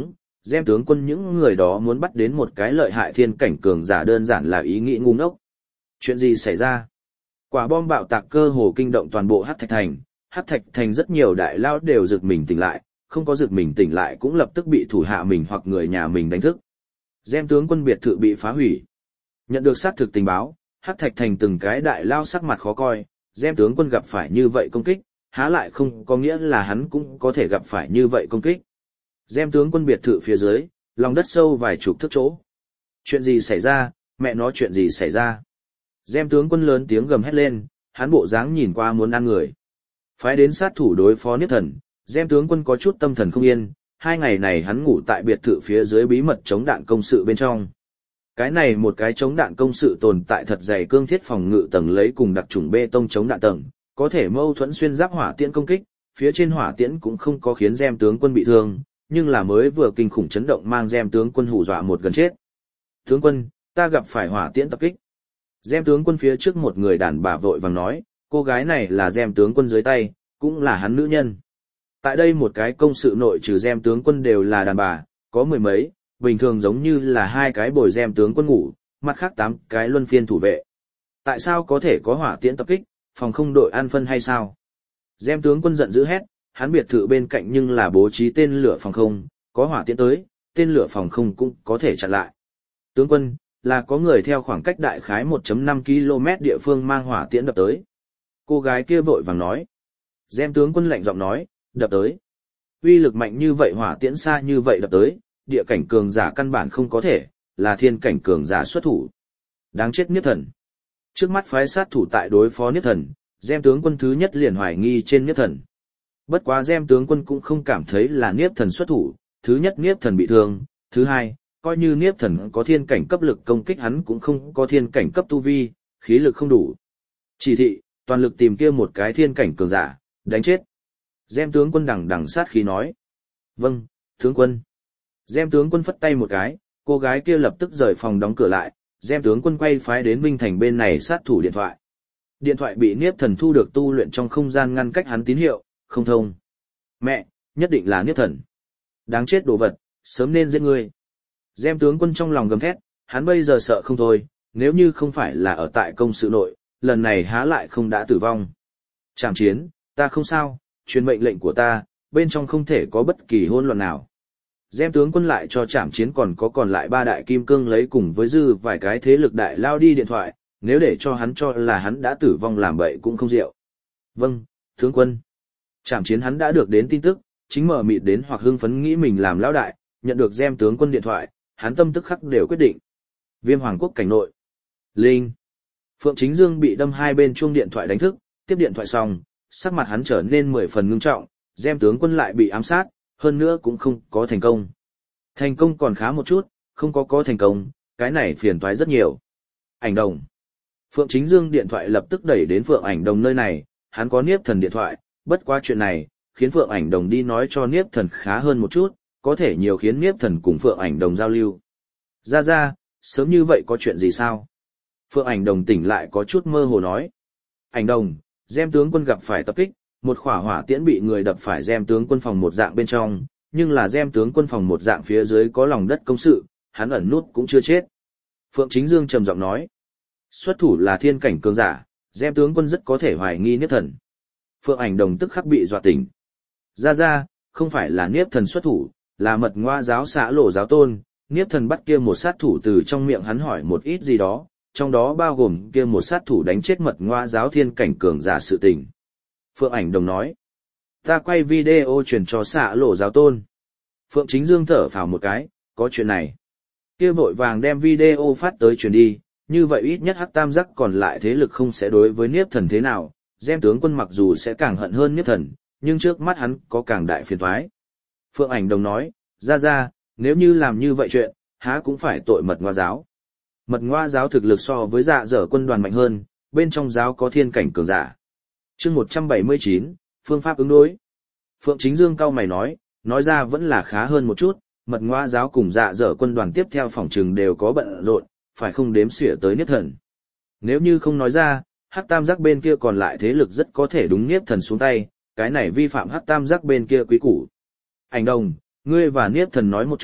Gem tướng quân những người đó muốn bắt đến một cái lợi hại thiên cảnh cường giả đơn giản là ý nghĩ ngu ngốc. Chuyện gì xảy ra? Quả bom bạo tạc cơ hồ kinh động toàn bộ Hắc Thạch Thành, Hắc Thạch Thành rất nhiều đại lao đều giật mình tỉnh lại, không có giật mình tỉnh lại cũng lập tức bị thủ hạ mình hoặc người nhà mình đánh thức. Gem tướng quân biệt thự bị phá hủy. Nhận được xác thực tình báo, Hắc Thạch Thành từng cái đại lao sắc mặt khó coi, Gem tướng quân gặp phải như vậy công kích, há lại không có nghĩa là hắn cũng có thể gặp phải như vậy công kích. Gem tướng quân biệt thự phía dưới, lòng đất sâu vài chục thước chỗ. Chuyện gì xảy ra, mẹ nó chuyện gì xảy ra? Gem tướng quân lớn tiếng gầm hét lên, hắn bộ dáng nhìn qua muốn ăn người. Phái đến sát thủ đối phó Niếp Thần, Gem tướng quân có chút tâm thần không yên, hai ngày này hắn ngủ tại biệt thự phía dưới bí mật chống đạn công sự bên trong. Cái này một cái chống đạn công sự tồn tại thật dày cương thiết phòng ngự tầng lấy cùng đặc trùng bê tông chống đạn tầng, có thể mâu thuẫn xuyên giáp hỏa tiễn công kích, phía trên hỏa tiễn cũng không có khiến Gem tướng quân bị thương, nhưng là mới vừa kinh khủng chấn động mang Gem tướng quân hù dọa một gần chết. Tướng quân, ta gặp phải hỏa tiễn tập kích. Gem tướng quân phía trước một người đàn bà vội vàng nói, cô gái này là Gem tướng quân dưới tay, cũng là hắn nữ nhân. Tại đây một cái công sự nội trừ Gem tướng quân đều là đàn bà, có mười mấy, bình thường giống như là hai cái bồi Gem tướng quân ngủ, mặt khác tám cái luân phiên thủ vệ. Tại sao có thể có hỏa tiễn tập kích, phòng không đội an phân hay sao? Gem tướng quân giận dữ hét, hắn biệt thự bên cạnh nhưng là bố trí tên lửa phòng không, có hỏa tiễn tới, tên lửa phòng không cũng có thể chặn lại. Tướng quân, là có người theo khoảng cách đại khái một phẩy năm ki lô mét địa phương mang hỏa tiễn đập tới. Cô gái kia vội vàng nói. Gem tướng quân lạnh giọng nói, đập tới. Uy lực mạnh như vậy hỏa tiễn xa như vậy đập tới, địa cảnh cường giả căn bản không có thể, là thiên cảnh cường giả xuất thủ. Đáng chết Niếp Thần. Trước mắt phái sát thủ tại đối phó Niếp Thần, Gem tướng quân thứ nhất liền hoài nghi trên Niếp Thần. Bất quá Gem tướng quân cũng không cảm thấy là Niếp Thần xuất thủ, thứ nhất Niếp Thần bị thương, thứ hai, coi như Niếp Thần có thiên cảnh cấp lực công kích hắn cũng không có thiên cảnh cấp tu vi, khí lực không đủ. Chỉ thị, toàn lực tìm kia một cái thiên cảnh cường giả, đánh chết. Gem tướng quân đằng đằng sát khí nói. Vâng, tướng quân. Gem tướng quân phất tay một cái, cô gái kia lập tức rời phòng đóng cửa lại, Gem tướng quân quay phái đến Vinh Thành bên này sát thủ điện thoại. Điện thoại bị Niếp Thần thu được tu luyện trong không gian ngăn cách hắn tín hiệu, không thông. Mẹ, nhất định là Niếp Thần. Đáng chết đồ vật, sớm nên giết ngươi. Gem tướng quân trong lòng gầm thét, hắn bây giờ sợ không thôi, nếu như không phải là ở tại công sự nội, lần này há lại không đã tử vong. Trảm chiến, ta không sao, truyền mệnh lệnh của ta, bên trong không thể có bất kỳ hỗn loạn nào. Gem tướng quân lại cho Trảm chiến còn có còn lại ba đại kim cương lấy cùng với dư vài cái thế lực đại lao đi điện thoại, nếu để cho hắn cho là hắn đã tử vong làm bậy cũng không diệu. Vâng, tướng quân. Trảm chiến hắn đã được đến tin tức, chính mở mịt đến hoặc hưng phấn nghĩ mình làm lão đại, nhận được Gem tướng quân điện thoại, hắn tâm tức khắc đều quyết định. Viêm Hoàng quốc cảnh nội. Linh. Phượng Chính Dương bị đâm hai bên chuông điện thoại đánh thức, tiếp điện thoại xong, sắc mặt hắn trở nên mười phần ngưng trọng, Gem tướng quân lại bị ám sát, hơn nữa cũng không có thành công. Thành công còn khá một chút, không có có thành công, cái này phiền toái rất nhiều. Ảnh Đồng. Phượng Chính Dương điện thoại lập tức đẩy đến Phượng Ảnh Đồng nơi này, hắn có Niếp Thần điện thoại, bất quá chuyện này, khiến Phượng Ảnh Đồng đi nói cho Niếp Thần khá hơn một chút, có thể nhiều khiến Niếp Thần cùng Phượng Ảnh Đồng giao lưu. Ra ra, sớm như vậy có chuyện gì sao? Phượng Ảnh Đồng tỉnh lại có chút mơ hồ nói. Ảnh Đồng, Gem tướng quân gặp phải tập kích, một khỏa hỏa tiễn bị người đập phải Gem tướng quân phòng một dạng bên trong, nhưng là Gem tướng quân phòng một dạng phía dưới có lòng đất công sự, hắn ẩn nút cũng chưa chết. Phượng Chính Dương trầm giọng nói. Xuất thủ là thiên cảnh cường giả, Gem tướng quân rất có thể hoài nghi Niếp Thần. Phượng Ảnh Đồng tức khắc bị dọa tỉnh. Ra ra, không phải là Niếp Thần xuất thủ, là mật ngoa giáo xã lộ giáo tôn, Niếp Thần bắt kia một sát thủ từ trong miệng hắn hỏi một ít gì đó, trong đó bao gồm kia một sát thủ đánh chết mật ngoa giáo thiên cảnh cường giả sự tình. Phượng Ảnh Đồng nói, ta quay video truyền cho xã lộ giáo tôn. Phượng Chính Dương thở phào một cái, có chuyện này. Kia vội vàng đem video phát tới truyền đi, như vậy ít nhất Hắc Tam Giác còn lại thế lực không sẽ đối với Niếp Thần thế nào, Gem tướng quân mặc dù sẽ càng hận hơn Niếp Thần, nhưng trước mắt hắn có càng đại phiền toái. Phượng Ảnh Đồng nói, ra ra, nếu như làm như vậy chuyện, há cũng phải tội mật ngoa giáo. Mật ngoa giáo thực lực so với dạ dở quân đoàn mạnh hơn, bên trong giáo có thiên cảnh cường giả. Chương một trăm bảy mươi chín, phương pháp ứng đối. Phượng Chính Dương cau mày nói, nói ra vẫn là khá hơn một chút, mật ngoa giáo cùng dạ dở quân đoàn tiếp theo phòng trừng đều có bận rộn, phải không đếm xỉa tới Niếp Thần. Nếu như không nói ra, Hắc Tam Giác bên kia còn lại thế lực rất có thể đúng Niếp Thần xuống tay, cái này vi phạm Hắc Tam Giác bên kia quý củ. Ảnh Đồng, ngươi và Niếp Thần nói một chút,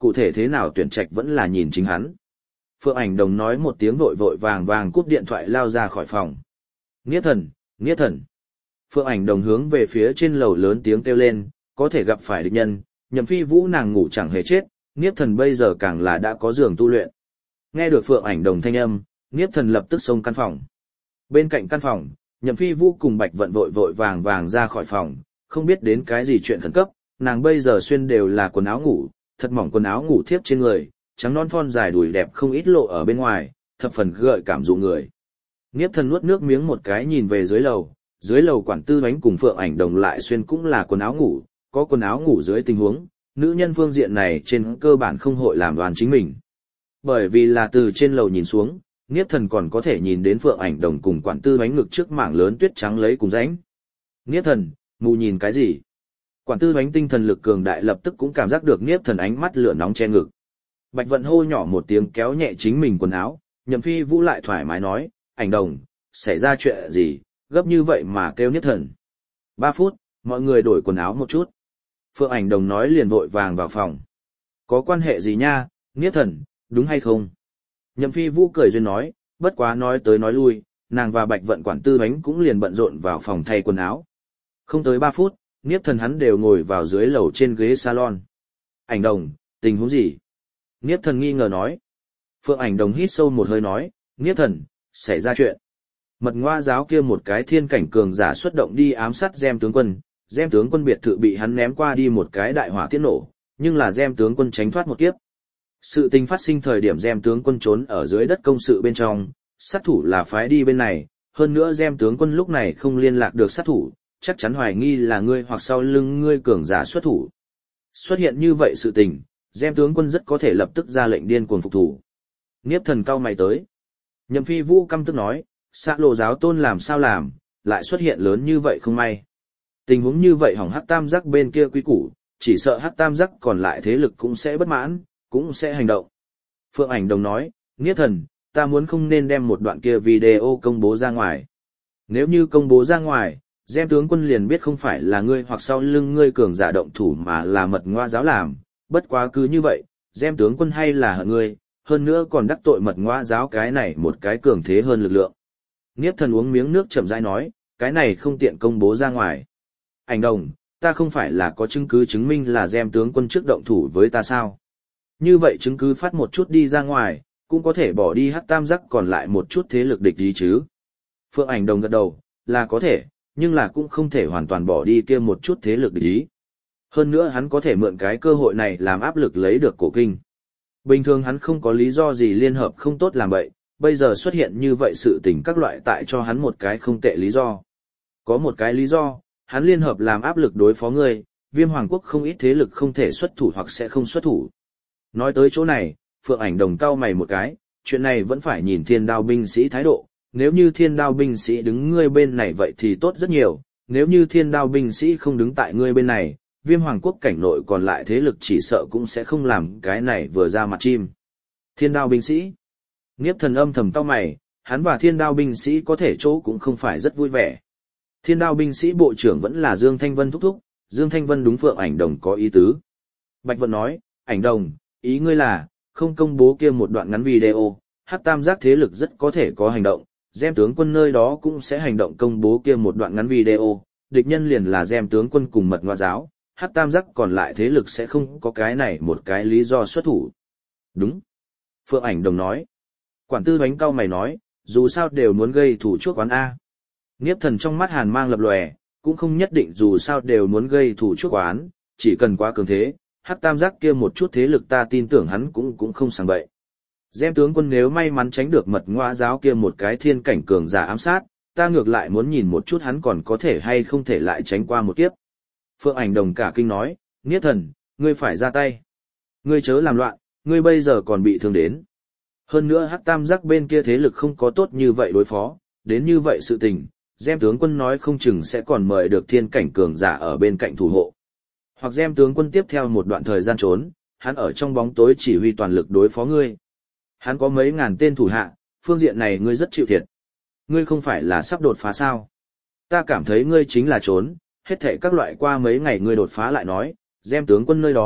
cụ thể thế nào tuyển trạch vẫn là nhìn chính hắn. Phượng Ảnh Đồng nói một tiếng vội vội vàng vàng cúp điện thoại lao ra khỏi phòng. Niết thần, Niết thần. Phượng Ảnh Đồng hướng về phía trên lầu lớn tiếng kêu lên, có thể gặp phải địch nhân, Nhậm Phi Vũ nàng ngủ chẳng hề chết, Niết thần bây giờ càng là đã có giường tu luyện. Nghe được Phượng Ảnh Đồng thanh âm, Niết thần lập tức xông căn phòng. Bên cạnh căn phòng, Nhậm Phi Vũ cùng Bạch Vận vội vội vàng vàng ra khỏi phòng, không biết đến cái gì chuyện khẩn cấp, nàng bây giờ xuyên đều là quần áo ngủ, thật mỏng quần áo ngủ thiếp trên người, trắng non thon dài đùi đẹp không ít lộ ở bên ngoài, thập phần gợi cảm dụ người. Niếp thần nuốt nước miếng một cái nhìn về dưới lầu, dưới lầu quản tư bánh cùng Phượng Ảnh Đồng lại xuyên cũng là quần áo ngủ, có quần áo ngủ dưới tình huống, nữ nhân phương diện này trên cơ bản không hội làm đoàn chính mình. Bởi vì là từ trên lầu nhìn xuống, Niếp thần còn có thể nhìn đến Phượng Ảnh Đồng cùng quản tư bánh ngực trước mảng lớn tuyết trắng lấy cùng rãnh. Niếp thần, mù nhìn cái gì? Quản tư bánh tinh thần lực cường đại lập tức cũng cảm giác được Niếp thần ánh mắt lửa nóng che ngực. Bạch Vận hô nhỏ một tiếng kéo nhẹ chính mình quần áo, Nhậm Phi Vũ lại thoải mái nói, Ảnh Đồng, xảy ra chuyện gì, gấp như vậy mà kêu Niếp thần. Ba phút, mọi người đổi quần áo một chút. Phượng Ảnh Đồng nói liền vội vàng vào phòng. Có quan hệ gì nha, Niếp thần, đúng hay không? Nhậm Phi Vũ cười duyên nói, bất quá nói tới nói lui, nàng và Bạch Vận quản tư bánh cũng liền bận rộn vào phòng thay quần áo. Không tới ba phút, Niếp thần hắn đều ngồi vào dưới lầu trên ghế salon. Ảnh Đồng, tình huống gì? Niếp thần nghi ngờ nói. Phượng Ảnh Đồng hít sâu một hơi nói, Niếp thần, xảy ra chuyện. Mật ngoa giáo kia một cái thiên cảnh cường giả xuất động đi ám sát Gem tướng quân, Gem tướng quân biệt thự bị hắn ném qua đi một cái đại hỏa tiết nổ, nhưng là Gem tướng quân tránh thoát một kiếp. Sự tình phát sinh thời điểm Gem tướng quân trốn ở dưới đất công sự bên trong, sát thủ là phái đi bên này, hơn nữa Gem tướng quân lúc này không liên lạc được sát thủ, chắc chắn hoài nghi là ngươi hoặc sau lưng ngươi cường giả xuất thủ. Xuất hiện như vậy sự tình, Gem tướng quân rất có thể lập tức ra lệnh điên cuồng phục thủ. Niếp thần cao mày tới. Nhậm Phi Vũ căm tức nói, Sạ Lộ giáo tôn làm sao làm, lại xuất hiện lớn như vậy không may. Tình huống như vậy hỏng Hắc Tam Giác bên kia quý củ, chỉ sợ Hắc Tam Giác còn lại thế lực cũng sẽ bất mãn, cũng sẽ hành động. Phượng Ảnh Đồng nói, Niếp thần, ta muốn không nên đem một đoạn kia video công bố ra ngoài. Nếu như công bố ra ngoài, Gem tướng quân liền biết không phải là ngươi hoặc sau lưng ngươi cường giả động thủ mà là mật ngoa giáo làm, bất quá cứ như vậy, Gem tướng quân hay là hận ngươi, hơn nữa còn đắc tội mật ngoa giáo cái này một cái cường thế hơn lực lượng. Niếp thần uống miếng nước chậm rãi nói, cái này không tiện công bố ra ngoài. Ảnh Đồng, ta không phải là có chứng cứ chứng minh là Gem tướng quân trước động thủ với ta sao? Như vậy chứng cứ phát một chút đi ra ngoài, cũng có thể bỏ đi Hắc Tam Giác còn lại một chút thế lực địch ý chứ. Phượng Ảnh Đồng gật đầu, là có thể, nhưng là cũng không thể hoàn toàn bỏ đi kia một chút thế lực địch ý. Hơn nữa hắn có thể mượn cái cơ hội này làm áp lực lấy được cổ kinh. Bình thường hắn không có lý do gì liên hợp không tốt làm vậy, bây giờ xuất hiện như vậy sự tình các loại tại cho hắn một cái không tệ lý do. Có một cái lý do, hắn liên hợp làm áp lực đối phó ngươi, Viêm Hoàng quốc không ít thế lực không thể xuất thủ hoặc sẽ không xuất thủ. Nói tới chỗ này, Phượng Ảnh Đồng cau mày một cái, chuyện này vẫn phải nhìn Thiên Đao binh sĩ thái độ, nếu như Thiên Đao binh sĩ đứng ngươi bên này vậy thì tốt rất nhiều, nếu như Thiên Đao binh sĩ không đứng tại ngươi bên này, Viêm Hoàng quốc cảnh nội còn lại thế lực chỉ sợ cũng sẽ không làm cái này vừa ra mặt chim. Thiên Đao binh sĩ. Niếp thần âm thầm cau mày, hắn và Thiên Đao binh sĩ có thể chỗ cũng không phải rất vui vẻ. Thiên Đao binh sĩ bộ trưởng vẫn là Dương Thanh Vân thúc thúc, Dương Thanh Vân đúng Phượng Ảnh Đồng có ý tứ. Bạch Vận nói, Ảnh Đồng, ý ngươi là, không công bố kia một đoạn ngắn video, Hắc Tam Giác thế lực rất có thể có hành động, Gem tướng quân nơi đó cũng sẽ hành động công bố kia một đoạn ngắn video, địch nhân liền là Gem tướng quân cùng mật ngoa giáo, Hắc Tam Giác còn lại thế lực sẽ không có cái này một cái lý do xuất thủ. Đúng. Phượng Ảnh Đồng nói. Quản tư bánh cau mày nói, dù sao đều muốn gây thủ chuốc oán A. Niếp thần trong mắt hàn mang lập lòe, cũng không nhất định dù sao đều muốn gây thủ chuốc oán, chỉ cần quá cường thế, Hắc Tam Giác kia một chút thế lực ta tin tưởng hắn cũng cũng không sàng bậy. Gem tướng quân nếu may mắn tránh được mật ngoa giáo kia một cái thiên cảnh cường giả ám sát, ta ngược lại muốn nhìn một chút hắn còn có thể hay không thể lại tránh qua một kiếp. Phượng Ảnh Đồng cả kinh nói, Niếp thần, ngươi phải ra tay. Ngươi chớ làm loạn, ngươi bây giờ còn bị thương đến. Hơn nữa Hắc Tam Giác bên kia thế lực không có tốt như vậy đối phó, đến như vậy sự tình, Gem tướng quân nói không chừng sẽ còn mời được thiên cảnh cường giả ở bên cạnh thủ hộ. Hoặc Gem tướng quân tiếp theo một đoạn thời gian trốn, hắn ở trong bóng tối chỉ huy toàn lực đối phó ngươi. Hắn có mấy ngàn tên thủ hạ, phương diện này ngươi rất chịu thiệt. Ngươi không phải là sắp đột phá sao? Ta cảm thấy ngươi chính là trốn, hết thảy các loại qua mấy ngày ngươi đột phá lại nói, Gem tướng quân nơi đó,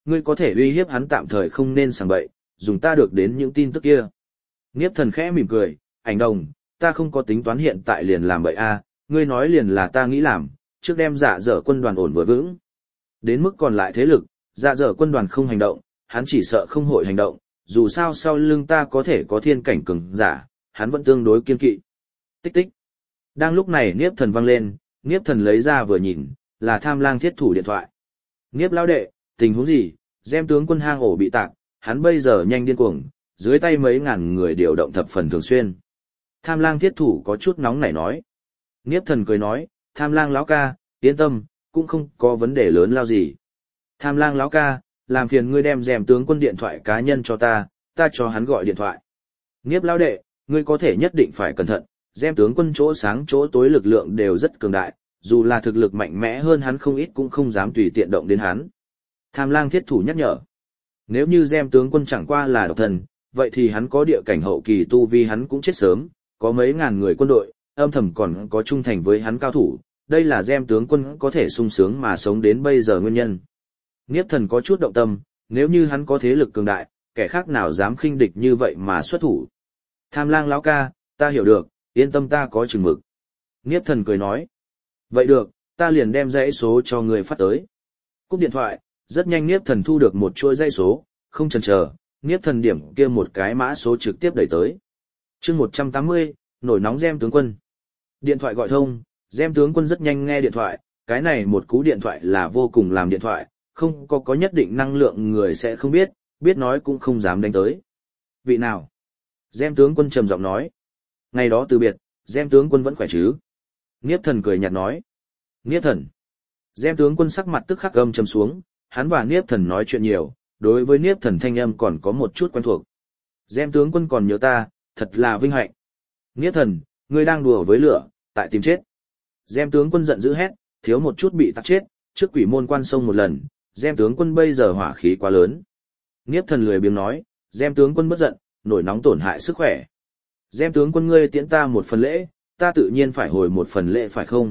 ngươi có thể uy hiếp hắn tạm thời không nên sảng bậy, dùng ta được đến những tin tức kia. Niếp Thần khẽ mỉm cười, ảnh đồng, ta không có tính toán hiện tại liền làm bậy a, ngươi nói liền là ta nghĩ làm, trước đem dạ dở quân đoàn ổn vừa vững. Đến mức còn lại thế lực, dạ dở quân đoàn không hành động, hắn chỉ sợ không hội hành động, dù sao sau lưng ta có thể có thiên cảnh cường giả, hắn vẫn tương đối kiên kỵ. Tích tích. Đang lúc này Niếp Thần vang lên, Niếp Thần lấy ra vừa nhìn, là Tham Lang Thiết Thủ điện thoại. Niếp lão đệ, tình huống gì? Gem tướng quân hang ổ bị tạc, hắn bây giờ nhanh điên cuồng, dưới tay mấy ngàn người điều động thập phần thường xuyên. Tham Lang Thiết Thủ có chút nóng nảy nói. Niếp Thần cười nói, Tham Lang lão ca, yên tâm, cũng không có vấn đề lớn lao gì. Tham Lang lão ca, làm phiền ngươi đem Gem tướng quân điện thoại cá nhân cho ta, ta cho hắn gọi điện thoại. Niếp lão đệ, ngươi có thể nhất định phải cẩn thận, Gem tướng quân chỗ sáng chỗ tối lực lượng đều rất cường đại, dù là thực lực mạnh mẽ hơn hắn không ít cũng không dám tùy tiện động đến hắn. Tham Lang Thiết Thủ nhắc nhở. Nếu như Gem tướng quân chẳng qua là độc thần, vậy thì hắn có địa cảnh hậu kỳ tu vi hắn cũng chết sớm, có mấy ngàn người quân đội, âm thầm còn có trung thành với hắn cao thủ, đây là Gem tướng quân có thể sung sướng mà sống đến bây giờ nguyên nhân. Niếp Thần có chút động tâm, nếu như hắn có thế lực cường đại, kẻ khác nào dám khinh địch như vậy mà xuất thủ. Tham Lang lão ca, ta hiểu được, yên tâm ta có chừng mực. Niếp Thần cười nói. Vậy được, ta liền đem dãy số cho người phát tới. Cúp điện thoại, rất nhanh Niếp Thần thu được một chuỗi dãy số, không chần chờ, Niếp Thần điểm kia một cái mã số trực tiếp đẩy tới. Chương một trăm tám mươi, nổi nóng Gem tướng quân. Điện thoại gọi thông, Gem tướng quân rất nhanh nghe điện thoại, cái này một cú điện thoại là vô cùng làm điện thoại, không có có nhất định năng lượng người sẽ không biết, biết nói cũng không dám đánh tới. Vị nào? Gem tướng quân trầm giọng nói. Ngày đó từ biệt, Gem tướng quân vẫn khỏe chứ? Niếp Thần cười nhạt nói. Niếp Thần. Gem tướng quân sắc mặt tức khắc gầm trầm xuống, hắn và Niếp Thần nói chuyện nhiều, đối với Niếp Thần thanh âm còn có một chút quen thuộc. Gem tướng quân còn nhớ ta, thật là vinh hạnh. Niếp Thần, ngươi đang đùa với lửa, tại tìm chết. Gem tướng quân giận dữ hét, thiếu một chút bị tắc chết, trước quỷ môn quan sông một lần, Gem tướng quân bây giờ hỏa khí quá lớn. Niếp Thần lười biếng nói, Gem tướng quân bất giận, nổi nóng tổn hại sức khỏe. Gem tướng quân ngươi tiễn ta một phần lễ, ta tự nhiên phải hồi một phần lễ phải không?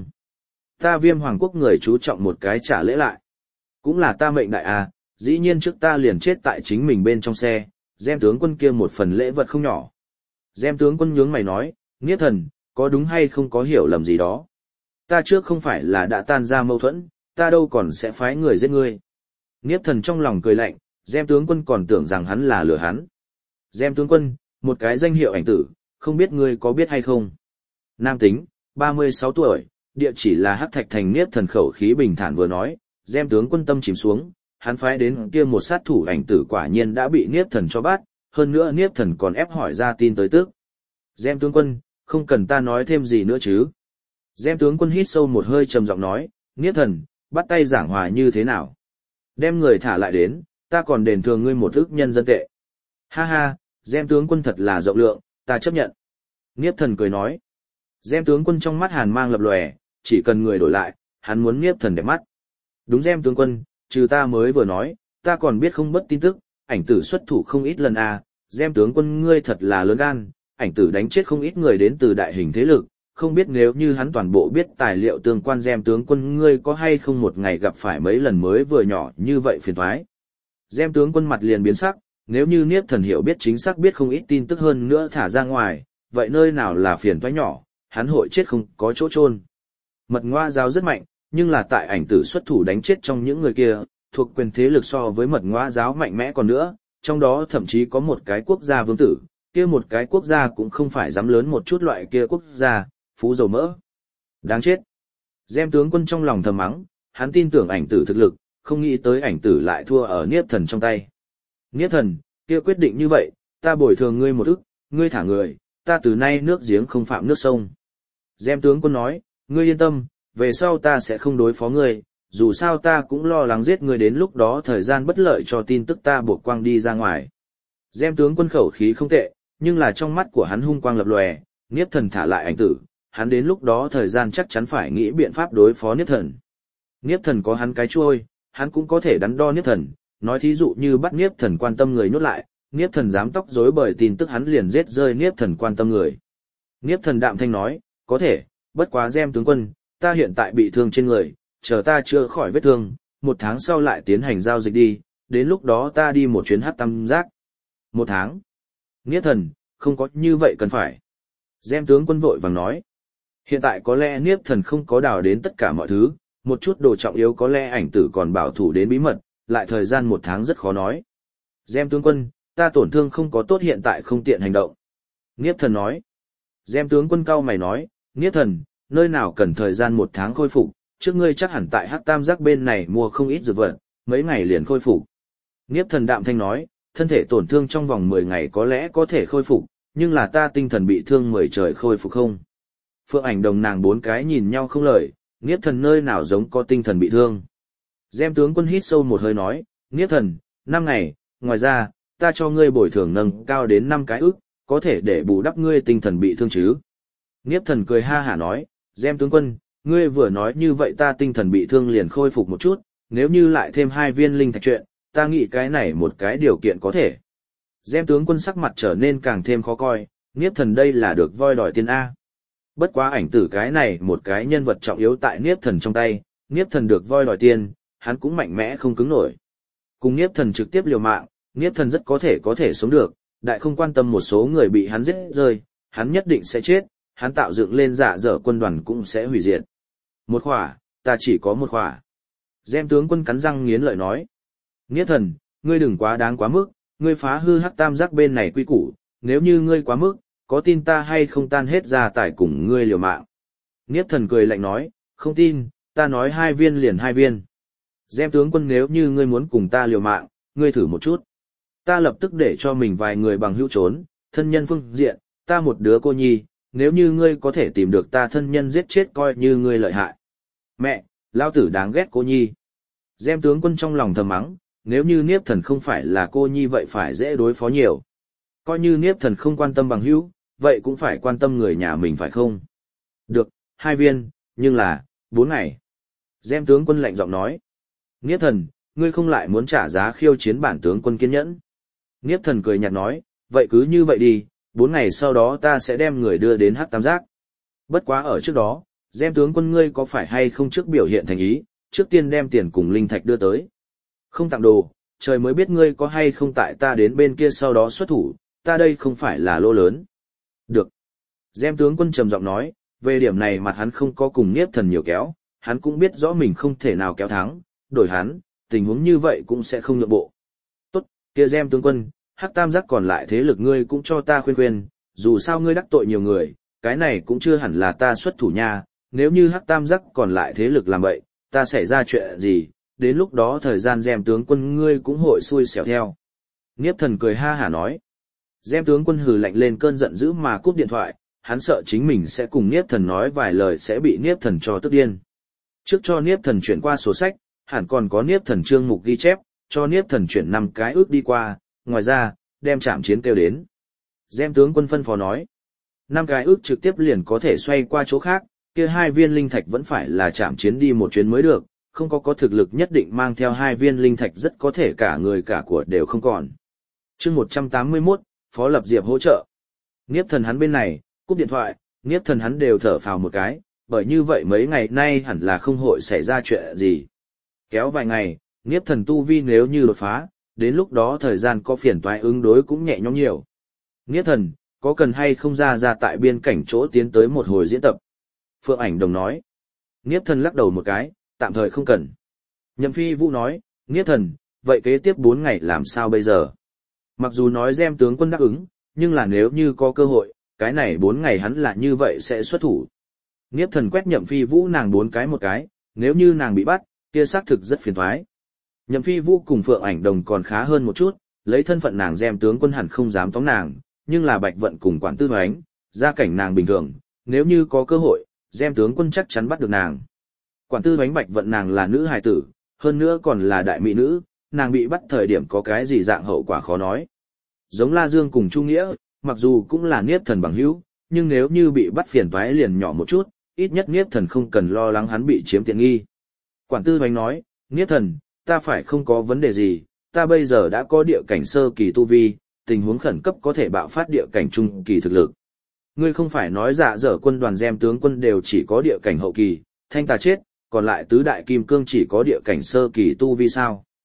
Ta Viêm Hoàng quốc người chú trọng một cái trả lễ lại. Cũng là ta mệnh đại à, dĩ nhiên trước ta liền chết tại chính mình bên trong xe, Gem tướng quân kia một phần lễ vật không nhỏ. Gem tướng quân nhướng mày nói, Niếp Thần, có đúng hay không có hiểu lầm gì đó? Ta trước không phải là đã tan ra mâu thuẫn, ta đâu còn sẽ phái người giết ngươi. Niếp Thần trong lòng cười lạnh, Gem tướng quân còn tưởng rằng hắn là lừa hắn. Gem tướng quân, một cái danh hiệu ảnh tử, không biết ngươi có biết hay không? Nam tính, ba mươi sáu tuổi, địa chỉ là Hắc Thạch Thành. Niếp Thần khẩu khí bình thản vừa nói, Gem tướng quân tâm chìm xuống, hắn phái đến kia một sát thủ ảnh tử quả nhiên đã bị Niếp Thần cho bắt, hơn nữa Niếp Thần còn ép hỏi ra tin tới tức. Gem tướng quân, không cần ta nói thêm gì nữa chứ? Gem tướng quân hít sâu một hơi trầm giọng nói, Niếp Thần, bắt tay giảng hòa như thế nào? Đem người thả lại đến, ta còn đền thường ngươi một ức nhân dân tệ. Ha ha, Gem tướng quân thật là rộng lượng, ta chấp nhận. Niếp Thần cười nói. Gem tướng quân trong mắt hàn mang lập lòe, chỉ cần người đổi lại, hắn muốn Niếp Thần đẹp mắt. Đúng Gem tướng quân, trừ ta mới vừa nói, ta còn biết không bất tin tức, ảnh tử xuất thủ không ít lần à, Gem tướng quân ngươi thật là lớn gan, ảnh tử đánh chết không ít người đến từ đại hình thế lực, không biết nếu như hắn toàn bộ biết tài liệu tương quan Gem tướng quân ngươi có hay không một ngày gặp phải mấy lần mới vừa nhỏ như vậy phiền toái. Gem tướng quân mặt liền biến sắc, nếu như Niếp Thần hiểu biết chính xác biết không ít tin tức hơn nữa thả ra ngoài, vậy nơi nào là phiền toái nhỏ, hắn hội chết không có chỗ chôn. Mật Ngoa giáo rất mạnh, nhưng là tại ảnh tử xuất thủ đánh chết trong những người kia, thuộc quyền thế lực so với Mật Ngoa giáo mạnh mẽ còn nữa, trong đó thậm chí có một cái quốc gia vương tử, kia một cái quốc gia cũng không phải dám lớn một chút loại kia quốc gia, phú dầu mỡ. Đáng chết. Gem tướng quân trong lòng thầm mắng, hắn tin tưởng ảnh tử thực lực, không nghĩ tới ảnh tử lại thua ở Niếp Thần trong tay. Niếp Thần, kia quyết định như vậy, ta bồi thường ngươi một ức, ngươi thả người, ta từ nay nước giếng không phạm nước sông. Gem tướng quân nói, ngươi yên tâm, về sau ta sẽ không đối phó ngươi, dù sao ta cũng lo lắng giết ngươi đến lúc đó thời gian bất lợi cho tin tức ta buộc quang đi ra ngoài. Gem tướng quân khẩu khí không tệ, nhưng là trong mắt của hắn hung quang lập lòe, Niếp Thần thả lại ảnh tử, hắn đến lúc đó thời gian chắc chắn phải nghĩ biện pháp đối phó Niếp Thần. Niếp Thần có hắn cái chuôi, hắn cũng có thể đắn đo Niếp Thần, nói thí dụ như bắt Niếp Thần quan tâm người nhốt lại, Niếp Thần dám tóc rối bởi tin tức hắn liền giết rơi Niếp Thần quan tâm người. Niếp Thần đạm thanh nói, có thể, bất quá Gem tướng quân, ta hiện tại bị thương trên người, chờ ta chữa khỏi vết thương, một tháng sau lại tiến hành giao dịch đi, đến lúc đó ta đi một chuyến hắc tam giác. Một tháng. Niếp thần, không có như vậy cần phải. Gem tướng quân vội vàng nói. Hiện tại có lẽ Niếp thần không có đào đến tất cả mọi thứ, một chút đồ trọng yếu có lẽ ảnh tử còn bảo thủ đến bí mật, lại thời gian một tháng rất khó nói. Gem tướng quân, ta tổn thương không có tốt hiện tại không tiện hành động. Niếp thần nói. Gem tướng quân cao mày nói, Niếp thần, nơi nào cần thời gian một tháng khôi phục, trước ngươi chắc hẳn tại hắc tam giác bên này mua không ít dược vật, mấy ngày liền khôi phục. Niếp thần đạm thanh nói, thân thể tổn thương trong vòng mười ngày có lẽ có thể khôi phục, nhưng là ta tinh thần bị thương mười trời khôi phục không. Phượng ảnh đồng nàng bốn cái nhìn nhau không lời, Niếp thần nơi nào giống có tinh thần bị thương. Gem tướng quân hít sâu một hơi nói, Niếp thần, năm ngày, ngoài ra, ta cho ngươi bồi thường nâng cao đến năm cái ức, có thể để bù đắp ngươi tinh thần bị thương chứ. Niếp thần cười ha hả nói, Gem tướng quân, ngươi vừa nói như vậy ta tinh thần bị thương liền khôi phục một chút, nếu như lại thêm hai viên linh thạch chuyện, ta nghĩ cái này một cái điều kiện có thể. Gem tướng quân sắc mặt trở nên càng thêm khó coi, Niếp thần đây là được voi đòi tiền A. Bất quá ảnh tử cái này một cái nhân vật trọng yếu tại Niếp thần trong tay, Niếp thần được voi đòi tiền, hắn cũng mạnh mẽ không cứng nổi. Cùng Niếp thần trực tiếp liều mạng, Niếp thần rất có thể có thể sống được, đại không quan tâm một số người bị hắn giết rơi, hắn nhất định sẽ chết, hắn tạo dựng lên dạ dở quân đoàn cũng sẽ hủy diệt. Một khỏa, ta chỉ có một khỏa. Gem tướng quân cắn răng nghiến lợi nói. Niếp thần, ngươi đừng quá đáng quá mức, ngươi phá hư hắc tam giác bên này quy củ, nếu như ngươi quá mức, có tin ta hay không tan hết gia tài cùng ngươi liều mạng. Niếp thần cười lạnh nói, không tin, ta nói hai viên liền hai viên. Gem tướng quân nếu như ngươi muốn cùng ta liều mạng, ngươi thử một chút. Ta lập tức để cho mình vài người bằng hữu trốn, thân nhân phương diện, ta một đứa cô nhi, nếu như ngươi có thể tìm được ta thân nhân giết chết coi như ngươi lợi hại. Mẹ, lao tử đáng ghét cô nhi. Gem tướng quân trong lòng thầm mắng, nếu như Niếp thần không phải là cô nhi vậy phải dễ đối phó nhiều. Coi như Niếp thần không quan tâm bằng hữu, vậy cũng phải quan tâm người nhà mình phải không? Được, hai viên, nhưng là, bốn ngày. Gem tướng quân lạnh giọng nói. Niếp thần, ngươi không lại muốn trả giá khiêu chiến bản tướng quân kiên nhẫn. Niếp thần cười nhạt nói, vậy cứ như vậy đi, bốn ngày sau đó ta sẽ đem người đưa đến hắc tam giác. Bất quá ở trước đó, Gem tướng quân ngươi có phải hay không trước biểu hiện thành ý, trước tiên đem tiền cùng linh thạch đưa tới. Không tặng đồ, trời mới biết ngươi có hay không tại ta đến bên kia sau đó xuất thủ, ta đây không phải là lô lớn. Được. Gem tướng quân trầm giọng nói, về điểm này mặt hắn không có cùng Niếp thần nhiều kéo, hắn cũng biết rõ mình không thể nào kéo thắng, đổi hắn, tình huống như vậy cũng sẽ không nhượng bộ. Tốt, kia Gem tướng quân, hắc tam giác còn lại thế lực ngươi cũng cho ta khuyên khuyên, dù sao ngươi đắc tội nhiều người, cái này cũng chưa hẳn là ta xuất thủ nha, nếu như hắc tam giác còn lại thế lực làm vậy, ta xảy ra chuyện gì, đến lúc đó thời gian Gem tướng quân ngươi cũng hội xui xẻo theo. Niếp thần cười ha hả nói. Gem tướng quân hừ lạnh lên cơn giận dữ mà cúp điện thoại, hắn sợ chính mình sẽ cùng Niếp thần nói vài lời sẽ bị Niếp thần cho tức điên. Trước cho Niếp thần chuyển qua sổ sách, hẳn còn có Niếp thần chương mục ghi chép, cho Niếp thần chuyển năm cái ước đi qua, ngoài ra, đem chạm chiến kêu đến. Gem tướng quân phân phó nói. Năm cái ước trực tiếp liền có thể xoay qua chỗ khác, kia hai viên linh thạch vẫn phải là chạm chiến đi một chuyến mới được, không có có thực lực nhất định mang theo hai viên linh thạch rất có thể cả người cả của đều không còn. Chương một trăm tám mươi mốt, Phó Lập Diệp hỗ trợ. Niếp thần hắn bên này, cúp điện thoại, Niếp thần hắn đều thở phào một cái, bởi như vậy mấy ngày nay hẳn là không hội xảy ra chuyện gì. Kéo vài ngày, Niếp thần tu vi nếu như đột phá, đến lúc đó thời gian có phiền toái ứng đối cũng nhẹ nhõm nhiều. Niếp thần, có cần hay không ra ra tại biên cảnh chỗ tiến tới một hồi diễn tập? Phượng ảnh đồng nói. Niếp thần lắc đầu một cái, tạm thời không cần. Nhậm Phi Vũ nói, Niếp thần, vậy kế tiếp bốn ngày làm sao bây giờ? Mặc dù nói Gem tướng quân đáp ứng, nhưng là nếu như có cơ hội, cái này bốn ngày hắn là như vậy sẽ xuất thủ. Niếp thần quét Nhậm Phi Vũ nàng bốn cái một cái, nếu như nàng bị bắt, kia xác thực rất phiền toái. Nhậm Phi Vũ cùng Phượng ảnh đồng còn khá hơn một chút, lấy thân phận nàng Gem tướng quân hẳn không dám tóm nàng, nhưng là Bạch Vận cùng Quản Tư Hoánh, gia cảnh nàng bình thường, nếu như có cơ hội, Gem tướng quân chắc chắn bắt được nàng. Quản Tư Hoánh Bạch Vận nàng là nữ hài tử, hơn nữa còn là đại mỹ nữ, nàng bị bắt thời điểm có cái gì dạng hậu quả khó nói. Giống La Dương cùng Trung Nghĩa, mặc dù cũng là Niếp thần bằng hữu, nhưng nếu như bị bắt phiền toái liền nhỏ một chút, ít nhất Niếp thần không cần lo lắng hắn bị chiếm tiện nghi. Quản Tư Hoánh nói, Niếp thần, ta phải không có vấn đề gì, ta bây giờ đã có địa cảnh sơ kỳ tu vi, tình huống khẩn cấp có thể bạo phát địa cảnh trung kỳ thực lực. Ngươi không phải nói dạ dở quân đoàn Gem tướng quân đều chỉ có địa cảnh hậu kỳ, thanh tà chết, còn lại tứ đại kim cương chỉ có địa cảnh sơ kỳ tu vi sao?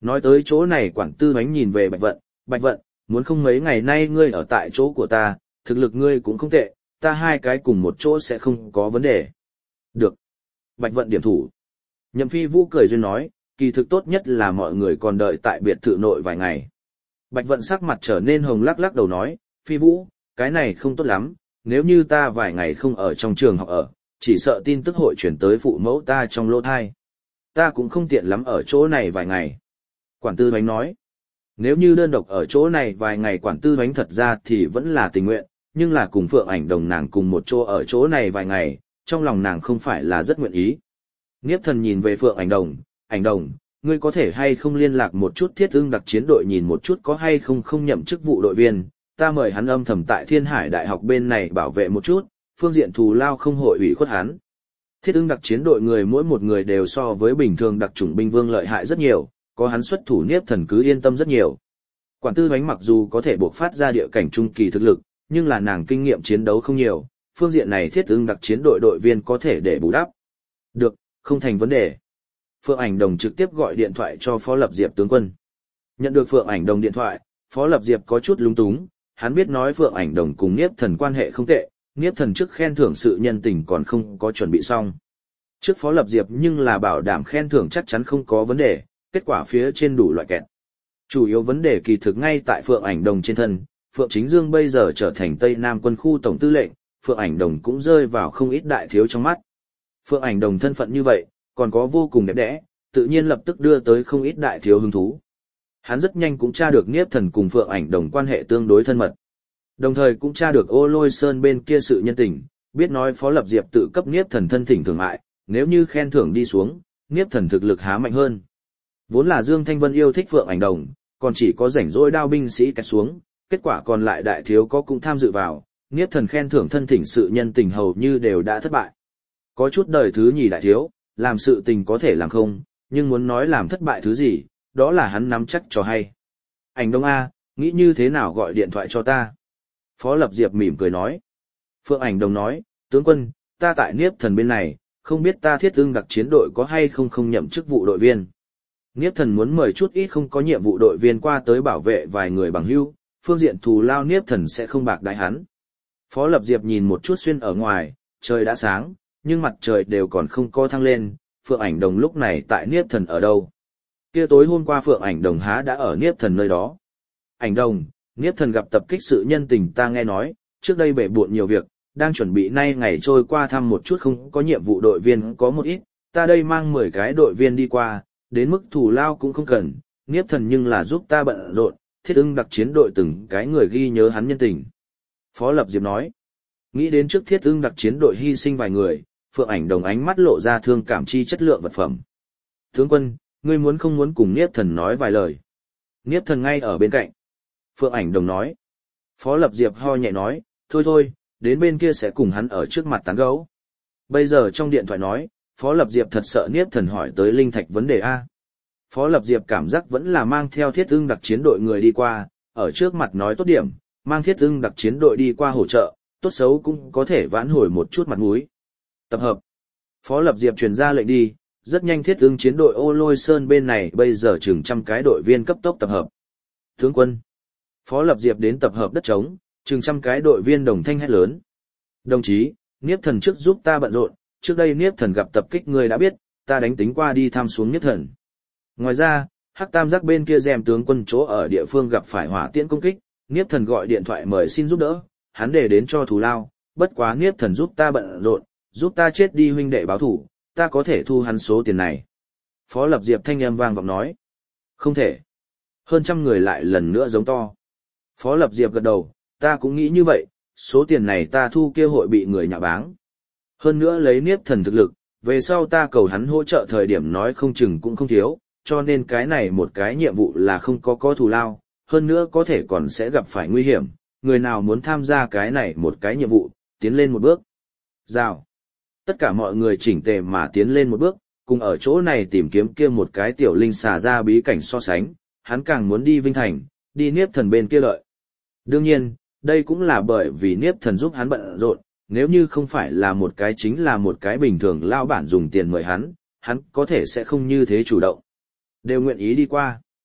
Nói tới chỗ này quản tư bánh nhìn về Bạch Vận, Bạch Vận, muốn không mấy ngày nay ngươi ở tại chỗ của ta, thực lực ngươi cũng không tệ, ta hai cái cùng một chỗ sẽ không có vấn đề. Được. Bạch Vận điểm thủ. Nhậm Phi Vũ cười duyên nói, kỳ thực tốt nhất là mọi người còn đợi tại biệt thự nội vài ngày. Bạch Vận sắc mặt trở nên hồng lắc lắc đầu nói, Phi Vũ, cái này không tốt lắm, nếu như ta vài ngày không ở trong trường học ở, chỉ sợ tin tức hội chuyển tới phụ mẫu ta trong lỗ thai. Ta cũng không tiện lắm ở chỗ này vài ngày. Quản tư bánh nói, nếu như đơn độc ở chỗ này vài ngày quản tư bánh thật ra thì vẫn là tình nguyện, nhưng là cùng Phượng Ảnh Đồng nàng cùng một chỗ ở chỗ này vài ngày, trong lòng nàng không phải là rất nguyện ý. Niếp Thần nhìn về Phượng Ảnh Đồng, Ảnh Đồng, ngươi có thể hay không liên lạc một chút Thiết Ưng đặc chiến đội nhìn một chút có hay không không nhậm chức vụ đội viên, ta mời hắn âm thầm tại Thiên Hải Đại học bên này bảo vệ một chút, phương diện thù lao không hội ủy khuất hắn. Thiết Ưng đặc chiến đội người mỗi một người đều so với bình thường đặc chủng binh vương lợi hại rất nhiều, có hắn xuất thủ Niếp Thần cứ yên tâm rất nhiều. Quản tư bánh mặc dù có thể buộc phát ra địa cảnh trung kỳ thực lực, nhưng là nàng kinh nghiệm chiến đấu không nhiều, phương diện này Thiết Ưng đặc chiến đội đội viên có thể để bù đắp. Được, không thành vấn đề. Phượng Ảnh Đồng trực tiếp gọi điện thoại cho Phó Lập Diệp tướng quân. Nhận được Phượng Ảnh Đồng điện thoại, Phó Lập Diệp có chút lúng túng, hắn biết nói Phượng Ảnh Đồng cùng Niếp Thần quan hệ không tệ, Niếp Thần trước khen thưởng sự nhân tình còn không có chuẩn bị xong. Trước Phó Lập Diệp nhưng là bảo đảm khen thưởng chắc chắn không có vấn đề, kết quả phía trên đủ loại kẹt. Chủ yếu vấn đề kỳ thực ngay tại Phượng Ảnh Đồng trên thân, Phượng Chính Dương bây giờ trở thành Tây Nam quân khu tổng tư lệnh, Phượng Ảnh Đồng cũng rơi vào không ít đại thiếu trong mắt. Phượng Ảnh Đồng thân phận như vậy, còn có vô cùng đẹp đẽ, tự nhiên lập tức đưa tới không ít đại thiếu hứng thú. Hắn rất nhanh cũng tra được Niếp Thần cùng Phượng Ảnh Đồng quan hệ tương đối thân mật. Đồng thời cũng tra được Ô Lôi Sơn bên kia sự nhân tình, biết nói Phó Lập Diệp tự cấp Niếp Thần thân thỉnh thưởng lại, nếu như khen thưởng đi xuống, Niếp Thần thực lực há mạnh hơn. Vốn là Dương Thanh Vân yêu thích Phượng Ảnh Đồng, còn chỉ có rảnh rỗi đao binh sĩ kẹt xuống, kết quả còn lại đại thiếu có cũng tham dự vào, Niếp Thần khen thưởng thân thỉnh sự nhân tình hầu như đều đã thất bại. Có chút đời thứ nhì đại thiếu, làm sự tình có thể làm không, nhưng muốn nói làm thất bại thứ gì, đó là hắn nắm chắc cho hay. Ảnh Đông A, nghĩ như thế nào gọi điện thoại cho ta? Phó Lập Diệp mỉm cười nói. Phượng Ảnh Đồng nói, tướng quân, ta tại Niếp Thần bên này, không biết ta Thiết Ưng đặc chiến đội có hay không không nhậm chức vụ đội viên. Niếp Thần muốn mời chút ít không có nhiệm vụ đội viên qua tới bảo vệ vài người bằng hữu, phương diện thù lao Niếp Thần sẽ không bạc đãi hắn. Phó Lập Diệp nhìn một chút xuyên ở ngoài, trời đã sáng, nhưng mặt trời đều còn không co thăng lên, Phượng Ảnh Đồng lúc này tại Niếp Thần ở đâu? Kia tối hôm qua Phượng Ảnh Đồng há đã ở Niếp Thần nơi đó. Ảnh Đồng, Niếp Thần gặp tập kích sự nhân tình ta nghe nói, trước đây bể bộn nhiều việc, đang chuẩn bị nay ngày trôi qua thăm một chút không có nhiệm vụ đội viên có một ít, ta đây mang mười cái đội viên đi qua, đến mức thù lao cũng không cần, Niếp Thần nhưng là giúp ta bận rộn, Thiết Ưng đặc chiến đội từng cái người ghi nhớ hắn nhân tình. Phó Lập Diệp nói, nghĩ đến trước Thiết Ưng đặc chiến đội hy sinh vài người, Phượng Ảnh Đồng ánh mắt lộ ra thương cảm chi chất lượng vật phẩm. Tướng quân, ngươi muốn không muốn cùng Niếp Thần nói vài lời? Niếp Thần ngay ở bên cạnh. Phượng Ảnh Đồng nói. Phó Lập Diệp ho nhẹ nói, thôi thôi, đến bên kia sẽ cùng hắn ở trước mặt tán gẫu. Bây giờ trong điện thoại nói, Phó Lập Diệp thật sợ Niếp Thần hỏi tới linh thạch vấn đề A. Phó Lập Diệp cảm giác vẫn là mang theo Thiết Ưng đặc chiến đội người đi qua, ở trước mặt nói tốt điểm, mang Thiết Ưng đặc chiến đội đi qua hỗ trợ, tốt xấu cũng có thể vãn hồi một chút mặt mũi. Tập hợp. Phó Lập Diệp truyền ra lệnh đi, rất nhanh Thiết Ưng chiến đội Ô Lôi Sơn bên này bây giờ chừng trăm cái đội viên cấp tốc tập hợp. Tướng quân. Phó Lập Diệp đến tập hợp đất trống, chừng trăm cái đội viên đồng thanh hét lớn. Đồng chí, Niếp Thần trước giúp ta bận rộn, trước đây Niếp Thần gặp tập kích người đã biết, ta đánh tính qua đi thăm xuống Niếp Thần. Ngoài ra, Hắc Tam Giác bên kia Dèm tướng quân chỗ ở địa phương gặp phải hỏa tiễn công kích, Niếp Thần gọi điện thoại mời xin giúp đỡ, hắn để đến cho thù lao, bất quá Niếp Thần giúp ta bận rộn, giúp ta chết đi huynh đệ báo thủ, ta có thể thu hắn số tiền này. Phó Lập Diệp thanh âm vang vọng nói. Không thể. Hơn trăm người lại lần nữa giống to. Phó Lập Diệp gật đầu, ta cũng nghĩ như vậy, số tiền này ta thu kia hội bị người nhạ báng. Hơn nữa lấy Niếp Thần thực lực, về sau ta cầu hắn hỗ trợ thời điểm nói không chừng cũng không thiếu, cho nên cái này một cái nhiệm vụ là không có có thù lao, hơn nữa có thể còn sẽ gặp phải nguy hiểm, người nào muốn tham gia cái này một cái nhiệm vụ, tiến lên một bước. Rào. Tất cả mọi người chỉnh tề mà tiến lên một bước, cùng ở chỗ này tìm kiếm kia một cái tiểu linh xà ra bí cảnh so sánh, hắn càng muốn đi Vinh Thành, đi Niếp Thần bên kia lợi. Đương nhiên, đây cũng là bởi vì Niếp Thần giúp hắn bận rộn, nếu như không phải là một cái chính là một cái bình thường lao bản dùng tiền mời hắn, hắn có thể sẽ không như thế chủ động. Đều nguyện ý đi qua.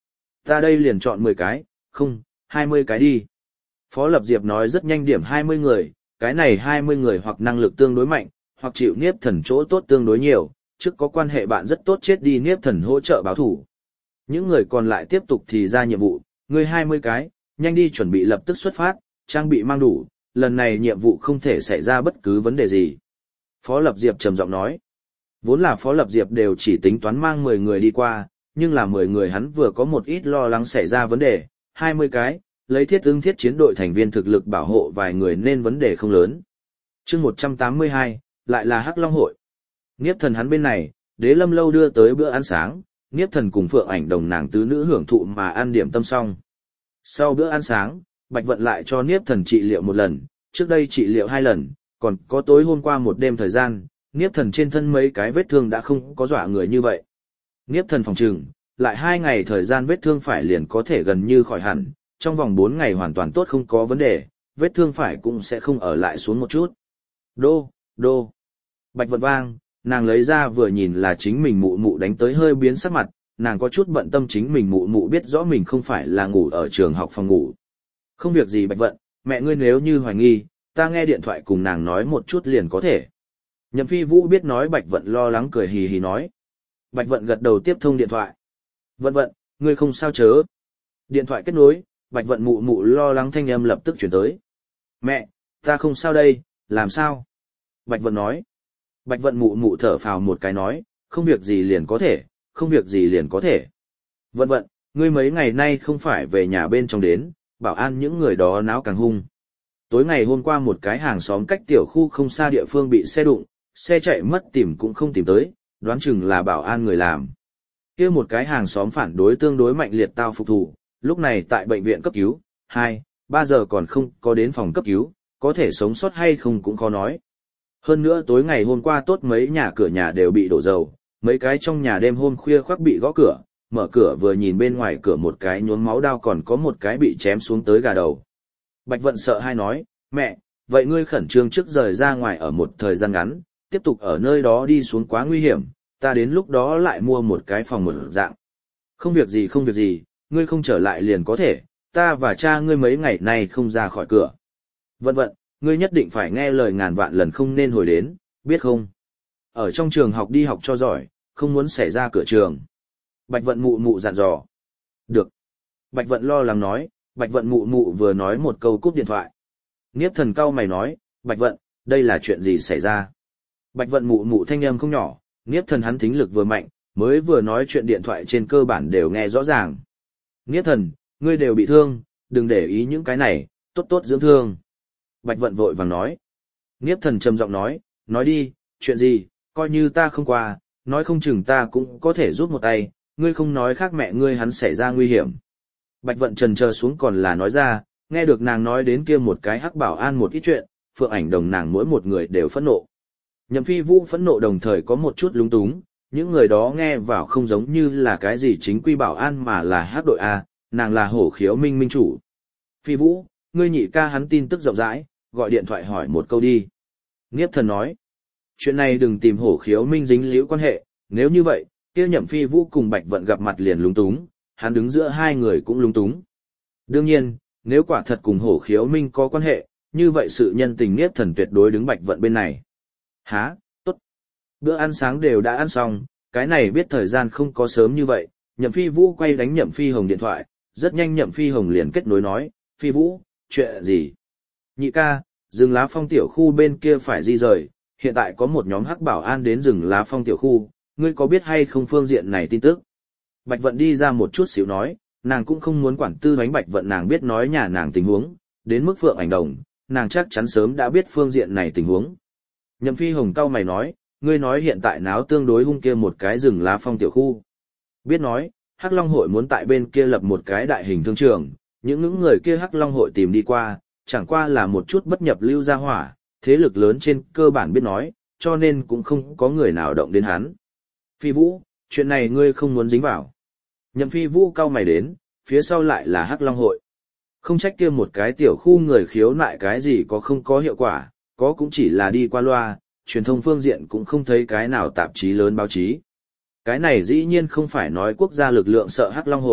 Ta đây liền chọn mười cái, không, hai mươi cái đi. Phó Lập Diệp nói rất nhanh điểm hai mươi người, cái này hai mươi người hoặc năng lực tương đối mạnh, hoặc chịu Niếp Thần chỗ tốt tương đối nhiều, trước có quan hệ bạn rất tốt chết đi Niếp Thần hỗ trợ báo thủ. Những người còn lại tiếp tục thì ra nhiệm vụ, người hai mươi cái, nhanh đi chuẩn bị lập tức xuất phát, trang bị mang đủ, lần này nhiệm vụ không thể xảy ra bất cứ vấn đề gì. Phó Lập Diệp trầm giọng nói. Vốn là Phó Lập Diệp đều chỉ tính toán mang mười người đi qua, nhưng là mười người hắn vừa có một ít lo lắng xảy ra vấn đề, hai mươi cái, lấy thiết ưng thiết chiến đội thành viên thực lực bảo hộ vài người nên vấn đề không lớn. chương một trăm tám mươi hai, lại là Hắc Long hội. Niếp Thần hắn bên này, Đế Lâm Lâu đưa tới bữa ăn sáng, Niếp Thần cùng Phượng Ảnh Đồng nàng tứ nữ hưởng thụ mà ăn điểm tâm xong. Sau bữa ăn sáng, Bạch Vận lại cho Niếp Thần trị liệu một lần, trước đây trị liệu hai lần, còn có tối hôm qua một đêm thời gian, Niếp Thần trên thân mấy cái vết thương đã không có dọa người như vậy. Niếp Thần phòng trừng, lại hai ngày thời gian vết thương phải liền có thể gần như khỏi hẳn, trong vòng bốn ngày hoàn toàn tốt không có vấn đề, vết thương phải cũng sẽ không ở lại xuống một chút. Đô, đô. Bạch Vận vang, nàng lấy ra vừa nhìn là chính mình mụ mụ đánh tới hơi biến sắc mặt, nàng có chút bận tâm chính mình mụ mụ biết rõ mình không phải là ngủ ở trường học phòng ngủ. Không việc gì Bạch Vận, mẹ ngươi nếu như hoài nghi, ta nghe điện thoại cùng nàng nói một chút liền có thể. Nhậm Phi Vũ biết nói Bạch Vận lo lắng cười hì hì nói. Bạch Vận gật đầu tiếp thông điện thoại. Vận Vận, ngươi không sao chớ. Điện thoại kết nối, Bạch Vận mụ mụ lo lắng thanh âm lập tức chuyển tới. Mẹ, ta không sao đây, làm sao? Bạch Vận nói. Bạch Vận mụ mụ thở phào một cái nói, không việc gì liền có thể, không việc gì liền có thể. Vận Vận, ngươi mấy ngày nay không phải về nhà bên trong đến, bảo an những người đó náo càng hung. Tối ngày hôm qua một cái hàng xóm cách tiểu khu không xa địa phương bị xe đụng, xe chạy mất tìm cũng không tìm tới, đoán chừng là bảo an người làm. Kia một cái hàng xóm phản đối tương đối mạnh liệt tao phục thủ, lúc này tại bệnh viện cấp cứu, hai, ba giờ còn không có đến phòng cấp cứu, có thể sống sót hay không cũng khó nói. Hơn nữa tối ngày hôm qua tốt mấy nhà cửa nhà đều bị đổ dầu, mấy cái trong nhà đêm hôm khuya khoác bị gõ cửa, mở cửa vừa nhìn bên ngoài cửa một cái nhuốm máu đao còn có một cái bị chém xuống tới gà đầu. Bạch Vận sợ hai nói, mẹ, vậy ngươi khẩn trương trước rời ra ngoài ở một thời gian ngắn, tiếp tục ở nơi đó đi xuống quá nguy hiểm, ta đến lúc đó lại mua một cái phòng một dạng. Không việc gì không việc gì, ngươi không trở lại liền có thể, ta và cha ngươi mấy ngày nay không ra khỏi cửa. Vận Vận, ngươi nhất định phải nghe lời ngàn vạn lần không nên hồi đến, biết không? Ở trong trường học đi học cho giỏi, không muốn xảy ra cửa trường. Bạch Vận mụ mụ dặn dò. Được. Bạch Vận lo lắng nói, Bạch Vận mụ mụ vừa nói một câu cúp điện thoại. Niếp Thần cau mày nói, Bạch Vận, đây là chuyện gì xảy ra? Bạch Vận mụ mụ thanh âm không nhỏ, Niếp Thần hắn thính lực vừa mạnh, mới vừa nói chuyện điện thoại trên cơ bản đều nghe rõ ràng. Niếp Thần, ngươi đều bị thương, đừng để ý những cái này, tốt tốt dưỡng thương. Bạch Vận vội vàng nói. Niếp Thần trầm giọng nói, nói đi, chuyện gì, coi như ta không qua, nói không chừng ta cũng có thể giúp một tay, ngươi không nói khác mẹ ngươi hắn xảy ra nguy hiểm. Bạch Vận trần chờ xuống còn là nói ra, nghe được nàng nói đến kia một cái hắc bảo an một ít chuyện, Phượng Ảnh Đồng nàng mỗi một người đều phẫn nộ. Nhậm Phi Vũ phẫn nộ đồng thời có một chút lúng túng, những người đó nghe vào không giống như là cái gì chính quy bảo an mà là hắc đội A, nàng là hổ khiếu minh minh chủ. Phi Vũ, ngươi nhị ca hắn tin tức rộng rãi, gọi điện thoại hỏi một câu đi. Niếp Thần nói, chuyện này đừng tìm hổ khiếu minh dính líu quan hệ, nếu như vậy, kia Nhậm Phi Vũ cùng Bạch Vận gặp mặt liền lúng túng, hắn đứng giữa hai người cũng lúng túng. Đương nhiên, nếu quả thật cùng hổ khiếu minh có quan hệ, như vậy sự nhân tình Niếp Thần tuyệt đối đứng Bạch Vận bên này. Hả, tốt. Bữa ăn sáng đều đã ăn xong, cái này biết thời gian không có sớm như vậy, Nhậm Phi Vũ quay đánh Nhậm Phi Hồng điện thoại, rất nhanh Nhậm Phi Hồng liền kết nối nói, Phi Vũ, chuyện gì? Nhị ca, rừng lá phong tiểu khu bên kia phải di rời, hiện tại có một nhóm hắc bảo an đến rừng lá phong tiểu khu, ngươi có biết hay không phương diện này tin tức? Bạch Vận đi ra một chút xíu nói, nàng cũng không muốn quản tư đánh Bạch Vận nàng biết nói nhà nàng tình huống, đến mức Phượng Ảnh Đồng, nàng chắc chắn sớm đã biết phương diện này tình huống. Nhậm Phi Hồng cau mày nói, ngươi nói hiện tại náo tương đối hung kia một cái rừng lá phong tiểu khu. Biết nói, Hắc Long hội muốn tại bên kia lập một cái đại hình thương trường, những những người kia Hắc Long hội tìm đi qua, chẳng qua là một chút bất nhập lưu gia hỏa, thế lực lớn trên cơ bản biết nói, cho nên cũng không có người nào động đến hắn. Phi Vũ, chuyện này ngươi không muốn dính vào. Nhậm Phi Vũ cau mày đến, phía sau lại là Hắc Long hội. Không trách kia một cái tiểu khu người khiếu nại cái gì có không có hiệu quả, có cũng chỉ là đi qua loa, truyền thông phương diện cũng không thấy cái nào tạp chí lớn báo chí. Cái này dĩ nhiên không phải nói quốc gia lực lượng sợ Hắc Long hội,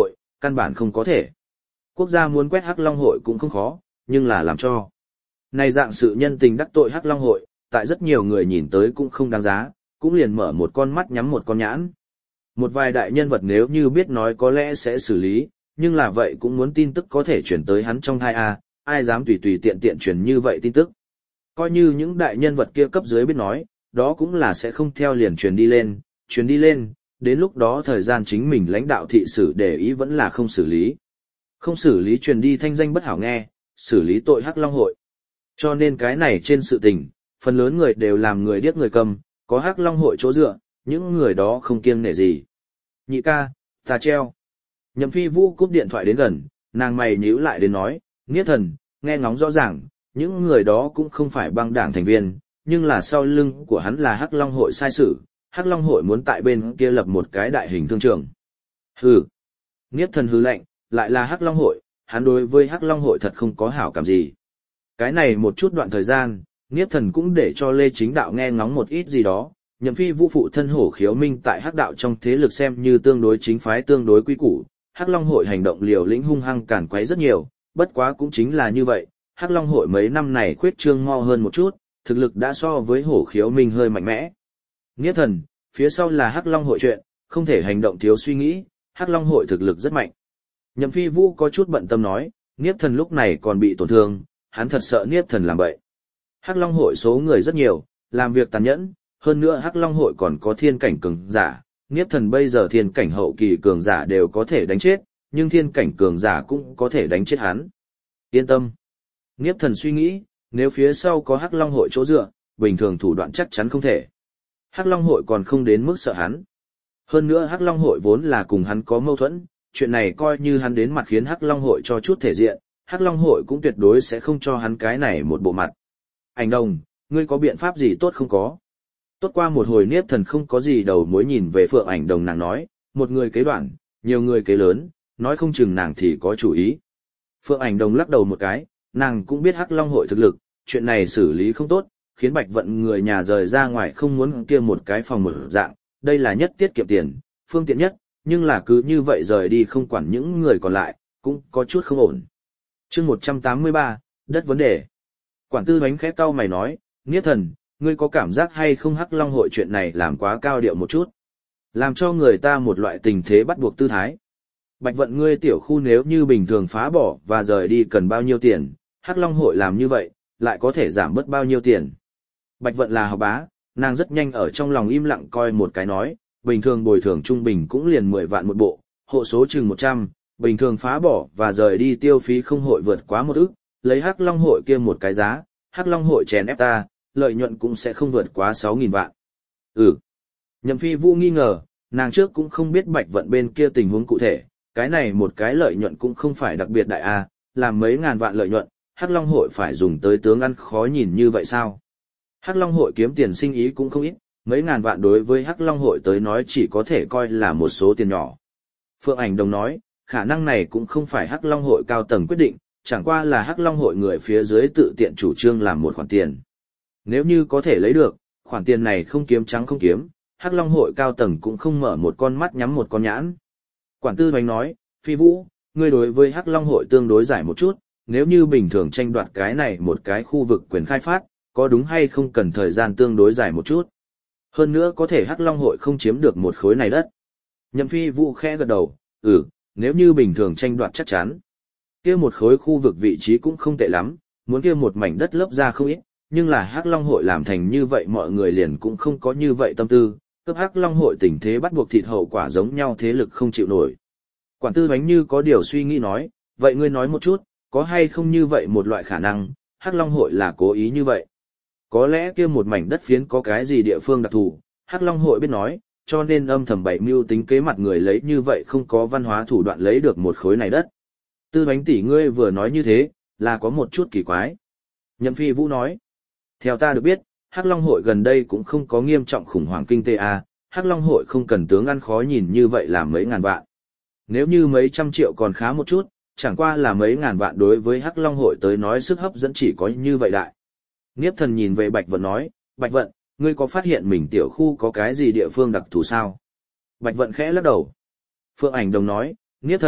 căn bản không có thể. Quốc gia muốn quét Hắc Long hội cũng không khó, nhưng là làm cho. Này dạng sự nhân tình đắc tội Hắc Long hội, tại rất nhiều người nhìn tới cũng không đáng giá, cũng liền mở một con mắt nhắm một con nhãn. Một vài đại nhân vật nếu như biết nói có lẽ sẽ xử lý, nhưng là vậy cũng muốn tin tức có thể chuyển tới hắn trong hai a, ai dám tùy tùy tiện tiện truyền như vậy tin tức. Coi như những đại nhân vật kia cấp dưới biết nói, đó cũng là sẽ không theo liền truyền đi lên, truyền đi lên, đến lúc đó thời gian chính mình lãnh đạo thị sử để ý vẫn là không xử lý. Không xử lý truyền đi thanh danh bất hảo nghe, xử lý tội Hắc Long hội. Cho nên cái này trên sự tình, phần lớn người đều làm người điếc người câm, có Hắc Long hội chỗ dựa, những người đó không kiêng nể gì. Nhị ca, ta treo. Nhậm Phi Vũ cúp điện thoại đến gần, nàng mày nhíu lại đến nói, Niết thần, nghe ngóng rõ ràng, những người đó cũng không phải băng đảng thành viên, nhưng là sau lưng của hắn là Hắc Long hội sai sự, Hắc Long hội muốn tại bên kia lập một cái đại hình thương trường. Hừ. Niết thần hừ lạnh, lại là Hắc Long hội, hắn đối với Hắc Long hội thật không có hảo cảm gì. Cái này một chút đoạn thời gian, Niết thần cũng để cho Lê Chính Đạo nghe ngóng một ít gì đó, Nhậm Phi Vũ phụ thân Hổ Khiếu Minh tại Hắc đạo trong thế lực xem như tương đối chính phái tương đối quý củ, Hắc Long hội hành động liều lĩnh hung hăng càn quấy rất nhiều, bất quá cũng chính là như vậy, Hắc Long hội mấy năm này khuyết trương mo hơn một chút, thực lực đã so với Hổ Khiếu Minh hơi mạnh mẽ. Niết thần, phía sau là Hắc Long hội chuyện, không thể hành động thiếu suy nghĩ, Hắc Long hội thực lực rất mạnh. Nhậm Phi Vũ có chút bận tâm nói, Niết thần lúc này còn bị tổn thương, hắn thật sợ Niết thần làm bậy. Hắc Long hội số người rất nhiều, làm việc tàn nhẫn, hơn nữa Hắc Long hội còn có thiên cảnh cường giả, Niết thần bây giờ thiên cảnh hậu kỳ cường giả đều có thể đánh chết, nhưng thiên cảnh cường giả cũng có thể đánh chết hắn. Yên tâm. Niết thần suy nghĩ, nếu phía sau có Hắc Long hội chỗ dựa, bình thường thủ đoạn chắc chắn không thể. Hắc Long hội còn không đến mức sợ hắn. Hơn nữa Hắc Long hội vốn là cùng hắn có mâu thuẫn, chuyện này coi như hắn đến mặt khiến Hắc Long hội cho chút thể diện, Hắc Long hội cũng tuyệt đối sẽ không cho hắn cái này một bộ mặt. Ảnh Đồng, ngươi có biện pháp gì tốt không có? Tốt qua một hồi Niết thần không có gì đầu mối nhìn về Phượng Ảnh Đồng, nàng nói, một người kế đoạn, nhiều người kế lớn, nói không chừng nàng thì có chủ ý. Phượng Ảnh Đồng lắc đầu một cái, nàng cũng biết Hắc Long hội thực lực, chuyện này xử lý không tốt, khiến Bạch Vận người nhà rời ra ngoài không muốn kia một cái phòng mở dạng, đây là nhất tiết kiệm tiền, phương tiện nhất, nhưng là cứ như vậy rời đi không quản những người còn lại, cũng có chút không ổn. Chương một trăm tám mươi ba, đất vấn đề. Quản tư bánh khẽ cau mày nói, Niết thần, ngươi có cảm giác hay không Hắc Long hội chuyện này làm quá cao điệu một chút, làm cho người ta một loại tình thế bắt buộc tư thái. Bạch Vận ngươi tiểu khu nếu như bình thường phá bỏ và rời đi cần bao nhiêu tiền, Hắc Long hội làm như vậy, lại có thể giảm bớt bao nhiêu tiền. Bạch Vận là học bá, nàng rất nhanh ở trong lòng im lặng coi một cái nói, bình thường bồi thường trung bình cũng liền mười vạn một bộ, hộ số chừng một trăm, bình thường phá bỏ và rời đi tiêu phí không hội vượt quá một ức, lấy Hắc Long hội kia một cái giá, Hắc Long hội chèn ép ta, lợi nhuận cũng sẽ không vượt quá sáu nghìn vạn. Ừ. Nhậm Phi Vũ nghi ngờ, nàng trước cũng không biết Bạch Vận bên kia tình huống cụ thể, cái này một cái lợi nhuận cũng không phải đặc biệt đại a, làm mấy ngàn vạn lợi nhuận, Hắc Long hội phải dùng tới tướng ăn khó nhìn như vậy sao? Hắc Long hội kiếm tiền sinh ý cũng không ít, mấy ngàn vạn đối với Hắc Long hội tới nói chỉ có thể coi là một số tiền nhỏ. Phượng Ảnh Đồng nói, khả năng này cũng không phải Hắc Long hội cao tầng quyết định, chẳng qua là Hắc Long hội người phía dưới tự tiện chủ trương làm một khoản tiền. Nếu như có thể lấy được, khoản tiền này không kiếm trắng không kiếm, Hắc Long hội cao tầng cũng không mở một con mắt nhắm một con nhãn. Quản tư bánh nói, Phi Vũ, ngươi đối với Hắc Long hội tương đối giải một chút, nếu như bình thường tranh đoạt cái này một cái khu vực quyền khai phát, có đúng hay không cần thời gian tương đối dài một chút. Hơn nữa có thể Hắc Long hội không chiếm được một khối này đất. Nhậm Phi Vũ khẽ gật đầu, ừ, nếu như bình thường tranh đoạt chắc chắn. Kia một khối khu vực vị trí cũng không tệ lắm, muốn kia một mảnh đất lấp ra không ít, nhưng là Hắc Long hội làm thành như vậy mọi người liền cũng không có như vậy tâm tư, cấp Hắc Long hội tình thế bắt buộc thịt hậu quả giống nhau thế lực không chịu nổi. Quản tư bánh như có điều suy nghĩ nói, vậy ngươi nói một chút, có hay không như vậy một loại khả năng, Hắc Long hội là cố ý như vậy. Có lẽ kia một mảnh đất phiến có cái gì địa phương đặc thù, Hắc Long hội biết nói, cho nên âm thầm bày mưu tính kế mặt người lấy như vậy không có văn hóa thủ đoạn lấy được một khối này đất. Tư bánh tỷ ngươi vừa nói như thế, là có một chút kỳ quái. Nhậm Phi Vũ nói, theo ta được biết, Hắc Long hội gần đây cũng không có nghiêm trọng khủng hoảng kinh tế a, Hắc Long hội không cần tướng ăn khó nhìn như vậy làm mấy ngàn vạn. Nếu như mấy trăm triệu còn khá một chút, chẳng qua là mấy ngàn vạn đối với Hắc Long hội tới nói sức hấp dẫn chỉ có như vậy đại. Niếp thần nhìn về Bạch Vận nói, Bạch Vận, ngươi có phát hiện mình tiểu khu có cái gì địa phương đặc thù sao? Bạch Vận khẽ lắc đầu. Phượng Ảnh Đồng nói, Niếp thần,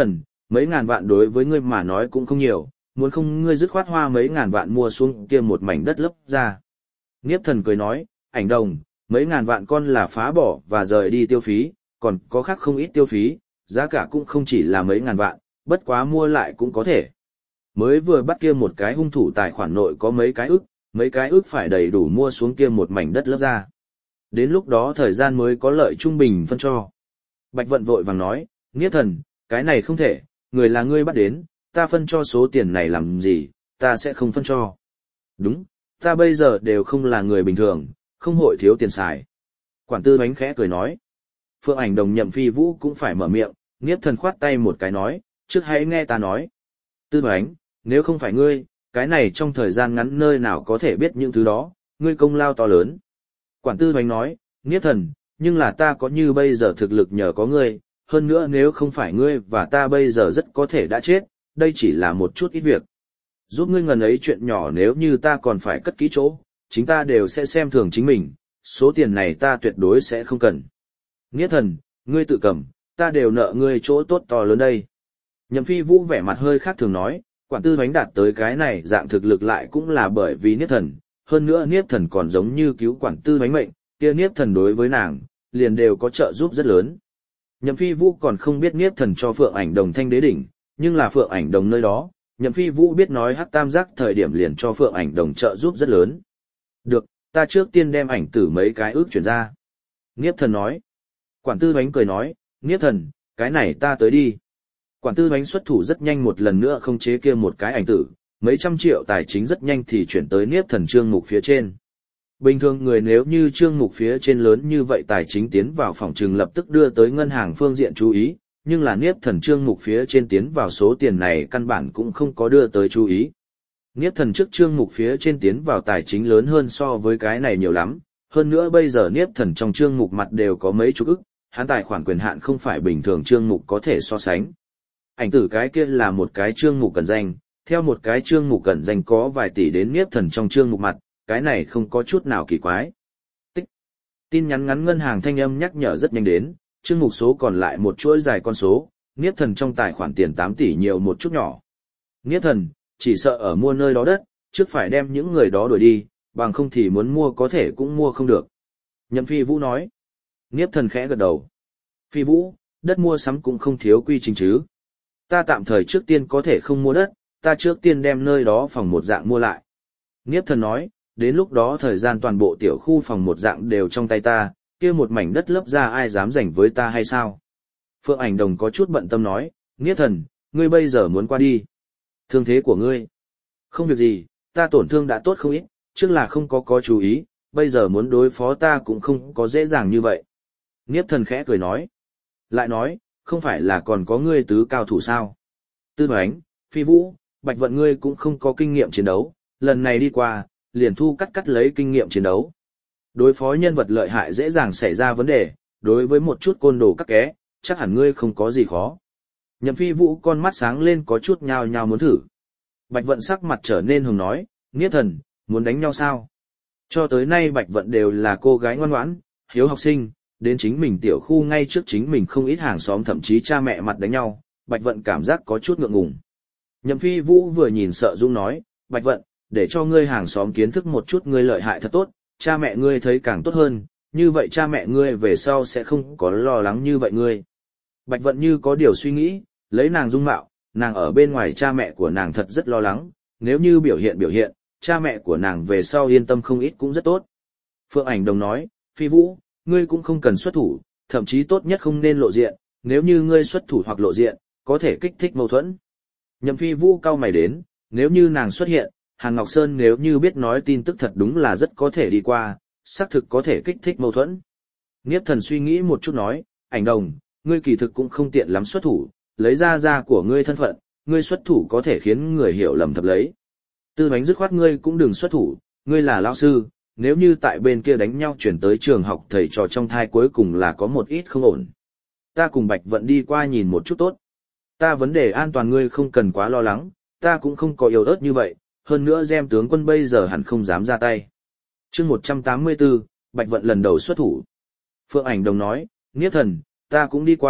mấy ngàn vạn đối với ngươi mà nói cũng không nhiều, muốn không ngươi dứt khoát hoa mấy ngàn vạn mua xuống kia một mảnh đất lấp ra. Niếp Thần cười nói, Ảnh Đồng, mấy ngàn vạn con là phá bỏ và rời đi tiêu phí, còn có khác không ít tiêu phí, giá cả cũng không chỉ là mấy ngàn vạn, bất quá mua lại cũng có thể. Mới vừa bắt kia một cái hung thủ tài khoản nội có mấy cái ức, mấy cái ức phải đầy đủ mua xuống kia một mảnh đất lấp ra. Đến lúc đó thời gian mới có lợi trung bình phân cho. Bạch Vận vội vàng nói, Niếp Thần, cái này không thể, người là ngươi bắt đến, ta phân cho số tiền này làm gì, ta sẽ không phân cho. Đúng, ta bây giờ đều không là người bình thường, không hội thiếu tiền xài. Quản tư bánh khẽ cười nói. Phượng Ảnh Đồng Nhậm Phi Vũ cũng phải mở miệng, Niếp Thần khoát tay một cái nói, trước hãy nghe ta nói. Tư bánh, nếu không phải ngươi, cái này trong thời gian ngắn nơi nào có thể biết những thứ đó, ngươi công lao to lớn. Quản tư bánh nói, Niếp Thần, nhưng là ta có như bây giờ thực lực nhờ có ngươi, hơn nữa nếu không phải ngươi và ta bây giờ rất có thể đã chết, đây chỉ là một chút ít việc. Giúp ngươi ngần ấy chuyện nhỏ nếu như ta còn phải cất kỹ chỗ, chính ta đều sẽ xem thường chính mình, số tiền này ta tuyệt đối sẽ không cần. Niếp Thần, ngươi tự cầm, ta đều nợ ngươi chỗ tốt to lớn đây. Nhậm Phi Vũ vẻ mặt hơi khác thường nói, quản tư bánh đạt tới cái này dạng thực lực lại cũng là bởi vì Niếp Thần, hơn nữa Niếp Thần còn giống như cứu quản tư bánh mệnh, kia Niếp Thần đối với nàng, liền đều có trợ giúp rất lớn. Nhậm Phi Vũ còn không biết Niếp Thần cho Phượng Ảnh Đồng thanh đế đỉnh, nhưng là Phượng Ảnh Đồng nơi đó, Nhậm Phi Vũ biết nói hắc tam giác thời điểm liền cho Phượng Ảnh Đồng trợ giúp rất lớn. Được, ta trước tiên đem ảnh tử mấy cái ước chuyển ra. Niếp Thần nói. Quản tư bánh cười nói, Niếp Thần, cái này ta tới đi. Quản tư bánh xuất thủ rất nhanh một lần nữa không chế kia một cái ảnh tử, mấy trăm triệu tài chính rất nhanh thì chuyển tới Niếp Thần trương mục phía trên. Bình thường người nếu như trương mục phía trên lớn như vậy tài chính tiến vào phòng trừng lập tức đưa tới ngân hàng phương diện chú ý, nhưng là Niếp Thần trương mục phía trên tiến vào số tiền này căn bản cũng không có đưa tới chú ý. Niếp Thần trước trương mục phía trên tiến vào tài chính lớn hơn so với cái này nhiều lắm, hơn nữa bây giờ Niếp Thần trong trương mục mặt đều có mấy chục ức, hắn tài khoản quyền hạn không phải bình thường trương mục có thể so sánh. Ảnh tử cái kia là một cái trương mục cần danh, theo một cái trương mục cần danh có vài tỷ đến Niếp Thần trong trương mục mặt, cái này không có chút nào kỳ quái. Tích. Tin nhắn ngắn ngân hàng thanh âm nhắc nhở rất nhanh đến, trương mục số còn lại một chuỗi dài con số, Niếp Thần trong tài khoản tiền tám tỷ nhiều một chút nhỏ. Niếp Thần, chỉ sợ ở mua nơi đó đất, trước phải đem những người đó đuổi đi, bằng không thì muốn mua có thể cũng mua không được. Nhậm Phi Vũ nói. Niếp Thần khẽ gật đầu. Phi Vũ, đất mua sắm cũng không thiếu quy trình chứ. Ta tạm thời trước tiên có thể không mua đất, ta trước tiên đem nơi đó phòng một dạng mua lại. Niếp Thần nói, đến lúc đó thời gian toàn bộ tiểu khu phòng một dạng đều trong tay ta, kia một mảnh đất lấp ra ai dám giành với ta hay sao? Phượng Ảnh Đồng có chút bận tâm nói, Niếp Thần, ngươi bây giờ muốn qua đi. Thương thế của ngươi? Không việc gì, ta tổn thương đã tốt không ít, trước là không có có chú ý, bây giờ muốn đối phó ta cũng không có dễ dàng như vậy. Niếp Thần khẽ cười nói. Lại nói, không phải là còn có ngươi tứ cao thủ sao? Tư Hoánh, Phi Vũ, Bạch Vận ngươi cũng không có kinh nghiệm chiến đấu, lần này đi qua, liền thu cắt cắt lấy kinh nghiệm chiến đấu. Đối phó nhân vật lợi hại dễ dàng xảy ra vấn đề, đối với một chút côn đồ các ké, chắc hẳn ngươi không có gì khó. Nhậm Phi Vũ con mắt sáng lên có chút nhao nhao muốn thử. Bạch Vận sắc mặt trở nên hồng nói, Niếp Thần, muốn đánh nhau sao? Cho tới nay Bạch Vận đều là cô gái ngoan ngoãn, hiếu học sinh, đến chính mình tiểu khu ngay trước chính mình không ít hàng xóm thậm chí cha mẹ mặt đánh nhau, Bạch Vận cảm giác có chút ngượng ngùng. Nhậm Phi Vũ vừa nhìn sợ Dung nói, Bạch Vận, để cho ngươi hàng xóm kiến thức một chút ngươi lợi hại thật tốt, cha mẹ ngươi thấy càng tốt hơn, như vậy cha mẹ ngươi về sau sẽ không có lo lắng như vậy ngươi. Bạch Vận như có điều suy nghĩ, lấy nàng dung mạo, nàng ở bên ngoài cha mẹ của nàng thật rất lo lắng, nếu như biểu hiện biểu hiện, cha mẹ của nàng về sau yên tâm không ít cũng rất tốt. Phượng Ảnh Đồng nói, Phi Vũ, ngươi cũng không cần xuất thủ, thậm chí tốt nhất không nên lộ diện, nếu như ngươi xuất thủ hoặc lộ diện, có thể kích thích mâu thuẫn. Nhậm Phi Vũ cau mày đến, nếu như nàng xuất hiện, Hàn Ngọc Sơn nếu như biết nói tin tức thật đúng là rất có thể đi qua, xác thực có thể kích thích mâu thuẫn. Niếp Thần suy nghĩ một chút nói, Ảnh Đồng, ngươi kỳ thực cũng không tiện lắm xuất thủ, lấy ra ra của ngươi thân phận, ngươi xuất thủ có thể khiến người hiểu lầm thập lấy. Tư Hoánh dứt khoát ngươi cũng đừng xuất thủ, ngươi là lão sư, nếu như tại bên kia đánh nhau chuyển tới trường học thầy trò trong thai cuối cùng là có một ít không ổn. Ta cùng Bạch Vận đi qua nhìn một chút tốt. Ta vấn đề an toàn ngươi không cần quá lo lắng, ta cũng không có yếu ớt như vậy, hơn nữa Gem tướng quân bây giờ hẳn không dám ra tay. Chương một trăm tám mươi tư, Bạch Vận lần đầu xuất thủ. Phượng Ảnh Đồng nói, Niếp Thần, ta cũng đi qua,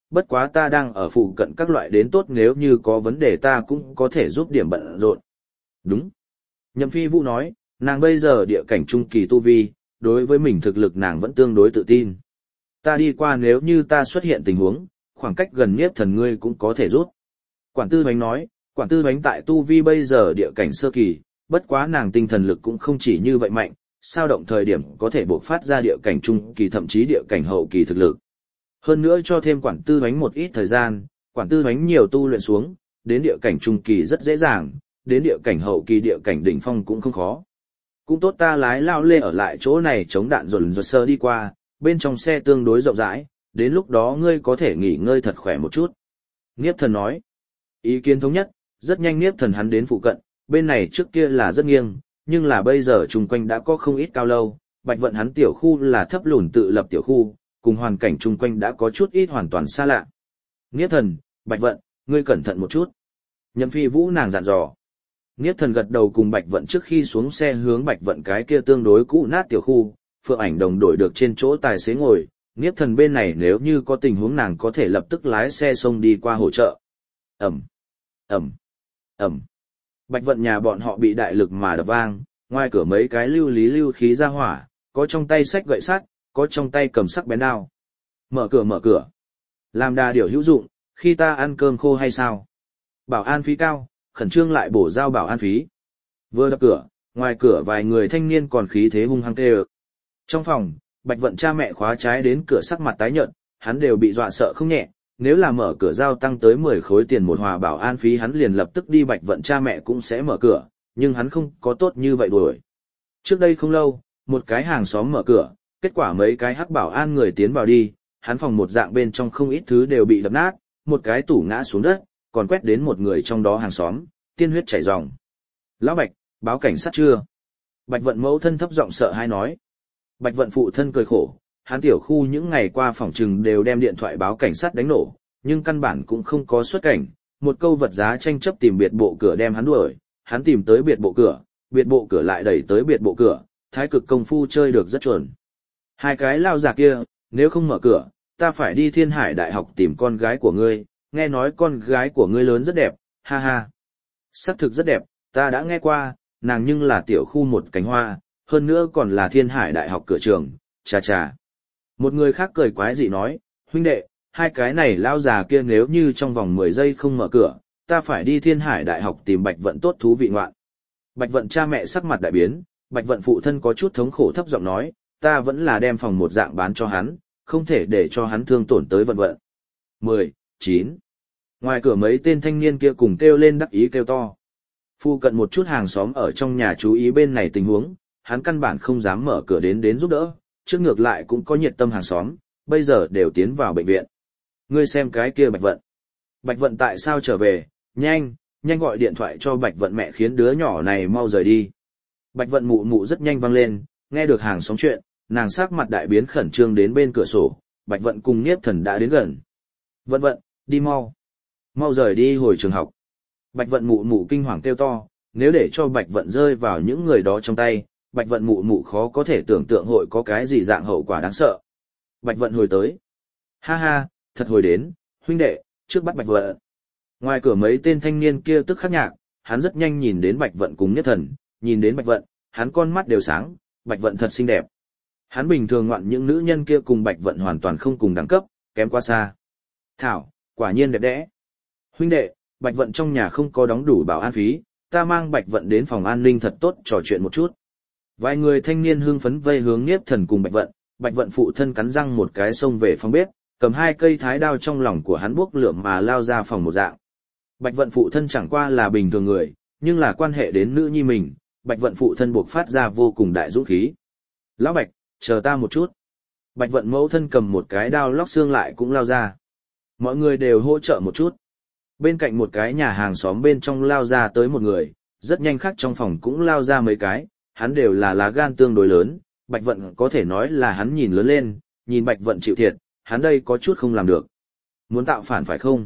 bất quá ta đang ở phụ cận các loại đến tốt nếu như có vấn đề ta cũng có thể giúp điểm bận rộn. Đúng. Nhậm Phi Vũ nói, nàng bây giờ địa cảnh trung kỳ tu vi, đối với mình thực lực nàng vẫn tương đối tự tin. Ta đi qua nếu như ta xuất hiện tình huống, khoảng cách gần Niếp Thần ngươi cũng có thể rút. Quản Tư Hoánh nói, Quản Tư Hoánh tại tu vi bây giờ địa cảnh sơ kỳ, bất quá nàng tinh thần lực cũng không chỉ như vậy mạnh, sao động thời điểm có thể bộc phát ra địa cảnh trung kỳ thậm chí địa cảnh hậu kỳ thực lực. Hơn nữa cho thêm Quản Tư Hoánh một ít thời gian, Quản Tư Hoánh nhiều tu luyện xuống, đến địa cảnh trung kỳ rất dễ dàng, đến địa cảnh hậu kỳ địa cảnh đỉnh phong cũng không khó. Cũng tốt ta lái lao lê ở lại chỗ này chống đạn dồn dồn sơ đi qua, bên trong xe tương đối rộng rãi, đến lúc đó ngươi có thể nghỉ ngơi thật khỏe một chút. Niếp Thần nói, ý kiến thống nhất, rất nhanh Niếp Thần hắn đến phụ cận, bên này trước kia là rất nghiêng, nhưng là bây giờ chung quanh đã có không ít cao lâu, Bạch Vận hắn tiểu khu là thấp lùn tự lập tiểu khu, cùng hoàn cảnh chung quanh đã có chút ít hoàn toàn xa lạ. Niếp Thần, Bạch Vận, ngươi cẩn thận một chút. Nhậm Phi Vũ nàng dặn dò. Niếp Thần gật đầu cùng Bạch Vận trước khi xuống xe hướng Bạch Vận cái kia tương đối cũ nát tiểu khu, Phượng Ảnh đồng đổi được trên chỗ tài xế ngồi, Niếp Thần bên này nếu như có tình huống nàng có thể lập tức lái xe xông đi qua hỗ trợ. Ẩm, Ẩm, Ẩm. Bạch Vận nhà bọn họ bị đại lực mà đập vang, ngoài cửa mấy cái lưu lý lưu khí ra hỏa, có trong tay xách gậy sắt, có trong tay cầm sắc bén đao. Mở cửa mở cửa. Làm đà điều hữu dụng, khi ta ăn cơm khô hay sao? Bảo an phí cao, khẩn trương lại bổ giao bảo an phí. Vừa đập cửa, ngoài cửa vài người thanh niên còn khí thế hung hăng tê ực. Trong phòng, Bạch Vận cha mẹ khóa trái đến cửa sắc mặt tái nhợt, hắn đều bị dọa sợ không nhẹ, nếu là mở cửa giao tăng tới mười khối tiền một hòa bảo an phí hắn liền lập tức đi Bạch Vận cha mẹ cũng sẽ mở cửa, nhưng hắn không có tốt như vậy đuổi. Trước đây không lâu, một cái hàng xóm mở cửa, kết quả mấy cái hắc bảo an người tiến vào đi, hắn phòng một dạng bên trong không ít thứ đều bị đập nát, một cái tủ ngã xuống đất, còn quét đến một người trong đó hàng xóm, tiên huyết chảy ròng. Lão Bạch, báo cảnh sát chưa? Bạch Vận mẫu thân thấp giọng sợ hãi nói. Bạch Vận phụ thân cười khổ, hắn tiểu khu những ngày qua phòng trừng đều đem điện thoại báo cảnh sát đánh nổ, nhưng căn bản cũng không có xuất cảnh, một câu vật giá tranh chấp tìm biệt bộ cửa đem hắn đuổi, hắn tìm tới biệt bộ cửa, biệt bộ cửa lại đẩy tới biệt bộ cửa, thái cực công phu chơi được rất chuẩn. Hai cái lao già kia, nếu không mở cửa, ta phải đi Thiên Hải Đại học tìm con gái của ngươi, nghe nói con gái của ngươi lớn rất đẹp, ha ha. Sắc thực rất đẹp, ta đã nghe qua, nàng nhưng là tiểu khu một cánh hoa, hơn nữa còn là Thiên Hải Đại học cửa trường, chà chà. Một người khác cười quái dị nói, huynh đệ, hai cái này lao già kia nếu như trong vòng mười giây không mở cửa, ta phải đi Thiên Hải Đại học tìm Bạch Vận tốt thú vị ngoạn. Bạch Vận cha mẹ sắc mặt đại biến, Bạch Vận phụ thân có chút thống khổ thấp giọng nói, ta vẫn là đem phòng một dạng bán cho hắn, không thể để cho hắn thương tổn tới Vận Vận. mười, chín. Ngoài cửa mấy tên thanh niên kia cùng kêu lên đắc ý kêu to. Phu cận một chút hàng xóm ở trong nhà chú ý bên này tình huống, hắn căn bản không dám mở cửa đến đến giúp đỡ, trước ngược lại cũng có nhiệt tâm hàng xóm, bây giờ đều tiến vào bệnh viện. Ngươi xem cái kia Bạch Vận. Bạch Vận tại sao trở về, nhanh, nhanh gọi điện thoại cho Bạch Vận mẹ khiến đứa nhỏ này mau rời đi. Bạch Vận mụ mụ rất nhanh vang lên, nghe được hàng xóm chuyện, nàng sắc mặt đại biến khẩn trương đến bên cửa sổ, Bạch Vận cùng Niếp Thần đã đến gần. Vận Vận, đi mau. Mau rời đi hồi trường học. Bạch Vận mụ mụ kinh hoàng kêu to, nếu để cho Bạch Vận rơi vào những người đó trong tay, Bạch Vận mụ mụ khó có thể tưởng tượng hội có cái gì dạng hậu quả đáng sợ. Bạch Vận hồi tới. Ha ha, thật hồi đến, huynh đệ, trước bắt Bạch Vận. Ngoài cửa mấy tên thanh niên kia tức khắc nhạc, hắn rất nhanh nhìn đến Bạch Vận cùng Niếp Thần, nhìn đến Bạch Vận, hắn con mắt đều sáng, Bạch Vận thật xinh đẹp. Hắn bình thường ngoạn những nữ nhân kia cùng Bạch Vận hoàn toàn không cùng đẳng cấp, kém quá xa. Thảo, quả nhiên đẹp đẽ. Huynh đệ, Bạch Vận trong nhà không có đóng đủ bảo an phí, ta mang Bạch Vận đến phòng an ninh thật tốt trò chuyện một chút. Vài người thanh niên hưng phấn vây hướng Niếp Thần cùng Bạch Vận, Bạch Vận phụ thân cắn răng một cái xông về phòng bếp, cầm hai cây thái đao trong lòng của hắn buốc lượm mà lao ra phòng một dạng. Bạch Vận phụ thân chẳng qua là bình thường người, nhưng là quan hệ đến nữ nhi mình, Bạch Vận phụ thân buộc phát ra vô cùng đại dũng khí. Lão Bạch, chờ ta một chút. Bạch Vận mẫu thân cầm một cái đao lóc xương lại cũng lao ra. Mọi người đều hỗ trợ một chút. Bên cạnh một cái nhà hàng xóm bên trong lao ra tới một người, rất nhanh khác trong phòng cũng lao ra mấy cái, hắn đều là lá gan tương đối lớn, Bạch Vận có thể nói là hắn nhìn lớn lên, nhìn Bạch Vận chịu thiệt, hắn đây có chút không làm được. Muốn tạo phản phải không?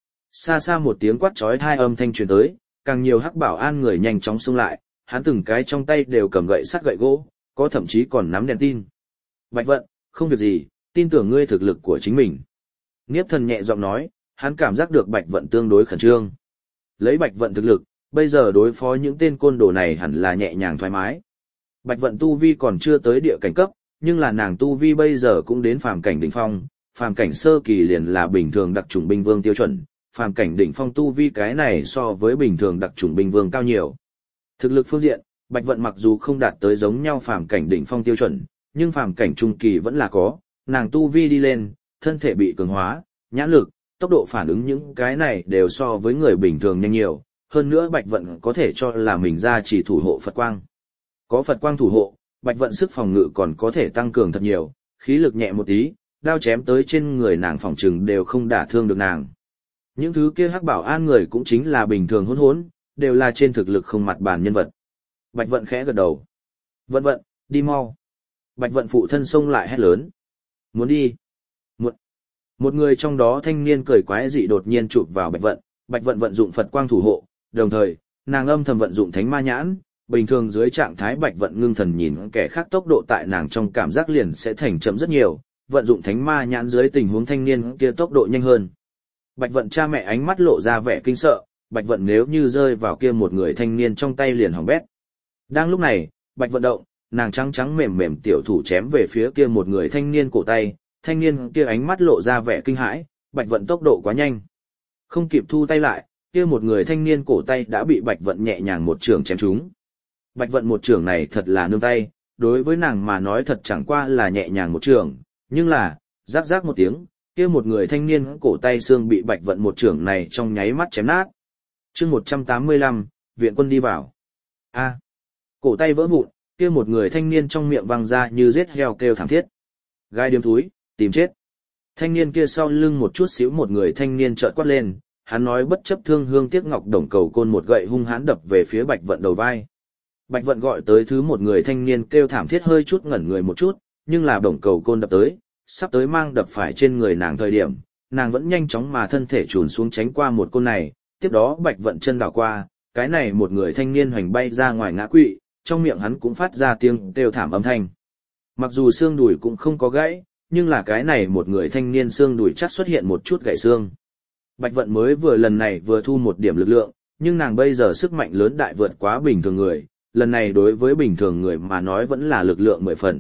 Xa xa một tiếng quát chói tai âm thanh truyền tới, càng nhiều hắc bảo an người nhanh chóng xông lại, hắn từng cái trong tay đều cầm gậy sắt gậy gỗ, có thậm chí còn nắm đèn tin. Bạch Vận, không việc gì, tin tưởng ngươi thực lực của chính mình. Niếp thần nhẹ giọng nói, hắn cảm giác được Bạch Vận tương đối khẩn trương. Lấy Bạch Vận thực lực, bây giờ đối phó những tên côn đồ này hẳn là nhẹ nhàng thoải mái. Bạch Vận tu vi còn chưa tới địa cảnh cấp, nhưng là nàng tu vi bây giờ cũng đến phàm cảnh đỉnh phong, phàm cảnh sơ kỳ liền là bình thường đặc chủng binh vương tiêu chuẩn, phàm cảnh đỉnh phong tu vi cái này so với bình thường đặc chủng binh vương cao nhiều. Thực lực phương diện, Bạch Vận mặc dù không đạt tới giống nhau phàm cảnh đỉnh phong tiêu chuẩn, nhưng phàm cảnh trung kỳ vẫn là có, nàng tu vi đi lên, thân thể bị cường hóa, nhãn lực, tốc độ phản ứng những cái này đều so với người bình thường nhanh nhiều, hơn nữa Bạch Vận có thể cho là mình ra chỉ thủ hộ Phật quang. Có Phật quang thủ hộ, Bạch Vận sức phòng ngự còn có thể tăng cường thật nhiều, khí lực nhẹ một tí, đao chém tới trên người nàng phòng trừng đều không đả thương được nàng. Những thứ kia hắc bảo an người cũng chính là bình thường hỗn hỗn, đều là trên thực lực không mặt bàn nhân vật. Bạch Vận khẽ gật đầu. Vận Vận, đi mau. Bạch Vận phụ thân xông lại hét lớn. Muốn đi. Một, một người trong đó thanh niên cười quái dị đột nhiên chụp vào Bạch Vận, Bạch Vận vận dụng Phật quang thủ hộ, đồng thời, nàng âm thầm vận dụng Thánh Ma Nhãn, bình thường dưới trạng thái Bạch Vận ngưng thần nhìn kẻ khác tốc độ tại nàng trong cảm giác liền sẽ thành chậm rất nhiều, vận dụng Thánh Ma Nhãn dưới tình huống thanh niên kia tốc độ nhanh hơn. Bạch Vận cha mẹ ánh mắt lộ ra vẻ kinh sợ, Bạch Vận nếu như rơi vào kia một người thanh niên trong tay liền hỏng bét. Đang lúc này, Bạch Vận động, nàng trắng trắng mềm mềm tiểu thủ chém về phía kia một người thanh niên cổ tay, thanh niên kia ánh mắt lộ ra vẻ kinh hãi, Bạch Vận tốc độ quá nhanh. Không kịp thu tay lại, kia một người thanh niên cổ tay đã bị Bạch Vận nhẹ nhàng một trường chém trúng. Bạch Vận một trường này thật là nương tay, đối với nàng mà nói thật chẳng qua là nhẹ nhàng một trường, nhưng là, rắc rắc một tiếng, kia một người thanh niên cổ tay xương bị Bạch Vận một trường này trong nháy mắt chém nát. Chương một trăm tám mươi lăm, viện quân đi vào. A. Cổ tay vỡ vụn, kia một người thanh niên trong miệng văng ra như giết heo kêu thảm thiết. Gai điếm thúi, tìm chết. Thanh niên kia sau lưng một chút xíu một người thanh niên chợt quát lên, hắn nói bất chấp thương hương tiếc ngọc đồng cầu côn một gậy hung hãn đập về phía Bạch Vận đầu vai. Bạch Vận gọi tới thứ một người thanh niên kêu thảm thiết hơi chút ngẩn người một chút, nhưng là đồng cầu côn đập tới, sắp tới mang đập phải trên người nàng thời điểm, nàng vẫn nhanh chóng mà thân thể trùn xuống tránh qua một côn này, tiếp đó Bạch Vận chân đảo qua, cái này một người thanh niên hoành bay ra ngoài ngã quỵ, trong miệng hắn cũng phát ra tiếng kêu thảm âm thanh. Mặc dù xương đùi cũng không có gãy, nhưng là cái này một người thanh niên xương đùi chắc xuất hiện một chút gãy xương. Bạch Vận mới vừa lần này vừa thu một điểm lực lượng, nhưng nàng bây giờ sức mạnh lớn đại vượt quá bình thường người, lần này đối với bình thường người mà nói vẫn là lực lượng mười phần.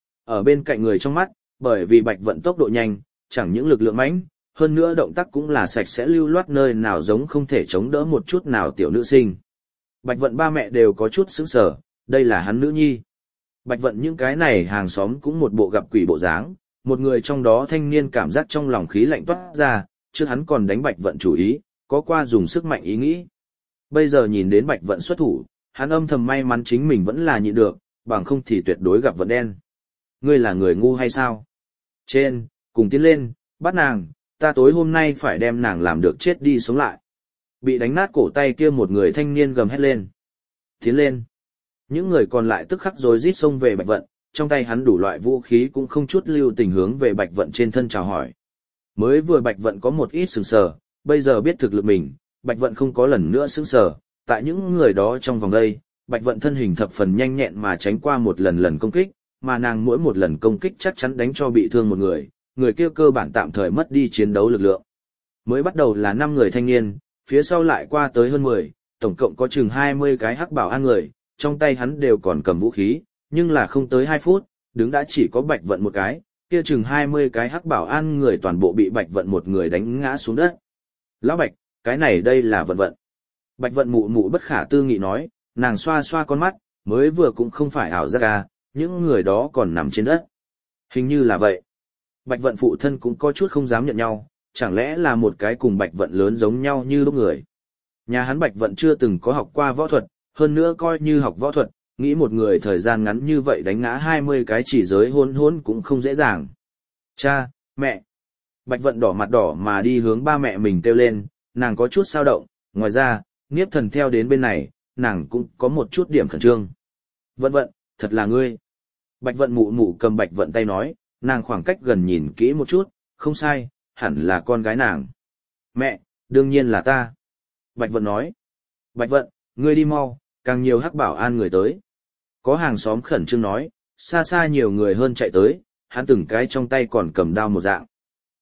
Ở bên cạnh người trong mắt, bởi vì Bạch Vận tốc độ nhanh, chẳng những lực lượng mãnh, hơn nữa động tác cũng là sạch sẽ lưu loát nơi nào giống không thể chống đỡ một chút nào tiểu nữ sinh. Bạch Vận ba mẹ đều có chút sững sờ, đây là hắn nữ nhi. Bạch Vận những cái này hàng xóm cũng một bộ gặp quỷ bộ dáng, một người trong đó thanh niên cảm giác trong lòng khí lạnh toát ra, trước hắn còn đánh Bạch Vận chủ ý, có qua dùng sức mạnh ý nghĩ. Bây giờ nhìn đến Bạch Vận xuất thủ, hắn âm thầm may mắn chính mình vẫn là nhịn được, bằng không thì tuyệt đối gặp vận đen. Ngươi là người ngu hay sao? Trên, cùng tiến lên, bắt nàng, ta tối hôm nay phải đem nàng làm được chết đi sống lại. Bị đánh nát cổ tay kia một người thanh niên gầm hét lên. Tiến lên. Những người còn lại tức khắc rồi rít xông về Bạch Vận, trong tay hắn đủ loại vũ khí cũng không chút lưu tình hướng về Bạch Vận trên thân chào hỏi. Mới vừa Bạch Vận có một ít sừng sờ, bây giờ biết thực lực mình, Bạch Vận không có lần nữa sững sờ, tại những người đó trong vòng đây, Bạch Vận thân hình thập phần nhanh nhẹn mà tránh qua một lần lần công kích, mà nàng mỗi một lần công kích chắc chắn đánh cho bị thương một người, người kia cơ bản tạm thời mất đi chiến đấu lực lượng. Mới bắt đầu là năm người thanh niên, phía sau lại qua tới hơn mười, tổng cộng có chừng hai mươi cái hắc bảo an người, trong tay hắn đều còn cầm vũ khí, nhưng là không tới hai phút, đứng đã chỉ có Bạch Vận một cái, kia chừng hai mươi cái hắc bảo an người toàn bộ bị Bạch Vận một người đánh ngã xuống đất. Lão Bạch, cái này đây là Vận Vận. Bạch Vận mụ mụ bất khả tư nghị nói, nàng xoa xoa con mắt, mới vừa cũng không phải ảo giác à, những người đó còn nằm trên đất. Hình như là vậy. Bạch Vận phụ thân cũng có chút không dám nhận nhau, chẳng lẽ là một cái cùng Bạch Vận lớn giống nhau như lúc người. Nhà hắn Bạch Vận chưa từng có học qua võ thuật, hơn nữa coi như học võ thuật, nghĩ một người thời gian ngắn như vậy đánh ngã hai mươi cái chỉ giới hôn hôn cũng không dễ dàng. Cha, mẹ. Bạch Vận đỏ mặt đỏ mà đi hướng ba mẹ mình kêu lên, nàng có chút sao động, ngoài ra, Niếp Thần theo đến bên này, nàng cũng có một chút điểm khẩn trương. Vận Vận, thật là ngươi. Bạch Vận mụ mụ cầm Bạch Vận tay nói, nàng khoảng cách gần nhìn kỹ một chút, không sai, hẳn là con gái nàng. Mẹ, đương nhiên là ta. Bạch Vận nói. Bạch Vận, ngươi đi mau, càng nhiều hắc bảo an người tới. Có hàng xóm khẩn trương nói, xa xa nhiều người hơn chạy tới, hắn từng cái trong tay còn cầm đao một dạng.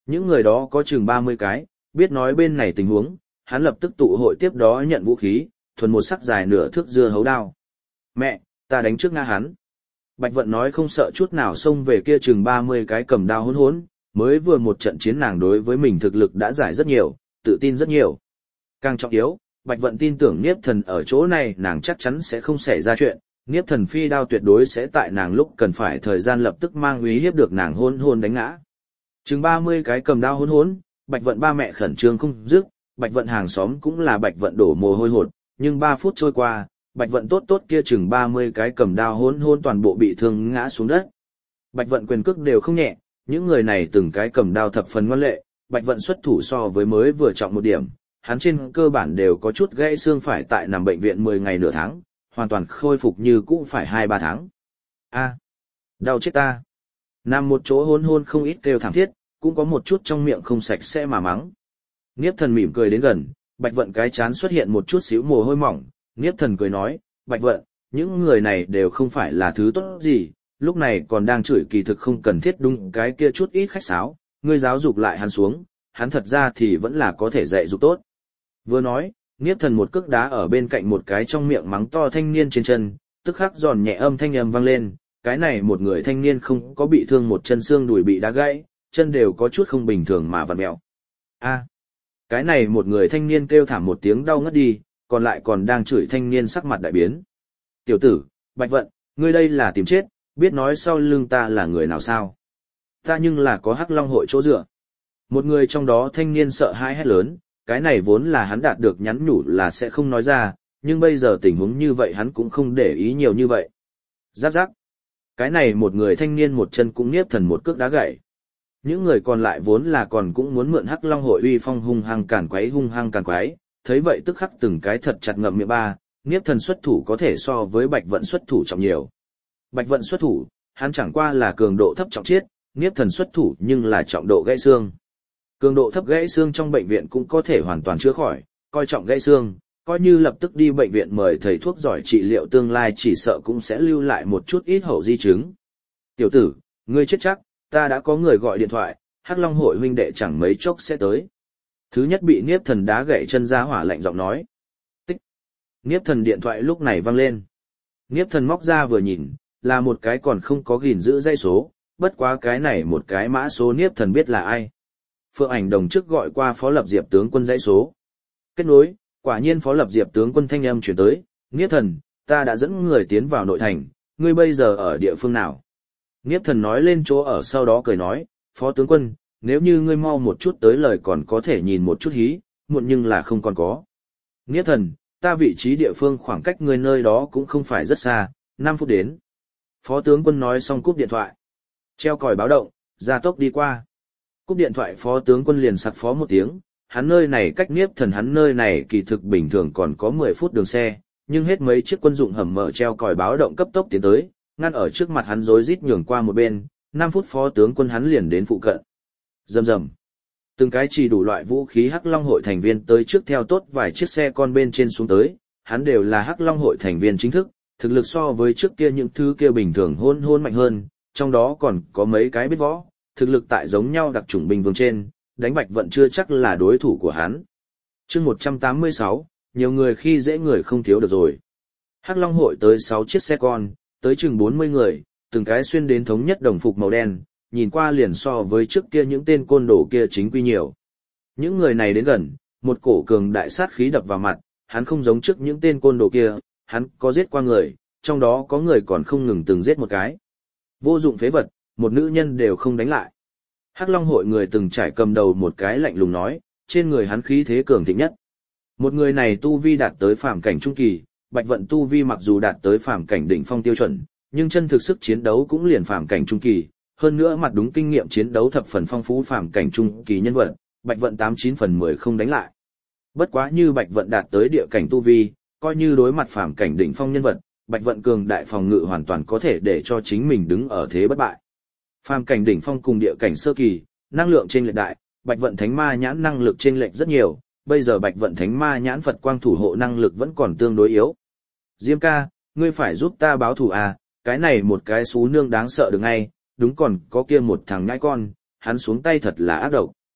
Những người đó có chừng ba mươi cái, biết nói bên này tình huống, hắn lập tức tụ hội tiếp đó nhận vũ khí, thuần một sắc dài nửa thước dưa hấu đao. Mẹ, ta đánh trước ngã hắn. Bạch Vận nói không sợ chút nào xông về kia chừng ba mươi cái cầm đao hỗn hỗn, mới vừa một trận chiến nàng đối với mình thực lực đã giải rất nhiều, tự tin rất nhiều. Càng trọng yếu, Bạch Vận tin tưởng Niếp Thần ở chỗ này nàng chắc chắn sẽ không xảy ra chuyện, Niếp Thần phi đao tuyệt đối sẽ tại nàng lúc cần phải thời gian lập tức mang uy hiếp được nàng hôn hôn đánh ngã. Chừng ba mươi cái cầm đao hỗn hỗn, Bạch Vận ba mẹ khẩn trương không dứt, Bạch Vận hàng xóm cũng là Bạch Vận đổ mồ hôi hột, nhưng ba phút trôi qua, Bạch Vận tốt tốt kia chừng ba mươi cái cầm đao hỗn hỗn toàn bộ bị thương ngã xuống đất. Bạch Vận quyền cước đều không nhẹ, những người này từng cái cầm đao thập phần ngoan lệ, Bạch Vận xuất thủ so với mới vừa trọng một điểm, hắn trên cơ bản đều có chút gãy xương phải tại nằm bệnh viện mười ngày nửa tháng, hoàn toàn khôi phục như cũ phải hai ba tháng. A, đau chết ta. Nằm một chỗ hôn hôn không ít kêu thảm thiết, cũng có một chút trong miệng không sạch sẽ mà mắng. Niếp Thần mỉm cười đến gần, Bạch Vận cái chán xuất hiện một chút xíu mồ hôi mỏng, Niếp Thần cười nói, Bạch Vận, những người này đều không phải là thứ tốt gì, lúc này còn đang chửi kỳ thực không cần thiết đúng cái kia chút ít khách sáo, ngươi giáo dục lại hắn xuống, hắn thật ra thì vẫn là có thể dạy dục tốt. Vừa nói, Niếp Thần một cước đá ở bên cạnh một cái trong miệng mắng to thanh niên trên chân, tức khắc giòn nhẹ âm thanh âm vang lên, cái này một người thanh niên không có bị thương một chân xương đùi bị đá gãy, chân đều có chút không bình thường mà vặn mèo. A, cái này một người thanh niên kêu thảm một tiếng đau ngất đi, còn lại còn đang chửi thanh niên sắc mặt đại biến. Tiểu tử, Bạch Vận, ngươi đây là tìm chết, biết nói sau lưng ta là người nào sao? Ta nhưng là có Hắc Long hội chỗ dựa. Một người trong đó thanh niên sợ hãi hét lớn, cái này vốn là hắn đạt được nhắn nhủ là sẽ không nói ra, nhưng bây giờ tình huống như vậy hắn cũng không để ý nhiều như vậy. Giáp giáp. Cái này một người thanh niên một chân cũng Niếp Thần một cước đá gãy. Những người còn lại vốn là còn cũng muốn mượn Hắc Long hội uy phong hung hăng càn quấy hung hăng càn quấy, thấy vậy tức khắc từng cái thật chặt ngậm miệng ba, Niếp Thần xuất thủ có thể so với Bạch Vận xuất thủ trọng nhiều. Bạch Vận xuất thủ, hắn chẳng qua là cường độ thấp trọng chiết, Niếp Thần xuất thủ nhưng là trọng độ gãy xương. Cường độ thấp gãy xương trong bệnh viện cũng có thể hoàn toàn chữa khỏi, coi trọng gãy xương, coi như lập tức đi bệnh viện mời thầy thuốc giỏi trị liệu tương lai chỉ sợ cũng sẽ lưu lại một chút ít hậu di chứng. Tiểu tử, ngươi chết chắc, ta đã có người gọi điện thoại, Hắc Long hội huynh đệ chẳng mấy chốc sẽ tới. Thứ nhất bị Niếp Thần đá gãy chân ra hỏa lạnh giọng nói. Tích. Niếp Thần điện thoại lúc này vang lên. Niếp Thần móc ra vừa nhìn, là một cái còn không có gìn giữ dây số, bất quá cái này một cái mã số Niếp Thần biết là ai. Phượng Ảnh Đồng trước gọi qua Phó Lập Diệp tướng quân dãy số. Kết nối, quả nhiên Phó Lập Diệp tướng quân thanh âm chuyển tới, Niếp Thần, ta đã dẫn người tiến vào nội thành, ngươi bây giờ ở địa phương nào? Niếp Thần nói lên chỗ ở sau đó cười nói, Phó tướng quân, nếu như ngươi mau một chút tới lời còn có thể nhìn một chút hí, muộn nhưng là không còn có. Niếp Thần, ta vị trí địa phương khoảng cách ngươi nơi đó cũng không phải rất xa, năm phút đến. Phó tướng quân nói xong cúp điện thoại. Treo còi báo động, gia tốc đi qua. Cúp điện thoại Phó tướng quân liền sặc phó một tiếng, hắn nơi này cách Niếp Thần hắn nơi này kỳ thực bình thường còn có mười phút đường xe, nhưng hết mấy chiếc quân dụng hầm mở treo còi báo động cấp tốc tiến tới, ngăn ở trước mặt hắn rối rít nhường qua một bên, năm phút Phó tướng quân hắn liền đến phụ cận. Rầm rầm. Từng cái chỉ đủ loại vũ khí Hắc Long hội thành viên tới trước theo tốt vài chiếc xe con bên trên xuống tới, hắn đều là Hắc Long hội thành viên chính thức, thực lực so với trước kia những thứ kia bình thường hôn hôn mạnh hơn, trong đó còn có mấy cái biết võ, thực lực tại giống nhau đặc chủng binh vương trên, đánh Bạch Vận chưa chắc là đối thủ của hắn. Chương một trăm tám mươi sáu, nhiều người khi dễ người không thiếu được rồi. Hắc Long hội tới sáu chiếc xe con, tới chừng bốn mươi người, từng cái xuyên đến thống nhất đồng phục màu đen, nhìn qua liền so với trước kia những tên côn đồ kia chính quy nhiều. Những người này đến gần, một cổ cường đại sát khí đập vào mặt, hắn không giống trước những tên côn đồ kia, hắn có giết qua người, trong đó có người còn không ngừng từng giết một cái. Vô dụng phế vật, một nữ nhân đều không đánh lại. Hắc Long hội người từng trải cầm đầu một cái lạnh lùng nói, trên người hắn khí thế cường thịnh nhất. Một người này tu vi đạt tới phàm cảnh trung kỳ, Bạch Vận tu vi mặc dù đạt tới phàm cảnh đỉnh phong tiêu chuẩn, nhưng chân thực sức chiến đấu cũng liền phàm cảnh trung kỳ, hơn nữa mặt đúng kinh nghiệm chiến đấu thập phần phong phú phàm cảnh trung kỳ nhân vật, Bạch Vận tám chín phần mười không đánh lại. Bất quá như Bạch Vận đạt tới địa cảnh tu vi, coi như đối mặt phàm cảnh đỉnh phong nhân vật, Bạch Vận cường đại phòng ngự hoàn toàn có thể để cho chính mình đứng ở thế bất bại. Phàm cảnh đỉnh phong cùng địa cảnh sơ kỳ, năng lượng trên lệch đại, Bạch Vận Thánh Ma nhãn năng lực trên lệch rất nhiều, bây giờ Bạch Vận Thánh Ma nhãn Phật quang thủ hộ năng lực vẫn còn tương đối yếu. Diêm ca, ngươi phải giúp ta báo thù à, cái này một cái xú nương đáng sợ được ngay, đúng còn có kia một thằng nhãi con, hắn xuống tay thật là ác độc.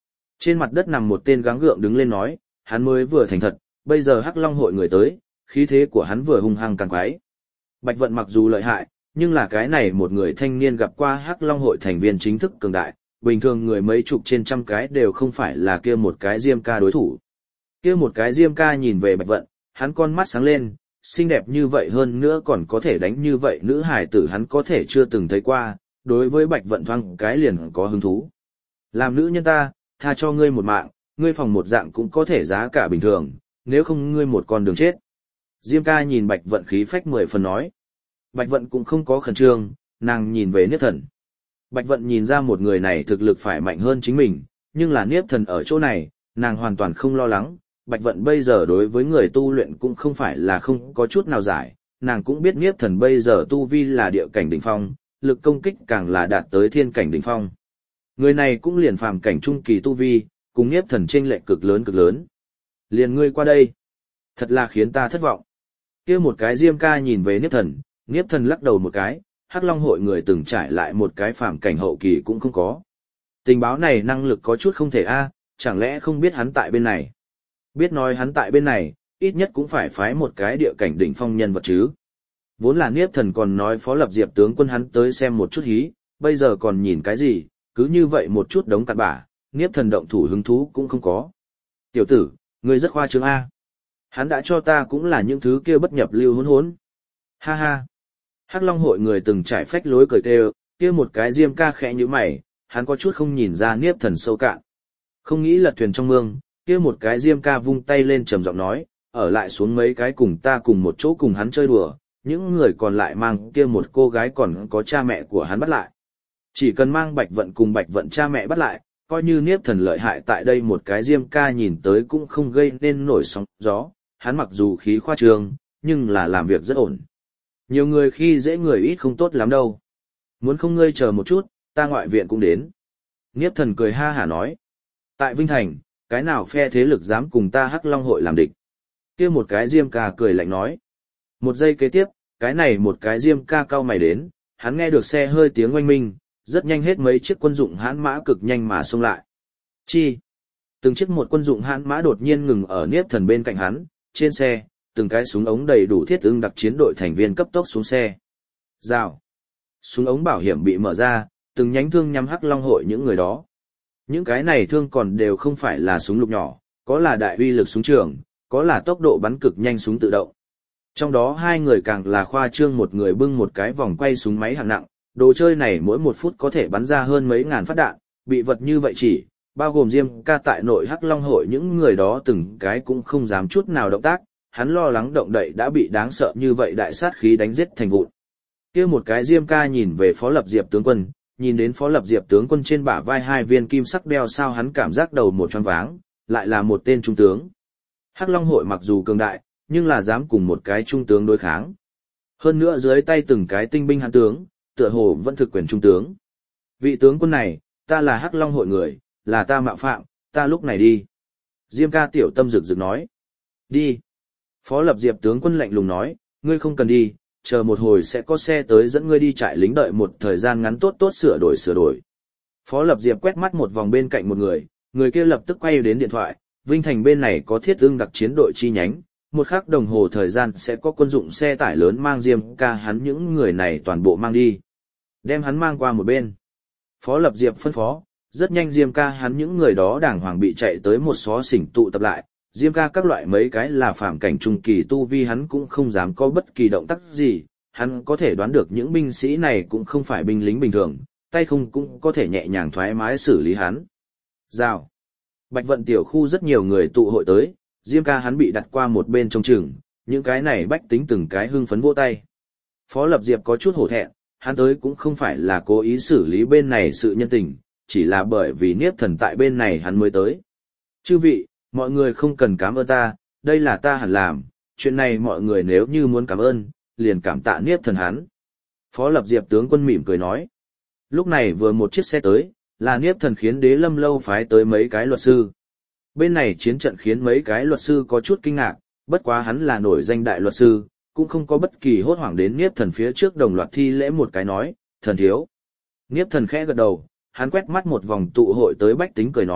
Trên mặt đất nằm một tên gắng gượng đứng lên nói, hắn mới vừa thành thật, bây giờ Hắc Long hội người tới, khí thế của hắn vừa hung hăng càng quái. Bạch Vận mặc dù lợi hại, nhưng là cái này một người thanh niên gặp qua Hắc Long hội thành viên chính thức cường đại, bình thường người mấy chục trên trăm cái đều không phải là kia một cái Diêm ca đối thủ. Kia một cái Diêm ca nhìn về Bạch Vận, hắn con mắt sáng lên, xinh đẹp như vậy hơn nữa còn có thể đánh như vậy nữ hải tử hắn có thể chưa từng thấy qua, đối với Bạch Vận thoáng cái liền có hứng thú. Làm nữ nhân ta, tha cho ngươi một mạng, ngươi phòng một dạng cũng có thể giá cả bình thường, nếu không ngươi một con đường chết. Diêm ca nhìn Bạch Vận khí phách mười phần nói. Bạch Vận cũng không có khẩn trương, nàng nhìn về Niếp Thần. Bạch Vận nhìn ra một người này thực lực phải mạnh hơn chính mình, nhưng là Niếp Thần ở chỗ này, nàng hoàn toàn không lo lắng. Bạch Vận bây giờ đối với người tu luyện cũng không phải là không có chút nào giải, nàng cũng biết Niếp Thần bây giờ tu vi là địa cảnh đỉnh phong, lực công kích càng là đạt tới thiên cảnh đỉnh phong. Người này cũng liền phàm cảnh trung kỳ tu vi, cùng Niếp Thần chênh lệch cực lớn cực lớn. Liền ngươi qua đây, thật là khiến ta thất vọng. Kia một cái Diêm ca nhìn về Niếp Thần, Niếp Thần lắc đầu một cái, Hắc Long hội người từng trải lại một cái phàm cảnh hậu kỳ cũng không có. Tình báo này năng lực có chút không thể a, chẳng lẽ không biết hắn tại bên này. Biết nói hắn tại bên này, ít nhất cũng phải phái một cái địa cảnh đỉnh phong nhân vật chứ. Vốn là Niếp Thần còn nói Phó Lập Diệp tướng quân hắn tới xem một chút hí, bây giờ còn nhìn cái gì, cứ như vậy một chút đống cặn bã, Niếp Thần động thủ hứng thú cũng không có. Tiểu tử, ngươi rất khoa trương a. Hắn đã cho ta cũng là những thứ kia bất nhập lưu hỗn hỗn. Ha ha. Hắc Long hội người từng trải phách lối cười tê, kia một cái Diêm ca khẽ như mày, hắn có chút không nhìn ra Niếp Thần sâu cạn. Không nghĩ lật thuyền trong mương, kia một cái Diêm ca vung tay lên trầm giọng nói, ở lại xuống mấy cái cùng ta cùng một chỗ cùng hắn chơi đùa, những người còn lại mang kia một cô gái còn có cha mẹ của hắn bắt lại. Chỉ cần mang Bạch Vận cùng Bạch Vận cha mẹ bắt lại, coi như Niếp Thần lợi hại tại đây một cái Diêm ca nhìn tới cũng không gây nên nổi sóng gió, hắn mặc dù khí khoa trương, nhưng là làm việc rất ổn. Nhiều người khi dễ người ít không tốt lắm đâu. Muốn không ngươi chờ một chút, ta ngoại viện cũng đến. Niếp Thần cười ha hả nói. Tại Vinh Thành, cái nào phe thế lực dám cùng ta Hắc Long hội làm địch? Kia một cái Diêm ca cười lạnh nói. Một giây kế tiếp, cái này một cái Diêm ca cao mày đến, hắn nghe được xe hơi tiếng oanh minh, rất nhanh hết mấy chiếc quân dụng hãn mã cực nhanh mà xông lại. Chi? Từng chiếc một quân dụng hãn mã đột nhiên ngừng ở Niếp Thần bên cạnh hắn, trên xe, từng cái súng ống đầy đủ thiết ưng đặc chiến đội thành viên cấp tốc xuống xe. Rào. Súng ống bảo hiểm bị mở ra, từng nhánh thương nhắm Hắc Long hội những người đó. Những cái này thương còn đều không phải là súng lục nhỏ, có là đại uy lực súng trường, có là tốc độ bắn cực nhanh súng tự động. Trong đó hai người càng là khoa trương, một người bưng một cái vòng quay súng máy hạng nặng, đồ chơi này mỗi một phút có thể bắn ra hơn mấy ngàn phát đạn, bị vật như vậy chỉ, bao gồm Diêm ca tại nội Hắc Long hội những người đó từng cái cũng không dám chút nào động tác, hắn lo lắng động đậy đã bị đáng sợ như vậy đại sát khí đánh giết thành vụn. Kia một cái Diêm ca nhìn về Phó Lập Diệp tướng quân, nhìn đến Phó Lập Diệp tướng quân trên bả vai hai viên kim sắc đeo sao hắn cảm giác đầu một choáng váng, lại là một tên trung tướng. Hắc Long hội mặc dù cường đại, nhưng là dám cùng một cái trung tướng đối kháng. Hơn nữa dưới tay từng cái tinh binh hãn tướng, tựa hồ vẫn thực quyền trung tướng. Vị tướng quân này, ta là Hắc Long hội người, là ta mạo phạm, ta lúc này đi. Diêm ca tiểu tâm rực rực nói. Đi. Phó Lập Diệp tướng quân lạnh lùng nói, ngươi không cần đi, chờ một hồi sẽ có xe tới dẫn ngươi đi trại lính, đợi một thời gian ngắn tốt tốt sửa đổi sửa đổi. Phó Lập Diệp quét mắt một vòng bên cạnh một người, người kia lập tức quay đến điện thoại, Vinh Thành bên này có thiết ưng đặc chiến đội chi nhánh, một khắc đồng hồ thời gian sẽ có quân dụng xe tải lớn mang Diêm ca hắn những người này toàn bộ mang đi. Đem hắn mang qua một bên. Phó Lập Diệp phân phó, rất nhanh Diêm ca hắn những người đó đàng hoàng bị chạy tới một xó xỉnh tụ tập lại. Diêm ca các loại mấy cái là phàm cảnh trung kỳ tu vi hắn cũng không dám có bất kỳ động tác gì, hắn có thể đoán được những binh sĩ này cũng không phải binh lính bình thường, tay không cũng có thể nhẹ nhàng thoải mái xử lý hắn. Rào. Bạch Vận tiểu khu rất nhiều người tụ hội tới, Diêm ca hắn bị đặt qua một bên trông chừng, những cái này bách tính từng cái hưng phấn vỗ tay. Phó Lập Diệp có chút hổ thẹn, hắn tới cũng không phải là cố ý xử lý bên này sự nhân tình, chỉ là bởi vì Niếp Thần tại bên này hắn mới tới. Chư vị, mọi người không cần cảm ơn ta, đây là ta hẳn làm, chuyện này mọi người nếu như muốn cảm ơn, liền cảm tạ Niếp Thần hắn. Phó Lập Diệp tướng quân mỉm cười nói. Lúc này vừa một chiếc xe tới, là Niếp Thần khiến Đế Lâm lâu phái tới mấy cái luật sư. Bên này chiến trận khiến mấy cái luật sư có chút kinh ngạc, bất quá hắn là nổi danh đại luật sư, cũng không có bất kỳ hốt hoảng đến Niếp Thần phía trước đồng loạt thi lễ một cái nói, thần thiếu. Niếp Thần khẽ gật đầu, hắn quét mắt một vòng tụ hội tới bách tính cười nói,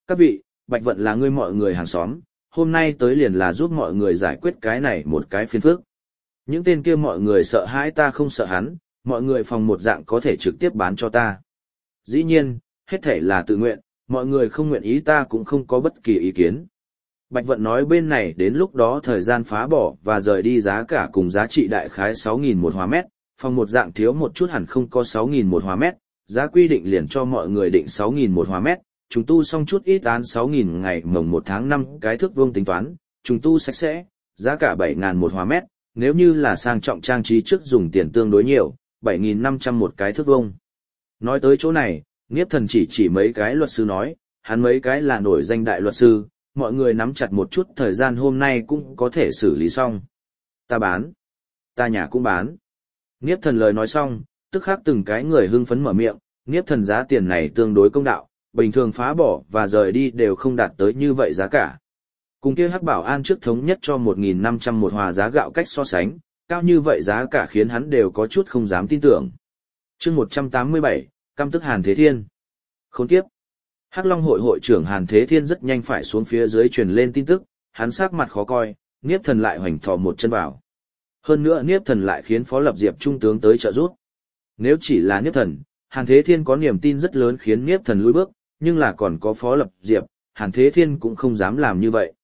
Các vị, Bạch Vận là ngươi mọi người hàng xóm, hôm nay tới liền là giúp mọi người giải quyết cái này một cái phiền phức. Những tên kia mọi người sợ hãi ta không sợ hắn, mọi người phòng một dạng có thể trực tiếp bán cho ta. Dĩ nhiên, hết thể là tự nguyện, mọi người không nguyện ý ta cũng không có bất kỳ ý kiến. Bạch Vận nói bên này đến lúc đó thời gian phá bỏ và rời đi giá cả cùng giá trị đại khái sáu nghìn một hóa mét, phòng một dạng thiếu một chút hẳn không có sáu nghìn một hóa mét, giá quy định liền cho mọi người định sáu nghìn một hóa mét, chúng tu xong chút ít án sáu nghìn ngày mồng một tháng năm cái thước vuông tính toán, chúng tu sạch sẽ, giá cả bảy nghìn một hóa mét, nếu như là sang trọng trang trí trước dùng tiền tương đối nhiều, bảy nghìn năm trăm một cái thước vuông. Nói tới chỗ này, Niếp Thần chỉ chỉ mấy cái luật sư nói, hắn mấy cái là nổi danh đại luật sư, mọi người nắm chặt một chút thời gian hôm nay cũng có thể xử lý xong. Ta bán. Ta nhà cũng bán. Niếp Thần lời nói xong, tức khắc từng cái người hưng phấn mở miệng, Niếp Thần giá tiền này tương đối công đạo, bình thường phá bỏ và rời đi đều không đạt tới như vậy giá cả. Cùng kia Hắc Bảo An trước thống nhất cho một nghìn năm trăm một hòa giá gạo cách so sánh, cao như vậy giá cả khiến hắn đều có chút không dám tin tưởng. Chương một trăm tám mươi bảy, căm tức Hàn Thế Thiên. Khốn kiếp. Hắc Long hội hội trưởng Hàn Thế Thiên rất nhanh phải xuống phía dưới truyền lên tin tức, hắn sắc mặt khó coi, Niếp Thần lại hoành thò một chân vào. Hơn nữa Niếp Thần lại khiến Phó Lập Diệp trung tướng tới trợ giúp. Nếu chỉ là Niếp Thần, Hàn Thế Thiên có niềm tin rất lớn khiến Niếp Thần lùi bước, nhưng là còn có Phó Lập Diệp, Hàn Thế Thiên cũng không dám làm như vậy.